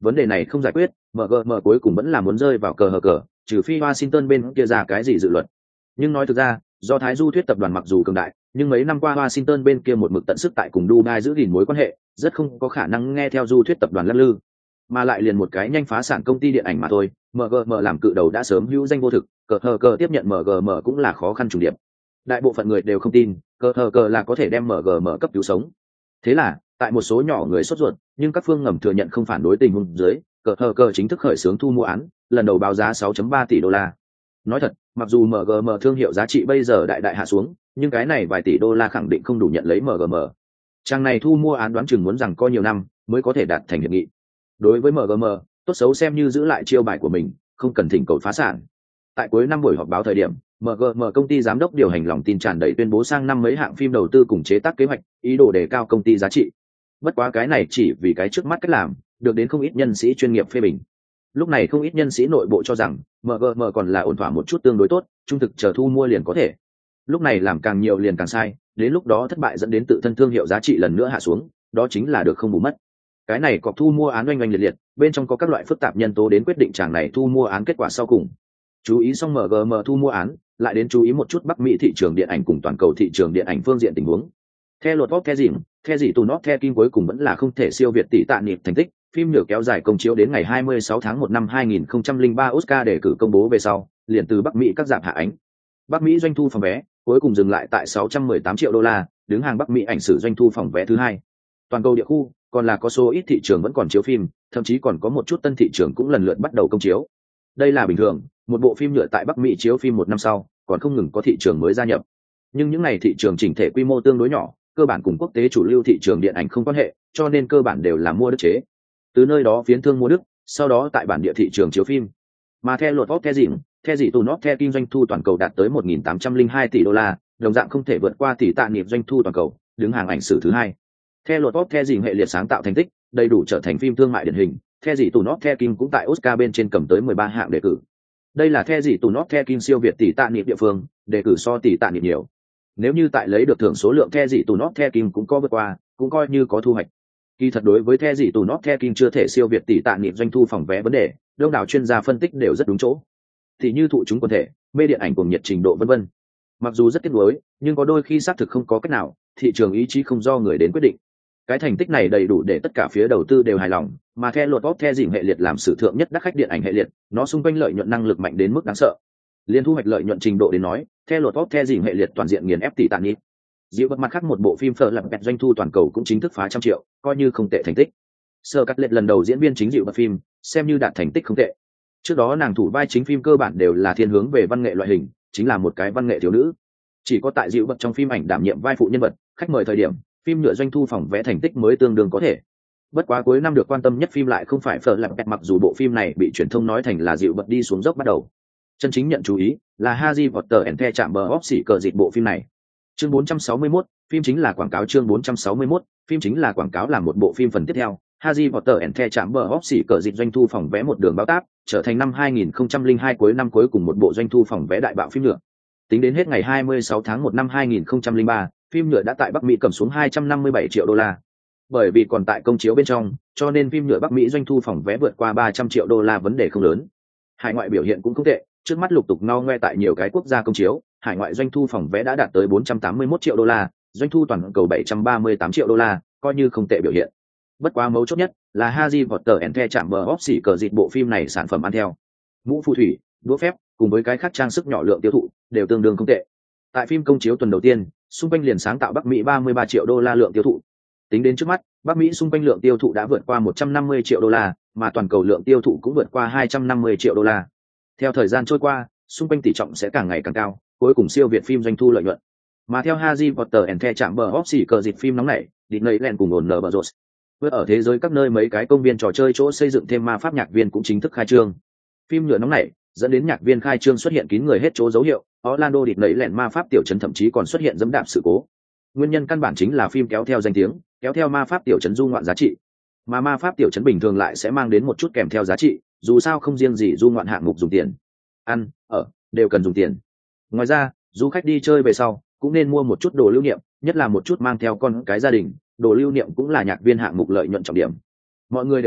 vấn đề này không giải quyết, em giê em cuối cùng vẫn là muốn rơi vào cờ hờ cờ, trừ phi Washington bên kia ra cái gì dự luật. Nhưng nói thực ra, do Thái Du thuyết tập đoàn mặc dù cường đại, nhưng mấy năm qua Washington bên kia một mực tận sức tại cùng Dubai giữ gìn mối quan hệ, rất không có khả năng nghe theo Du thuyết tập đoàn lắc lư. Mà lại liền một cái nhanh phá sản công ty điện ảnh mà thôi, em giê em làm cự đầu đã sớm hữu danh vô thực, cờ hờ cờ tiếp nhận em giê em cũng là khó khăn trùng điệp. Đại bộ phận người đều không tin, cờ hờ cờ là có thể đem em giê em cấp cứu sống. Thế là, tại một số nhỏ người sốt ruột, nhưng các phương ngầm thừa nhận không phản đối tình huống dưới, cờ hờ cờ chính thức khởi xướng thu mua án, lần đầu báo giá sáu phẩy ba tỷ đô la. Nói thật, mặc dù em giê em thương hiệu giá trị bây giờ đại đại hạ xuống, nhưng cái này vài tỷ đô la khẳng định không đủ nhận lấy em giê em. Trang này thu mua án đoán chừng muốn rằng có nhiều năm mới có thể đạt thành hiệp nghị. Đối với em giê em, tốt xấu xem như giữ lại chiêu bài của mình, không cần thỉnh cầu phá sản. Tại cuối năm buổi họp báo thời điểm, em giê em công ty giám đốc điều hành lòng tin tràn đầy tuyên bố sang năm mấy hạng phim đầu tư cùng chế tác kế hoạch, ý đồ đề cao công ty giá trị. Bất quá cái này chỉ vì cái trước mắt cách làm, được đến không ít nhân sĩ chuyên nghiệp phê bình. Lúc này không ít nhân sĩ nội bộ cho rằng em giê em còn là ổn thỏa một chút tương đối tốt, trung thực chờ thu mua liền có thể. Lúc này làm càng nhiều liền càng sai, đến lúc đó thất bại dẫn đến tự thân thương hiệu giá trị lần nữa hạ xuống, đó chính là được không bù mất. Cái này cọc thu mua án oanh oanh liệt liệt, bên trong có các loại phức tạp nhân tố đến quyết định chàng này thu mua án kết quả sau cùng. Chú ý xong em giê em thu mua án, lại đến chú ý một chút Bắc Mỹ thị trường điện ảnh cùng toàn cầu thị trường điện ảnh phương diện tình huống. Theo luật Bob The Dìm, The Dị Tù Nót The Kim cuối cùng vẫn là không thể siêu việt tỷ tạ niệm thành tích, phim nhựa kéo dài công chiếu đến ngày hai mươi sáu tháng một năm hai nghìn không trăm lẻ ba Oscar đề cử công bố về sau, liền từ Bắc Mỹ các rạp hạ ánh. Bắc Mỹ doanh thu phòng vé cuối cùng dừng lại tại sáu trăm mười tám triệu đô la, đứng hàng Bắc Mỹ ảnh sử doanh thu phòng vé thứ hai. Toàn cầu địa khu còn là có số ít thị trường vẫn còn chiếu phim, thậm chí còn có một chút tân thị trường cũng lần lượt bắt đầu công chiếu. Đây là bình thường, một bộ phim nhựa tại Bắc Mỹ chiếu phim một năm sau, còn không ngừng có thị trường mới gia nhập. Nhưng những này thị trường chỉnh thể quy mô tương đối nhỏ, cơ bản cùng quốc tế chủ lưu thị trường điện ảnh không quan hệ, cho nên cơ bản đều là mua đức chế. Từ nơi đó phiến thương mua đức, sau đó tại bản địa thị trường chiếu phim. Mà theo luật Bob The Dìm, The Dị Tù Nót The Kim doanh thu toàn cầu đạt tới một nghìn tám trăm lẻ hai tỷ đô la, đồng dạng không thể vượt qua tỷ tạ niệm doanh thu toàn cầu, đứng hàng ảnh sử thứ hai. Theo luật Bob The Dìm hệ liệt sáng tạo thành tích, đầy đủ trở thành phim thương mại điển hình, The Dị Tù Nót The Kim cũng tại Oscar bên trên cầm tới mười ba hạng đề cử. Đây là The Dị Tù Nót The Kim siêu việt tỷ tạ niệm địa phương, đề cử so tỷ tạ niệm nhiều. Nếu như tại lấy được thưởng số lượng The Dị Tù Nót The Kim cũng có vượt qua, cũng coi như có thu hoạch. Kỳ thật đối với The Dị Tù Nót The Kim chưa thể siêu việt tỷ tạ niệm doanh thu phòng vé vấn đề, đông đảo chuyên gia phân tích đều rất đúng chỗ. Thì như thụ chúng quần thể, mê điện ảnh cùng nhiệt trình độ vân vân. Mặc dù rất tiếc nuối, nhưng có đôi khi xác thực không có cách nào, thị trường ý chí không do người đến quyết định. Cái thành tích này đầy đủ để tất cả phía đầu tư đều hài lòng, mà theo luật Bob The Dìm hệ liệt làm sử thượng nhất đắt khách điện ảnh hệ liệt, nó xung quanh lợi nhuận năng lực mạnh đến mức đáng sợ. Liên thu hoạch lợi nhuận trình độ đến nói, theo luật Bob The Dìm hệ liệt toàn diện nghiền ép tỷ tạ niệm. Dịu bật mặt khác một bộ phim phở lập bẹt doanh thu toàn cầu cũng chính thức phá trăm triệu, coi như không tệ thành tích. Sơ cắt lệch lần đầu diễn viên chính dịu bật phim, xem như đạt thành tích không tệ. Trước đó nàng thủ vai chính phim cơ bản đều là thiên hướng về văn nghệ loại hình, chính là một cái văn nghệ thiếu nữ. Chỉ có tại dịu bật trong phim ảnh đảm nhiệm vai phụ nhân vật, khách mời thời điểm, phim nhựa doanh thu phòng vẽ thành tích mới tương đương có thể. Bất quá cuối năm được quan tâm nhất phim lại không phải phở lập bẹt, mặc dù bộ phim này bị truyền thông nói thành là dịu bật đi xuống dốc bắt đầu. Chân chính nhận chú ý là Harry Potter and the Chamber of Secrets dịch bộ phim này. Chương bốn trăm sáu mươi mốt, phim chính là quảng cáo. Chương bốn trăm sáu mươi mốt, phim chính là quảng cáo là một bộ phim phần tiếp theo. Harry Potter and the Chamber of Secrets dịch doanh thu phòng vé một đường báo táp, trở thành năm hai nghìn không trăm lẻ hai cuối năm cuối cùng một bộ doanh thu phòng vé đại bạo phim nhựa. Tính đến hết ngày hai mươi sáu tháng một năm hai nghìn không trăm lẻ ba, phim nhựa đã tại Bắc Mỹ cầm xuống hai trăm năm mươi bảy triệu đô la. Bởi vì còn tại công chiếu bên trong, cho nên phim nhựa Bắc Mỹ doanh thu phòng vé vượt qua ba trăm triệu đô la vấn đề không lớn. Hải ngoại biểu hiện cũng không tệ, trước mắt lục tục no ngoe tại nhiều cái quốc gia công chiếu, hải ngoại doanh thu phòng vé đã đạt tới bốn trăm tám mươi mốt triệu đô la, doanh thu toàn cầu bảy trăm ba mươi tám triệu đô la, coi như không tệ biểu hiện. Bất quá mấu chốt nhất là Harry Potter and the Chamber of Secrets dịch bộ phim này sản phẩm ăn theo. Mũ phù thủy, đũa phép, cùng với cái khác trang sức nhỏ lượng tiêu thụ đều tương đương không tệ. Tại phim công chiếu tuần đầu tiên, xung quanh liền sáng tạo Bắc Mỹ ba mươi ba triệu đô la lượng tiêu thụ. Tính đến trước mắt, Bắc Mỹ xung quanh lượng tiêu thụ đã vượt qua một trăm năm mươi triệu đô la, mà toàn cầu lượng tiêu thụ cũng vượt qua hai trăm năm mươi triệu đô la. Theo thời gian trôi qua, xung quanh tỷ trọng sẽ càng ngày càng cao, cuối cùng siêu việt phim doanh thu lợi nhuận. Mà theo Harry Potter and the Chamber of Secrets dịch phim nóng này, Disneyland cùng ổn nở bờ rột. Với ở thế giới các nơi mấy cái công viên trò chơi chỗ xây dựng thêm ma pháp nhạc viên cũng chính thức khai trương. Phim nhựa nóng này dẫn đến nhạc viên khai trương xuất hiện kín người hết chỗ dấu hiệu, Orlando Disneyland ma pháp tiểu trấn thậm chí còn xuất hiện dẫm đạp sự cố. Nguyên nhân căn bản chính là phim kéo theo danh tiếng, kéo theo ma pháp tiểu trấn du ngoạn giá trị. Mà ma pháp tiểu trấn bình thường lại sẽ mang đến một chút kèm theo giá trị, dù sao không riêng gì du ngoạn hạng mục dùng tiền, ăn, ở đều cần dùng tiền. Ngoài ra, du khách đi chơi về sau cũng nên mua một chút đồ lưu niệm, nhất là một chút mang theo con cái gia đình, đồ lưu niệm cũng là nhạc viên hạng mục lợi nhuận trọng điểm. Mọi người đều biết,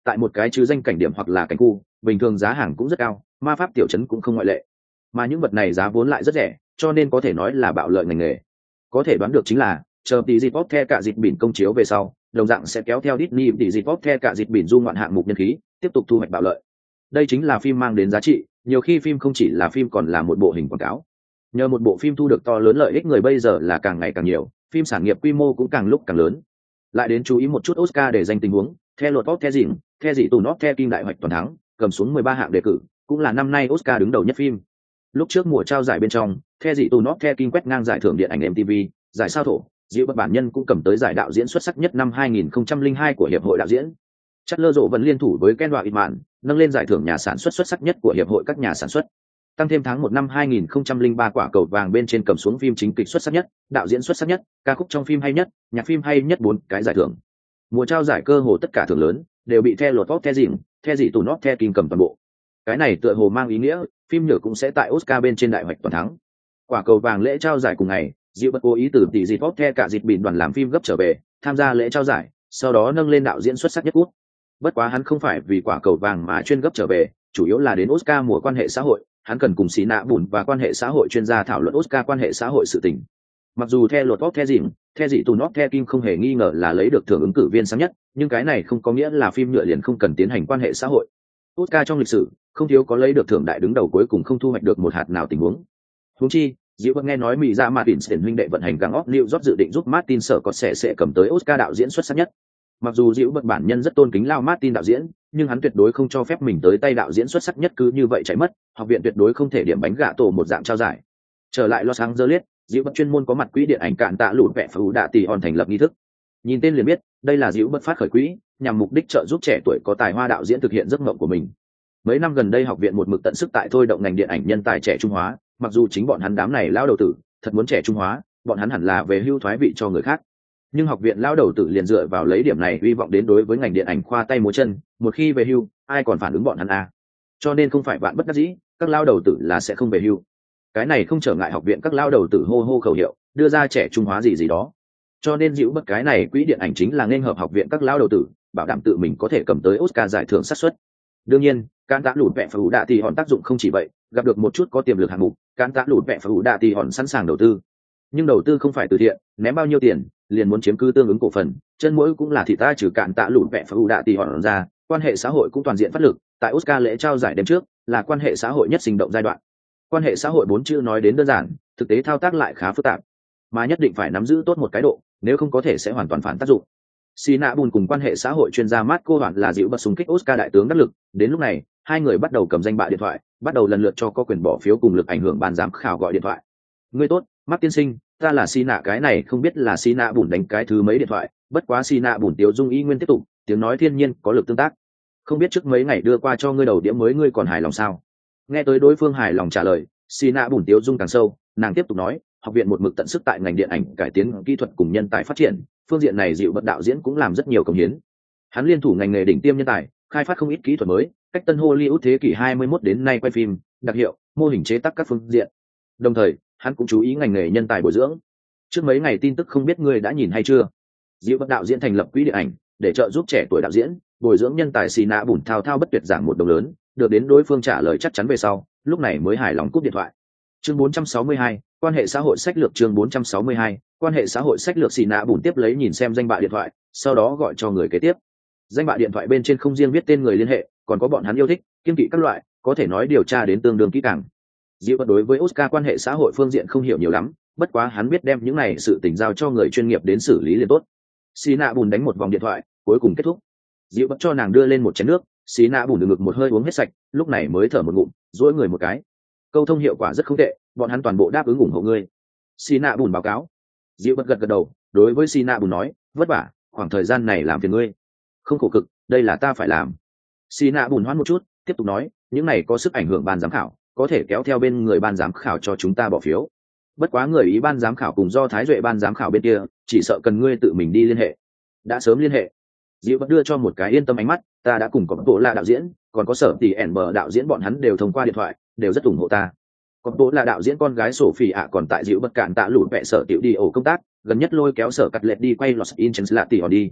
tại một cái chứ danh cảnh điểm hoặc là cảnh khu bình thường giá hàng cũng rất cao, ma pháp tiểu trấn cũng không ngoại lệ, mà những vật này giá vốn lại rất rẻ, cho nên có thể nói là bạo lợi ngành nghề. Có thể đoán được chính là chờ tí dịp bóp the cả dịp bỉn công chiếu về sau, đồng dạng sẽ kéo theo Disney tí dịp bóp the cả dịp bỉn du ngoạn hạng mục nhân khí, tiếp tục thu hoạch bạo lợi. Đây chính là phim mang đến giá trị, nhiều khi phim không chỉ là phim còn là một bộ hình quảng cáo. Nhờ một bộ phim thu được to lớn lợi ích người bây giờ là càng ngày càng nhiều, phim sản nghiệp quy mô cũng càng lúc càng lớn. Lại đến chú ý một chút Oscar để danh tình huống, theo luật pop theo dịnh, theo dị tù nót theo kim đại hoạch toàn thắng, cầm xuống mười ba hạng đề cử, cũng là năm nay Oscar đứng đầu nhất phim. Lúc trước mùa trao giải bên trong, theo dị tù nót theo kim quét ngang giải thưởng điện ảnh em tê vê, giải sao thổ, Diệu Bất bản nhân cũng cầm tới giải đạo diễn xuất sắc nhất năm hai nghìn không trăm lẻ hai của hiệp hội đạo diễn. Chất lơ rộ vẫn liên thủ với Ken Watman, nâng lên giải thưởng nhà sản xuất xuất sắc nhất của hiệp hội các nhà sản xuất. Tăng thêm tháng một năm hai nghìn không trăm lẻ ba quả cầu vàng bên trên cầm xuống phim chính kịch xuất sắc nhất, đạo diễn xuất sắc nhất, ca khúc trong phim hay nhất, nhạc phim hay nhất bốn cái giải thưởng. Mùa trao giải cơ hồ tất cả thưởng lớn đều bị theo luật pop theo dịnh, theo dị tù nót theo kim cầm toàn bộ. Cái này tựa hồ mang ý nghĩa phim nhựa cũng sẽ tại Oscar bên trên đại hoạch toàn thắng. Quả cầu vàng lễ trao giải cùng ngày, Diệu Bất cố ý từ tỷ dịp pop theo cả dịp bỉn đoàn làm phim gấp trở về, tham gia lễ trao giải, sau đó nâng lên đạo diễn xuất sắc nhất quốc. Bất quá hắn không phải vì quả cầu vàng mà chuyên gấp trở về, chủ yếu là đến Oscar mùa quan hệ xã hội, hắn cần cùng xí nạ bùn và quan hệ xã hội chuyên gia thảo luận Oscar quan hệ xã hội sự tình. Mặc dù theo luật pop theo dịnh, theo dị tù nót theo kim không hề nghi ngờ là lấy được thưởng ứng cử viên sáng nhất, nhưng cái này không có nghĩa là phim nhựa liền không cần tiến hành quan hệ xã hội. Oscar trong lịch sử không thiếu có lấy được thưởng đại đứng đầu cuối cùng không thu hoạch được một hạt nào tình huống. Huống chi, Diệu Bất nghe nói Mỹ ra Martin huynh đệ vận hành gang óc New York dự định giúp Martin sở có sẽ sẽ cầm tới Oscar đạo diễn xuất sắc nhất. Mặc dù Diệu Bất bản nhân rất tôn kính Lao Martin đạo diễn, nhưng hắn tuyệt đối không cho phép mình tới tay đạo diễn xuất sắc nhất cứ như vậy chạy mất, học viện tuyệt đối không thể điểm bánh gạ tổ một dạng trao giải. Trở lại Los Angeles, Diệu Bất chuyên môn có mặt quỹ điện ảnh cạn tạ lụt vẽ phú đạ tỷ hòn thành lập nghi thức. Nhìn tên liền biết, đây là Diệu Bất phát khởi quỹ, nhằm mục đích trợ giúp trẻ tuổi có tài hoa đạo diễn thực hiện giấc mộng của mình. Mấy năm gần đây học viện một mực tận sức tại thôi động ngành điện ảnh nhân tài trẻ trung hóa, mặc dù chính bọn hắn đám này lao đầu tử thật muốn trẻ trung hóa, bọn hắn hẳn là về hưu thoái vị cho người khác, nhưng học viện lao đầu tử liền dựa vào lấy điểm này hy vọng đến đối với ngành điện ảnh khoa tay múa chân, một khi về hưu ai còn phản ứng bọn hắn à. Cho nên không phải vạn bất đắc dĩ, các lao đầu tử là sẽ không về hưu. Cái này không trở ngại học viện các lao đầu tử hô hô khẩu hiệu đưa ra trẻ trung hóa gì gì đó, cho nên Diệu Bất cái này quỹ điện ảnh chính là nên hợp học viện các lao đầu tử, bảo đảm tự mình có thể cầm tới Oscar giải thưởng xác suất. Đương nhiên, can tạ lụt vẽ phú đạ thì hòn tác dụng không chỉ vậy, gặp được một chút có tiềm lực hạng mục, can tạ lụt vẽ phú đạ thì hòn sẵn sàng đầu tư. Nhưng đầu tư không phải từ thiện, ném bao nhiêu tiền liền muốn chiếm cứ tương ứng cổ phần, chân mũi cũng là thị ta trừ cạn tạ lụt vẽ phú đạ thì hòn ra, quan hệ xã hội cũng toàn diện phát lực. Tại Oscar lễ trao giải đêm trước là quan hệ xã hội nhất sinh động giai đoạn. Quan hệ xã hội bốn chữ nói đến đơn giản, thực tế thao tác lại khá phức tạp, mà nhất định phải nắm giữ tốt một cái độ, nếu không có thể sẽ hoàn toàn phản tác dụng. Sina Bùn cùng quan hệ xã hội chuyên gia Marco Hoàn là Diệu Bất xung kích Oscar đại tướng đắc lực, đến lúc này, hai người bắt đầu cầm danh bạ điện thoại, bắt đầu lần lượt cho có quyền bỏ phiếu cùng lực ảnh hưởng ban giám khảo gọi điện thoại. Ngươi tốt, Mark tiên sinh, ta là Sina, cái này không biết là Sina Bùn đánh cái thứ mấy điện thoại, bất quá Sina Bùn tiêu dung y nguyên tiếp tục, tiếng nói thiên nhiên có lực tương tác. Không biết trước mấy ngày đưa qua cho ngươi đầu đĩa mới ngươi còn hài lòng sao? Nghe tới đối phương hài lòng trả lời, Sina Bùn tiêu dung càng sâu, nàng tiếp tục nói, học viện một mực tận sức tại ngành điện ảnh cải tiến kỹ thuật cùng nhân tài phát triển, phương diện này Diệu Bất đạo diễn cũng làm rất nhiều công hiến. Hắn liên thủ ngành nghề đỉnh tiêm nhân tài, khai phát không ít kỹ thuật mới, cách tân Hollywood thế kỷ hai mươi mốt đến nay quay phim, đặc hiệu, mô hình chế tác các phương diện. Đồng thời, hắn cũng chú ý ngành nghề nhân tài bồi dưỡng. Trước mấy ngày tin tức không biết ngươi đã nhìn hay chưa? Diệu Bất đạo diễn thành lập quỹ điện ảnh để trợ giúp trẻ tuổi đạo diễn, bồi dưỡng nhân tài. Sina Bùn thao thao bất tuyệt giảng một đồng lớn, được đến đối phương trả lời chắc chắn về sau, lúc này mới hài lòng cúp điện thoại. Chương bốn trăm sáu mươi hai, quan hệ xã hội sách lược. Chương bốn trăm sáu mươi hai, quan hệ xã hội sách lược. Sina Bùn tiếp lấy nhìn xem danh bạ điện thoại, sau đó gọi cho người kế tiếp. Danh bạ điện thoại bên trên không riêng viết tên người liên hệ, còn có bọn hắn yêu thích, kiêng kỵ các loại, có thể nói điều tra đến tương đương kỹ càng. Diệu Bất đối với Oscar quan hệ xã hội phương diện không hiểu nhiều lắm, bất quá hắn biết đem những này sự tình giao cho người chuyên nghiệp đến xử lý liền tốt. Sina Bùn đánh một vòng điện thoại, cuối cùng kết thúc. Diệu Bất cho nàng đưa lên một chén nước, Sina Bùn ngực một hơi uống hết sạch, lúc này mới thở một ngụm, duỗi người một cái. Câu thông hiệu quả rất không tệ, bọn hắn toàn bộ đáp ứng ủng hộ ngươi. Sina Bùn báo cáo. Diệu Bất gật gật đầu, đối với Sina Bùn nói, vất vả, khoảng thời gian này làm phiền ngươi. Không khổ cực, đây là ta phải làm. Sina Bùn hoãn một chút, tiếp tục nói, những này có sức ảnh hưởng ban giám khảo, có thể kéo theo bên người ban giám khảo cho chúng ta bỏ phiếu. Bất quá người ý ban giám khảo cùng do Thái Duệ ban giám khảo bên kia, chỉ sợ cần ngươi tự mình đi liên hệ. Đã sớm liên hệ. Diệu Bất đưa cho một cái yên tâm ánh mắt, ta đã cùng có bộ là đạo diễn, còn có sở tỷ ẻn bờ đạo diễn bọn hắn đều thông qua điện thoại, đều rất ủng hộ ta. Còn bộ là đạo diễn con gái Sophie ạ còn tại Diệu Bất cản tạ lụt vẽ sở tiểu đi ổ công tác, gần nhất lôi kéo sở cắt lệch đi quay Los Angeles là tỷ họ đi.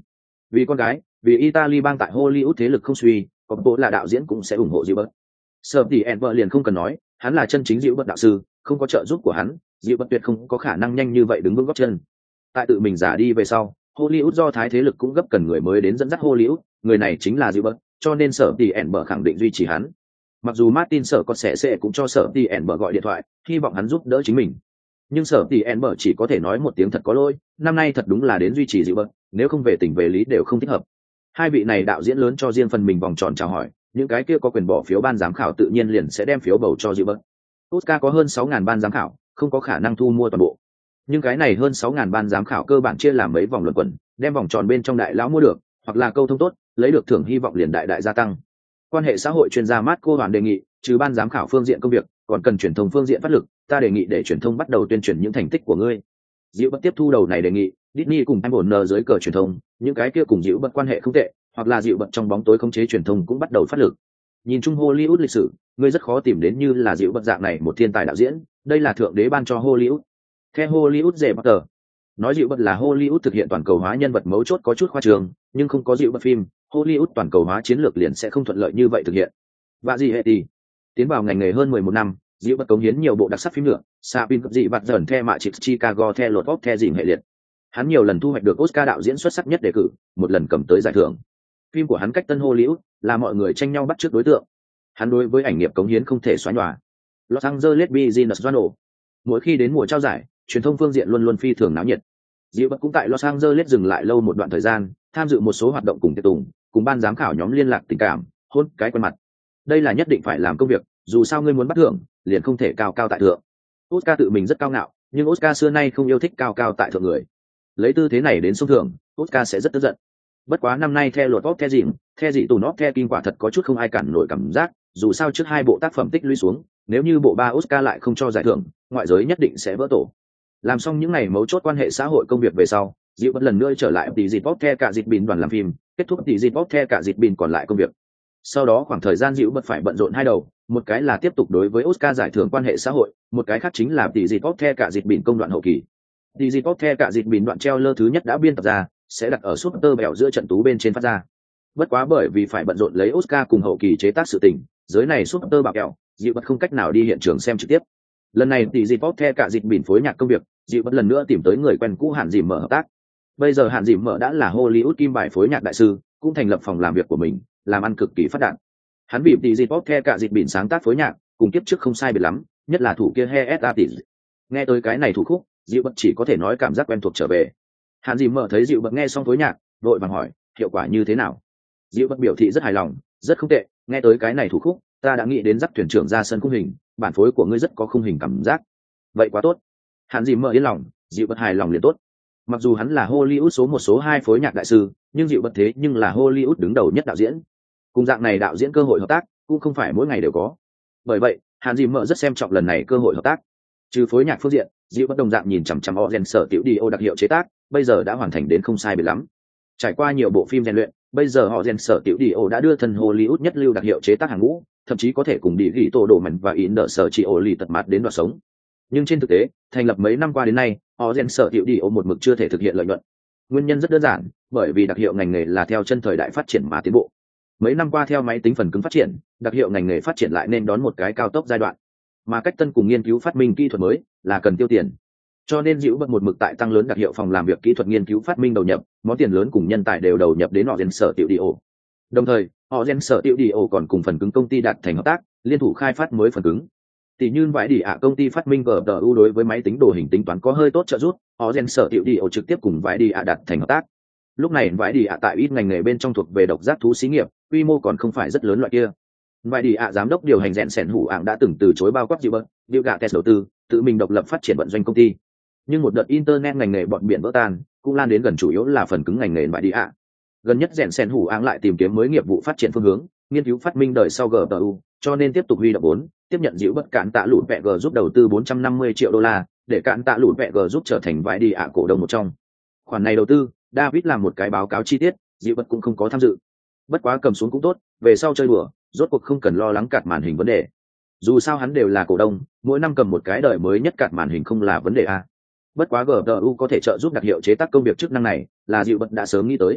Vì con gái, vì Italy bang tại Hollywood thế lực không suy, có bộ là đạo diễn cũng sẽ ủng hộ Gilbert. Sở tỷ Enver liền không cần nói, hắn là chân chính Gilbert đạo sư, không có trợ giúp của hắn, Gilbert tuyệt không có khả năng nhanh như vậy đứng vững gót chân. Tại tự mình giả đi về sau, Hollywood do thái thế lực cũng gấp cần người mới đến dẫn dắt Hollywood, người này chính là Gilbert, cho nên Sở tỷ Enver khẳng định duy trì hắn. Mặc dù Martin Sở còn sẽ sẽ cũng cho Sở tỷ Enver gọi điện thoại, hy vọng hắn giúp đỡ chính mình. Nhưng Sở tỷ Enver chỉ có thể nói một tiếng thật có lỗi, năm nay thật đúng là đến duy trì Gilbert, nếu không về tình về lý đều không thích hợp. Hai vị này đạo diễn lớn cho riêng phần mình vòng tròn chào hỏi, những cái kia có quyền bỏ phiếu ban giám khảo tự nhiên liền sẽ đem phiếu bầu cho Gilbert. Oscar có hơn sáu nghìn ban giám khảo, không có khả năng thu mua toàn bộ. Nhưng cái này hơn sáu nghìn ban giám khảo cơ bản chia làm mấy vòng luận quẩn, đem vòng tròn bên trong đại lão mua được, hoặc là câu thông tốt, lấy được thưởng hy vọng liền đại đại gia tăng. Quan hệ xã hội chuyên gia Marco Hoàn đề nghị, trừ ban giám khảo phương diện công việc, còn cần truyền thông phương diện phát lực, ta đề nghị để truyền thông bắt đầu tuyên truyền những thành tích của ngươi. Gilbert tiếp thu đầu này đề nghị, Disney cùng em ổn nờ dưới cờ truyền thông, những cái kia cùng Gilbert quan hệ không tệ, hoặc là Gilbert trong bóng tối khống chế truyền thông cũng bắt đầu phát lực. Nhìn chung Hollywood lịch sử, ngươi rất khó tìm đến như là Gilbert dạng này một thiên tài đạo diễn, đây là thượng đế ban cho Hollywood. Theo Hollywood dễ bắt tờ, nói Gilbert là Hollywood thực hiện toàn cầu hóa nhân vật mấu chốt có chút khoa trương, nhưng không có Gilbert phim, Hollywood toàn cầu hóa chiến lược liền sẽ không thuận lợi như vậy thực hiện. Và gì hệ thì tiến vào ngành nghề hơn mười một năm, Gilbert cống hiến nhiều bộ đặc sắc phim nữa, Sabin cấp dị vặt dần theo mạ trịch Chicago theo lột vóc theo dìm hệ liệt. Hắn nhiều lần thu hoạch được Oscar đạo diễn xuất sắc nhất đề cử, một lần cầm tới giải thưởng. Phim của hắn cách tân Hollywood là mọi người tranh nhau bắt chước đối tượng. Hắn đối với ảnh nghiệp cống hiến không thể xóa nhòa. Los Angeles Business Journal. Mỗi khi đến mùa trao giải, truyền thông phương diện luôn luôn phi thường náo nhiệt. Gilbert cũng tại Los Angeles dừng lại lâu một đoạn thời gian, tham dự một số hoạt động cùng tiệc tùng, cùng ban giám khảo nhóm liên lạc tình cảm, hôn cái quen mặt. Đây là nhất định phải làm công việc, dù sao ngươi muốn bắt thưởng, liền không thể cao cao tại thượng. Oscar tự mình rất cao ngạo, nhưng Oscar xưa nay không yêu thích cao cao tại thượng người. Lấy tư thế này đến xung thưởng, Oscar sẽ rất tức giận. Bất quá năm nay theo luật pop theo dìm, theo dị tù nót theo kim quả thật có chút không ai cản nổi cảm giác, dù sao trước hai bộ tác phẩm tích lũy xuống, nếu như bộ ba Oscar lại không cho giải thưởng, ngoại giới nhất định sẽ vỡ tổ. Làm xong những ngày mấu chốt quan hệ xã hội công việc về sau, Diệu bất lần nữa trở lại tỷ dịp pop theo cả dịp bình đoàn làm phim, kết thúc tỷ dịp pop theo cả dịp bình còn lại công việc. Sau đó khoảng thời gian Diệu bất phải bận rộn hai đầu, một cái là tiếp tục đối với Oscar giải thưởng quan hệ xã hội, một cái khác chính là tỷ dịp pop theo cả dịp bình công đoạn hậu kỳ. Tỷ dịp pop theo cả dịp bình đoạn treo lơ thứ nhất đã biên tập ra, sẽ đặt ở Super bèo giữa trận tú bên trên phát ra. Bất quá bởi vì phải bận rộn lấy Oscar cùng hậu kỳ chế tác sự tình, giới này Super bạc kẹo, Diệu bất không cách nào đi hiện trường xem trực tiếp. Lần này tỷ dịp pop theo cả dịp bình phối nhạc công việc, Diệu bất lần nữa tìm tới người quen cũ Hàn Dìm mở hợp tác. Bây giờ Hàn Dìm mở đã là Hollywood kim bài phối nhạc đại sư, cũng thành lập phòng làm việc của mình, làm ăn cực kỳ phát đạt. Hắn bị tỷ dịp pop theo cả dịp bình sáng tác phối nhạc, cùng kiếp trước không sai biệt lắm, nhất là thủ kia He tỷ. Nghe tới cái này thủ khúc, Diệu bất chỉ có thể nói cảm giác quen thuộc trở về. Hàn Dìm mở thấy Diệu bất nghe xong phối nhạc, vội vàng hỏi, hiệu quả như thế nào? Diệu bất biểu thị rất hài lòng, rất không tệ, nghe tới cái này thủ khúc, ta đã nghĩ đến dắt thuyền trưởng ra sân khung hình, bản phối của ngươi rất có khung hình cảm giác. Vậy quá tốt. Hàn Dìm mở yên lòng, Diệu bất hài lòng liền tốt. Mặc dù hắn là Hollywood số một số hai phối nhạc đại sư, nhưng Diệu bất thế nhưng là Hollywood đứng đầu nhất đạo diễn. Cùng dạng này đạo diễn cơ hội hợp tác, cũng không phải mỗi ngày đều có. Bởi vậy, Hàn Dìm mở rất xem trọng lần này cơ hội hợp tác. Trừ phối nhạc phương diện, Diệu bất đồng dạng nhìn chằm chằm Ozen sở tiểu đi ô đặc hiệu chế tác, bây giờ đã hoàn thành đến không sai biệt lắm. Trải qua nhiều bộ phim rèn luyện, bây giờ họ Gen sở tiểu đi ô đã đưa thân Hollywood nhất lưu đặc hiệu chế tác hàng ngũ, thậm chí có thể cùng đi ghi tổ đồ mảnh và in đỡ sở chỉ ô lì tật mặt đến đoạt sống. Nhưng trên thực tế, thành lập mấy năm qua đến nay, họ Gen sở tiểu đi ô một mực chưa thể thực hiện lợi nhuận. Nguyên nhân rất đơn giản, bởi vì đặc hiệu ngành nghề là theo chân thời đại phát triển mà tiến bộ. Mấy năm qua theo máy tính phần cứng phát triển, đặc hiệu ngành nghề phát triển lại nên đón một cái cao tốc giai đoạn. Mà cách tân cùng nghiên cứu phát minh kỹ thuật mới là cần tiêu tiền. Cho nên Diệu bất một mực tại tăng lớn đặc hiệu phòng làm việc kỹ thuật nghiên cứu phát minh đầu nhập, món tiền lớn cùng nhân tài đều đầu nhập đến họ Gen sở tiểu đi ô. Đồng thời, họ Gen sở tiểu đi ô còn cùng phần cứng công ty đạt thành hợp tác, liên thủ khai phát mới phần cứng. Tỷ như vải đi ạ công ty phát minh giê pê u đối với máy tính đồ hình tính toán có hơi tốt trợ giúp, họ Gen sở tiểu đi ô trực tiếp cùng vải đi ạ đạt thành hợp tác. Lúc này vải đi ạ tại ít ngành nghề bên trong thuộc về độc giác thú xí nghiệp, quy mô còn không phải rất lớn loại kia. Vải đi ạ giám đốc điều hành rèn sẻn hủ ạng đã từng từ chối bao quát Diệu bất, Bill Gates đầu tư, tự mình độc lập phát triển vận doanh công ty. Nhưng một đợt internet ngành nghề bọn biển vỡ tan, cũng lan đến gần chủ yếu là phần cứng ngành nghề vải đi ạ. Gần nhất rèn sẻn hủ ạng lại tìm kiếm mới nghiệp vụ phát triển phương hướng, nghiên cứu phát minh đời sau giê pê u, cho nên tiếp tục huy động vốn, tiếp nhận Diệu bất cản tạ lụt vẹ g giúp đầu tư bốn trăm năm mươi triệu đô la, để cản tạ lụt vẹ g giúp trở thành vải đi ạ cổ đông một trong. Khoản này đầu tư, David làm một cái báo cáo chi tiết, Diệu bất cũng không có tham dự. Bất quá cầm xuống cũng tốt, về sau chơi đùa, rốt cuộc không cần lo lắng cạt màn hình vấn đề. Dù sao hắn đều là cổ đông, mỗi năm cầm một cái đời mới nhất cạt màn hình không là vấn đề a. Bất quá giê pê u có thể trợ giúp đặc hiệu chế tác công việc chức năng này, là Diệu bất đã sớm nghĩ tới.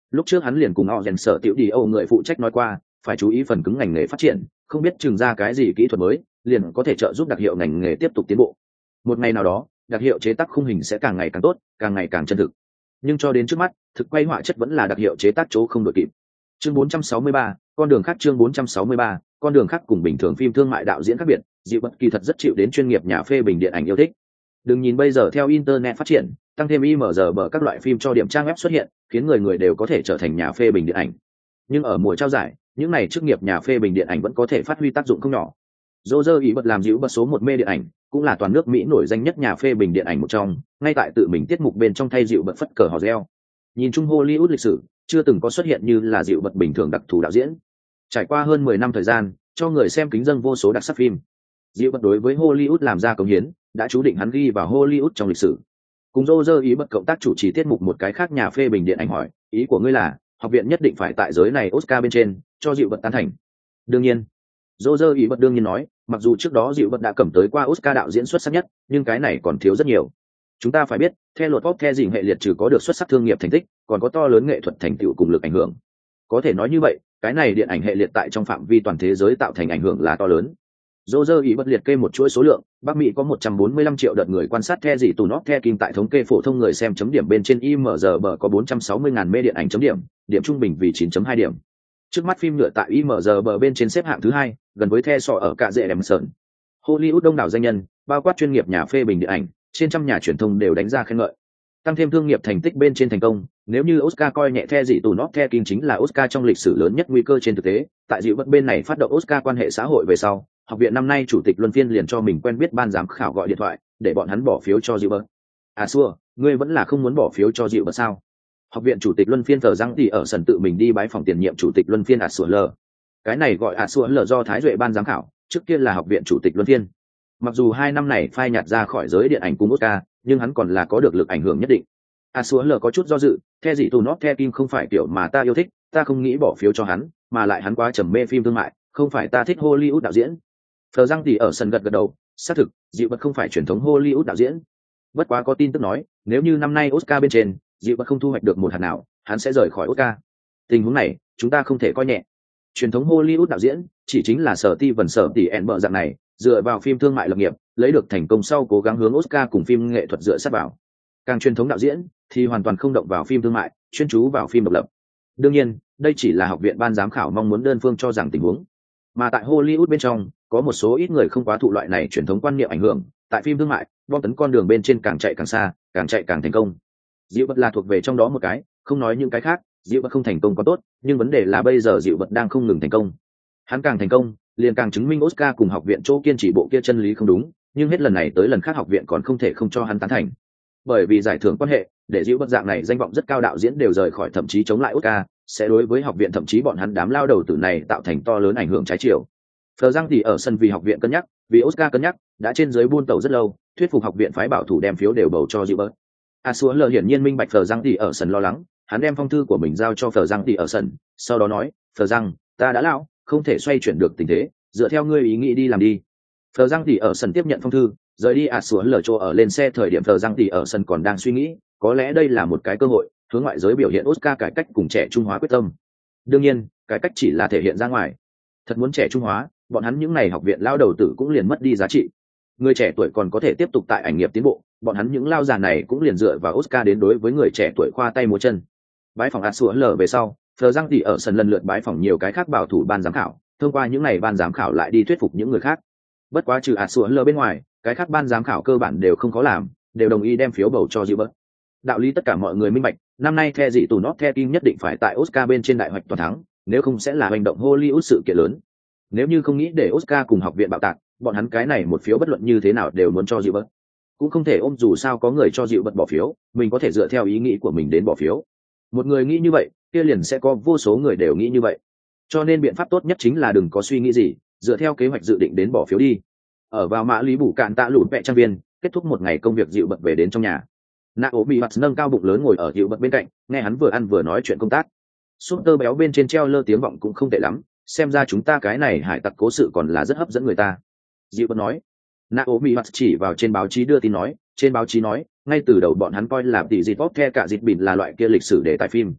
Lúc trước hắn liền cùng họ rèn sở tiểu đi âu người phụ trách nói qua, phải chú ý phần cứng ngành nghề phát triển, không biết chừng ra cái gì kỹ thuật mới, liền có thể trợ giúp đặc hiệu ngành nghề tiếp tục tiến bộ. Một ngày nào đó, đặc hiệu chế tác khung hình sẽ càng ngày càng tốt, càng ngày càng chân thực. Nhưng cho đến trước mắt, thực quay họa chất vẫn là đặc hiệu chế tác chỗ không đội kịp. Chương bốn trăm sáu mươi ba, con đường khác chương bốn trăm sáu mươi ba, con đường khác cùng bình thường phim thương mại đạo diễn khác biệt, dịu bất kỳ thật rất chịu đến chuyên nghiệp nhà phê bình điện ảnh yêu thích. Đừng nhìn bây giờ theo internet phát triển, tăng thêm i em gi bờ các loại phim cho điểm trang web xuất hiện, khiến người người đều có thể trở thành nhà phê bình điện ảnh. Nhưng ở mùa trao giải, những này chức nghiệp nhà phê bình điện ảnh vẫn có thể phát huy tác dụng không nhỏ. Roger ý bật làm dịu bật số một mê điện ảnh, cũng là toàn nước Mỹ nổi danh nhất nhà phê bình điện ảnh một trong, ngay tại tự mình tiết mục bên trong thay dịu bật phất cờ hò reo. Nhìn chung Hollywood lịch sử, chưa từng có xuất hiện như là dịu bật bình thường đặc thù đạo diễn. Trải qua hơn mười năm thời gian, cho người xem kính dâng vô số đặc sắc phim. Dịu bật đối với Hollywood làm ra công hiến, đã chú định hắn ghi vào Hollywood trong lịch sử. Cùng Roger ý bật cộng tác chủ trì tiết mục một cái khác nhà phê bình điện ảnh hỏi, ý của ngươi là, học viện nhất định phải tại giới này Oscar bên trên, cho dịu bật tán thành. Đương nhiên. Roger ý bật đương nhiên nói, mặc dù trước đó dịu bật đã cầm tới qua Oscar đạo diễn xuất sắc nhất, nhưng cái này còn thiếu rất nhiều. Chúng ta phải biết, theo luật pop the dình hệ liệt trừ có được xuất sắc thương nghiệp thành tích, còn có to lớn nghệ thuật thành tựu cùng lực ảnh hưởng. Có thể nói như vậy, cái này điện ảnh hệ liệt tại trong phạm vi toàn thế giới tạo thành ảnh hưởng là to lớn. Roger ý bật liệt kê một chuỗi số lượng, Bắc Mỹ có một trăm bốn mươi lăm triệu đợt người quan sát The dị tù nót The King tại thống kê phổ thông người xem chấm điểm bên trên i em gi bờ có bốn trăm sáu mươi ngàn mê điện ảnh chấm điểm, điểm trung bình vì chín chấm hai điểm. Trước mắt phim nhựa tại i em gi bờ bên trên xếp hạng thứ hai, gần với The Sọ ở cả dễ đèm sờn. Hollywood đông đảo danh nhân, bao quát chuyên nghiệp nhà phê bình điện ảnh, trên trăm nhà truyền thông đều đánh ra khen ngợi. Tăng thêm thương nghiệp thành tích bên trên thành công, nếu như Oscar coi nhẹ The dị tù nót The King chính là Oscar trong lịch sử lớn nhất nguy cơ trên thực tế, tại dịu bất bên này phát động Oscar quan hệ xã hội về sau, học viện năm nay chủ tịch luân phiên liền cho mình quen biết ban giám khảo gọi điện thoại, để bọn hắn bỏ phiếu cho dịu bất. À xua, ngươi vẫn là không muốn bỏ phiếu cho dịu bất sao? Học viện chủ tịch luân phiên thờ răng thì ở sân tự mình đi bái phòng tiền nhiệm chủ tịch luân phiên à xua lờ. Cái này gọi à xua lờ do Thái Duệ ban giám khảo, trước kia là học viện chủ tịch luân phiên. Mặc dù hai năm này phai nhạt ra khỏi giới điện ảnh cùng Oscar, nhưng hắn còn là có được lực ảnh hưởng nhất định. À xua lờ có chút do dự, The dị tù nót The King không phải kiểu mà ta yêu thích, ta không nghĩ bỏ phiếu cho hắn, mà lại hắn quá trầm mê phim thương mại, không phải ta thích Hollywood đạo diễn. Phờ răng thì ở sân gật gật đầu, xác thực, dịu bật không phải truyền thống Hollywood đạo diễn. Bất quá có tin tức nói, nếu như năm nay Oscar bên trên, dịu bật không thu hoạch được một hạt nào, hắn sẽ rời khỏi Oscar. Tình huống này, chúng ta không thể coi nhẹ. Truyền thống Hollywood đạo diễn, chỉ chính là sở ti vần sở tỷ ẹn bợ dạng này, dựa vào phim thương mại lập nghiệp, lấy được thành công sau cố gắng hướng Oscar cùng phim nghệ thuật dựa sát vào. Càng truyền thống đạo diễn, thì hoàn toàn không động vào phim thương mại, chuyên chú vào phim độc lập. Đương nhiên, đây chỉ là học viện ban giám khảo mong muốn đơn phương cho rằng tình huống. Mà tại Hollywood bên trong, có một số ít người không quá thụ loại này truyền thống quan niệm ảnh hưởng, tại phim thương mại, bom tấn con đường bên trên càng chạy càng xa, càng chạy càng thành công. Dịu bật là thuộc về trong đó một cái, không nói những cái khác, dịu bật không thành công có tốt, nhưng vấn đề là bây giờ dịu bật đang không ngừng thành công. Hắn càng thành công, liền càng chứng minh Oscar cùng học viện chỗ kiên trì bộ kia chân lý không đúng, nhưng hết lần này tới lần khác học viện còn không thể không cho hắn tán thành. Bởi vì giải thưởng quan hệ, để dịu bật dạng này danh vọng rất cao đạo diễn đều rời khỏi thậm chí chống lại Oscar, sẽ đối với học viện thậm chí bọn hắn đám lao đầu tử này tạo thành to lớn ảnh hưởng trái chiều. Phờ răng thì ở sân vì học viện cân nhắc, vì Oscar cân nhắc, đã trên dưới buôn tàu rất lâu, thuyết phục học viện phái bảo thủ đem phiếu đều bầu cho dịu bật. A Xua lờ hiển nhiên minh bạch Phờ răng thì ở sân lo lắng, hắn đem phong thư của mình giao cho Phờ răng thì ở sân, sau đó nói, Phờ răng, ta đã lão, không thể xoay chuyển được tình thế, dựa theo ngươi ý nghĩ đi làm đi. Phờ răng thì ở sân tiếp nhận phong thư, rời đi A Xua lờ chỗ ở lên xe thời điểm Phờ răng thì ở sân còn đang suy nghĩ, có lẽ đây là một cái cơ hội, hướng ngoại giới biểu hiện Oscar cải cách cùng trẻ trung hóa quyết tâm. Đương nhiên, cải cách chỉ là thể hiện ra ngoài. Thật muốn trẻ trung hóa, bọn hắn những ngày học viện lao đầu tử cũng liền mất đi giá trị. Người trẻ tuổi còn có thể tiếp tục tại ảnh nghiệp tiến bộ, bọn hắn những lao già này cũng liền dựa vào Oscar đến đối với người trẻ tuổi khoa tay múa chân. Bái phòng Asua lờ về sau, Phờ răng thì ở sân lần lượt bái phòng nhiều cái khác bảo thủ ban giám khảo, thông qua những ngày ban giám khảo lại đi thuyết phục những người khác. Bất quá trừ Asua lờ bên ngoài, cái khác ban giám khảo cơ bản đều không có làm, đều đồng ý đem phiếu bầu cho Gilbert. Đạo lý tất cả mọi người minh bạch, năm nay The dị tù nót The King nhất định phải tại Oscar bên trên đại hoạch toàn thắng, nếu không sẽ là hành động Hollywood sự kiện lớn. Nếu như không nghĩ để Oscar cùng học viện bạo tạc, bọn hắn cái này một phiếu bất luận như thế nào đều muốn cho Gilbert. Cũng không thể ôm dù sao có người cho Gilbert bỏ phiếu, mình có thể dựa theo ý nghĩ của mình đến bỏ phiếu. Một người nghĩ như vậy, kia liền sẽ có vô số người đều nghĩ như vậy. Cho nên biện pháp tốt nhất chính là đừng có suy nghĩ gì, dựa theo kế hoạch dự định đến bỏ phiếu đi. Ở vào mã lý bù cạn tạ lụt vẹ trang viên, kết thúc một ngày công việc dịu bật về đến trong nhà. Naomi Watts nâng cao bụng lớn ngồi ở dịu bật bên cạnh, nghe hắn vừa ăn vừa nói chuyện công tác. Súp tơ béo bên trên treo lơ tiếng vọng cũng không tệ lắm, xem ra chúng ta cái này hải tặc cố sự còn là rất hấp dẫn người ta. Dịu bật nói. Naomi Watts chỉ vào trên báo chí đưa tin nói, trên báo chí nói, ngay từ đầu bọn hắn coi là tỷ dịt bóp the cả dịt bỉn là loại kia lịch sử đề tài phim.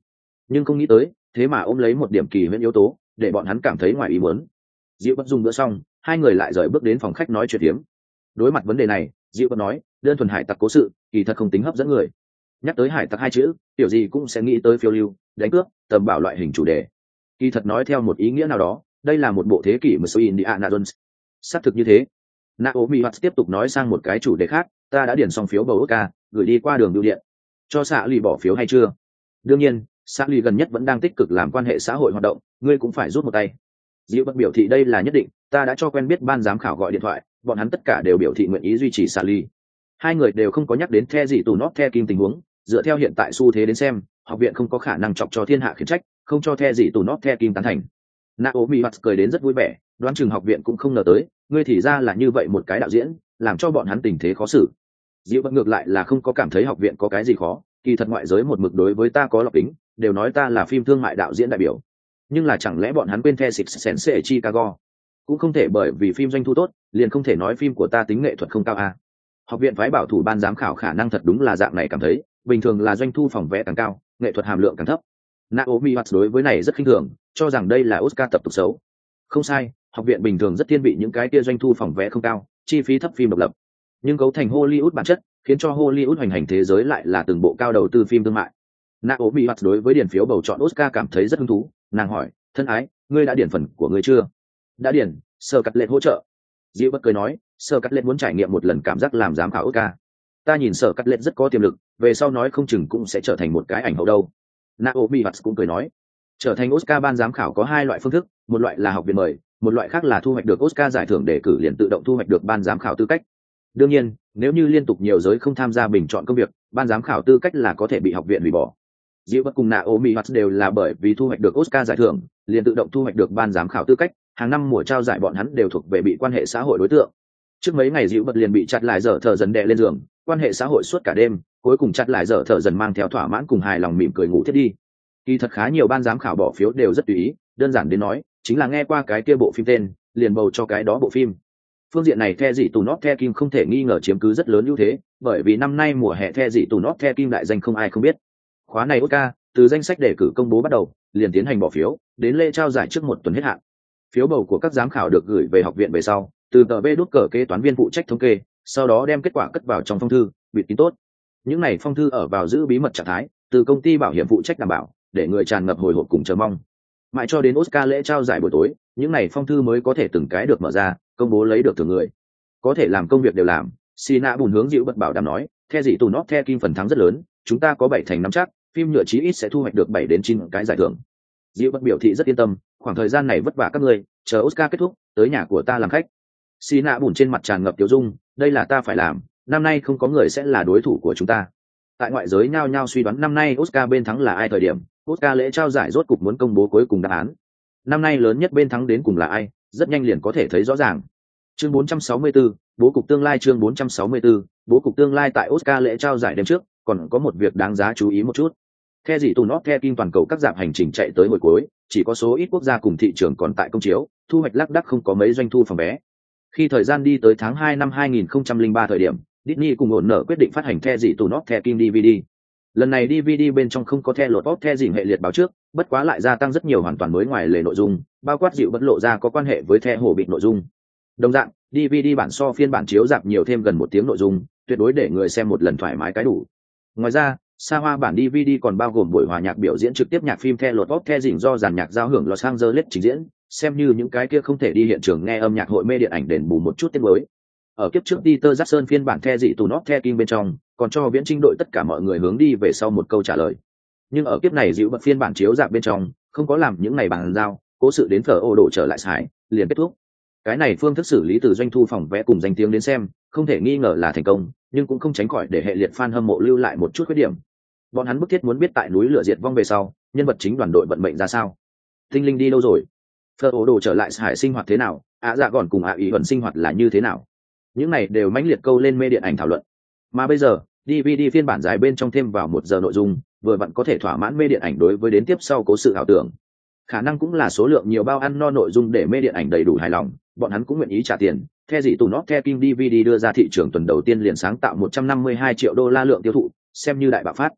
nhưng không nghĩ tới thế mà ôm lấy một điểm kỳ huyễn yếu tố để bọn hắn cảm thấy ngoài ý muốn. Diệu Bất dùng bữa xong, hai người lại rời bước đến phòng khách nói chuyện tiếm. Đối mặt vấn đề này, Diệu Bất nói, đơn thuần hải tặc cố sự kỳ thật không tính hấp dẫn người. Nhắc tới hải tặc hai chữ, tiểu gì cũng sẽ nghĩ tới phiêu lưu, đánh cướp, tầm bảo loại hình chủ đề. Kỳ thật nói theo một ý nghĩa nào đó, đây là một bộ thế kỷ mà Indiana Jones. Xác thực như thế. Naomi Watts tiếp tục nói sang một cái chủ đề khác, ta đã điền xong phiếu bầu Oscar, gửi đi qua đường bưu điện. Cho xạ lì bỏ phiếu hay chưa? Đương nhiên, xạ lì gần nhất vẫn đang tích cực làm quan hệ xã hội hoạt động, ngươi cũng phải rút một tay. Diệu Bất biểu thị đây là nhất định, ta đã cho quen biết ban giám khảo gọi điện thoại, bọn hắn tất cả đều biểu thị nguyện ý duy trì xạ lì. Hai người đều không có nhắc đến the gì tù nót the kim tình huống, dựa theo hiện tại xu thế đến xem, học viện không có khả năng chọc cho thiên hạ khiển trách, không cho the gì tù nót the kim tán thành. Naomi Watts cười đến rất vui vẻ, đoán chừng học viện cũng không ngờ tới, ngươi thì ra là như vậy một cái đạo diễn, làm cho bọn hắn tình thế khó xử. Diệu Bất ngược lại là không có cảm thấy học viện có cái gì khó, kỳ thật ngoại giới một mực đối với ta có lọc tính, đều nói ta là phim thương mại đạo diễn đại biểu. Nhưng là chẳng lẽ bọn hắn quên The Sixth Sense ở Chicago? Cũng không thể bởi vì phim doanh thu tốt, liền không thể nói phim của ta tính nghệ thuật không cao à. Học viện phái bảo thủ ban giám khảo khả năng thật đúng là dạng này cảm thấy, bình thường là doanh thu phòng vé càng cao, nghệ thuật hàm lượng càng thấp. Naomi Watts đối với này rất khinh thường, cho rằng đây là Oscar tập tục xấu. Không sai, học viện bình thường rất thiên vị những cái kia doanh thu phòng vé không cao, chi phí thấp phim độc lập. Nhưng cấu thành Hollywood bản chất, khiến cho Hollywood hoành hành thế giới lại là từng bộ cao đầu tư phim thương mại. Naomi Watts đối với điển phiếu bầu chọn Oscar cảm thấy rất hứng thú, nàng hỏi, thân ái, ngươi đã điển phần của ngươi chưa? Đã điển, Sở Cắt Lệ hỗ trợ. Diệu Bất cười nói, Sở Cắt Lệ muốn trải nghiệm một lần cảm giác làm giám khảo Oscar. Ta nhìn Sở Cắt Lệ rất có tiềm lực, về sau nói không chừng cũng sẽ trở thành một cái ảnh hậu đâu. Naomi Watts cũng cười nói, trở thành Oscar ban giám khảo có hai loại phương thức, một loại là học viện mời, một loại khác là thu hoạch được Oscar giải thưởng đề cử liền tự động thu hoạch được ban giám khảo tư cách. Đương nhiên, nếu như liên tục nhiều giới không tham gia bình chọn công việc, ban giám khảo tư cách là có thể bị học viện hủy bỏ. Diệu Bất cùng Naomi Watts đều là bởi vì thu hoạch được Oscar giải thưởng, liền tự động thu hoạch được ban giám khảo tư cách, hàng năm mùa trao giải bọn hắn đều thuộc về bị quan hệ xã hội đối tượng. Trước mấy ngày Diệu Bất liền bị chặt lại dở thở dần đè lên giường, quan hệ xã hội suốt cả đêm, cuối cùng chặt lại dở thở dần mang theo thỏa mãn cùng hài lòng mỉm cười ngủ thiết đi. Kỳ thật khá nhiều ban giám khảo bỏ phiếu đều rất tùy ý, đơn giản đến nói, chính là nghe qua cái kia bộ phim tên, liền bầu cho cái đó bộ phim. Phương diện này The Dị Tù Nót The Kim không thể nghi ngờ chiếm cứ rất lớn ưu thế, bởi vì năm nay mùa hè The Dị Tù Nót The Kim đại danh không ai không biết. Khóa này Oscar, từ danh sách đề cử công bố bắt đầu, liền tiến hành bỏ phiếu, đến lễ trao giải trước một tuần hết hạn. Phiếu bầu của các giám khảo được gửi về học viện về sau, từ tờ B đút cờ kế toán viên phụ trách thống kê, sau đó đem kết quả cất vào trong phong thư, bịt kín tốt. Những này phong thư ở vào giữ bí mật trạng thái, từ công ty bảo hiểm phụ trách đảm bảo, để người tràn ngập hồi hộp cùng chờ mong. Mãi cho đến Oscar lễ trao giải buổi tối, những này phong thư mới có thể từng cái được mở ra, công bố lấy được thưởng người. Có thể làm công việc đều làm, Sina Bùn hướng Diệu Bất bảo đảm nói, The Dị Tù Nót The Kim phần thắng rất lớn, chúng ta có bảy thành nắm chắc, phim nhựa chí ít sẽ thu hoạch được bảy đến chín cái giải thưởng. Diệu Bất biểu thị rất yên tâm, khoảng thời gian này vất vả các ngươi, chờ Oscar kết thúc, tới nhà của ta làm khách. Sina Bùn trên mặt tràn ngập tiêu dung, đây là ta phải làm, năm nay không có người sẽ là đối thủ của chúng ta. Tại ngoại giới nhao nhao suy đoán năm nay Oscar bên thắng là ai thời điểm, Oscar lễ trao giải rốt cục muốn công bố cuối cùng đáp án. Năm nay lớn nhất bên thắng đến cùng là ai, rất nhanh liền có thể thấy rõ ràng. Chương bốn trăm sáu mươi tư, bố cục tương lai chương bốn trăm sáu mươi tư, bố cục tương lai tại Oscar lễ trao giải đêm trước, còn có một việc đáng giá chú ý một chút. The Dị Tù Nót The Kim toàn cầu các dạp hành trình chạy tới hồi cuối, chỉ có số ít quốc gia cùng thị trường còn tại công chiếu, thu hoạch lác đác không có mấy doanh thu phòng vé. Khi thời gian đi tới tháng hai năm hai nghìn không trăm lẻ ba thời điểm, Disney cùng ổn nở quyết định phát hành The Dị Tù Nót The Kim đê vê đê. Lần này đê vê đê bên trong không có The Lord of The Rings hệ liệt báo trước, bất quá lại gia tăng rất nhiều hoàn toàn mới ngoài lề nội dung, bao quát Diệu Bất lộ ra có quan hệ với The Hồ Bịt nội dung. Đồng dạng, đê vê đê bản so phiên bản chiếu rạp nhiều thêm gần một tiếng nội dung, tuyệt đối để người xem một lần thoải mái cái đủ. Ngoài ra, xa hoa bản đê vê đê còn bao gồm buổi hòa nhạc biểu diễn trực tiếp nhạc phim The Lord of The Rings do dàn nhạc giao hưởng Los Angeles trình diễn, xem như những cái kia không thể đi hiện trường nghe âm nhạc hội mê điện ảnh đền bù một chút tiết mới. Ở kiếp trước Peter Jackson phiên bản The Dị Tù Nót The Kim bên trong, còn cho viễn trinh đội tất cả mọi người hướng đi về sau một câu trả lời. Nhưng ở kiếp này Diệu Bất phiên bản chiếu rạp bên trong, không có làm những ngày bàn giao, cố sự đến phở ô đổ trở lại xài, liền kết thúc. Cái này phương thức xử lý từ doanh thu phòng vẽ cùng danh tiếng đến xem, không thể nghi ngờ là thành công, nhưng cũng không tránh khỏi để hệ liệt fan hâm mộ lưu lại một chút khuyết điểm. Bọn hắn bức thiết muốn biết tại núi lửa diệt vong về sau, nhân vật chính đoàn đội vận mệnh ra sao, tinh linh đi đâu rồi, phở ô đổ trở lại xài sinh hoạt thế nào, ạ dạ còn cùng ạ ý vẫn sinh hoạt là như thế nào. Những này đều mãnh liệt câu lên mê điện ảnh thảo luận. Mà bây giờ, đê vê đê phiên bản dài bên trong thêm vào một giờ nội dung, vừa vặn có thể thỏa mãn mê điện ảnh đối với đến tiếp sau cố sự ảo tưởng. Khả năng cũng là số lượng nhiều bao ăn no nội dung để mê điện ảnh đầy đủ hài lòng, bọn hắn cũng nguyện ý trả tiền. The Dị Tù Nót The Kim đê vê đê đưa ra thị trường tuần đầu tiên liền sáng tạo một trăm năm mươi hai triệu đô la lượng tiêu thụ, xem như đại bạo phát.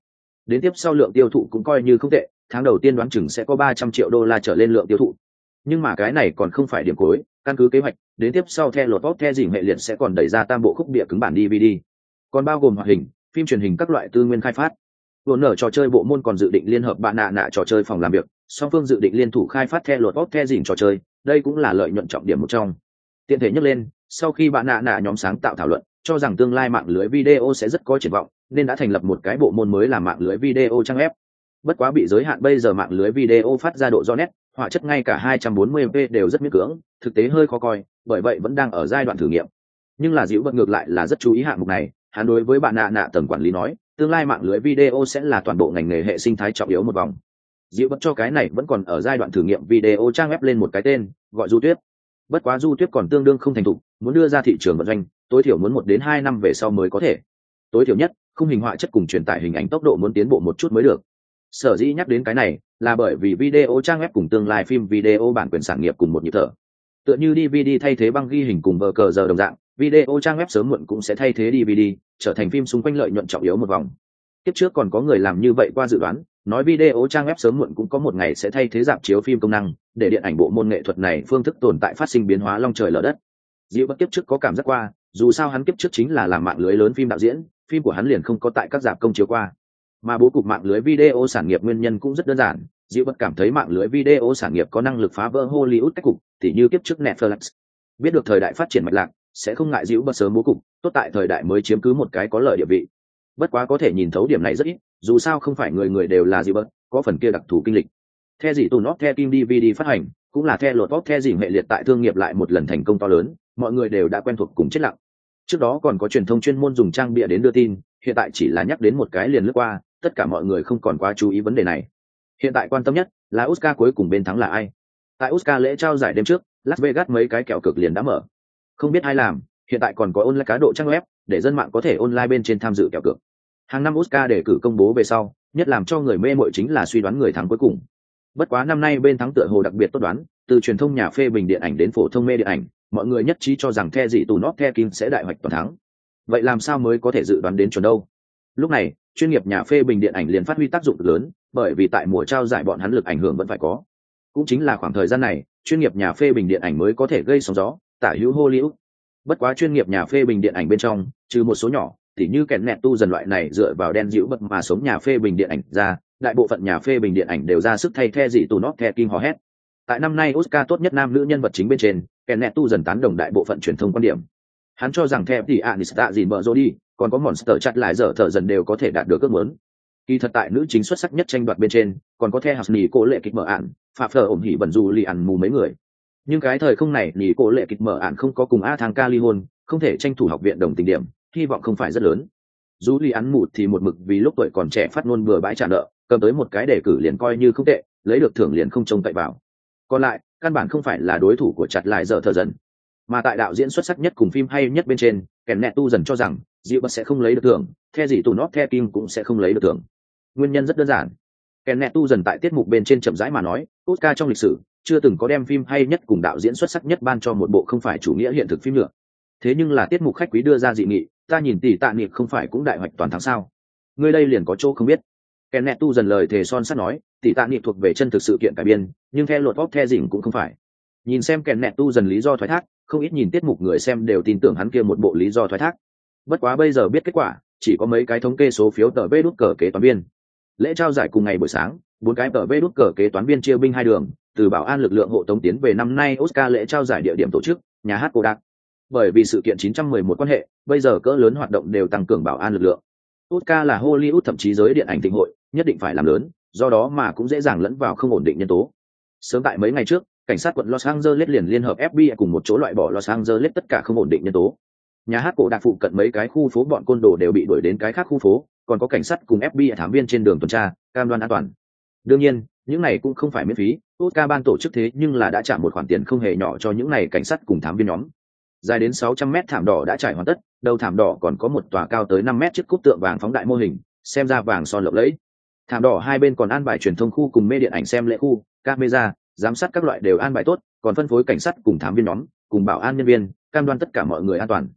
đến tiếp sau lượng tiêu thụ cũng coi như không tệ, tháng đầu tiên đoán chừng sẽ có ba trăm triệu đô la trở lên lượng tiêu thụ. Nhưng mà cái này còn không phải điểm cuối, căn cứ kế hoạch, đến tiếp sau The Lord of the Rings hệ liệt sẽ còn đẩy ra tam bộ khúc địa cứng bản đê vê đê, còn bao gồm hoạt hình, phim truyền hình các loại tư nguyên khai phát. Vốn ở trò chơi bộ môn còn dự định liên hợp bạn nạ nạ trò chơi phòng làm việc, song phương dự định liên thủ khai phát The Lord of the Rings trò chơi, đây cũng là lợi nhuận trọng điểm một trong. Tiện thể nhắc lên, sau khi bạn nạ nạ nhóm sáng tạo thảo luận, cho rằng tương lai mạng lưới video sẽ rất có triển vọng, nên đã thành lập một cái bộ môn mới là mạng lưới video trang web. Bất quá bị giới hạn bây giờ mạng lưới video phát ra độ rõ nét, họa chất ngay cả hai trăm bốn mươi p đều rất miễn cưỡng, thực tế hơi khó coi, bởi vậy vẫn đang ở giai đoạn thử nghiệm. Nhưng là Dữu Bật ngược lại là rất chú ý hạng mục này, hắn đối với bạn nạ nạ tầng quản lý nói, tương lai mạng lưới video sẽ là toàn bộ ngành nghề hệ sinh thái trọng yếu một vòng. Dữu Bật cho cái này vẫn còn ở giai đoạn thử nghiệm video trang web lên một cái tên, gọi Du Tuyết. Bất quá Du Tuyết còn tương đương không thành thục, muốn đưa ra thị trường vận doanh, tối thiểu muốn một đến hai năm về sau mới có thể. Tối thiểu nhất, khung hình họa chất cùng truyền tải hình ảnh tốc độ muốn tiến bộ một chút mới được. Sở dĩ nhắc đến cái này là bởi vì video trang web cùng tương lai phim video bản quyền sản nghiệp cùng một nhịp thở. Tựa như đê vê đê thay thế băng ghi hình cùng vờ cờ giờ đồng dạng, video trang web sớm muộn cũng sẽ thay thế đê vê đê, trở thành phim xung quanh lợi nhuận trọng yếu một vòng. Tiếp trước còn có người làm như vậy qua dự đoán, nói video trang web sớm muộn cũng có một ngày sẽ thay thế rạp chiếu phim công năng, để điện ảnh bộ môn nghệ thuật này phương thức tồn tại phát sinh biến hóa long trời lở đất. Dữu Bất kiếp trước có cảm giác qua, dù sao hắn kiếp trước chính là làm mạng lưới lớn phim đạo diễn, phim của hắn liền không có tại các rạp công chiếu qua. Mà bố cục mạng lưới video sản nghiệp nguyên nhân cũng rất đơn giản, Dữu Bất cảm thấy mạng lưới video sản nghiệp có năng lực phá vỡ Hollywood cách cục, tỉ như kiếp trước Netflix. Biết được thời đại phát triển mạch lạc, sẽ không ngại Dữu Bất sớm bố cục, tốt tại thời đại mới chiếm cứ một cái có lợi địa vị. Bất quá có thể nhìn thấu điểm này rất ít, dù sao không phải người người đều là Dữu Bất, có phần kia đặc thù kinh lịch. The gì tù nót The Kim đê vê đê phát hành, cũng là The Lord of the Rings hệ liệt tại thương nghiệp lại một lần thành công to lớn, mọi người đều đã quen thuộc cùng chết lặng. Trước đó còn có truyền thông chuyên môn dùng trang bìa đến đưa tin, hiện tại chỉ là nhắc đến một cái liền lướt qua, tất cả mọi người không còn quá chú ý vấn đề này. Hiện tại quan tâm nhất là Oscar cuối cùng bên thắng là ai. Tại Oscar lễ trao giải đêm trước, Las Vegas mấy cái kèo cược liền đã mở. Không biết ai làm, hiện tại còn có online cá độ trang web, để dân mạng có thể online bên trên tham dự kèo cược. Hàng năm Oscar để cử công bố về sau, nhất làm cho người mê mội chính là suy đoán người thắng cuối cùng. Bất quá năm nay bên thắng tựa hồ đặc biệt tốt đoán, từ truyền thông nhà phê bình điện ảnh đến phổ thông mê điện ảnh, mọi người nhất trí cho rằng The gì tù nót The Kim sẽ đại hoạch toàn thắng. Vậy làm sao mới có thể dự đoán đến chuẩn đâu? Lúc này, chuyên nghiệp nhà phê bình điện ảnh liền phát huy tác dụng lớn, bởi vì tại mùa trao giải bọn hắn lực ảnh hưởng vẫn phải có. Cũng chính là khoảng thời gian này, chuyên nghiệp nhà phê bình điện ảnh mới có thể gây sóng gió, tả hữu Hollywood. Bất quá chuyên nghiệp nhà phê bình điện ảnh bên trong, trừ một số nhỏ, tỉ như kèn nẹt tu dần loại này dựa vào đen dĩu bật mà sống nhà phê bình điện ảnh ra, đại bộ phận nhà phê bình điện ảnh đều ra sức thay The gì tù nót The Kim hò hét. Tại năm nay Oscar tốt nhất nam nữ nhân vật chính bên trên, kèn nẹt tu dần tán đồng đại bộ phận truyền thông quan điểm. Hắn cho rằng The thì Anista dìn bờ đi, còn có Monster chặt lại dở thở dần đều có thể đạt được ước muốn. Kỳ thật tại nữ chính xuất sắc nhất tranh đoạt bên trên, còn có The House nỉ cô lệ kịch mở ạn, phạm phở ổn hỉ bẩn dù lì ẩn mù mấy người. Nhưng cái thời không này nỉ cô lệ kịch mở ạn không có cùng A Thang Ca ly hôn, không thể tranh thủ học viện đồng tình điểm, hy vọng không phải rất lớn. Dù lì ẩn mù thì một mực vì lúc tuổi còn trẻ phát ngôn bừa bãi trả nợ, cầm tới một cái đề cử liền coi như không tệ, lấy được thưởng liền không trông cậy vào. Còn lại, căn bản không phải là đối thủ của chặt lại dở thở dần. Mà tại đạo diễn xuất sắc nhất cùng phim hay nhất bên trên, kèn nẹt tu dần cho rằng Dữu Bất sẽ không lấy được thưởng, The gì tù nót The Kim cũng sẽ không lấy được thưởng. Nguyên nhân rất đơn giản. Kèn nẹt tu dần tại tiết mục bên trên chậm rãi mà nói, Oscar trong lịch sử chưa từng có đem phim hay nhất cùng đạo diễn xuất sắc nhất ban cho một bộ không phải chủ nghĩa hiện thực phim nữa. Thế nhưng là tiết mục khách quý đưa ra dị nghị, ta nhìn tỷ tạ niệm không phải cũng đại hoạch toàn thắng sao? Người đây liền có chỗ không biết. Kèn nẹt tu dần lời thề son sắt nói, tỷ tạ niệm thuộc về chân thực sự kiện cải biên, nhưng theo luật pop The Rings cũng không phải. Nhìn xem kèn nẹt tu dần lý do thoái thác, không ít nhìn tiết mục người xem đều tin tưởng hắn kia một bộ lý do thoái thác. Bất quá bây giờ biết kết quả, chỉ có mấy cái thống kê số phiếu tờ vê đút cờ kế toán viên. Lễ trao giải cùng ngày buổi sáng, bốn cái tờ vê đút cờ kế toán viên chia binh hai đường, từ bảo an lực lượng hộ tống tiến về năm nay Oscar lễ trao giải địa điểm tổ chức, nhà hát Kodak. Bởi vì sự kiện chín trăm mười một quan hệ, bây giờ cỡ lớn hoạt động đều tăng cường bảo an lực lượng. Oscar là Hollywood thậm chí giới điện ảnh thịnh hội, nhất định phải làm lớn, do đó mà cũng dễ dàng lẫn vào không ổn định nhân tố. Sớm tại mấy ngày trước, cảnh sát quận Los Angeles liền liên hợp ép bê i cùng một chỗ loại bỏ Los Angeles tất cả không ổn định nhân tố. Nhà hát cổ đạc phụ cận mấy cái khu phố bọn côn đồ đều bị đuổi đến cái khác khu phố, còn có cảnh sát cùng ép bê i thám viên trên đường tuần tra, cam đoan an toàn. Đương nhiên, những này cũng không phải miễn phí, Oscar ban tổ chức thế nhưng là đã trả một khoản tiền không hề nhỏ cho những này cảnh sát cùng thám viên nhóm. Dài đến sáu trăm mét thảm đỏ đã trải hoàn tất, đầu thảm đỏ còn có một tòa cao tới năm mét chiếc cúp tượng vàng phóng đại mô hình, xem ra vàng son lộng lẫy. Thảm đỏ hai bên còn an bài truyền thông khu cùng mê điện ảnh xem lễ khu, camera, giám sát các loại đều an bài tốt, còn phân phối cảnh sát cùng thám viên nhóm, cùng bảo an nhân viên, cam đoan tất cả mọi người an toàn.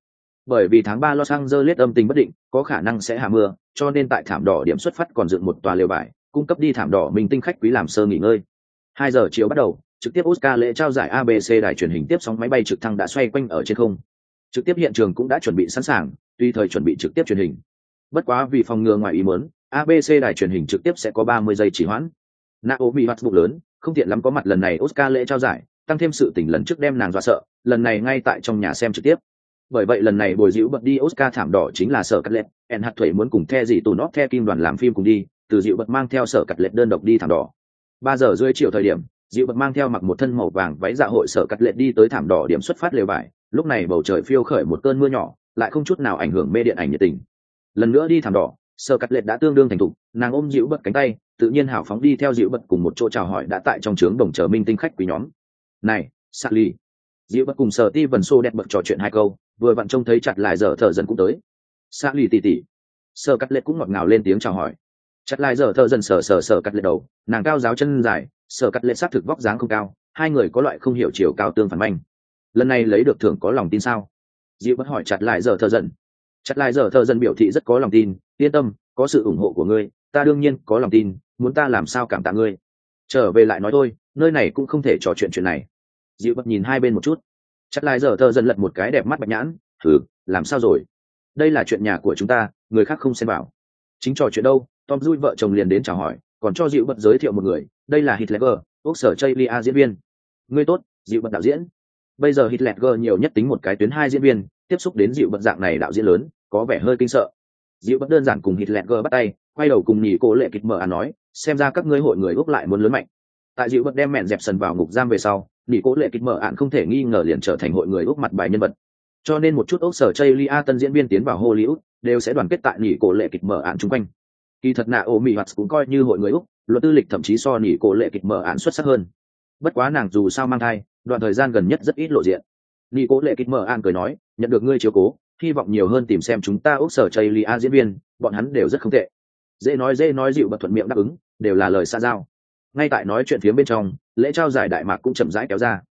Bởi vì tháng ba Los Angeles âm tình bất định, có khả năng sẽ hạ mưa, cho nên tại thảm đỏ điểm xuất phát còn dựng một tòa lều vải, cung cấp đi thảm đỏ minh tinh khách quý làm sơ nghỉ ngơi. Hai giờ chiều bắt đầu, trực tiếp Oscar lễ trao giải a bê xê đài truyền hình tiếp sóng máy bay trực thăng đã xoay quanh ở trên không. Trực tiếp hiện trường cũng đã chuẩn bị sẵn sàng, tùy thời chuẩn bị trực tiếp truyền hình. Bất quá vì phòng ngừa ngoài ý muốn, a bê xê đài truyền hình trực tiếp sẽ có ba mươi giây trì hoãn. Naomi Watts bụng lớn, không tiện lắm có mặt lần này Oscar lễ trao giải, tăng thêm sự tình lần trước đem nàng dọa sợ, lần này ngay tại trong nhà xem trực tiếp. Bởi vậy lần này bồi dĩu bật đi Oscar thảm đỏ chính là Sở Cắt Lệ, En Hạt Thuẩy muốn cùng The gì tù nót The Kim đoàn làm phim cùng đi, từ dịu bật mang theo Sở Cắt Lệ đơn độc đi thảm đỏ. Ba giờ rưỡi chiều thời điểm, dịu bật mang theo mặc một thân màu vàng váy dạ hội Sở Cắt Lệ đi tới thảm đỏ điểm xuất phát lều vải, lúc này bầu trời phiêu khởi một cơn mưa nhỏ, lại không chút nào ảnh hưởng mê điện ảnh nhiệt tình. Lần nữa đi thảm đỏ, Sở Cắt Lệ đã tương đương thành thục, nàng ôm dịu bật cánh tay, tự nhiên hào phóng đi theo dịu bật cùng một chỗ chào hỏi đã tại trong trướng đồng chờ minh tinh khách quý nhóm. Này, Sally. Dịu bật cùng Sở Ti Vân Xô đẹp bật trò chuyện hai câu, vừa vặn trông thấy chặt lại giờ thợ dần cũng tới. Sally tỉ tỉ. Sở Cắt Lệ cũng ngọt ngào lên tiếng chào hỏi. Chặt lại giờ thợ dần sờ sờ Sở Cắt Lệ đầu, nàng cao giáo chân dài, Sở Cắt Lệ xác thực vóc dáng không cao, hai người có loại không hiểu chiều cao tương phản manh. Lần này lấy được thưởng có lòng tin sao? Dịu bật hỏi chặt lại giờ thợ dần. Chặt lại giờ thợ dần biểu thị rất có lòng tin, yên tâm, có sự ủng hộ của ngươi, ta đương nhiên có lòng tin, muốn ta làm sao cảm tạ ngươi. Trở về lại nói thôi, nơi này cũng không thể trò chuyện chuyện này. Dịu bật nhìn hai bên một chút. Chặt lại giờ thợ dần lật một cái đẹp mắt bạch nhãn, thử, làm sao rồi? Đây là chuyện nhà của chúng ta, người khác không xen vào. Chính trò chuyện đâu, Tom Dui vợ chồng liền đến chào hỏi, còn cho Dịu bật giới thiệu một người, đây là Heath Ledger, Oscar Chaylia diễn viên. Ngươi tốt, Dịu bật đạo diễn. Bây giờ Heath Ledger nhiều nhất tính một cái tuyến hai diễn viên, tiếp xúc đến Dịu bật dạng này đạo diễn lớn, có vẻ hơi kinh sợ. Dịu bật đơn giản cùng Heath Ledger bắt tay, quay đầu cùng nhị cô lệ kịch mở à nói, xem ra các ngươi hội người Úc lại muốn lớn mạnh. Tại Dịu bật đem mẹn dẹp sần vào ngục giam về sau, nhị cô lệ kịch mở ạn không thể nghi ngờ liền trở thành hội người Úc mặt bài nhân vật. Cho nên một chút Oscar Chaylia tân diễn viên tiến vào Hollywood đều sẽ đoàn kết tại nhị cô lệ kịch mở ạn chung quanh. Kỳ thật Naomi Watts cũng coi như hội người Úc, luật tư lịch thậm chí so nhị cô lệ kịch mở ạn xuất sắc hơn. Bất quá nàng dù sao mang thai, đoạn thời gian gần nhất rất ít lộ diện. Nhị cô lệ kịch mở ạn cười nói, nhận được ngươi chiếu cố, hy vọng nhiều hơn tìm xem chúng ta Oscar Chaylia diễn viên, bọn hắn đều rất không tệ. Dễ nói dễ nói Dịu bật thuận miệng đáp ứng, đều là lời xa giao. Ngay tại nói chuyện phía bên trong, lễ trao giải đại mạc cũng chậm rãi kéo ra.